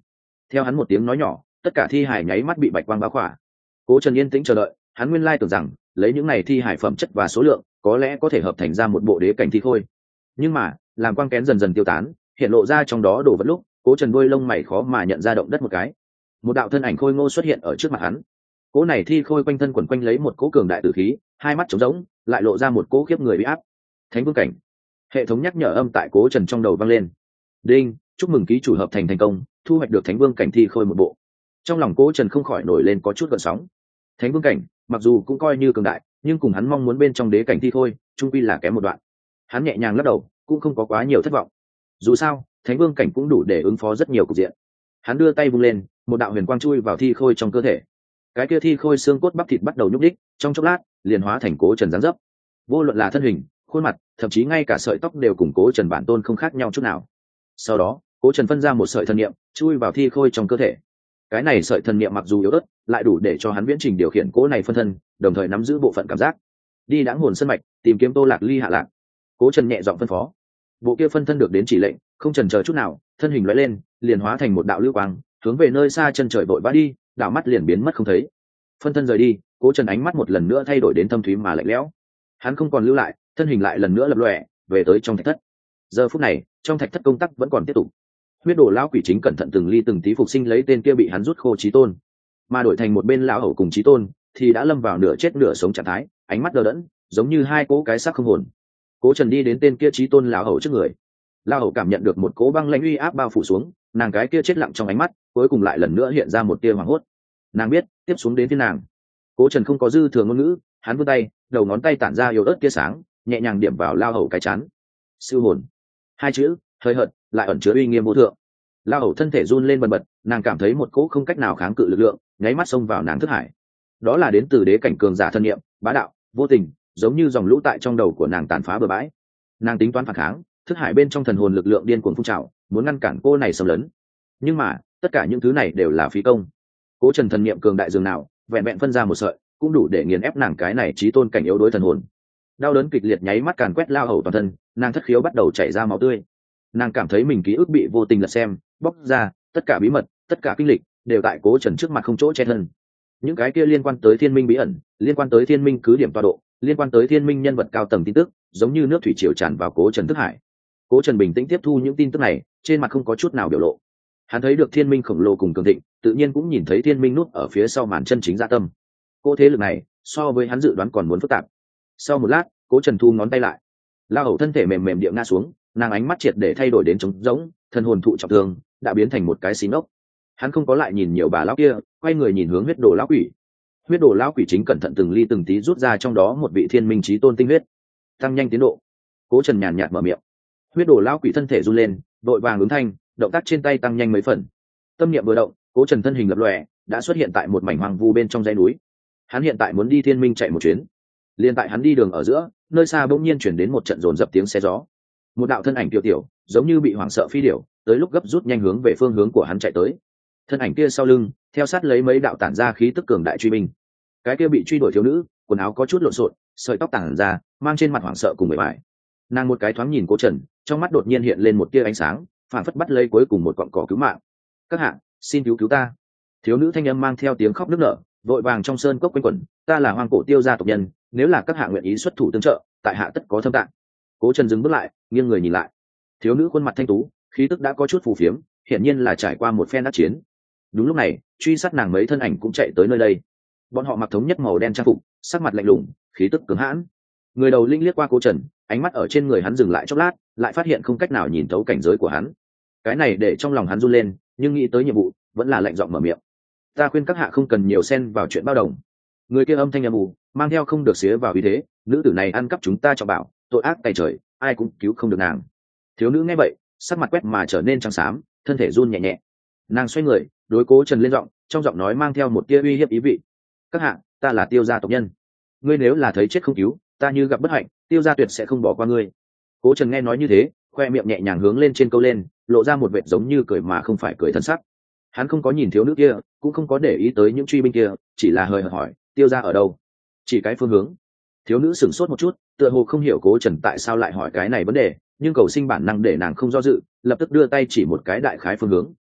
Theo hắn một tiếng nói nhỏ, tất cả thi hải nháy mắt bị bạch quang bao khỏa. Cố Trần yên tĩnh chờ đợi, hắn nguyên lai tưởng rằng lấy những này thi hải phẩm chất và số lượng có lẽ có thể hợp thành ra một bộ đế cảnh thi khôi, nhưng mà làm quang kén dần dần tiêu tán, hiện lộ ra trong đó đồ vật lúc, Cố Trần đôi lông mày khó mà nhận ra động đất một cái. Một đạo thân ảnh khôi ngô xuất hiện ở trước mặt hắn. Cỗ này thi khôi quanh thân quẩn quanh lấy một cỗ cường đại tử khí, hai mắt trống rỗng, lại lộ ra một cỗ khiếp người uy áp. Thánh vương cảnh. Hệ thống nhắc nhở âm tại Cố Trần trong đầu vang lên. Đinh, chúc mừng ký chủ hợp thành thành công, thu hoạch được thánh vương cảnh thi khôi một bộ. Trong lòng Cố Trần không khỏi nổi lên có chút gợn sóng. Thánh vương cảnh, mặc dù cũng coi như cường đại, nhưng cùng hắn mong muốn bên trong đế cảnh thi khôi, chung quy là kém một đoạn. Hắn nhẹ nhàng lắc đầu, cũng không có quá nhiều thất vọng. Dù sao, thánh vương cảnh cũng đủ để ứng phó rất nhiều cục diện. Hắn đưa tay vung lên, một đạo huyền quang chui vào thi khôi trong cơ thể. Cái kia thi khôi xương cốt bắp thịt bắt đầu nhúc đích, trong chốc lát liền hóa thành Cố Trần dáng dấp. Vô luận là thân hình, khuôn mặt, thậm chí ngay cả sợi tóc đều cùng Cố Trần bản tôn không khác nhau chút nào. Sau đó, Cố Trần phân ra một sợi thần niệm, chui vào thi khôi trong cơ thể. Cái này sợi thần niệm mặc dù yếu ớt, lại đủ để cho hắn viễn trình điều khiển cỗ này phân thân, đồng thời nắm giữ bộ phận cảm giác. Đi đãng hồn sơn mạch, tìm kiếm Tô Lạc Ly hạ lạc. Cố Trần nhẹ giọng phân phó. Bộ kia phân thân được đến chỉ lệnh, không chần chờ chút nào, thân hình lóe lên, liền hóa thành một đạo lưu quang, hướng về nơi xa chân trời vội vã đi, đạo mắt liền biến mất không thấy. Phân thân rời đi, Cố Trần ánh mắt một lần nữa thay đổi đến thâm thúy mà lạnh lẽo. Hắn không còn lưu lại, thân hình lại lần nữa lập lòe, về tới trong thạch thất. Giờ phút này, trong thạch thất công tác vẫn còn tiếp tục. Huyết Đồ lão quỷ chính cẩn thận từng ly từng tí phục sinh lấy tên kia bị hắn rút khô chí tôn, mà đổi thành một bên lão hầu cùng chí tôn thì đã lâm vào nửa chết nửa sống trạng thái, ánh mắt đờ đẫn, giống như hai cỗ cái xác không hồn. Cố Trần đi đến tên kia chí tôn lão hầu trước người. Lão hầu cảm nhận được một cỗ băng lãnh uy áp bao phủ xuống, nàng cái kia chết lặng trong ánh mắt, cuối cùng lại lần nữa hiện ra một tia hoảng hốt. Nàng biết, tiếp xuống đến phía nàng. Cố Trần không có dư thừa ngôn ngữ, hắn vươn tay, đầu ngón tay tản ra yếu ớt tia sáng, nhẹ nhàng điểm vào lão hầu cái chán. Siêu hồn. Hai chữ, hơi hợt, lại ẩn chứa uy nghiêm vô thượng. Lão hầu thân thể run lên bần bật, nàng cảm thấy một cỗ không cách nào kháng cự lực lượng, nháy mắt xông vào nàng thức hải. Đó là đến từ đế cảnh cường giả thân niệm, bá đạo, vô tình, giống như dòng lũ tại trong đầu của nàng tàn phá bừa bãi. Nàng tính toán phản kháng, thức hải bên trong thần hồn lực lượng điên cuồng phun trào, muốn ngăn cản cô này xâm lấn. Nhưng mà, tất cả những thứ này đều là phí công. Cố Trần thần niệm cường đại dường nào, vẹn vẹn phân ra một sợi, cũng đủ để nghiền ép nàng cái này chí tôn cảnh yếu đối thần hồn. Đau đớn kịch liệt nháy mắt càn quét lao hầu toàn thân, nàng thất khiếu bắt đầu chảy ra máu tươi. Nàng cảm thấy mình ký ức bị vô tình lật xem, bóc ra, tất cả bí mật, tất cả kinh lịch đều tại Cố Trần trước mặt không chỗ che thân. Những cái kia liên quan tới Thiên Minh bí ẩn, liên quan tới Thiên Minh cứ điểm tọa độ, liên quan tới Thiên Minh nhân vật cao tầng tin tức, giống như nước thủy triều tràn vào Cố Trần thức hải. Cố Trần bình tĩnh tiếp thu những tin tức này, trên mặt không có chút nào biểu lộ. Hắn thấy được Thiên Minh khổng lồ cùng cường thịnh, tự nhiên cũng nhìn thấy Thiên Minh nút ở phía sau màn chân chính dạ tâm. Cô thế lực này, so với hắn dự đoán còn muốn phức tạp. Sau một lát, Cố Trần thu ngón tay lại. Lao hầu thân thể mềm mềm địa ngã xuống, nàng ánh mắt triệt để thay đổi đến trống rỗng, thân hồn thụ trọng thương, đã biến thành một cái xí ngốc. Hắn không có lại nhìn nhiều bà lão kia, quay người nhìn hướng Huyết Đồ lão quỷ. Huyết Đồ lão quỷ chính cẩn thận từng ly từng tí rút ra trong đó một vị Thiên Minh chí tôn tinh huyết, tăng nhanh tiến độ. Cố Trần nhàn nhạt mở miệng. Huyết Đồ lão quỷ thân thể run lên, đội vàng ứng thanh, động tác trên tay tăng nhanh mấy phần. Tâm niệm vừa động, Cố Trần thân hình lập lòe, đã xuất hiện tại một mảnh hoang vu bên trong dãy núi. Hắn hiện tại muốn đi Thiên Minh chạy một chuyến. Liên tại hắn đi đường ở giữa, nơi xa bỗng nhiên chuyển đến một trận rồn dập tiếng xe gió. Một đạo thân ảnh tiểu tiểu, giống như bị hoảng sợ phi điểu, tới lúc gấp rút nhanh hướng về phương hướng của hắn chạy tới. Thân ảnh kia sau lưng, theo sát lấy mấy đạo tản ra khí tức cường đại truy binh. Cái kia bị truy đuổi thiếu nữ, quần áo có chút lộn xộn, sợi tóc tản ra, mang trên mặt hoảng sợ cùng bề bại. Nàng một cái thoáng nhìn Cố Trần, trong mắt đột nhiên hiện lên một tia ánh sáng, phản phất bắt lấy cuối cùng một cọng cỏ cứu mạng. Các hạ, xin cứu cứu ta! Thiếu nữ thanh âm mang theo tiếng khóc nức nở, vội vàng trong sơn cốc quanh quẩn. Ta là Hoang Cổ Tiêu gia tộc nhân, nếu là các hạ nguyện ý xuất thủ tương trợ, tại hạ tất có thâm tạng. Cố Trần dừng bước lại, nghiêng người nhìn lại. Thiếu nữ khuôn mặt thanh tú, khí tức đã có chút phù phiếm, hiển nhiên là trải qua một phen đắc chiến. Đúng lúc này, truy sát nàng mấy thân ảnh cũng chạy tới nơi đây. Bọn họ mặc thống nhất màu đen trang phục, sắc mặt lạnh lùng, khí tức cứng hãn. Người đầu linh liếc qua Cố Trần, ánh mắt ở trên người hắn dừng lại chốc lát, lại phát hiện không cách nào nhìn thấu cảnh giới của hắn. Cái này để trong lòng hắn run lên, nhưng nghĩ tới nhiệm vụ, vẫn là lạnh giọng mở miệng. Ta khuyên các hạ không cần nhiều xen vào chuyện bao đồng. Người kia âm thanh âm ù, mang theo không được xía vào ý thế, nữ tử này ăn cắp chúng ta trọng bảo, tội ác tày trời, ai cũng cứu không được nàng. Thiếu nữ nghe vậy, sắc mặt quét mà trở nên trắng xám, thân thể run nhẹ nhẹ. Nàng xoay người, đối Cố Trần lên giọng, trong giọng nói mang theo một tia uy hiếp ý vị. Các hạ, ta là Tiêu gia tộc nhân, ngươi nếu là thấy chết không cứu, ta như gặp bất hạnh, Tiêu gia tuyệt sẽ không bỏ qua ngươi. Cố Trần nghe nói như thế, khoe miệng nhẹ nhàng hướng lên trên câu lên, lộ ra một vệt giống như cười mà không phải cười thân sắc. Hắn không có nhìn thiếu nữ kia, cũng không có để ý tới những truy binh kia, chỉ là hơi hỏi, Tiêu gia ở đâu? Chỉ cái phương hướng. Thiếu nữ sửng sốt một chút, tựa hồ không hiểu Cố Trần tại sao lại hỏi cái này vấn đề, nhưng cầu sinh bản năng để nàng không do dự, lập tức đưa tay chỉ một cái đại khái phương hướng.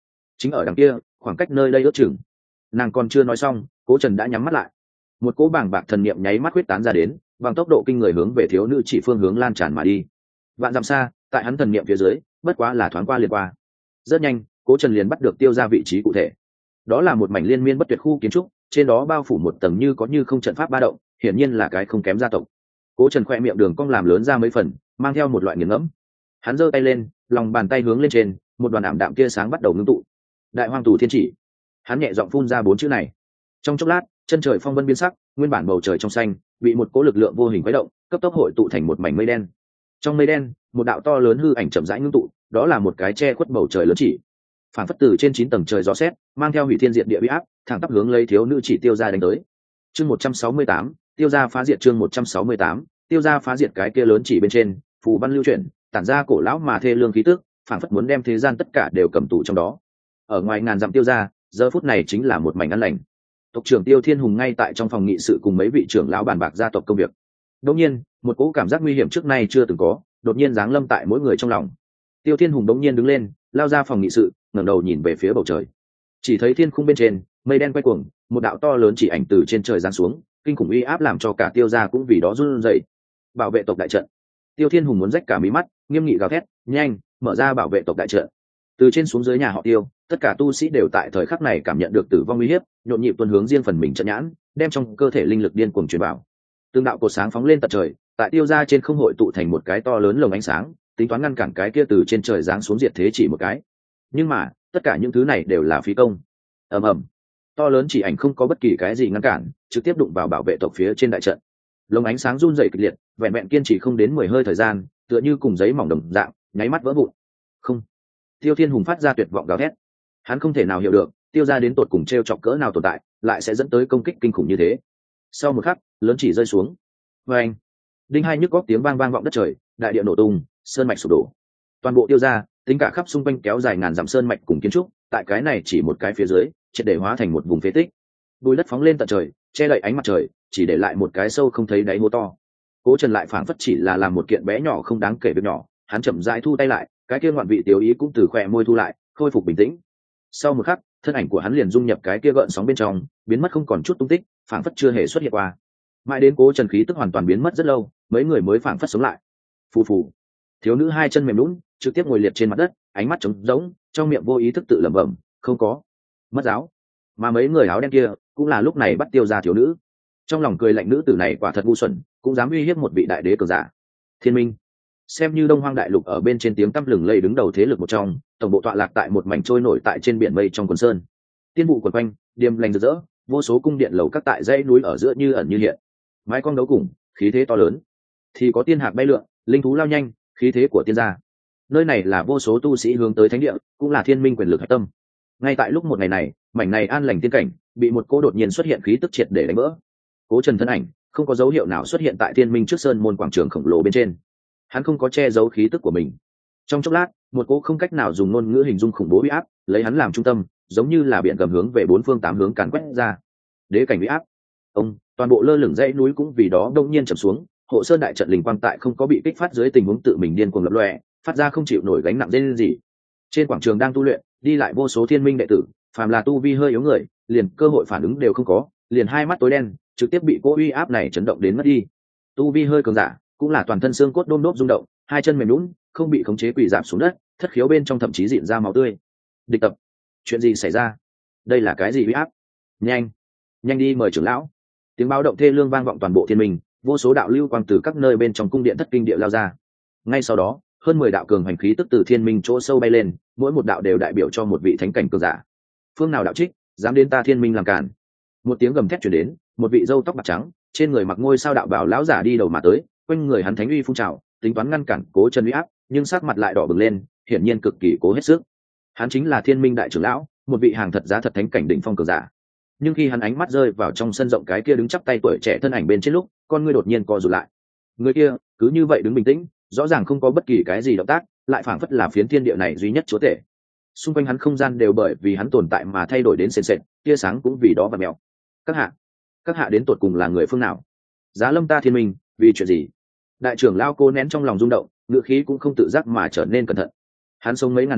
chính ở đằng kia, khoảng cách nơi đây ước chừng. Nàng còn chưa nói xong, Cố Trần đã nhắm mắt lại. Một cỗ bàng bạc thần niệm nháy mắt huyết tán ra đến, bằng tốc độ kinh người hướng về thiếu nữ chỉ phương hướng lan tràn mà đi. Vạn dặm xa, tại hắn thần niệm phía dưới, bất quá là thoáng qua liền qua. Rất nhanh, Cố Trần liền bắt được tiêu ra vị trí cụ thể. Đó là một mảnh liên miên bất tuyệt khu kiến trúc, trên đó bao phủ một tầng như có như không trận pháp ba động, hiển nhiên là cái không kém gia tộc. Cố Trần khoe miệng đường cong làm lớn ra mấy phần, mang theo một loại nghiền ngẫm. Hắn giơ tay lên, lòng bàn tay hướng lên trên, một đoàn ảm đạm tia sáng bắt đầu ngưng tụ. Đại Hoang Tù Thiên Chỉ. Hắn nhẹ giọng phun ra bốn chữ này. Trong chốc lát, chân trời phong vân biến sắc, nguyên bản bầu trời trong xanh bị một cỗ lực lượng vô hình khuấy động, cấp tốc hội tụ thành một mảnh mây đen. Trong mây đen, một đạo to lớn hư ảnh chậm rãi ngưng tụ, đó là một cái che khuất bầu trời lớn chỉ. Phản phất từ trên chín tầng trời gió xét, mang theo hủy thiên diệt địa uy áp, thẳng tắp hướng lấy thiếu nữ chỉ tiêu ra đánh tới. Chương một trăm sáu mươi tám, tiêu gia phá diệt chương một trăm sáu mươi tám, tiêu gia phá diệt cái kia lớn chỉ bên trên, phù văn lưu chuyển, tản ra cổ lão mà thê lương khí tức, phản phất muốn đem thế gian tất cả đều cầm tù trong đó. Ở ngoài ngàn dặm tiêu gia, giờ phút này chính là một mảnh an lành. Tộc trưởng Tiêu Thiên Hùng ngay tại trong phòng nghị sự cùng mấy vị trưởng lão bàn bạc gia tộc công việc. Đột nhiên, một cỗ cảm giác nguy hiểm trước nay chưa từng có, đột nhiên giáng lâm tại mỗi người trong lòng. Tiêu Thiên Hùng đột nhiên đứng lên, lao ra phòng nghị sự, ngẩng đầu nhìn về phía bầu trời. Chỉ thấy thiên khung bên trên, mây đen quay cuồng, một đạo to lớn chỉ ảnh từ trên trời giáng xuống, kinh khủng uy áp làm cho cả Tiêu gia cũng vì đó run rẩy. Bảo vệ tộc đại trận. Tiêu Thiên Hùng muốn rách cả mí mắt, nghiêm nghị gào thét, "Nhanh, mở ra bảo vệ tộc đại trận!" Từ trên xuống dưới nhà họ Tiêu, tất cả tu sĩ đều tại thời khắc này cảm nhận được tử vong uy hiếp, nhộn nhịp tuần hướng riêng phần mình trận nhãn, đem trong cơ thể linh lực điên cuồng truyền vào. Tương đạo cột sáng phóng lên tận trời, tại Tiêu gia trên không hội tụ thành một cái to lớn lồng ánh sáng, tính toán ngăn cản cái kia từ trên trời giáng xuống diệt thế chỉ một cái. Nhưng mà, tất cả những thứ này đều là phí công. Ầm ầm. To lớn chỉ ảnh không có bất kỳ cái gì ngăn cản, trực tiếp đụng vào bảo vệ tộc phía trên đại trận. Lồng ánh sáng run rẩy kịch liệt, vẹn vẹn kiên trì không đến mười hơi thời gian, tựa như cùng giấy mỏng đồng dạng, nháy mắt vỡ vụn. Không. Tiêu Thiên Hùng phát ra tuyệt vọng gào thét. Hắn không thể nào hiểu được, Tiêu gia đến tột cùng treo chọc cỡ nào tồn tại, lại sẽ dẫn tới công kích kinh khủng như thế. Sau một khắc, lớn chỉ rơi xuống. Và anh, đinh hai nhức góc tiếng vang vang vọng đất trời, đại địa nổ tung, sơn mạch sụp đổ. Toàn bộ Tiêu gia, tính cả khắp xung quanh kéo dài ngàn dặm sơn mạch cùng kiến trúc, tại cái này chỉ một cái phía dưới, triệt để hóa thành một vùng phế tích. Bùi đất phóng lên tận trời, che đậy ánh mặt trời, chỉ để lại một cái sâu không thấy đáy hố to. Cố Trần lại phảng phất chỉ là làm một kiện bé nhỏ không đáng kể việc nhỏ, hắn chậm rãi thu tay lại, cái kia ngoạn vị tiểu ý cũng từ khỏe môi thu lại, khôi phục bình tĩnh. Sau một khắc, thân ảnh của hắn liền dung nhập cái kia gợn sóng bên trong, biến mất không còn chút tung tích, phảng phất chưa hề xuất hiện qua. Mãi đến Cố Trần khí tức hoàn toàn biến mất rất lâu, mấy người mới phảng phất sống lại. Phù phù. Thiếu nữ hai chân mềm nhũn, trực tiếp ngồi liệt trên mặt đất, ánh mắt trống rỗng, trong miệng vô ý thức tự lẩm bẩm, không có. Mất giáo. Mà mấy người áo đen kia, cũng là lúc này bắt Tiêu gia thiếu nữ. Trong lòng cười lạnh, nữ tử này quả thật ngu xuẩn, cũng dám uy hiếp một vị đại đế cường giả. Thiên Minh, xem như Đông Hoang đại lục ở bên trên tiếng tăm lừng lây đứng đầu thế lực một trong, tổng bộ tọa lạc tại một mảnh trôi nổi tại trên biển mây trong quần sơn. Tiên vụ quần quanh, điềm lành rực rỡ, vô số cung điện lầu các tại dãy núi ở giữa như ẩn như hiện. Mái cong đấu cùng, khí thế to lớn. Thì có tiên hạc bay lượn, linh thú lao nhanh, khí thế của tiên gia. Nơi này là vô số tu sĩ hướng tới thánh địa, cũng là thiên minh quyền lực hạch tâm. Ngay tại lúc một ngày này, mảnh này an lành tiên cảnh, bị một cô đột nhiên xuất hiện khí tức triệt để đánh vỡ. Cố Trần thân ảnh không có dấu hiệu nào xuất hiện tại thiên minh trước sơn môn quảng trường khổng lồ bên trên. Hắn không có che giấu khí tức của mình. Trong chốc lát, một cỗ không cách nào dùng ngôn ngữ hình dung khủng bố uy áp, lấy hắn làm trung tâm, giống như là biển gầm hướng về bốn phương tám hướng càn quét ra. Đế cảnh uy áp. Ông, toàn bộ lơ lửng dãy núi cũng vì đó đông nhiên trầm xuống, hộ sơn đại trận linh quang tại không có bị kích phát dưới tình huống tự mình điên cuồng lập lòe, phát ra không chịu nổi gánh nặng dên gì. Trên quảng trường đang tu luyện, đi lại vô số thiên minh đệ tử, phàm là tu vi hơi yếu người, liền cơ hội phản ứng đều không có, liền hai mắt tối đen, trực tiếp bị cỗ uy áp này chấn động đến mất đi. Tu vi hơi cường giả, cũng là toàn thân xương cốt đôm đốp rung động, hai chân mềm nhũn, không bị khống chế quỳ rạp xuống đất, thất khiếu bên trong thậm chí rịn ra máu tươi. Địch tập, chuyện gì xảy ra? Đây là cái gì uy áp? Nhanh, nhanh đi mời trưởng lão. Tiếng báo động thê lương vang vọng toàn bộ thiên minh, vô số đạo lưu quang từ các nơi bên trong cung điện thất kinh địa lao ra. Ngay sau đó, hơn mười đạo cường hành khí tức từ thiên minh chỗ sâu bay lên, mỗi một đạo đều đại biểu cho một vị thánh cảnh cường giả. Phương nào đạo trích, dám đến ta thiên minh làm cản? Một tiếng gầm thét truyền đến, một vị râu tóc bạc trắng, trên người mặc ngôi sao đạo bảo lão giả đi đầu mà tới, quanh người hắn thánh uy phun trào, tính toán ngăn cản Cố Trần uy áp, nhưng sắc mặt lại đỏ bừng lên, hiển nhiên cực kỳ cố hết sức. Hắn chính là Thiên Minh đại trưởng lão, một vị hàng thật giá thật thánh cảnh đỉnh phong cường giả. Nhưng khi hắn ánh mắt rơi vào trong sân rộng cái kia đứng chắp tay tuổi trẻ thân ảnh bên trên lúc, con ngươi đột nhiên co rụt lại. Người kia cứ như vậy đứng bình tĩnh, rõ ràng không có bất kỳ cái gì động tác, lại phảng phất là phiến thiên địa này duy nhất chúa tể. Xung quanh hắn không gian đều bởi vì hắn tồn tại mà thay đổi đến sền sệt, tia sáng cũng vì đó và mèo. Các hạ, các hạ đến tột cùng là người phương nào? Giá lâm ta Thiên Minh, vì chuyện gì? Đại trưởng lão cô nén trong lòng rung động, ngữ khí cũng không tự giác mà trở nên cẩn thận. Hắn sống mấy ngàn năm,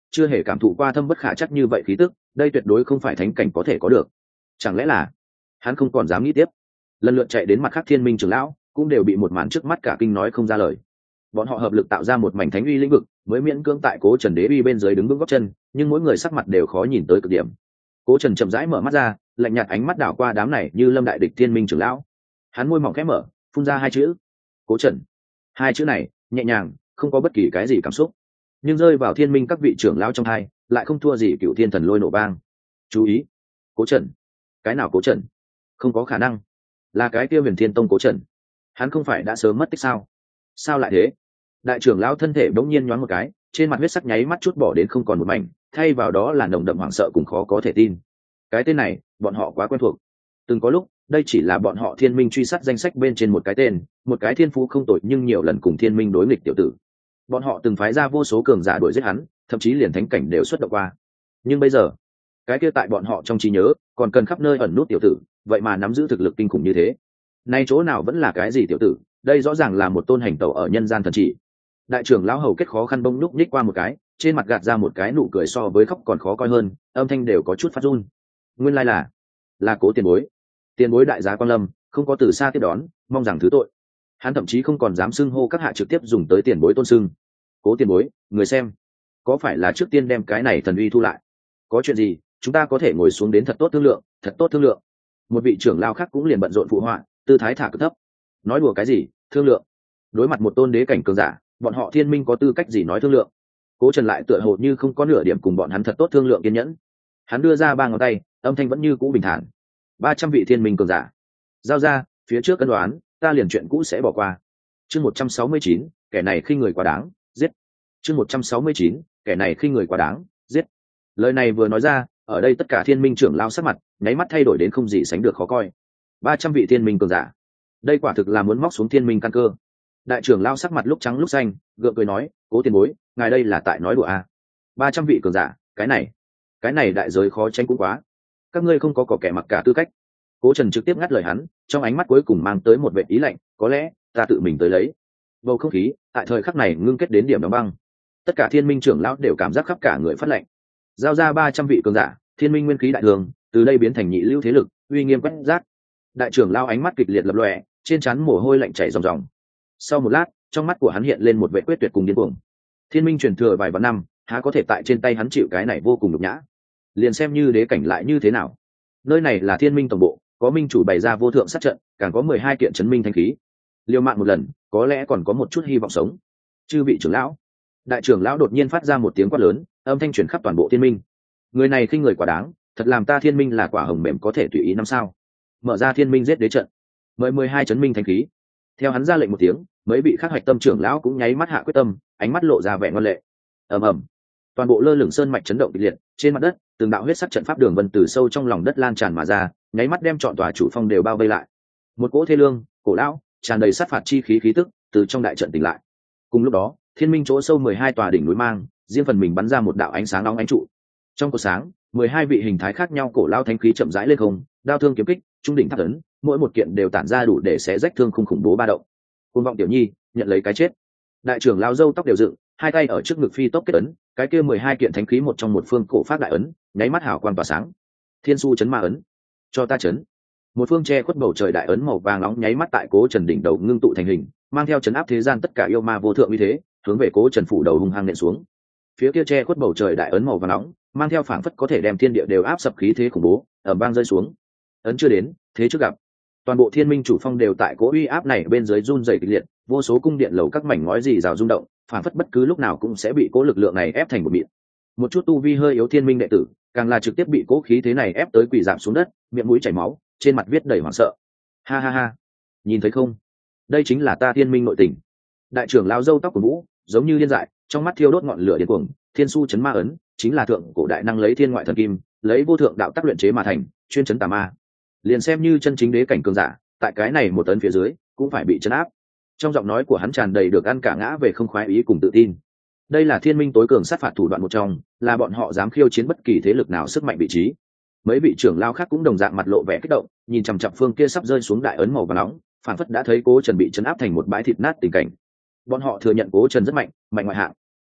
chưa hề cảm thụ qua thâm bất khả chắc như vậy khí tức, đây tuyệt đối không phải thánh cảnh có thể có được. Chẳng lẽ là hắn không còn dám nghĩ tiếp. Lần lượt chạy đến mặt khác thiên minh trưởng lão cũng đều bị một màn trước mắt cả kinh nói không ra lời. Bọn họ hợp lực tạo ra một mảnh thánh uy lĩnh vực, mới miễn cưỡng tại Cố Trần đế uy bên dưới đứng vững gót chân, nhưng mỗi người sắc mặt đều khó nhìn tới cực điểm. Cố Trần chậm rãi mở mắt ra, lạnh nhạt ánh mắt đảo qua đám này như lâm đại địch thiên minh trưởng lão. Hắn môi mỏng khẽ mở, phun ra hai chữ: Cố Trần. Hai chữ này nhẹ nhàng, không có bất kỳ cái gì cảm xúc, nhưng rơi vào thiên minh các vị trưởng lão trong hai, lại không thua gì cựu thiên thần lôi nổ vang. Chú ý, Cố Trần. Cái nào Cố Trần? Không có khả năng là cái kia Huyền Thiên Tông Cố Trần. Hắn không phải đã sớm mất tích sao? Sao lại thế? Đại trưởng lão thân thể bỗng nhiên nhoáng một cái, trên mặt huyết sắc nháy mắt chút bỏ đến không còn một mảnh, thay vào đó là nồng đậm hoảng sợ cùng khó có thể tin. Cái tên này bọn họ quá quen thuộc. Từng có lúc đây chỉ là bọn họ thiên minh truy sát danh sách bên trên một cái tên, một cái thiên phú không tội nhưng nhiều lần cùng thiên minh đối nghịch tiểu tử. Bọn họ từng phái ra vô số cường giả đuổi giết hắn, thậm chí liền thánh cảnh đều xuất động qua. Nhưng bây giờ cái kia tại bọn họ trong trí nhớ còn cần khắp nơi ẩn nút tiểu tử, vậy mà nắm giữ thực lực kinh khủng như thế. Nay chỗ nào vẫn là cái gì tiểu tử, đây rõ ràng là một tôn hành tẩu ở nhân gian thần chỉ. Đại trưởng lão hầu kết khó khăn bông nhúc nhích qua một cái, trên mặt gạt ra một cái nụ cười so với khóc còn khó coi hơn, âm thanh đều có chút phát run. Nguyên lai là là Cố tiền bối. Tiền bối đại giá quan lâm, không có từ xa tiếp đón, mong rằng thứ tội. Hắn thậm chí không còn dám xưng hô các hạ trực tiếp dùng tới tiền bối tôn xưng. Cố tiền bối, người xem, có phải là trước tiên đem cái này thần uy thu lại? Có chuyện gì chúng ta có thể ngồi xuống đến thật tốt thương lượng, thật tốt thương lượng. Một vị trưởng lao khác cũng liền bận rộn phụ họa, tư thái thả cực thấp. Nói đùa cái gì thương lượng? Đối mặt một tôn đế cảnh cường giả, bọn họ thiên minh có tư cách gì nói thương lượng? Cố Trần lại tựa hồ như không có nửa điểm cùng bọn hắn thật tốt thương lượng kiên nhẫn. Hắn đưa ra ba ngón tay, âm thanh vẫn như cũ bình thản. Ba trăm vị thiên minh cường giả, giao ra, phía trước cân đoán, ta liền chuyện cũ sẽ bỏ qua. Chương một trăm sáu mươi chín, kẻ này khi người quá đáng, giết. Chương một trăm sáu mươi chín, kẻ này khi người quá đáng, giết. Lời này vừa nói ra, ở đây tất cả thiên minh trưởng lao sắc mặt nháy mắt thay đổi đến không gì sánh được khó coi. Ba trăm vị thiên minh cường giả, đây quả thực là muốn móc xuống thiên minh căn cơ. Đại trưởng lao sắc mặt lúc trắng lúc xanh, gượng cười nói: Cố tiền bối, ngài đây là tại nói đùa à? Ba trăm vị cường giả, cái này cái này đại giới khó tránh cũng quá. Các ngươi không có có kẻ mặc cả tư cách. Cố Trần trực tiếp ngắt lời hắn, trong ánh mắt cuối cùng mang tới một vẻ ý lạnh: có lẽ ta tự mình tới lấy. Bầu không khí tại thời khắc này ngưng kết đến điểm đóng băng. Tất cả thiên minh trưởng lão đều cảm giác khắp cả người phát lạnh. Giao ra ba trăm vị cường giả, thiên minh nguyên khí đại thường, từ đây biến thành nhị lưu thế lực, uy nghiêm quét rác. Đại trưởng lao ánh mắt kịch liệt lập lòe, trên trán mồ hôi lạnh chảy ròng ròng. Sau một lát, trong mắt của hắn hiện lên một vẻ quyết tuyệt cùng điên cuồng. Thiên minh truyền thừa vài vạn năm, há có thể tại trên tay hắn chịu cái này vô cùng nhục nhã? Liền xem như đế cảnh lại như thế nào? Nơi này là thiên minh tổng bộ, có minh chủ bày ra vô thượng sát trận, càng có mười hai kiện chấn minh thanh khí. Liều mạng một lần, có lẽ còn có một chút hy vọng sống. Chư vị trưởng lão, đại trưởng lão đột nhiên phát ra một tiếng quát lớn, âm thanh truyền khắp toàn bộ thiên minh. Người này khinh người quá đáng, thật làm ta thiên minh là quả hồng mềm có thể tùy ý năm sao? Mở ra thiên minh giết đế trận, mời mười hai chấn minh thanh khí. Theo hắn ra lệnh một tiếng, mấy vị khác hoạch tâm trưởng lão cũng nháy mắt hạ quyết tâm, ánh mắt lộ ra vẻ ngoan lệ. Ầm ầm, toàn bộ lơ lửng sơn mạch chấn động kịch liệt, trên mặt đất từng đạo huyết sắc trận pháp đường vân từ sâu trong lòng đất lan tràn mà ra, nháy mắt đem trọn tòa chủ phong đều bao vây lại. Một cỗ thê lương, cổ lão, tràn đầy sát phạt chi khí khí tức từ trong đại trận tỉnh lại. Cùng lúc đó, thiên minh chỗ sâu mười hai tòa đỉnh núi mang, riêng phần mình bắn ra một đạo ánh sáng nóng ánh trụ. Trong cột sáng, mười hai vị hình thái khác nhau cổ lao thánh khí chậm rãi lên không, đao thương kiếm kích, trung đỉnh tháp ấn, mỗi một kiện đều tản ra đủ để xé rách thương khung khủng bố ba động. Côn vọng tiểu nhi, nhận lấy cái chết. Đại trưởng lao râu tóc đều dựng, hai tay ở trước ngực phi tốc kết ấn, cái kia mười hai kiện thánh khí một trong một phương cổ phát đại ấn, nháy mắt hào quang tỏa sáng. Thiên su chấn ma ấn, cho ta chấn. Một phương che khuất bầu trời đại ấn màu vàng nóng nháy mắt tại Cố Trần đỉnh đầu ngưng tụ thành hình, mang theo chấn áp thế gian tất cả yêu ma vô thượng như thế, hướng về Cố Trần phủ đầu hung hăng nện xuống. Phía kia che khuất bầu trời đại ấn màu vàng nóng, mang theo phảng phất có thể đem thiên địa đều áp sập khí thế khủng bố, ầm vang rơi xuống. Ấn chưa đến, thế trước gặp. Toàn bộ thiên minh chủ phong đều tại cỗ uy áp này bên dưới run rẩy kịch liệt, vô số cung điện lầu các mảnh ngói rì rào rung động, phảng phất bất cứ lúc nào cũng sẽ bị cỗ lực lượng này ép thành một mịn. Một chút tu vi hơi yếu thiên minh đệ tử, càng là trực tiếp bị cỗ khí thế này ép tới quỳ rạp xuống đất, miệng mũi chảy máu, trên mặt viết đầy hoảng sợ. Ha ha ha, nhìn thấy không? Đây chính là ta thiên minh nội tình. Đại trưởng lão râu tóc của vũ, giống như điên dại, trong mắt thiêu đốt ngọn lửa điên cuồng. Thiên su chấn ma ấn chính là thượng cổ đại năng lấy thiên ngoại thần kim, lấy vô thượng đạo tác luyện chế mà thành, chuyên chấn tà ma. Liền xem như chân chính đế cảnh cường giả, tại cái này một tấn phía dưới cũng phải bị chấn áp. Trong giọng nói của hắn tràn đầy được ăn cả ngã về không khoái ý cùng tự tin. Đây là thiên minh tối cường sát phạt thủ đoạn một trong, là bọn họ dám khiêu chiến bất kỳ thế lực nào sức mạnh vị trí. Mấy vị trưởng lao khác cũng đồng dạng mặt lộ vẻ kích động, nhìn chằm chằm phương kia sắp rơi xuống đại ấn màu vàng nóng, phản phất đã thấy Cố Trần bị chấn áp thành một bãi thịt nát tình cảnh. Bọn họ thừa nhận Cố Trần rất mạnh, mạnh ngoại hạng.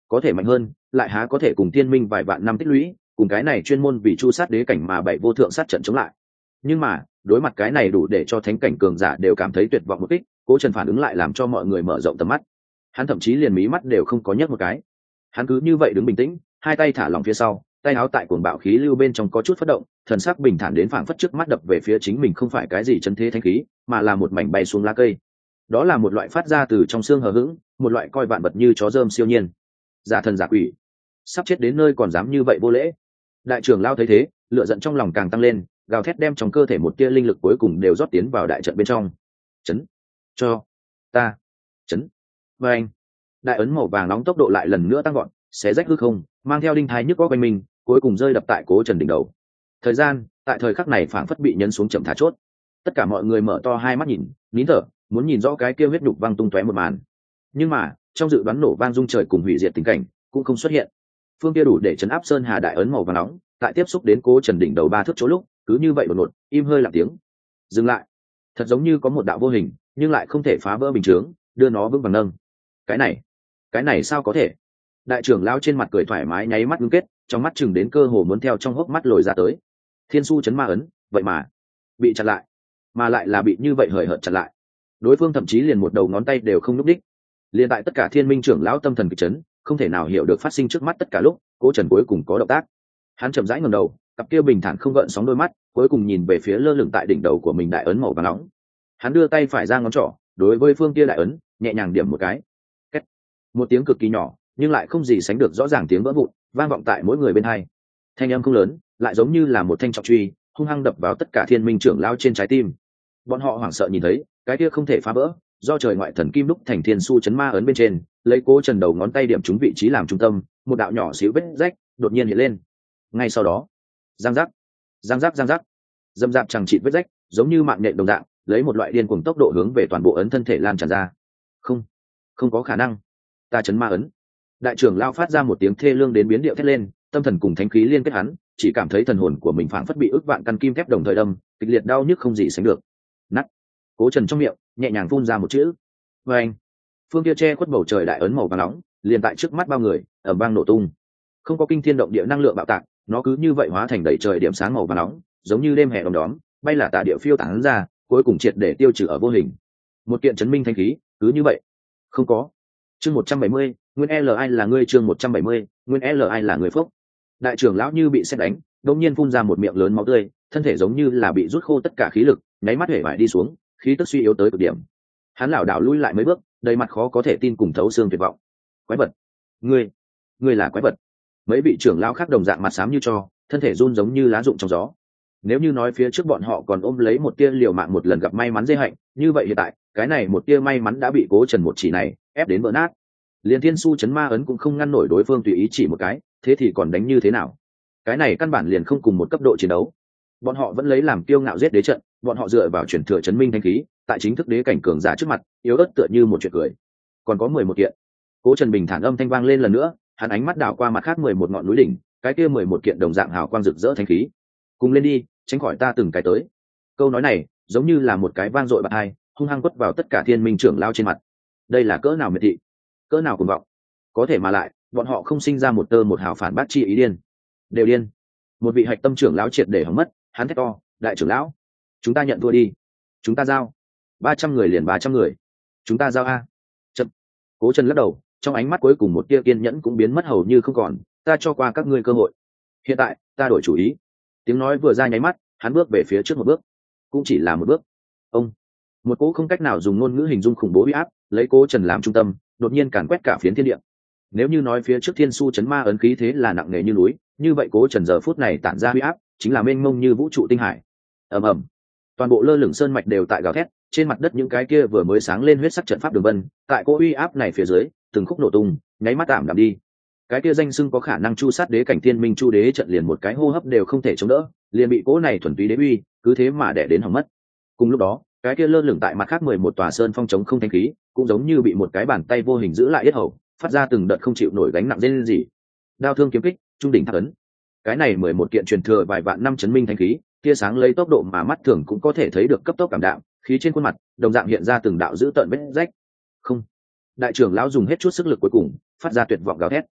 có thể mạnh hơn lại há có thể cùng thiên minh vài vạn năm tích lũy cùng cái này chuyên môn vì chu sát đế cảnh mà bảy vô thượng sát trận chống lại. Nhưng mà đối mặt cái này đủ để cho thánh cảnh cường giả đều cảm thấy tuyệt vọng một kích, Cố Trần phản ứng lại làm cho mọi người mở rộng tầm mắt. Hắn thậm chí liền mí mắt đều không có nhấc một cái, hắn cứ như vậy đứng bình tĩnh, hai tay thả lỏng phía sau, tay áo tại cuồng bạo khí lưu bên trong có chút phất động, thần sắc bình thản đến phảng phất trước mắt đập về phía chính mình không phải cái gì chân thế thánh khí, mà là một mảnh bay xuống lá cây. Đó là một loại phát ra từ trong xương hờ hững, một loại coi vạn vật như chó rơm siêu nhiên. Giả thần giả quỷ, sắp chết đến nơi còn dám như vậy vô lễ. Đại trưởng lao thấy thế, lửa giận trong lòng càng tăng lên, gào thét đem trong cơ thể một tia linh lực cuối cùng đều rót tiến vào đại trận bên trong. Chấn, cho ta, chấn. Và anh, đại ấn màu vàng nóng tốc độ lại lần nữa tăng gọn, xé rách hư không, mang theo đinh thái nhức có quanh mình, cuối cùng rơi đập tại Cố Trần đỉnh đầu. Thời gian tại thời khắc này phảng phất bị nhấn xuống chậm thả chốt. Tất cả mọi người mở to hai mắt nhìn, nín thở, muốn nhìn rõ cái kia huyết nhục văng tung tóe một màn. Nhưng mà trong dự đoán nổ vang rung trời cùng hủy diệt tình cảnh cũng không xuất hiện. Phương kia đủ để chấn áp sơn hà đại ấn màu vàng nóng, tại tiếp xúc đến Cố Trần đỉnh đầu ba thước chỗ lúc, cứ như vậy đột ngột, im hơi lặng tiếng, dừng lại. Thật giống như có một đạo vô hình, nhưng lại không thể phá vỡ bình chướng, đưa nó vững vàng nâng. Cái này, cái này sao có thể? Đại trưởng lão trên mặt cười thoải mái nháy mắt ngưng kết, trong mắt chừng đến cơ hồ muốn theo trong hốc mắt lồi ra tới. Thiên su chấn ma ấn, vậy mà bị chặn lại, mà lại là bị như vậy hời hợt chặn lại. Đối phương thậm chí liền một đầu ngón tay đều không núp đích. Liên tại tất cả thiên minh trưởng lão tâm thần kịch chấn, không thể nào hiểu được phát sinh trước mắt tất cả lúc, Cố Trần cuối cùng có động tác. Hắn chậm rãi ngẩng đầu, cặp kia bình thản không gợn sóng đôi mắt, cuối cùng nhìn về phía lơ lửng tại đỉnh đầu của mình đại ấn màu vàng nóng. Hắn đưa tay phải ra ngón trỏ, đối với phương kia đại ấn, nhẹ nhàng điểm một cái. Két. Một tiếng cực kỳ nhỏ, nhưng lại không gì sánh được rõ ràng tiếng vỡ vụn, vang vọng tại mỗi người bên hai. Thanh âm không lớn, lại giống như là một thanh trọng truy, hung hăng đập vào tất cả thiên minh trưởng lão trên trái tim. Bọn họ hoảng sợ nhìn thấy, cái kia không thể phá vỡ, do trời ngoại thần kim đúc thành thiên su chấn ma ấn bên trên, lấy Cố Trần đầu ngón tay điểm trúng vị trí làm trung tâm, một đạo nhỏ xíu vết rách đột nhiên hiện lên. Ngay sau đó, giang giác, giang giác giang giác, dâm dạp chẳng chịt vết rách, giống như mạng nhện đồng dạng, lấy một loại điên cuồng tốc độ hướng về toàn bộ ấn thân thể lan tràn ra. Không, không có khả năng, ta chấn ma ấn. Đại trưởng lao phát ra một tiếng thê lương đến biến điệu thét lên, tâm thần cùng thánh khí liên kết hắn, chỉ cảm thấy thần hồn của mình phảng phất bị ức vạn căn kim thép đồng thời đâm, kịch liệt đau nhức không gì sánh được. Nát. Cố Trần trong miệng nhẹ nhàng phun ra một chữ. Và anh, phương kia che khuất bầu trời đại ấn màu vàng nóng, liền tại trước mắt bao người, ầm vang nổ tung. Không có kinh thiên động địa năng lượng bạo tạc, nó cứ như vậy hóa thành đầy trời điểm sáng màu vàng nóng, giống như đêm hè đom đóm, bay là tà địa phiêu tán ra, cuối cùng triệt để tiêu trừ ở vô hình. Một kiện chấn minh thanh khí, cứ như vậy, không có. Chương một trăm bảy mươi, nguyên L I là ngươi. Chương một trăm bảy mươi, nguyên L I là người phúc. Đại trưởng lão như bị sét đánh, đột nhiên phun ra một miệng lớn máu tươi, thân thể giống như là bị rút khô tất cả khí lực, nháy mắt hể vải đi xuống, khí tức suy yếu tới cực điểm. Hắn lảo đảo lui lại mấy bước, đầy mặt khó có thể tin cùng thấu xương tuyệt vọng. Quái vật, ngươi, ngươi là quái vật. Mấy vị trưởng lão khác đồng dạng mặt xám như tro, thân thể run giống như lá rụng trong gió. Nếu như nói phía trước bọn họ còn ôm lấy một tia liều mạng một lần gặp may mắn dễ hạnh, như vậy hiện tại, cái này một tia may mắn đã bị Cố Trần một chỉ này ép đến vỡ nát. Liên thiên su chấn ma ấn cũng không ngăn nổi đối phương tùy ý chỉ một cái, thế thì còn đánh như thế nào? Cái này căn bản liền không cùng một cấp độ chiến đấu. Bọn họ vẫn lấy làm kiêu ngạo giết đế trận, bọn họ dựa vào truyền thừa chấn minh thanh khí, tại chính thức đế cảnh cường giả trước mặt, yếu ớt tựa như một chuyện cười. Còn có mười một kiện. Cố Trần bình thản âm thanh vang lên lần nữa, hắn ánh mắt đảo qua mặt khác mười một ngọn núi đỉnh, cái kia mười một kiện đồng dạng hào quang rực rỡ thanh khí. Cùng lên đi, tránh khỏi ta từng cái tới. Câu nói này, giống như là một cái vang dội bạt hai, hung hăng quất vào tất cả thiên minh trưởng lao trên mặt. Đây là cỡ nào miệt thị, cỡ nào cuồng vọng. Có thể mà lại, bọn họ không sinh ra một tơ một hào phản bác chi ý điên. Đều điên. Một vị hạch tâm trưởng lão triệt để hỏng mất, hắn thét to, đại trưởng lão, chúng ta nhận thua đi, chúng ta giao. ba trăm người liền ba trăm người, chúng ta giao a. Chậm. Cố Trần lắc đầu, trong ánh mắt cuối cùng một tia kiên nhẫn cũng biến mất hầu như không còn, ta cho qua các ngươi cơ hội. Hiện tại, ta đổi chủ ý. Tiếng nói vừa ra nháy mắt, hắn bước về phía trước một bước, cũng chỉ là một bước. Ông, một cỗ không cách nào dùng ngôn ngữ hình dung khủng bố uy áp, lấy Cố Trần làm trung tâm, đột nhiên càn quét cả phiến thiên địa. Nếu như nói phía trước thiên su chấn ma ấn khí thế là nặng nề như núi, như vậy Cố Trần giờ phút này tản ra uy áp, chính là mênh mông như vũ trụ tinh hải. Ầm ầm, toàn bộ lơ lửng sơn mạch đều tại gào thét, trên mặt đất những cái kia vừa mới sáng lên huyết sắc trận pháp đường vân, tại cỗ uy áp này phía dưới, từng khúc nổ tung, nháy mắt tạm đạm đi. Cái kia danh xưng có khả năng chu sát đế cảnh thiên minh chu đế trận liền một cái hô hấp đều không thể chống đỡ, liền bị cỗ này thuần túy đế uy, cứ thế mà đè đến hỏng mất. Cùng lúc đó, cái kia lơ lửng tại mặt khác mười một tòa sơn phong chống không thanh khí, cũng giống như bị một cái bàn tay vô hình giữ lại yết hầu, phát ra từng đợt không chịu nổi gánh nặng lên gì. Đao thương kiếm kích, trung đỉnh thác ấn. Cái này mười một kiện truyền thừa vài vạn năm chấn minh thanh khí, tia sáng lấy tốc độ mà mắt thường cũng có thể thấy được cấp tốc cảm đạm, khí trên khuôn mặt, đồng dạng hiện ra từng đạo dữ tợn vết rách. Không. Đại trưởng lão dùng hết chút sức lực cuối cùng, phát ra tuyệt vọng gào thét.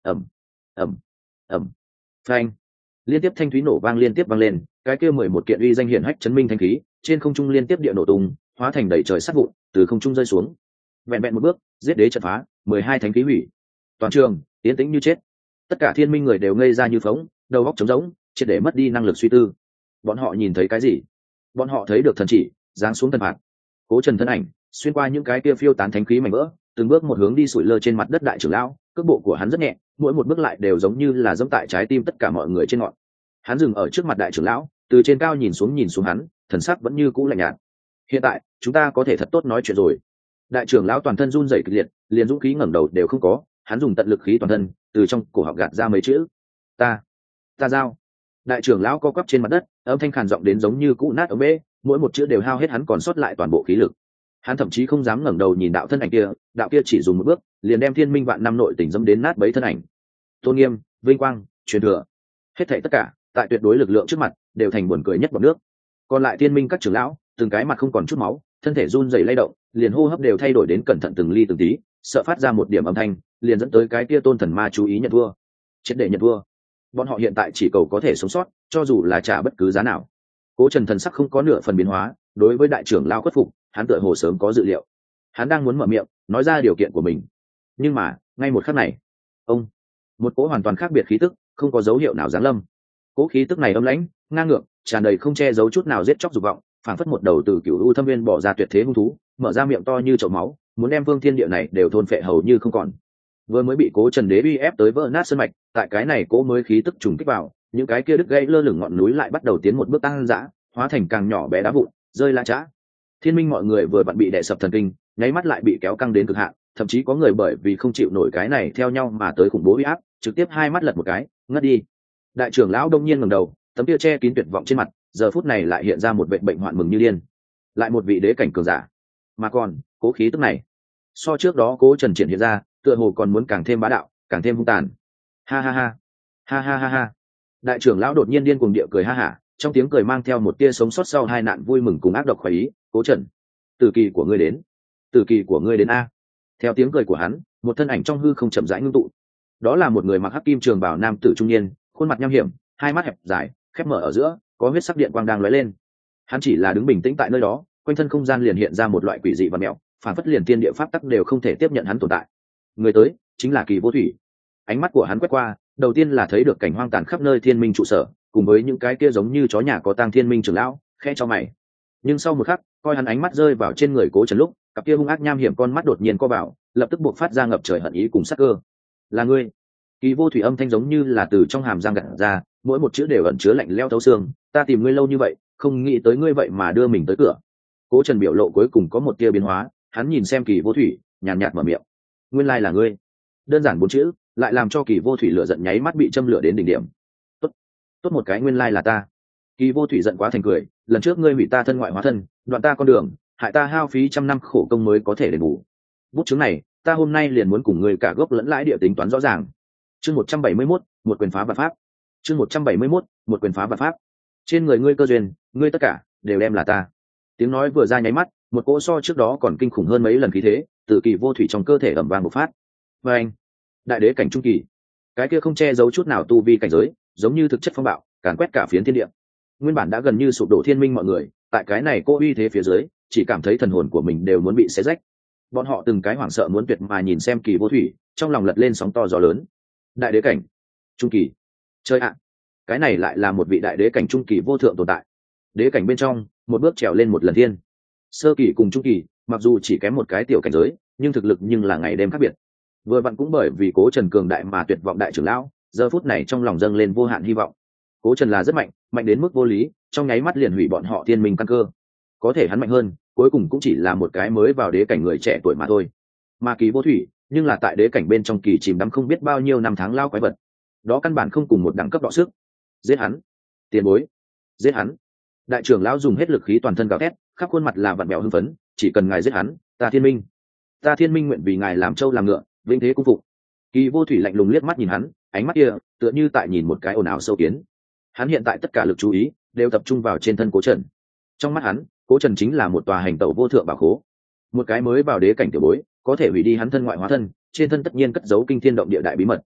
ẩm ẩm ẩm phanh, liên tiếp thanh thúy nổ vang liên tiếp vang lên, cái kia mười một kiện uy danh hiển hách chấn minh thanh khí trên không trung liên tiếp địa nổ tung, hóa thành đầy trời sắt vụn từ không trung rơi xuống. Vẹn vẹn một bước, giết đế trận phá, mười hai thánh khí hủy. Toàn trường yên tĩnh như chết, tất cả thiên minh người đều ngây ra như phóng, đầu óc trống rỗng, triệt để mất đi năng lực suy tư. Bọn họ nhìn thấy cái gì? Bọn họ thấy được thần chỉ giáng xuống thần phạt. Cố Trần thân ảnh xuyên qua những cái kia phiêu tán thánh khí mảnh vỡ, từng bước một hướng đi sủi lơ trên mặt đất đại trưởng lão. Cước bộ của hắn rất nhẹ, mỗi một bước lại đều giống như là dẫm tại trái tim tất cả mọi người trên ngọn. Hắn dừng ở trước mặt đại trưởng lão, từ trên cao nhìn xuống nhìn xuống hắn, thần sắc vẫn như cũ lạnh nhạt. Hiện tại chúng ta có thể thật tốt nói chuyện rồi. Đại trưởng lão toàn thân run rẩy kịch liệt, liền dũng khí ngẩng đầu đều không có. Hắn dùng tận lực khí toàn thân, từ trong cổ họng gạt ra mấy chữ: ta ta giao. Đại trưởng lão co quắp trên mặt đất, âm thanh khàn giọng đến giống như cũ nát ống bê, mỗi một chữ đều hao hết hắn còn sót lại toàn bộ khí lực. Hắn thậm chí không dám ngẩng đầu nhìn đạo thân ảnh kia, đạo kia chỉ dùng một bước liền đem thiên minh vạn năm nội tình dẫm đến nát bấy thân ảnh. Tôn nghiêm, vinh quang, truyền thừa, hết thảy tất cả tại tuyệt đối lực lượng trước mặt đều thành buồn cười nhất bọt nước. Còn lại thiên minh các trưởng lão từng cái mặt không còn chút máu, thân thể run rẩy lay động, liền hô hấp đều thay đổi đến cẩn thận từng ly từng tí, sợ phát ra một điểm âm thanh liền dẫn tới cái kia tôn thần ma chú ý nhận thua. Chết để nhận thua. Bọn họ hiện tại chỉ cầu có thể sống sót, cho dù là trả bất cứ giá nào. Cố Trần thần sắc không có nửa phần biến hóa, đối với đại trưởng lão khuất phục, hắn tựa hồ sớm có dự liệu. Hắn đang muốn mở miệng nói ra điều kiện của mình, nhưng mà ngay một khắc này, ông một cỗ hoàn toàn khác biệt khí tức không có dấu hiệu nào giáng lâm. Cỗ khí tức này âm lãnh, ngang ngược, tràn đầy không che giấu chút nào giết chóc dục vọng, phảng phất một đầu từ cửu u thâm viên bỏ ra tuyệt thế hung thú, mở ra miệng to như chậu máu, muốn đem vương thiên địa này đều thôn phệ hầu như không còn. Vừa mới bị Cố Trần đế uy ép tới vỡ nát sơn mạch, tại cái này cỗ mới khí tức trùng kích vào, những cái kia đứt gãy lơ lửng ngọn núi lại bắt đầu tiến một bước tăng dã, hóa thành càng nhỏ bé đá vụn, rơi la chã. Thiên minh mọi người vừa vặn bị đè sập thần kinh, nháy mắt lại bị kéo căng đến cực hạn, thậm chí có người bởi vì không chịu nổi cái này theo nhau mà tới khủng bố uy áp, trực tiếp hai mắt lật một cái, ngất đi. Đại trưởng lão đông nhiên ngẩng đầu, tấm kia che kín tuyệt vọng trên mặt, giờ phút này lại hiện ra một vẻ bệnh hoạn mừng như điên. Lại một vị đế cảnh cường giả, mà còn cố khí tức này, so trước đó Cố Trần triển hiện ra, tựa hồ còn muốn càng thêm bá đạo, càng thêm hung tàn. Ha ha ha, ha ha ha ha. Đại trưởng lão đột nhiên điên cuồng địa cười ha hả, trong tiếng cười mang theo một tia sống sót sau hai nạn vui mừng cùng ác độc khoái ý. Cố Trần, tử kỳ của ngươi đến, tử kỳ của ngươi đến a. Theo tiếng cười của hắn, một thân ảnh trong hư không chậm rãi ngưng tụ. Đó là một người mặc hắc kim trường bào nam tử trung niên, khuôn mặt nham hiểm, hai mắt hẹp dài, khép mở ở giữa, có huyết sắc điện quang đang lóe lên. Hắn chỉ là đứng bình tĩnh tại nơi đó, quanh thân không gian liền hiện ra một loại quỷ dị và mèo, phản phất liền tiên địa pháp tắc đều không thể tiếp nhận hắn tồn tại. Người tới chính là Kỳ Vô Thủy. Ánh mắt của hắn quét qua, đầu tiên là thấy được cảnh hoang tàn khắp nơi thiên minh trụ sở, cùng với những cái kia giống như chó nhà có tang thiên minh trưởng lão, khẽ cho mày. Nhưng sau một khắc, coi hắn ánh mắt rơi vào trên người Cố Trần lúc, cặp kia hung ác nham hiểm con mắt đột nhiên co vào, lập tức buộc phát ra ngập trời hận ý cùng sắc cơ. Là ngươi? Kỳ Vô Thủy âm thanh giống như là từ trong hàm răng gặt ra, mỗi một chữ đều ẩn chứa lạnh lẽo thấu xương. Ta tìm ngươi lâu như vậy, không nghĩ tới ngươi vậy mà đưa mình tới cửa. Cố Trần biểu lộ cuối cùng có một tia biến hóa, hắn nhìn xem Kỳ Vô Thủy, nhàn nhạt mở miệng. Nguyên lai là ngươi. Đơn giản bốn chữ, lại làm cho Kỳ Vô Thủy lửa giận nháy mắt bị châm lửa đến đỉnh điểm. Tốt, tốt một cái nguyên lai là ta. Kỳ Vô Thủy giận quá thành cười, lần trước ngươi hủy ta thân ngoại hóa thân, đoạn ta con đường, hại ta hao phí trăm năm khổ công mới có thể đền bù. Bút chứng này, ta hôm nay liền muốn cùng ngươi cả gốc lẫn lãi địa tính toán rõ ràng. Chương một trăm bảy mươi mốt, một quyền phá vạn pháp. Chương một trăm bảy mươi mốt, một quyền phá vạn pháp. Trên người ngươi cơ duyên, ngươi tất cả đều đem là ta. Tiếng nói vừa ra nháy mắt, một cỗ so trước đó còn kinh khủng hơn mấy lần khí thế, từ Kỳ Vô Thủy trong cơ thể ầm vang bộc phát. Và anh, đại đế cảnh trung kỳ, cái kia không che giấu chút nào tu vi cảnh giới, giống như thực chất phong bạo, càn quét cả phiến thiên địa. Nguyên bản đã gần như sụp đổ thiên minh mọi người, tại cái này cô uy thế phía dưới, chỉ cảm thấy thần hồn của mình đều muốn bị xé rách. Bọn họ từng cái hoảng sợ muốn tuyệt mà nhìn xem Kỳ Vô Thủy, trong lòng lật lên sóng to gió lớn. Đại đế cảnh trung kỳ, chơi ạ, cái này lại là một vị đại đế cảnh trung kỳ vô thượng tồn tại. Đế cảnh bên trong, một bước trèo lên một lần thiên. Sơ kỳ cùng trung kỳ, mặc dù chỉ kém một cái tiểu cảnh giới, nhưng thực lực nhưng là ngày đêm khác biệt. Vừa vặn cũng bởi vì Cố Trần cường đại mà tuyệt vọng đại trưởng lão, giờ phút này trong lòng dâng lên vô hạn hy vọng. Cố Trần là rất mạnh, mạnh đến mức vô lý, trong nháy mắt liền hủy bọn họ thiên minh căn cơ. Có thể hắn mạnh hơn, cuối cùng cũng chỉ là một cái mới vào đế cảnh người trẻ tuổi mà thôi. Mà Kỳ Vô Thủy, nhưng là tại đế cảnh bên trong kỳ chìm đắm không biết bao nhiêu năm tháng lao quái vật. Đó căn bản không cùng một đẳng cấp đọ sức. Giết hắn, tiền bối, giết hắn. Đại trưởng lão dùng hết lực khí toàn thân gào thét, khắp khuôn mặt là vặn vẹo hưng phấn, chỉ cần ngài giết hắn, ta thiên minh, ta thiên minh nguyện vì ngài làm trâu làm ngựa, vinh thế cung phục. Kỳ Vô Thủy lạnh lùng liếc mắt nhìn hắn, ánh mắt kia tựa như tại nhìn một cái ồn ào sâu kiến. Hắn hiện tại tất cả lực chú ý đều tập trung vào trên thân Cố Trần. Trong mắt hắn, Cố Trần chính là một tòa hành tẩu vô thượng bảo khố, một cái mới vào đế cảnh tiểu bối, có thể hủy đi hắn thân ngoại hóa thân, trên thân tất nhiên cất giấu kinh thiên động địa đại bí mật.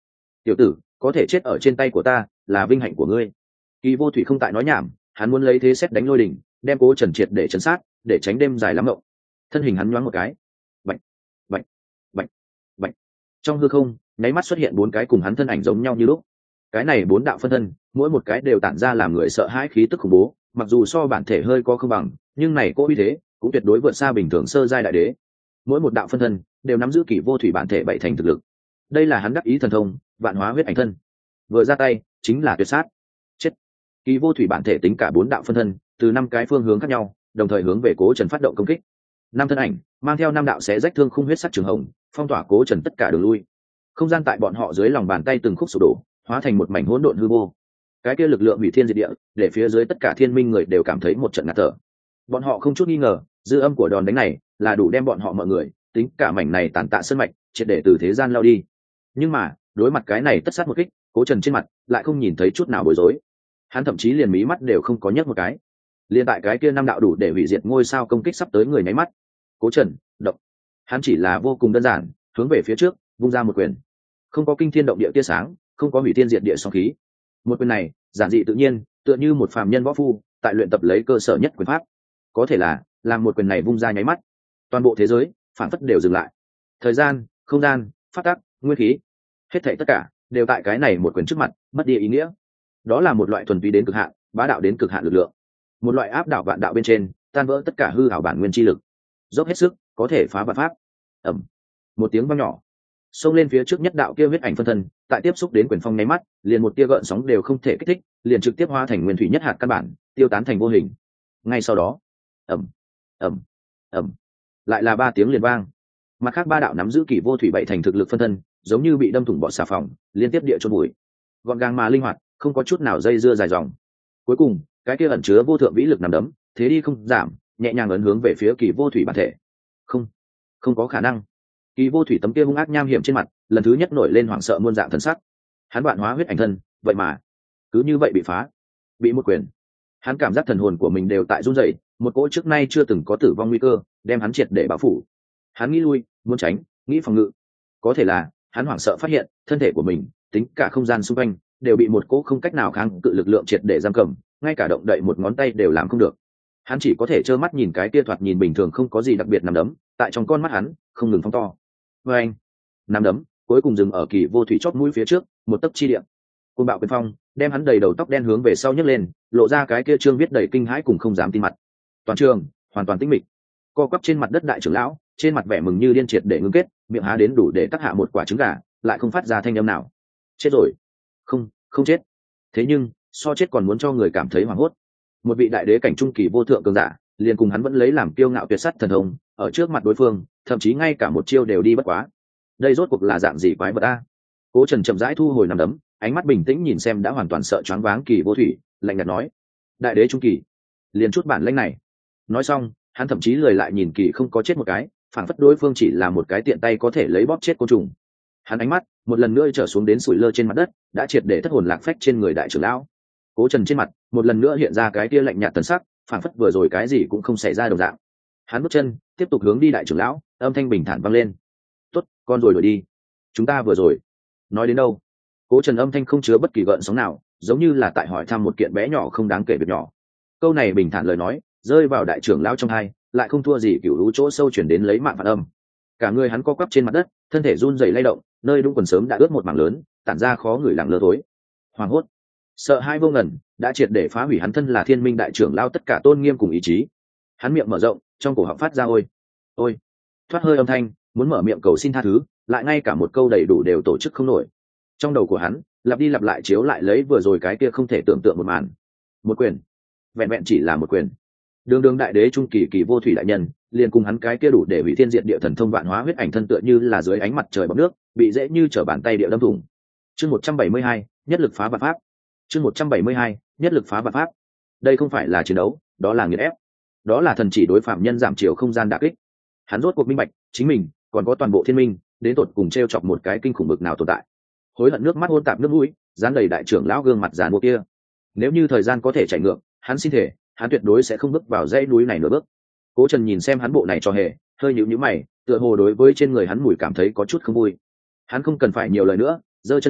tiểu tử có thể chết ở trên tay của ta là vinh hạnh của ngươi. Kỳ vô thủy không tại nói nhảm, hắn muốn lấy thế xét đánh lôi đỉnh, đem Cố Trần triệt để chấn sát, để tránh đêm dài lắm mộng. Thân hình hắn nhoáng một cái, bạch bạch bạch bạch, trong hư không nháy mắt xuất hiện bốn cái cùng hắn thân ảnh giống nhau như lúc. Cái này bốn đạo phân thân, mỗi một cái đều tản ra làm người sợ hãi khí tức khủng bố, mặc dù so bản thể hơi có không bằng, nhưng này có uy thế cũng tuyệt đối vượt xa bình thường sơ giai đại đế. Mỗi một đạo phân thân đều nắm giữ Kỳ vô thủy bản thể bảy thành thực lực. Đây là hắn đắc ý thần thông, vạn hóa huyết ảnh thân. Vừa ra tay chính là tuyệt sát. Chết. Kỳ vô thủy bản thể tính cả bốn đạo phân thân, từ năm cái phương hướng khác nhau, đồng thời hướng về Cố Trần phát động công kích. Năm thân ảnh mang theo năm đạo xé rách thương khung huyết sắc trường hồng, phong tỏa Cố Trần tất cả đường lui. Không gian tại bọn họ dưới lòng bàn tay từng khúc sụp đổ, hóa thành một mảnh hỗn độn hư vô. Cái kia lực lượng hủy thiên diệt địa, để phía dưới tất cả thiên minh người đều cảm thấy một trận ngạt thở. Bọn họ không chút nghi ngờ, dư âm của đòn đánh này là đủ đem bọn họ mọi người, tính cả mảnh này tàn tạ sơn mạch, triệt để từ thế gian lao đi. Nhưng mà, đối mặt cái này tất sát một kích, Cố Trần trên mặt lại không nhìn thấy chút nào bối rối. Hắn thậm chí liền mí mắt đều không có nhấc một cái. Liên tại cái kia năm đạo đủ để hủy diệt ngôi sao công kích sắp tới người nháy mắt, Cố Trần động. Hắn chỉ là vô cùng đơn giản, hướng về phía trước, vung ra một quyền. Không có kinh thiên động địa tia sáng, không có hủy thiên diệt địa sóng khí. Một quyền này, giản dị tự nhiên, tựa như một phàm nhân võ phu, tại luyện tập lấy cơ sở nhất quyền pháp. Có thể là, làm một quyền này vung ra nháy mắt, toàn bộ thế giới phản phất đều dừng lại. Thời gian, không gian, pháp tắc, nguyên khí, hết thảy tất cả đều tại cái này một quyền trước mặt mất đi ý nghĩa. Đó là một loại thuần túy đến cực hạn, bá đạo đến cực hạn lực lượng, một loại áp đảo vạn đạo bên trên, tan vỡ tất cả hư ảo bản nguyên chi lực, dốc hết sức có thể phá vạn pháp. Ầm, một tiếng vang nhỏ, xông lên phía trước nhất đạo kia huyết ảnh phân thân, tại tiếp xúc đến quyền phong nháy mắt, liền một tia gợn sóng đều không thể kích thích, liền trực tiếp hóa thành nguyên thủy nhất hạt căn bản, tiêu tán thành vô hình. Ngay sau đó, ầm, ầm, ầm, lại là ba tiếng liền vang. Mặt khác ba đạo nắm giữ Kỳ vô thủy bảy thành thực lực phân thân, giống như bị đâm thủng bọ xà phòng, liên tiếp địa chôn bụi. Gọn gàng mà linh hoạt, không có chút nào dây dưa dài dòng. Cuối cùng, cái kia ẩn chứa vô thượng vĩ lực nằm đấm, thế đi không giảm, nhẹ nhàng ấn hướng về phía Kỳ vô thủy bản thể. Không, không có khả năng. Kỳ vô thủy tấm kia hung ác nham hiểm trên mặt, lần thứ nhất nổi lên hoảng sợ muôn dạng thần sắc. Hắn vạn hóa huyết ảnh thân, vậy mà cứ như vậy bị phá, bị một quyền. Hắn cảm giác thần hồn của mình đều tại run rẩy, một cỗ trước nay chưa từng có tử vong nguy cơ, đem hắn triệt để bao phủ. Hắn nghĩ lui, muốn tránh, nghĩ phòng ngự. Có thể là, hắn hoảng sợ phát hiện, thân thể của mình, tính cả không gian xung quanh, đều bị một cỗ không cách nào kháng cự lực lượng triệt để giam cầm, ngay cả động đậy một ngón tay đều làm không được. Hắn chỉ có thể trơ mắt nhìn cái kia thoạt nhìn bình thường không có gì đặc biệt nằm đấm, tại trong con mắt hắn, không ngừng phóng to. Và anh, nằm đấm, cuối cùng dừng ở Kỳ vô thủy chót mũi phía trước, một tấc chi địa. Côn bạo quyền phong, đem hắn đầy đầu tóc đen hướng về sau nhấc lên, lộ ra cái kia trương viết đầy kinh hãi cùng không dám tin mặt. Toàn trường, hoàn toàn tĩnh mịch. Co quắp trên mặt đất đại trưởng lão, trên mặt vẻ mừng như điên triệt để ngưng kết, miệng há đến đủ để tác hạ một quả trứng gà, lại không phát ra thanh âm nào. Chết rồi. Không, không chết. Thế nhưng, so chết còn muốn cho người cảm thấy hoảng hốt. Một vị đại đế cảnh trung kỳ vô thượng cường giả, liền cùng hắn vẫn lấy làm kiêu ngạo tuyệt sắt thần thông, ở trước mặt đối phương, thậm chí ngay cả một chiêu đều đi bất quá. Đây rốt cuộc là dạng gì quái vật a? Cố Trần chậm rãi thu hồi nằm đấm, ánh mắt bình tĩnh nhìn xem đã hoàn toàn sợ choáng váng Kỳ vô thủy, lạnh nhạt nói: đại đế trung kỳ, liền chút bản lĩnh này. Nói xong, hắn thậm chí lười lại nhìn Kỳ không có chết một cái, phản phất đối phương chỉ là một cái tiện tay có thể lấy bóp chết côn trùng. Hắn ánh mắt một lần nữa trở xuống đến sủi lơ trên mặt đất, đã triệt để thất hồn lạc phách trên người đại trưởng lão. Cố Trần trên mặt một lần nữa hiện ra cái tia lạnh nhạt thần sắc, phản phất vừa rồi cái gì cũng không xảy ra đồng dạng. Hắn bước chân tiếp tục hướng đi đại trưởng lão, âm thanh bình thản vang lên: tốt, con rồi đổi đi, chúng ta vừa rồi nói đến đâu? Cố Trần âm thanh không chứa bất kỳ gợn sóng nào, giống như là tại hỏi thăm một kiện bé nhỏ không đáng kể việc nhỏ. Câu này bình thản lời nói rơi vào đại trưởng lão trong tai, lại không thua gì cửu lũ chỗ sâu chuyển đến lấy mạng phản âm. Cả người hắn co quắp trên mặt đất, thân thể run rẩy lay động, nơi đúng quần sớm đã ướt một mảng lớn, tản ra khó người lặng lơ tối. Hoàng hốt, sợ hai vô ngần, đã triệt để phá hủy hắn thân là thiên minh đại trưởng lão tất cả tôn nghiêm cùng ý chí. Hắn miệng mở rộng, trong cổ họng phát ra ôi, ôi, thoát hơi âm thanh, muốn mở miệng cầu xin tha thứ, lại ngay cả một câu đầy đủ đều tổ chức không nổi. Trong đầu của hắn, lặp đi lặp lại chiếu lại lấy vừa rồi cái kia không thể tưởng tượng một màn. Một quyền, vẹn vẹn chỉ là một quyền. Đường đường đại đế trung kỳ kỳ vô thủy đại nhân, liền cùng hắn cái kia đủ để hủy thiên diệt địa thần thông vạn hóa huyết ảnh thân tựa như là dưới ánh mặt trời bọt nước, bị dễ như trở bàn tay địa đâm thủng. Chương một trăm bảy mươi hai, nhất lực phá vạn pháp. Chương một trăm bảy mươi hai, nhất lực phá vạn pháp. Đây không phải là chiến đấu, đó là nghiền ép. Đó là thần chỉ đối phạm nhân giảm chiều không gian đả kích. Hắn rốt cuộc minh bạch, chính mình còn có toàn bộ thiên minh, đến tột cùng treo chọc một cái kinh khủng bực nào tồn tại. Hối hận nước mắt hôn tạp nước mũi, dán đầy đại trưởng lão gương mặt giàn mua kia. Nếu như thời gian có thể chạy ngược, hắn xin thể, hắn tuyệt đối sẽ không bước vào dãy núi này nửa bước. Cố Trần nhìn xem hắn bộ này cho hề, hơi nhíu nhíu mày, tựa hồ đối với trên người hắn mùi cảm thấy có chút không vui. Hắn không cần phải nhiều lời nữa, giơ chân lên,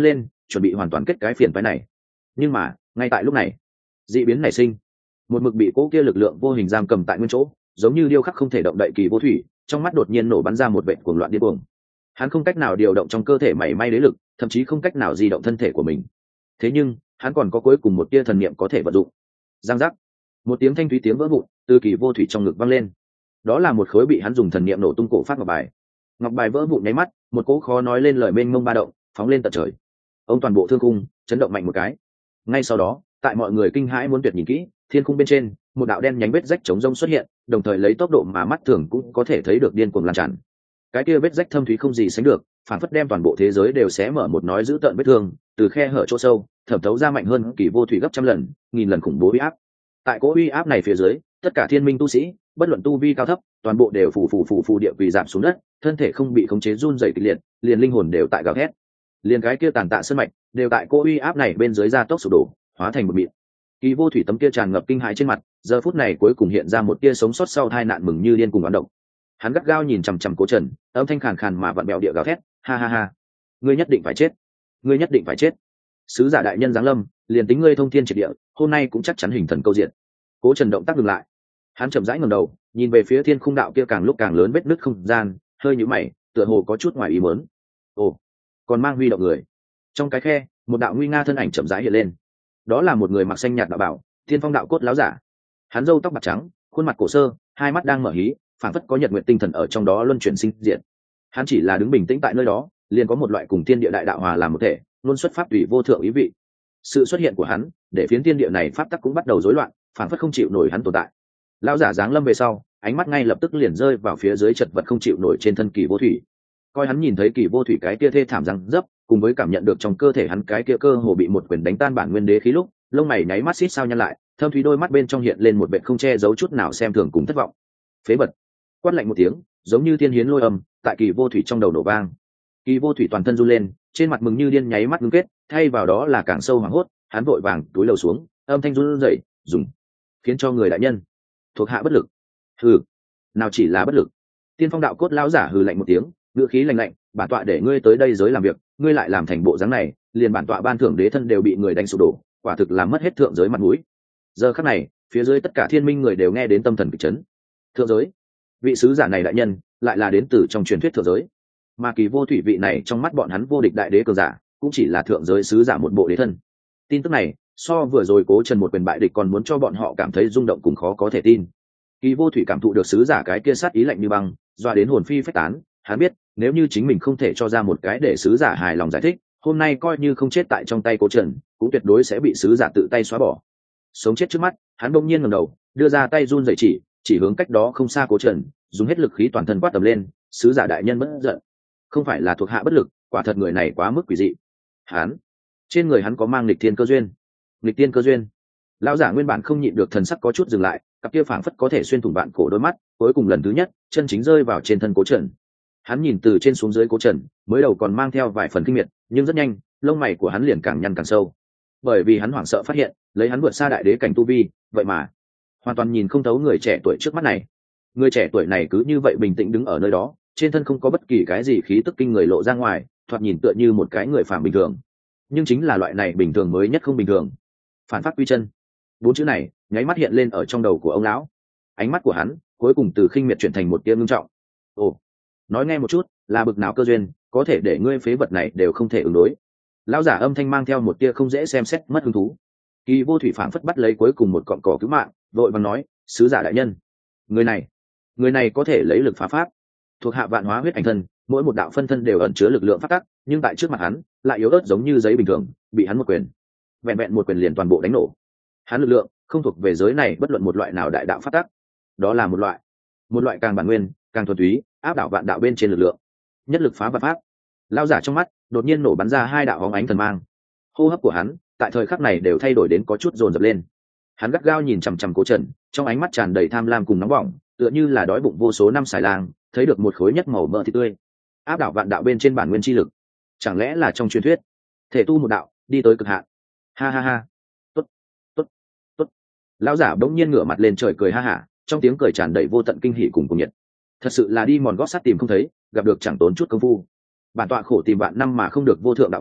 chuẩn bị hoàn toàn kết cái phiền phái này. Nhưng mà ngay tại lúc này, dị biến nảy sinh. Một mực bị cỗ kia lực lượng vô hình giam cầm tại nguyên chỗ, giống như điêu khắc không thể động đậy Kỳ Vô Thủy, trong mắt đột nhiên nổ bắn ra một vệt cuồng loạn điên cuồng. Hắn không cách nào điều động trong cơ thể mảy may đế lực, thậm chí không cách nào di động thân thể của mình. Thế nhưng hắn còn có cuối cùng một tia thần niệm có thể vận dụng. Giang giác, một tiếng thanh thúy tiếng vỡ vụn từ Kỳ Vô Thủy trong ngực vang lên. Đó là một khối bị hắn dùng thần niệm nổ tung cổ phát ngọc bài. Ngọc bài vỡ vụn nháy mắt, một cỗ khó nói lên lời mênh mông ba động phóng lên tận trời. Ông toàn bộ thương khung chấn động mạnh một cái. Ngay sau đó, tại mọi người kinh hãi muốn tuyệt nhìn kỹ, thiên khung bên trên một đạo đen nhánh vết rách chống rông xuất hiện, đồng thời lấy tốc độ mà mắt thường cũng có thể thấy được điên cuồng lan tràn. Cái kia vết rách thâm thúy không gì sánh được, phản phất đem toàn bộ thế giới đều xé mở một nói dữ tợn vết thương, từ khe hở chỗ sâu thẩm thấu ra mạnh hơn Kỳ Vô Thủy gấp trăm lần, nghìn lần khủng bố uy áp. Tại cỗ uy áp này phía dưới, tất cả thiên minh tu sĩ, bất luận tu vi cao thấp, toàn bộ đều phù phù phù phù địa quỳ giảm xuống đất, thân thể không bị khống chế run rẩy kịch liệt, liền linh hồn đều tại gào thét. Liền cái kia tàn tạ sơn mạch, đều tại cỗ uy áp này bên dưới ra tốc sụp đổ, hóa thành một mịn. Kỳ Vô Thủy tấm kia tràn ngập kinh hãi trên mặt, giờ phút này cuối cùng hiện ra một tia sống sót sau tai nạn mừng như điên cùng oán động. Hắn gắt gao nhìn chằm chằm Cố Trần, âm thanh khàn khàn mà vặn bẹo địa gào thét, ha ha ha, ngươi nhất định phải chết, ngươi nhất định phải chết. Sứ giả đại nhân giáng lâm, liền tính ngươi thông thiên triệt địa, hôm nay cũng chắc chắn hình thần câu diện. Cố Trần động tác dừng lại, hắn chậm rãi ngẩng đầu, nhìn về phía thiên khung đạo kia càng lúc càng lớn vết nứt không gian, hơi nhíu mày, tựa hồ có chút ngoài ý muốn. Ồ, còn mang huy động người. Trong cái khe, một đạo nguy nga thân ảnh chậm rãi hiện lên. Đó là một người mặc xanh nhạt đạo bảo, Thiên Phong đạo cốt láo giả. Hắn râu tóc bạc trắng, khuôn mặt cổ sơ, hai mắt đang mở hí, phảng phất có nhật nguyện tinh thần ở trong đó luân chuyển sinh diệt. Hắn chỉ là đứng bình tĩnh tại nơi đó, liền có một loại cùng thiên địa đại đạo hòa làm một thể, luôn xuất pháp tùy vô thượng ý vị. Sự xuất hiện của hắn, để phiến thiên địa này pháp tắc cũng bắt đầu rối loạn, phảng phất không chịu nổi hắn tồn tại. Lão giả giáng lâm về sau, ánh mắt ngay lập tức liền rơi vào phía dưới chật vật không chịu nổi trên thân Kỳ Vô Thủy. Coi hắn nhìn thấy Kỳ Vô Thủy cái kia thê thảm răng dấp, cùng với cảm nhận được trong cơ thể hắn cái kia cơ hồ bị một quyền đánh tan bản nguyên đế khí lúc, lông mày nháy mắt xít sao nhăn lại, thâm thúy đôi mắt bên trong hiện lên một vẻ không che giấu chút nào xem thường cùng thất vọng. Phế vật! Quát lạnh một tiếng, giống như thiên hiến lôi âm, tại Kỳ Vô Thủy trong đầu nổ vang. Kỳ Vô Thủy toàn thân run lên, trên mặt mừng như điên nháy mắt ngưng kết, thay vào đó là càng sâu hoảng hốt, hắn vội vàng túi lầu xuống, âm thanh run rẩy, dùng khiến cho người đại nhân thuộc hạ bất lực. Hừ, nào chỉ là bất lực. Tiên Phong đạo cốt lão giả hừ lạnh một tiếng, ngữ khí lạnh lạnh, bản tọa để ngươi tới đây giới làm việc, ngươi lại làm thành bộ dáng này, liền bản tọa ban thưởng đế thân đều bị người đánh sụp đổ, quả thực là mất hết thượng giới mặt mũi. Giờ khắc này, phía dưới tất cả thiên minh người đều nghe đến tâm thần kịch chấn. Thượng giới, vị sứ giả này đại nhân, lại là đến từ trong truyền thuyết thượng giới. Mà Kỳ Vô Thủy vị này trong mắt bọn hắn vô địch đại đế cường giả, cũng chỉ là thượng giới sứ giả một bộ đế thân. Tin tức này, so vừa rồi Cố Trần một quyền bại địch còn muốn cho bọn họ cảm thấy rung động cùng khó có thể tin. Kỳ Vô Thủy cảm thụ được sứ giả cái kia sát ý lạnh như băng, doa đến hồn phi phách tán. Hắn biết, nếu như chính mình không thể cho ra một cái để sứ giả hài lòng giải thích, hôm nay coi như không chết tại trong tay Cố Trần, cũng tuyệt đối sẽ bị sứ giả tự tay xóa bỏ. Sống chết trước mắt, hắn bỗng nhiên ngẩng đầu, đưa ra tay run rẩy chỉ, chỉ hướng cách đó không xa Cố Trần, dùng hết lực khí toàn thân quát tầm lên, sứ giả đại nhân bất giận, không phải là thuộc hạ bất lực, quả thật người này quá mức quỷ dị. Hắn, trên người hắn có mang nghịch thiên cơ duyên. Nghịch thiên cơ duyên. Lão giả nguyên bản không nhịn được thần sắc có chút dừng lại, cặp kia phảng phất có thể xuyên thủng vạn cổ đôi mắt, cuối cùng lần thứ nhất, chân chính rơi vào trên thân Cố Trần. Hắn nhìn từ trên xuống dưới Cố Trần, mới đầu còn mang theo vài phần kinh miệt, nhưng rất nhanh, lông mày của hắn liền càng nhăn càng sâu. Bởi vì hắn hoảng sợ phát hiện, lấy hắn vượt xa đại đế cảnh tu vi, vậy mà hoàn toàn nhìn không thấu người trẻ tuổi trước mắt này. Người trẻ tuổi này cứ như vậy bình tĩnh đứng ở nơi đó, trên thân không có bất kỳ cái gì khí tức kinh người lộ ra ngoài, thoạt nhìn tựa như một cái người phàm bình thường. Nhưng chính là loại này bình thường mới nhất không bình thường. Phản pháp quy chân. Bốn chữ này nháy mắt hiện lên ở trong đầu của ông lão. Ánh mắt của hắn cuối cùng từ khinh miệt chuyển thành một tia ngưng trọng. Ồ, nói nghe một chút, là bực nào cơ duyên có thể để ngươi phế vật này đều không thể ứng đối. Lão giả âm thanh mang theo một tia không dễ xem xét mất hứng thú. Kỳ Vô Thủy phảng phất bắt lấy cuối cùng một cọng cỏ cứu mạng, vội vàng nói, sứ giả đại nhân, người này người này có thể lấy lực phá pháp, thuộc hạ vạn hóa huyết ảnh thân, mỗi một đạo phân thân đều ẩn chứa lực lượng pháp tắc, nhưng tại trước mặt hắn lại yếu ớt giống như giấy bình thường, bị hắn một quyền, vẹn vẹn một quyền liền toàn bộ đánh nổ. Hắn lực lượng không thuộc về giới này bất luận một loại nào đại đạo pháp tắc, đó là một loại một loại càng bản nguyên, càng thuần túy, áp đảo vạn đạo bên trên lực lượng, nhất lực phá vạn pháp. Lão giả trong mắt đột nhiên nổ bắn ra hai đạo hóng ánh thần mang, hô hấp của hắn tại thời khắc này đều thay đổi đến có chút dồn dập lên. Hắn gắt gao nhìn chằm chằm Cố Trần, trong ánh mắt tràn đầy tham lam cùng nóng bỏng, tựa như là đói bụng vô số năm xài lang thấy được một khối nhất màu mỡ thịt tươi, áp đảo vạn đạo bên trên bản nguyên chi lực. Chẳng lẽ là trong truyền thuyết thể tu một đạo đi tới cực hạn? Ha ha ha, tốt tốt tốt. Lão giả bỗng nhiên ngửa mặt lên trời cười ha hả, trong tiếng cười tràn đầy vô tận kinh hỉ cùng cuồng nhiệt. Thật sự là đi mòn gót sắt tìm không thấy, gặp được chẳng tốn chút công phu. Bản tọa khổ tìm vạn năm mà không được vô thượng đạo cơ,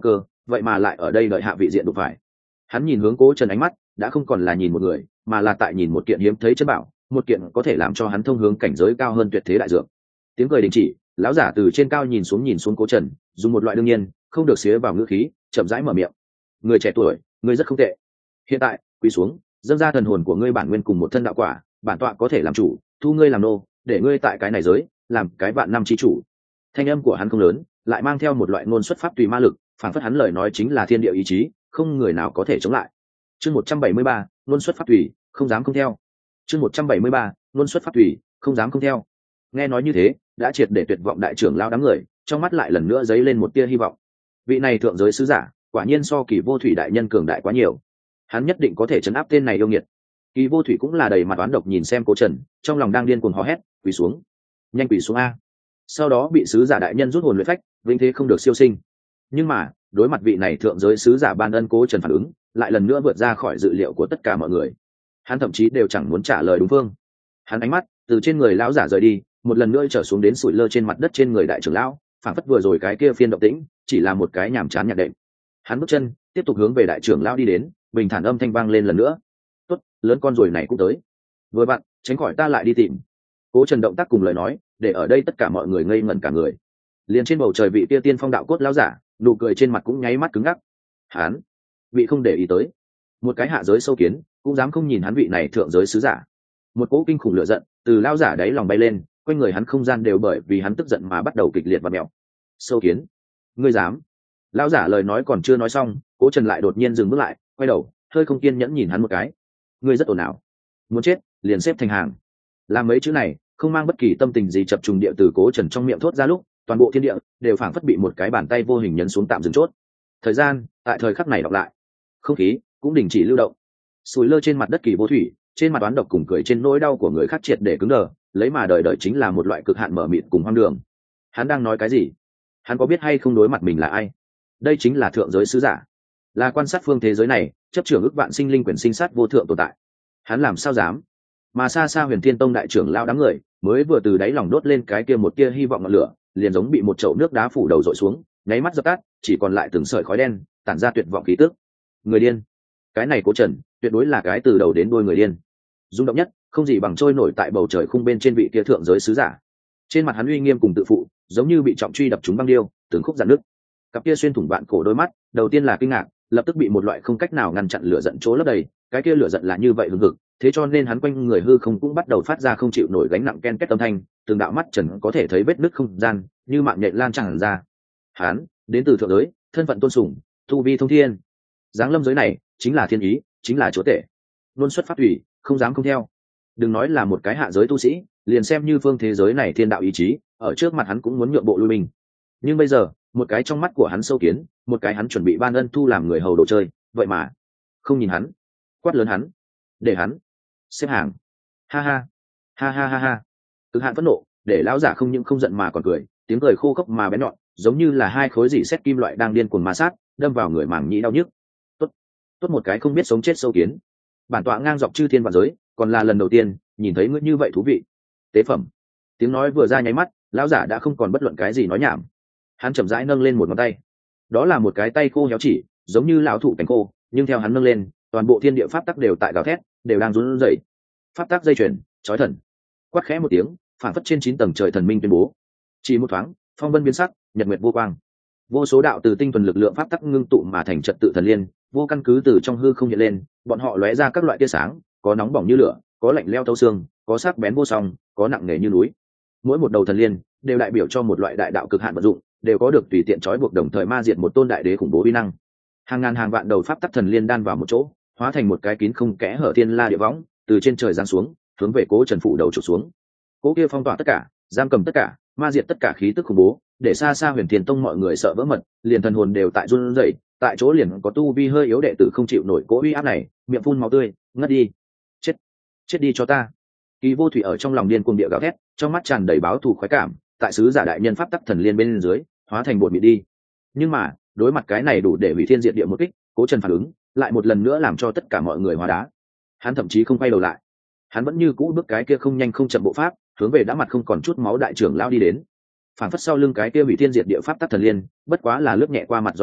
vậy mà lại ở đây đợi hạ vị diện đụng phải. Hắn nhìn hướng Cố Trần ánh mắt đã không còn là nhìn một người, mà là tại nhìn một kiện hiếm thấy chân bảo, một kiện có thể làm cho hắn thông hướng cảnh giới cao hơn tuyệt thế đại dược. Tiếng cười đình chỉ, lão giả từ trên cao nhìn xuống nhìn xuống Cố Trần, dùng một loại đương nhiên không được xía vào ngữ khí, chậm rãi mở miệng. Người trẻ tuổi, ngươi rất không tệ. Hiện tại, quỳ xuống, dâng ra thần hồn của ngươi bản nguyên cùng một thân đạo quả, bản tọa có thể làm chủ, thu ngươi làm nô, để ngươi tại cái này giới làm cái vạn năm chi chủ. Thanh âm của hắn không lớn, lại mang theo một loại ngôn xuất pháp tùy ma lực, phản phất hắn lời nói chính là thiên địa ý chí, không người nào có thể chống lại. Chương một trăm bảy mươi ba, ngôn xuất pháp tùy, không dám không theo. Chương một trăm bảy mươi ba, ngôn xuất pháp tùy, không dám không theo. Nghe nói như thế, đã triệt để tuyệt vọng đại trưởng lao đám người, trong mắt lại lần nữa dấy lên một tia hy vọng. Vị này thượng giới sứ giả, quả nhiên so Kỳ Vô Thủy đại nhân cường đại quá nhiều. Hắn nhất định có thể trấn áp tên này yêu nghiệt. Kỳ Vô Thủy cũng là đầy mặt oán độc nhìn xem Cố Trần, trong lòng đang điên cuồng hò hét, quỳ xuống, nhanh quỳ xuống a. Sau đó bị sứ giả đại nhân rút hồn luyện phách, vinh thế không được siêu sinh. Nhưng mà, đối mặt vị này thượng giới sứ giả ban ân, Cố Trần phản ứng lại lần nữa vượt ra khỏi dự liệu của tất cả mọi người. Hắn thậm chí đều chẳng muốn trả lời đúng phương. Hắn ánh mắt từ trên người lão giả rời đi, một lần nữa trở xuống đến sủi lơ trên mặt đất trên người đại trưởng lão, phản phất vừa rồi cái kia phiên động tĩnh chỉ là một cái nhàm chán nhạc đệm. Hắn bước chân tiếp tục hướng về đại trưởng lão đi đến, bình thản âm thanh vang lên lần nữa. Tốt, lớn con rồi này cũng tới. Vừa bạn, tránh khỏi ta lại đi tìm. Cố Trần động tác cùng lời nói, để ở đây tất cả mọi người ngây ngẩn cả người. Liền trên bầu trời vị kia tiên phong đạo cốt lão giả, nụ cười trên mặt cũng nháy mắt cứng ngắc. Hắn, vị không để ý tới. Một cái hạ giới sâu kiến, cũng dám không nhìn hắn vị này thượng giới sứ giả. Một cỗ kinh khủng lửa giận từ lão giả đáy lòng bay lên, quanh người hắn không gian đều bởi vì hắn tức giận mà bắt đầu kịch liệt và mèo. Sâu kiến, ngươi dám? Lão giả lời nói còn chưa nói xong, Cố Trần lại đột nhiên dừng bước lại, quay đầu, hơi không kiên nhẫn nhìn hắn một cái. Ngươi rất ồn ào, muốn chết liền xếp thành hàng. Làm mấy chữ này không mang bất kỳ tâm tình gì chập trùng địa từ Cố Trần trong miệng thốt ra lúc, toàn bộ thiên địa đều phảng phất bị một cái bàn tay vô hình nhấn xuống tạm dừng chốt. Thời gian tại thời khắc này đọc lại, không khí cũng đình chỉ lưu động. Sùi lơ trên mặt đất Kỳ Vô Thủy, trên mặt oán độc cùng cười trên nỗi đau của người khác triệt để cứng đờ, lấy mà đời đời chính là một loại cực hạn mở mịt cùng hoang đường. Hắn đang nói cái gì? Hắn có biết hay không đối mặt mình là ai? Đây chính là thượng giới sứ giả, là quan sát phương thế giới này, chấp trưởng ức vạn sinh linh quyền sinh sát vô thượng tồn tại. Hắn làm sao dám? Mà xa xa Huyền Thiên Tông đại trưởng lão đám người mới vừa từ đáy lòng đốt lên cái kia một tia hy vọng ngọn lửa, liền giống bị một chậu nước đá phủ đầu dội xuống, nháy mắt dập tắt, chỉ còn lại từng sợi khói đen tản ra tuyệt vọng khí tức. Người điên, cái này Cố Trần tuyệt đối là cái từ đầu đến đuôi người điên. Rung động nhất không gì bằng trôi nổi tại bầu trời khung bên trên vị kia thượng giới sứ giả. Trên mặt hắn uy nghiêm cùng tự phụ giống như bị trọng truy đập trúng băng điêu, từng khúc dạn nước. Cặp kia xuyên thủng vạn cổ đôi mắt đầu tiên là kinh ngạc, lập tức bị một loại không cách nào ngăn chặn lửa giận chỗ lấp đầy. Cái kia lửa giận là như vậy hừng hực, thế cho nên hắn quanh người hư không cũng bắt đầu phát ra không chịu nổi gánh nặng ken két âm thanh, từng đạo mắt trần có thể thấy vết nứt không gian như mạng nhện lan tràn ra. Hắn đến từ thượng giới, thân phận tôn sùng, tu vi thông thiên, giáng lâm giới này chính là thiên ý, chính là chúa tể. Luôn xuất phát thủy, không dám không theo. Đừng nói là một cái hạ giới tu sĩ, liền xem như phương thế giới này thiên đạo ý chí, ở trước mặt hắn cũng muốn nhượng bộ lui mình. Nhưng bây giờ, một cái trong mắt của hắn sâu kiến, một cái hắn chuẩn bị ban ân thu làm người hầu đồ chơi, vậy mà không nhìn hắn, quát lớn hắn, để hắn xếp hàng. Ha ha, ha ha ha ha. Cực hạn phẫn nộ để lão giả không những không giận mà còn cười, tiếng cười khô khốc mà bén nhọn, giống như là hai khối dỉ sét kim loại đang điên cuồng ma sát, đâm vào người màng nhĩ đau nhức. Tốt, tốt một cái không biết sống chết sâu kiến. Bản tọa ngang dọc chư thiên vạn giới, còn là lần đầu tiên nhìn thấy ngươi như vậy thú vị. Tế phẩm. Tiếng nói vừa ra nháy mắt, lão giả đã không còn bất luận cái gì nói nhảm. Hắn chậm rãi nâng lên một ngón tay. Đó là một cái tay khô héo chỉ, giống như lão thụ cánh khô, nhưng theo hắn nâng lên, toàn bộ thiên địa pháp tắc đều tại gào thét, đều đang run rẩy. Pháp tắc dây chuyền, chói thần. Quát khẽ một tiếng, phản phất trên chín tầng trời thần minh tuyên bố. Chỉ một thoáng, phong vân biến sắc, nhật nguyệt vô quang. Vô số đạo từ tinh thuần lực lượng pháp tắc ngưng tụ mà thành trật tự thần liên, vô căn cứ từ trong hư không hiện lên, bọn họ lóe ra các loại tia sáng, có nóng bỏng như lửa, có lạnh lẽo thấu xương, có sắc bén vô song, có nặng nề như núi. Mỗi một đầu thần liên đều đại biểu cho một loại đại đạo cực hạn vận dụng, đều có được tùy tiện trói buộc đồng thời ma diệt một tôn đại đế khủng bố uy năng. Hàng ngàn hàng vạn đầu pháp tắc thần liên đan vào một chỗ, hóa thành một cái kín không kẽ hở thiên la địa võng, từ trên trời giáng xuống, hướng về Cố Trần phủ đầu chụp xuống. Cố kia phong tỏa tất cả, giam cầm tất cả, ma diệt tất cả khí tức khủng bố, để xa xa Huyền Thiên Tông mọi người sợ vỡ mật, liền thần hồn đều tại run rẩy, tại chỗ liền có tu vi hơi yếu đệ tử không chịu nổi cỗ uy áp này, miệng phun máu tươi, ngất đi. Chết, chết đi cho ta. Kỳ Vô Thủy ở trong lòng điên cuồng địa gào thét, trong mắt tràn đầy báo thù khoái cảm, tại sứ giả đại nhân pháp tắc thần liên bên dưới, hóa thành bột mịn đi. Nhưng mà, đối mặt cái này đủ để hủy thiên diệt địa một kích, Cố Trần phản ứng, lại một lần nữa làm cho tất cả mọi người hóa đá. Hắn thậm chí không quay đầu lại, hắn vẫn như cũ bước cái kia không nhanh không chậm bộ pháp, hướng về đã mặt không còn chút máu đại trưởng lao đi đến. Phản phất sau lưng cái kia hủy thiên diệt địa pháp tắc thần liên, bất quá là lướt nhẹ qua mặt gió nhẹ,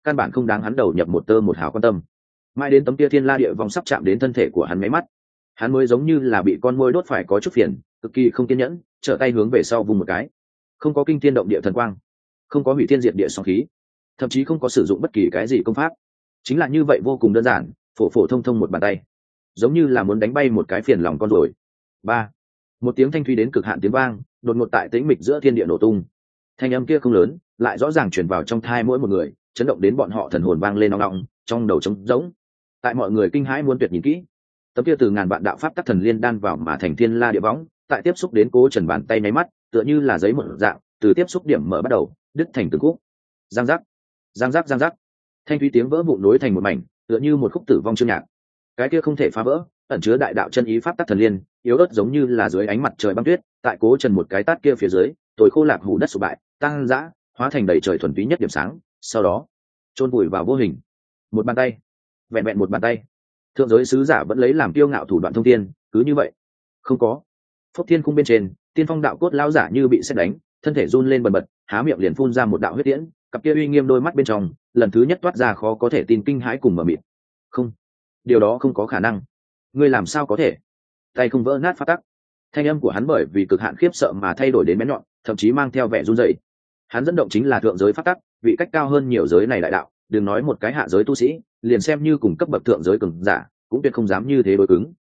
căn bản không đáng hắn đầu nhập một tơ một hào quan tâm. Mãi đến tấm kia thiên la địa vong sắp chạm đến thân thể của hắn máy mắt, hắn mới giống như là bị con môi đốt phải có chút phiền, cực kỳ không kiên nhẫn, trở tay hướng về sau vùng một cái. Không có kinh thiên động địa thần quang, không có hủy thiên diệt địa sóng khí, thậm chí không có sử dụng bất kỳ cái gì công pháp, chính là như vậy vô cùng đơn giản, phổ phổ thông thông một bàn tay, giống như là muốn đánh bay một cái phiền lòng con rồi. Ba, một tiếng thanh thúy đến cực hạn tiếng vang đột ngột tại tĩnh mịch giữa thiên địa nổ tung. Thanh âm kia không lớn, lại rõ ràng truyền vào trong thai mỗi một người, chấn động đến bọn họ thần hồn vang lên nong nong, trong đầu trống rỗng. Tại mọi người kinh hãi muốn tuyệt nhìn kỹ, tấm kia từ ngàn vạn đạo pháp tắc thần liên đan vào mà thành thiên la địa võng, tại tiếp xúc đến Cố Trần bàn tay nháy mắt, tựa như là giấy một dạng, từ tiếp xúc điểm mở bắt đầu, đứt thành từng khúc. Giang giác, giang giác, giang giác. Thanh thúy tiếng vỡ vụn nối thành một mảnh, tựa như một khúc tử vong chương nhạc. Cái kia không thể phá vỡ, ẩn chứa đại đạo chân ý pháp tắc thần liên, yếu ớt giống như là dưới ánh mặt trời băng tuyết, tại Cố Trần một cái tát kia phía dưới, tối khô lạc hủ đất sụp bại, tăng dã, hóa thành đầy trời thuần túy nhất điểm sáng, sau đó chôn vùi vào vô hình. Một bàn tay, vẹn vẹn một bàn tay. Thượng giới sứ giả vẫn lấy làm kiêu ngạo thủ đoạn thông thiên, cứ như vậy. Không có. Phúc Thiên Cung bên trên, Tiên Phong đạo cốt lão giả như bị sét đánh, thân thể run lên bần bật, há miệng liền phun ra một đạo huyết tiễn, cặp kia uy nghiêm đôi mắt bên trong, lần thứ nhất toát ra khó có thể tin kinh hãi cùng mở mịt. Không, điều đó không có khả năng. Ngươi làm sao có thể? Tay không vỡ nát phát tắc. Thanh âm của hắn bởi vì cực hạn khiếp sợ mà thay đổi đến bén nhọn, thậm chí mang theo vẻ run rẩy. Hắn dẫn động chính là thượng giới phát tắc, vị cách cao hơn nhiều giới này đại đạo, đừng nói một cái hạ giới tu sĩ, liền xem như cùng cấp bậc thượng giới cường giả, cũng tuyệt không dám như thế đối cứng.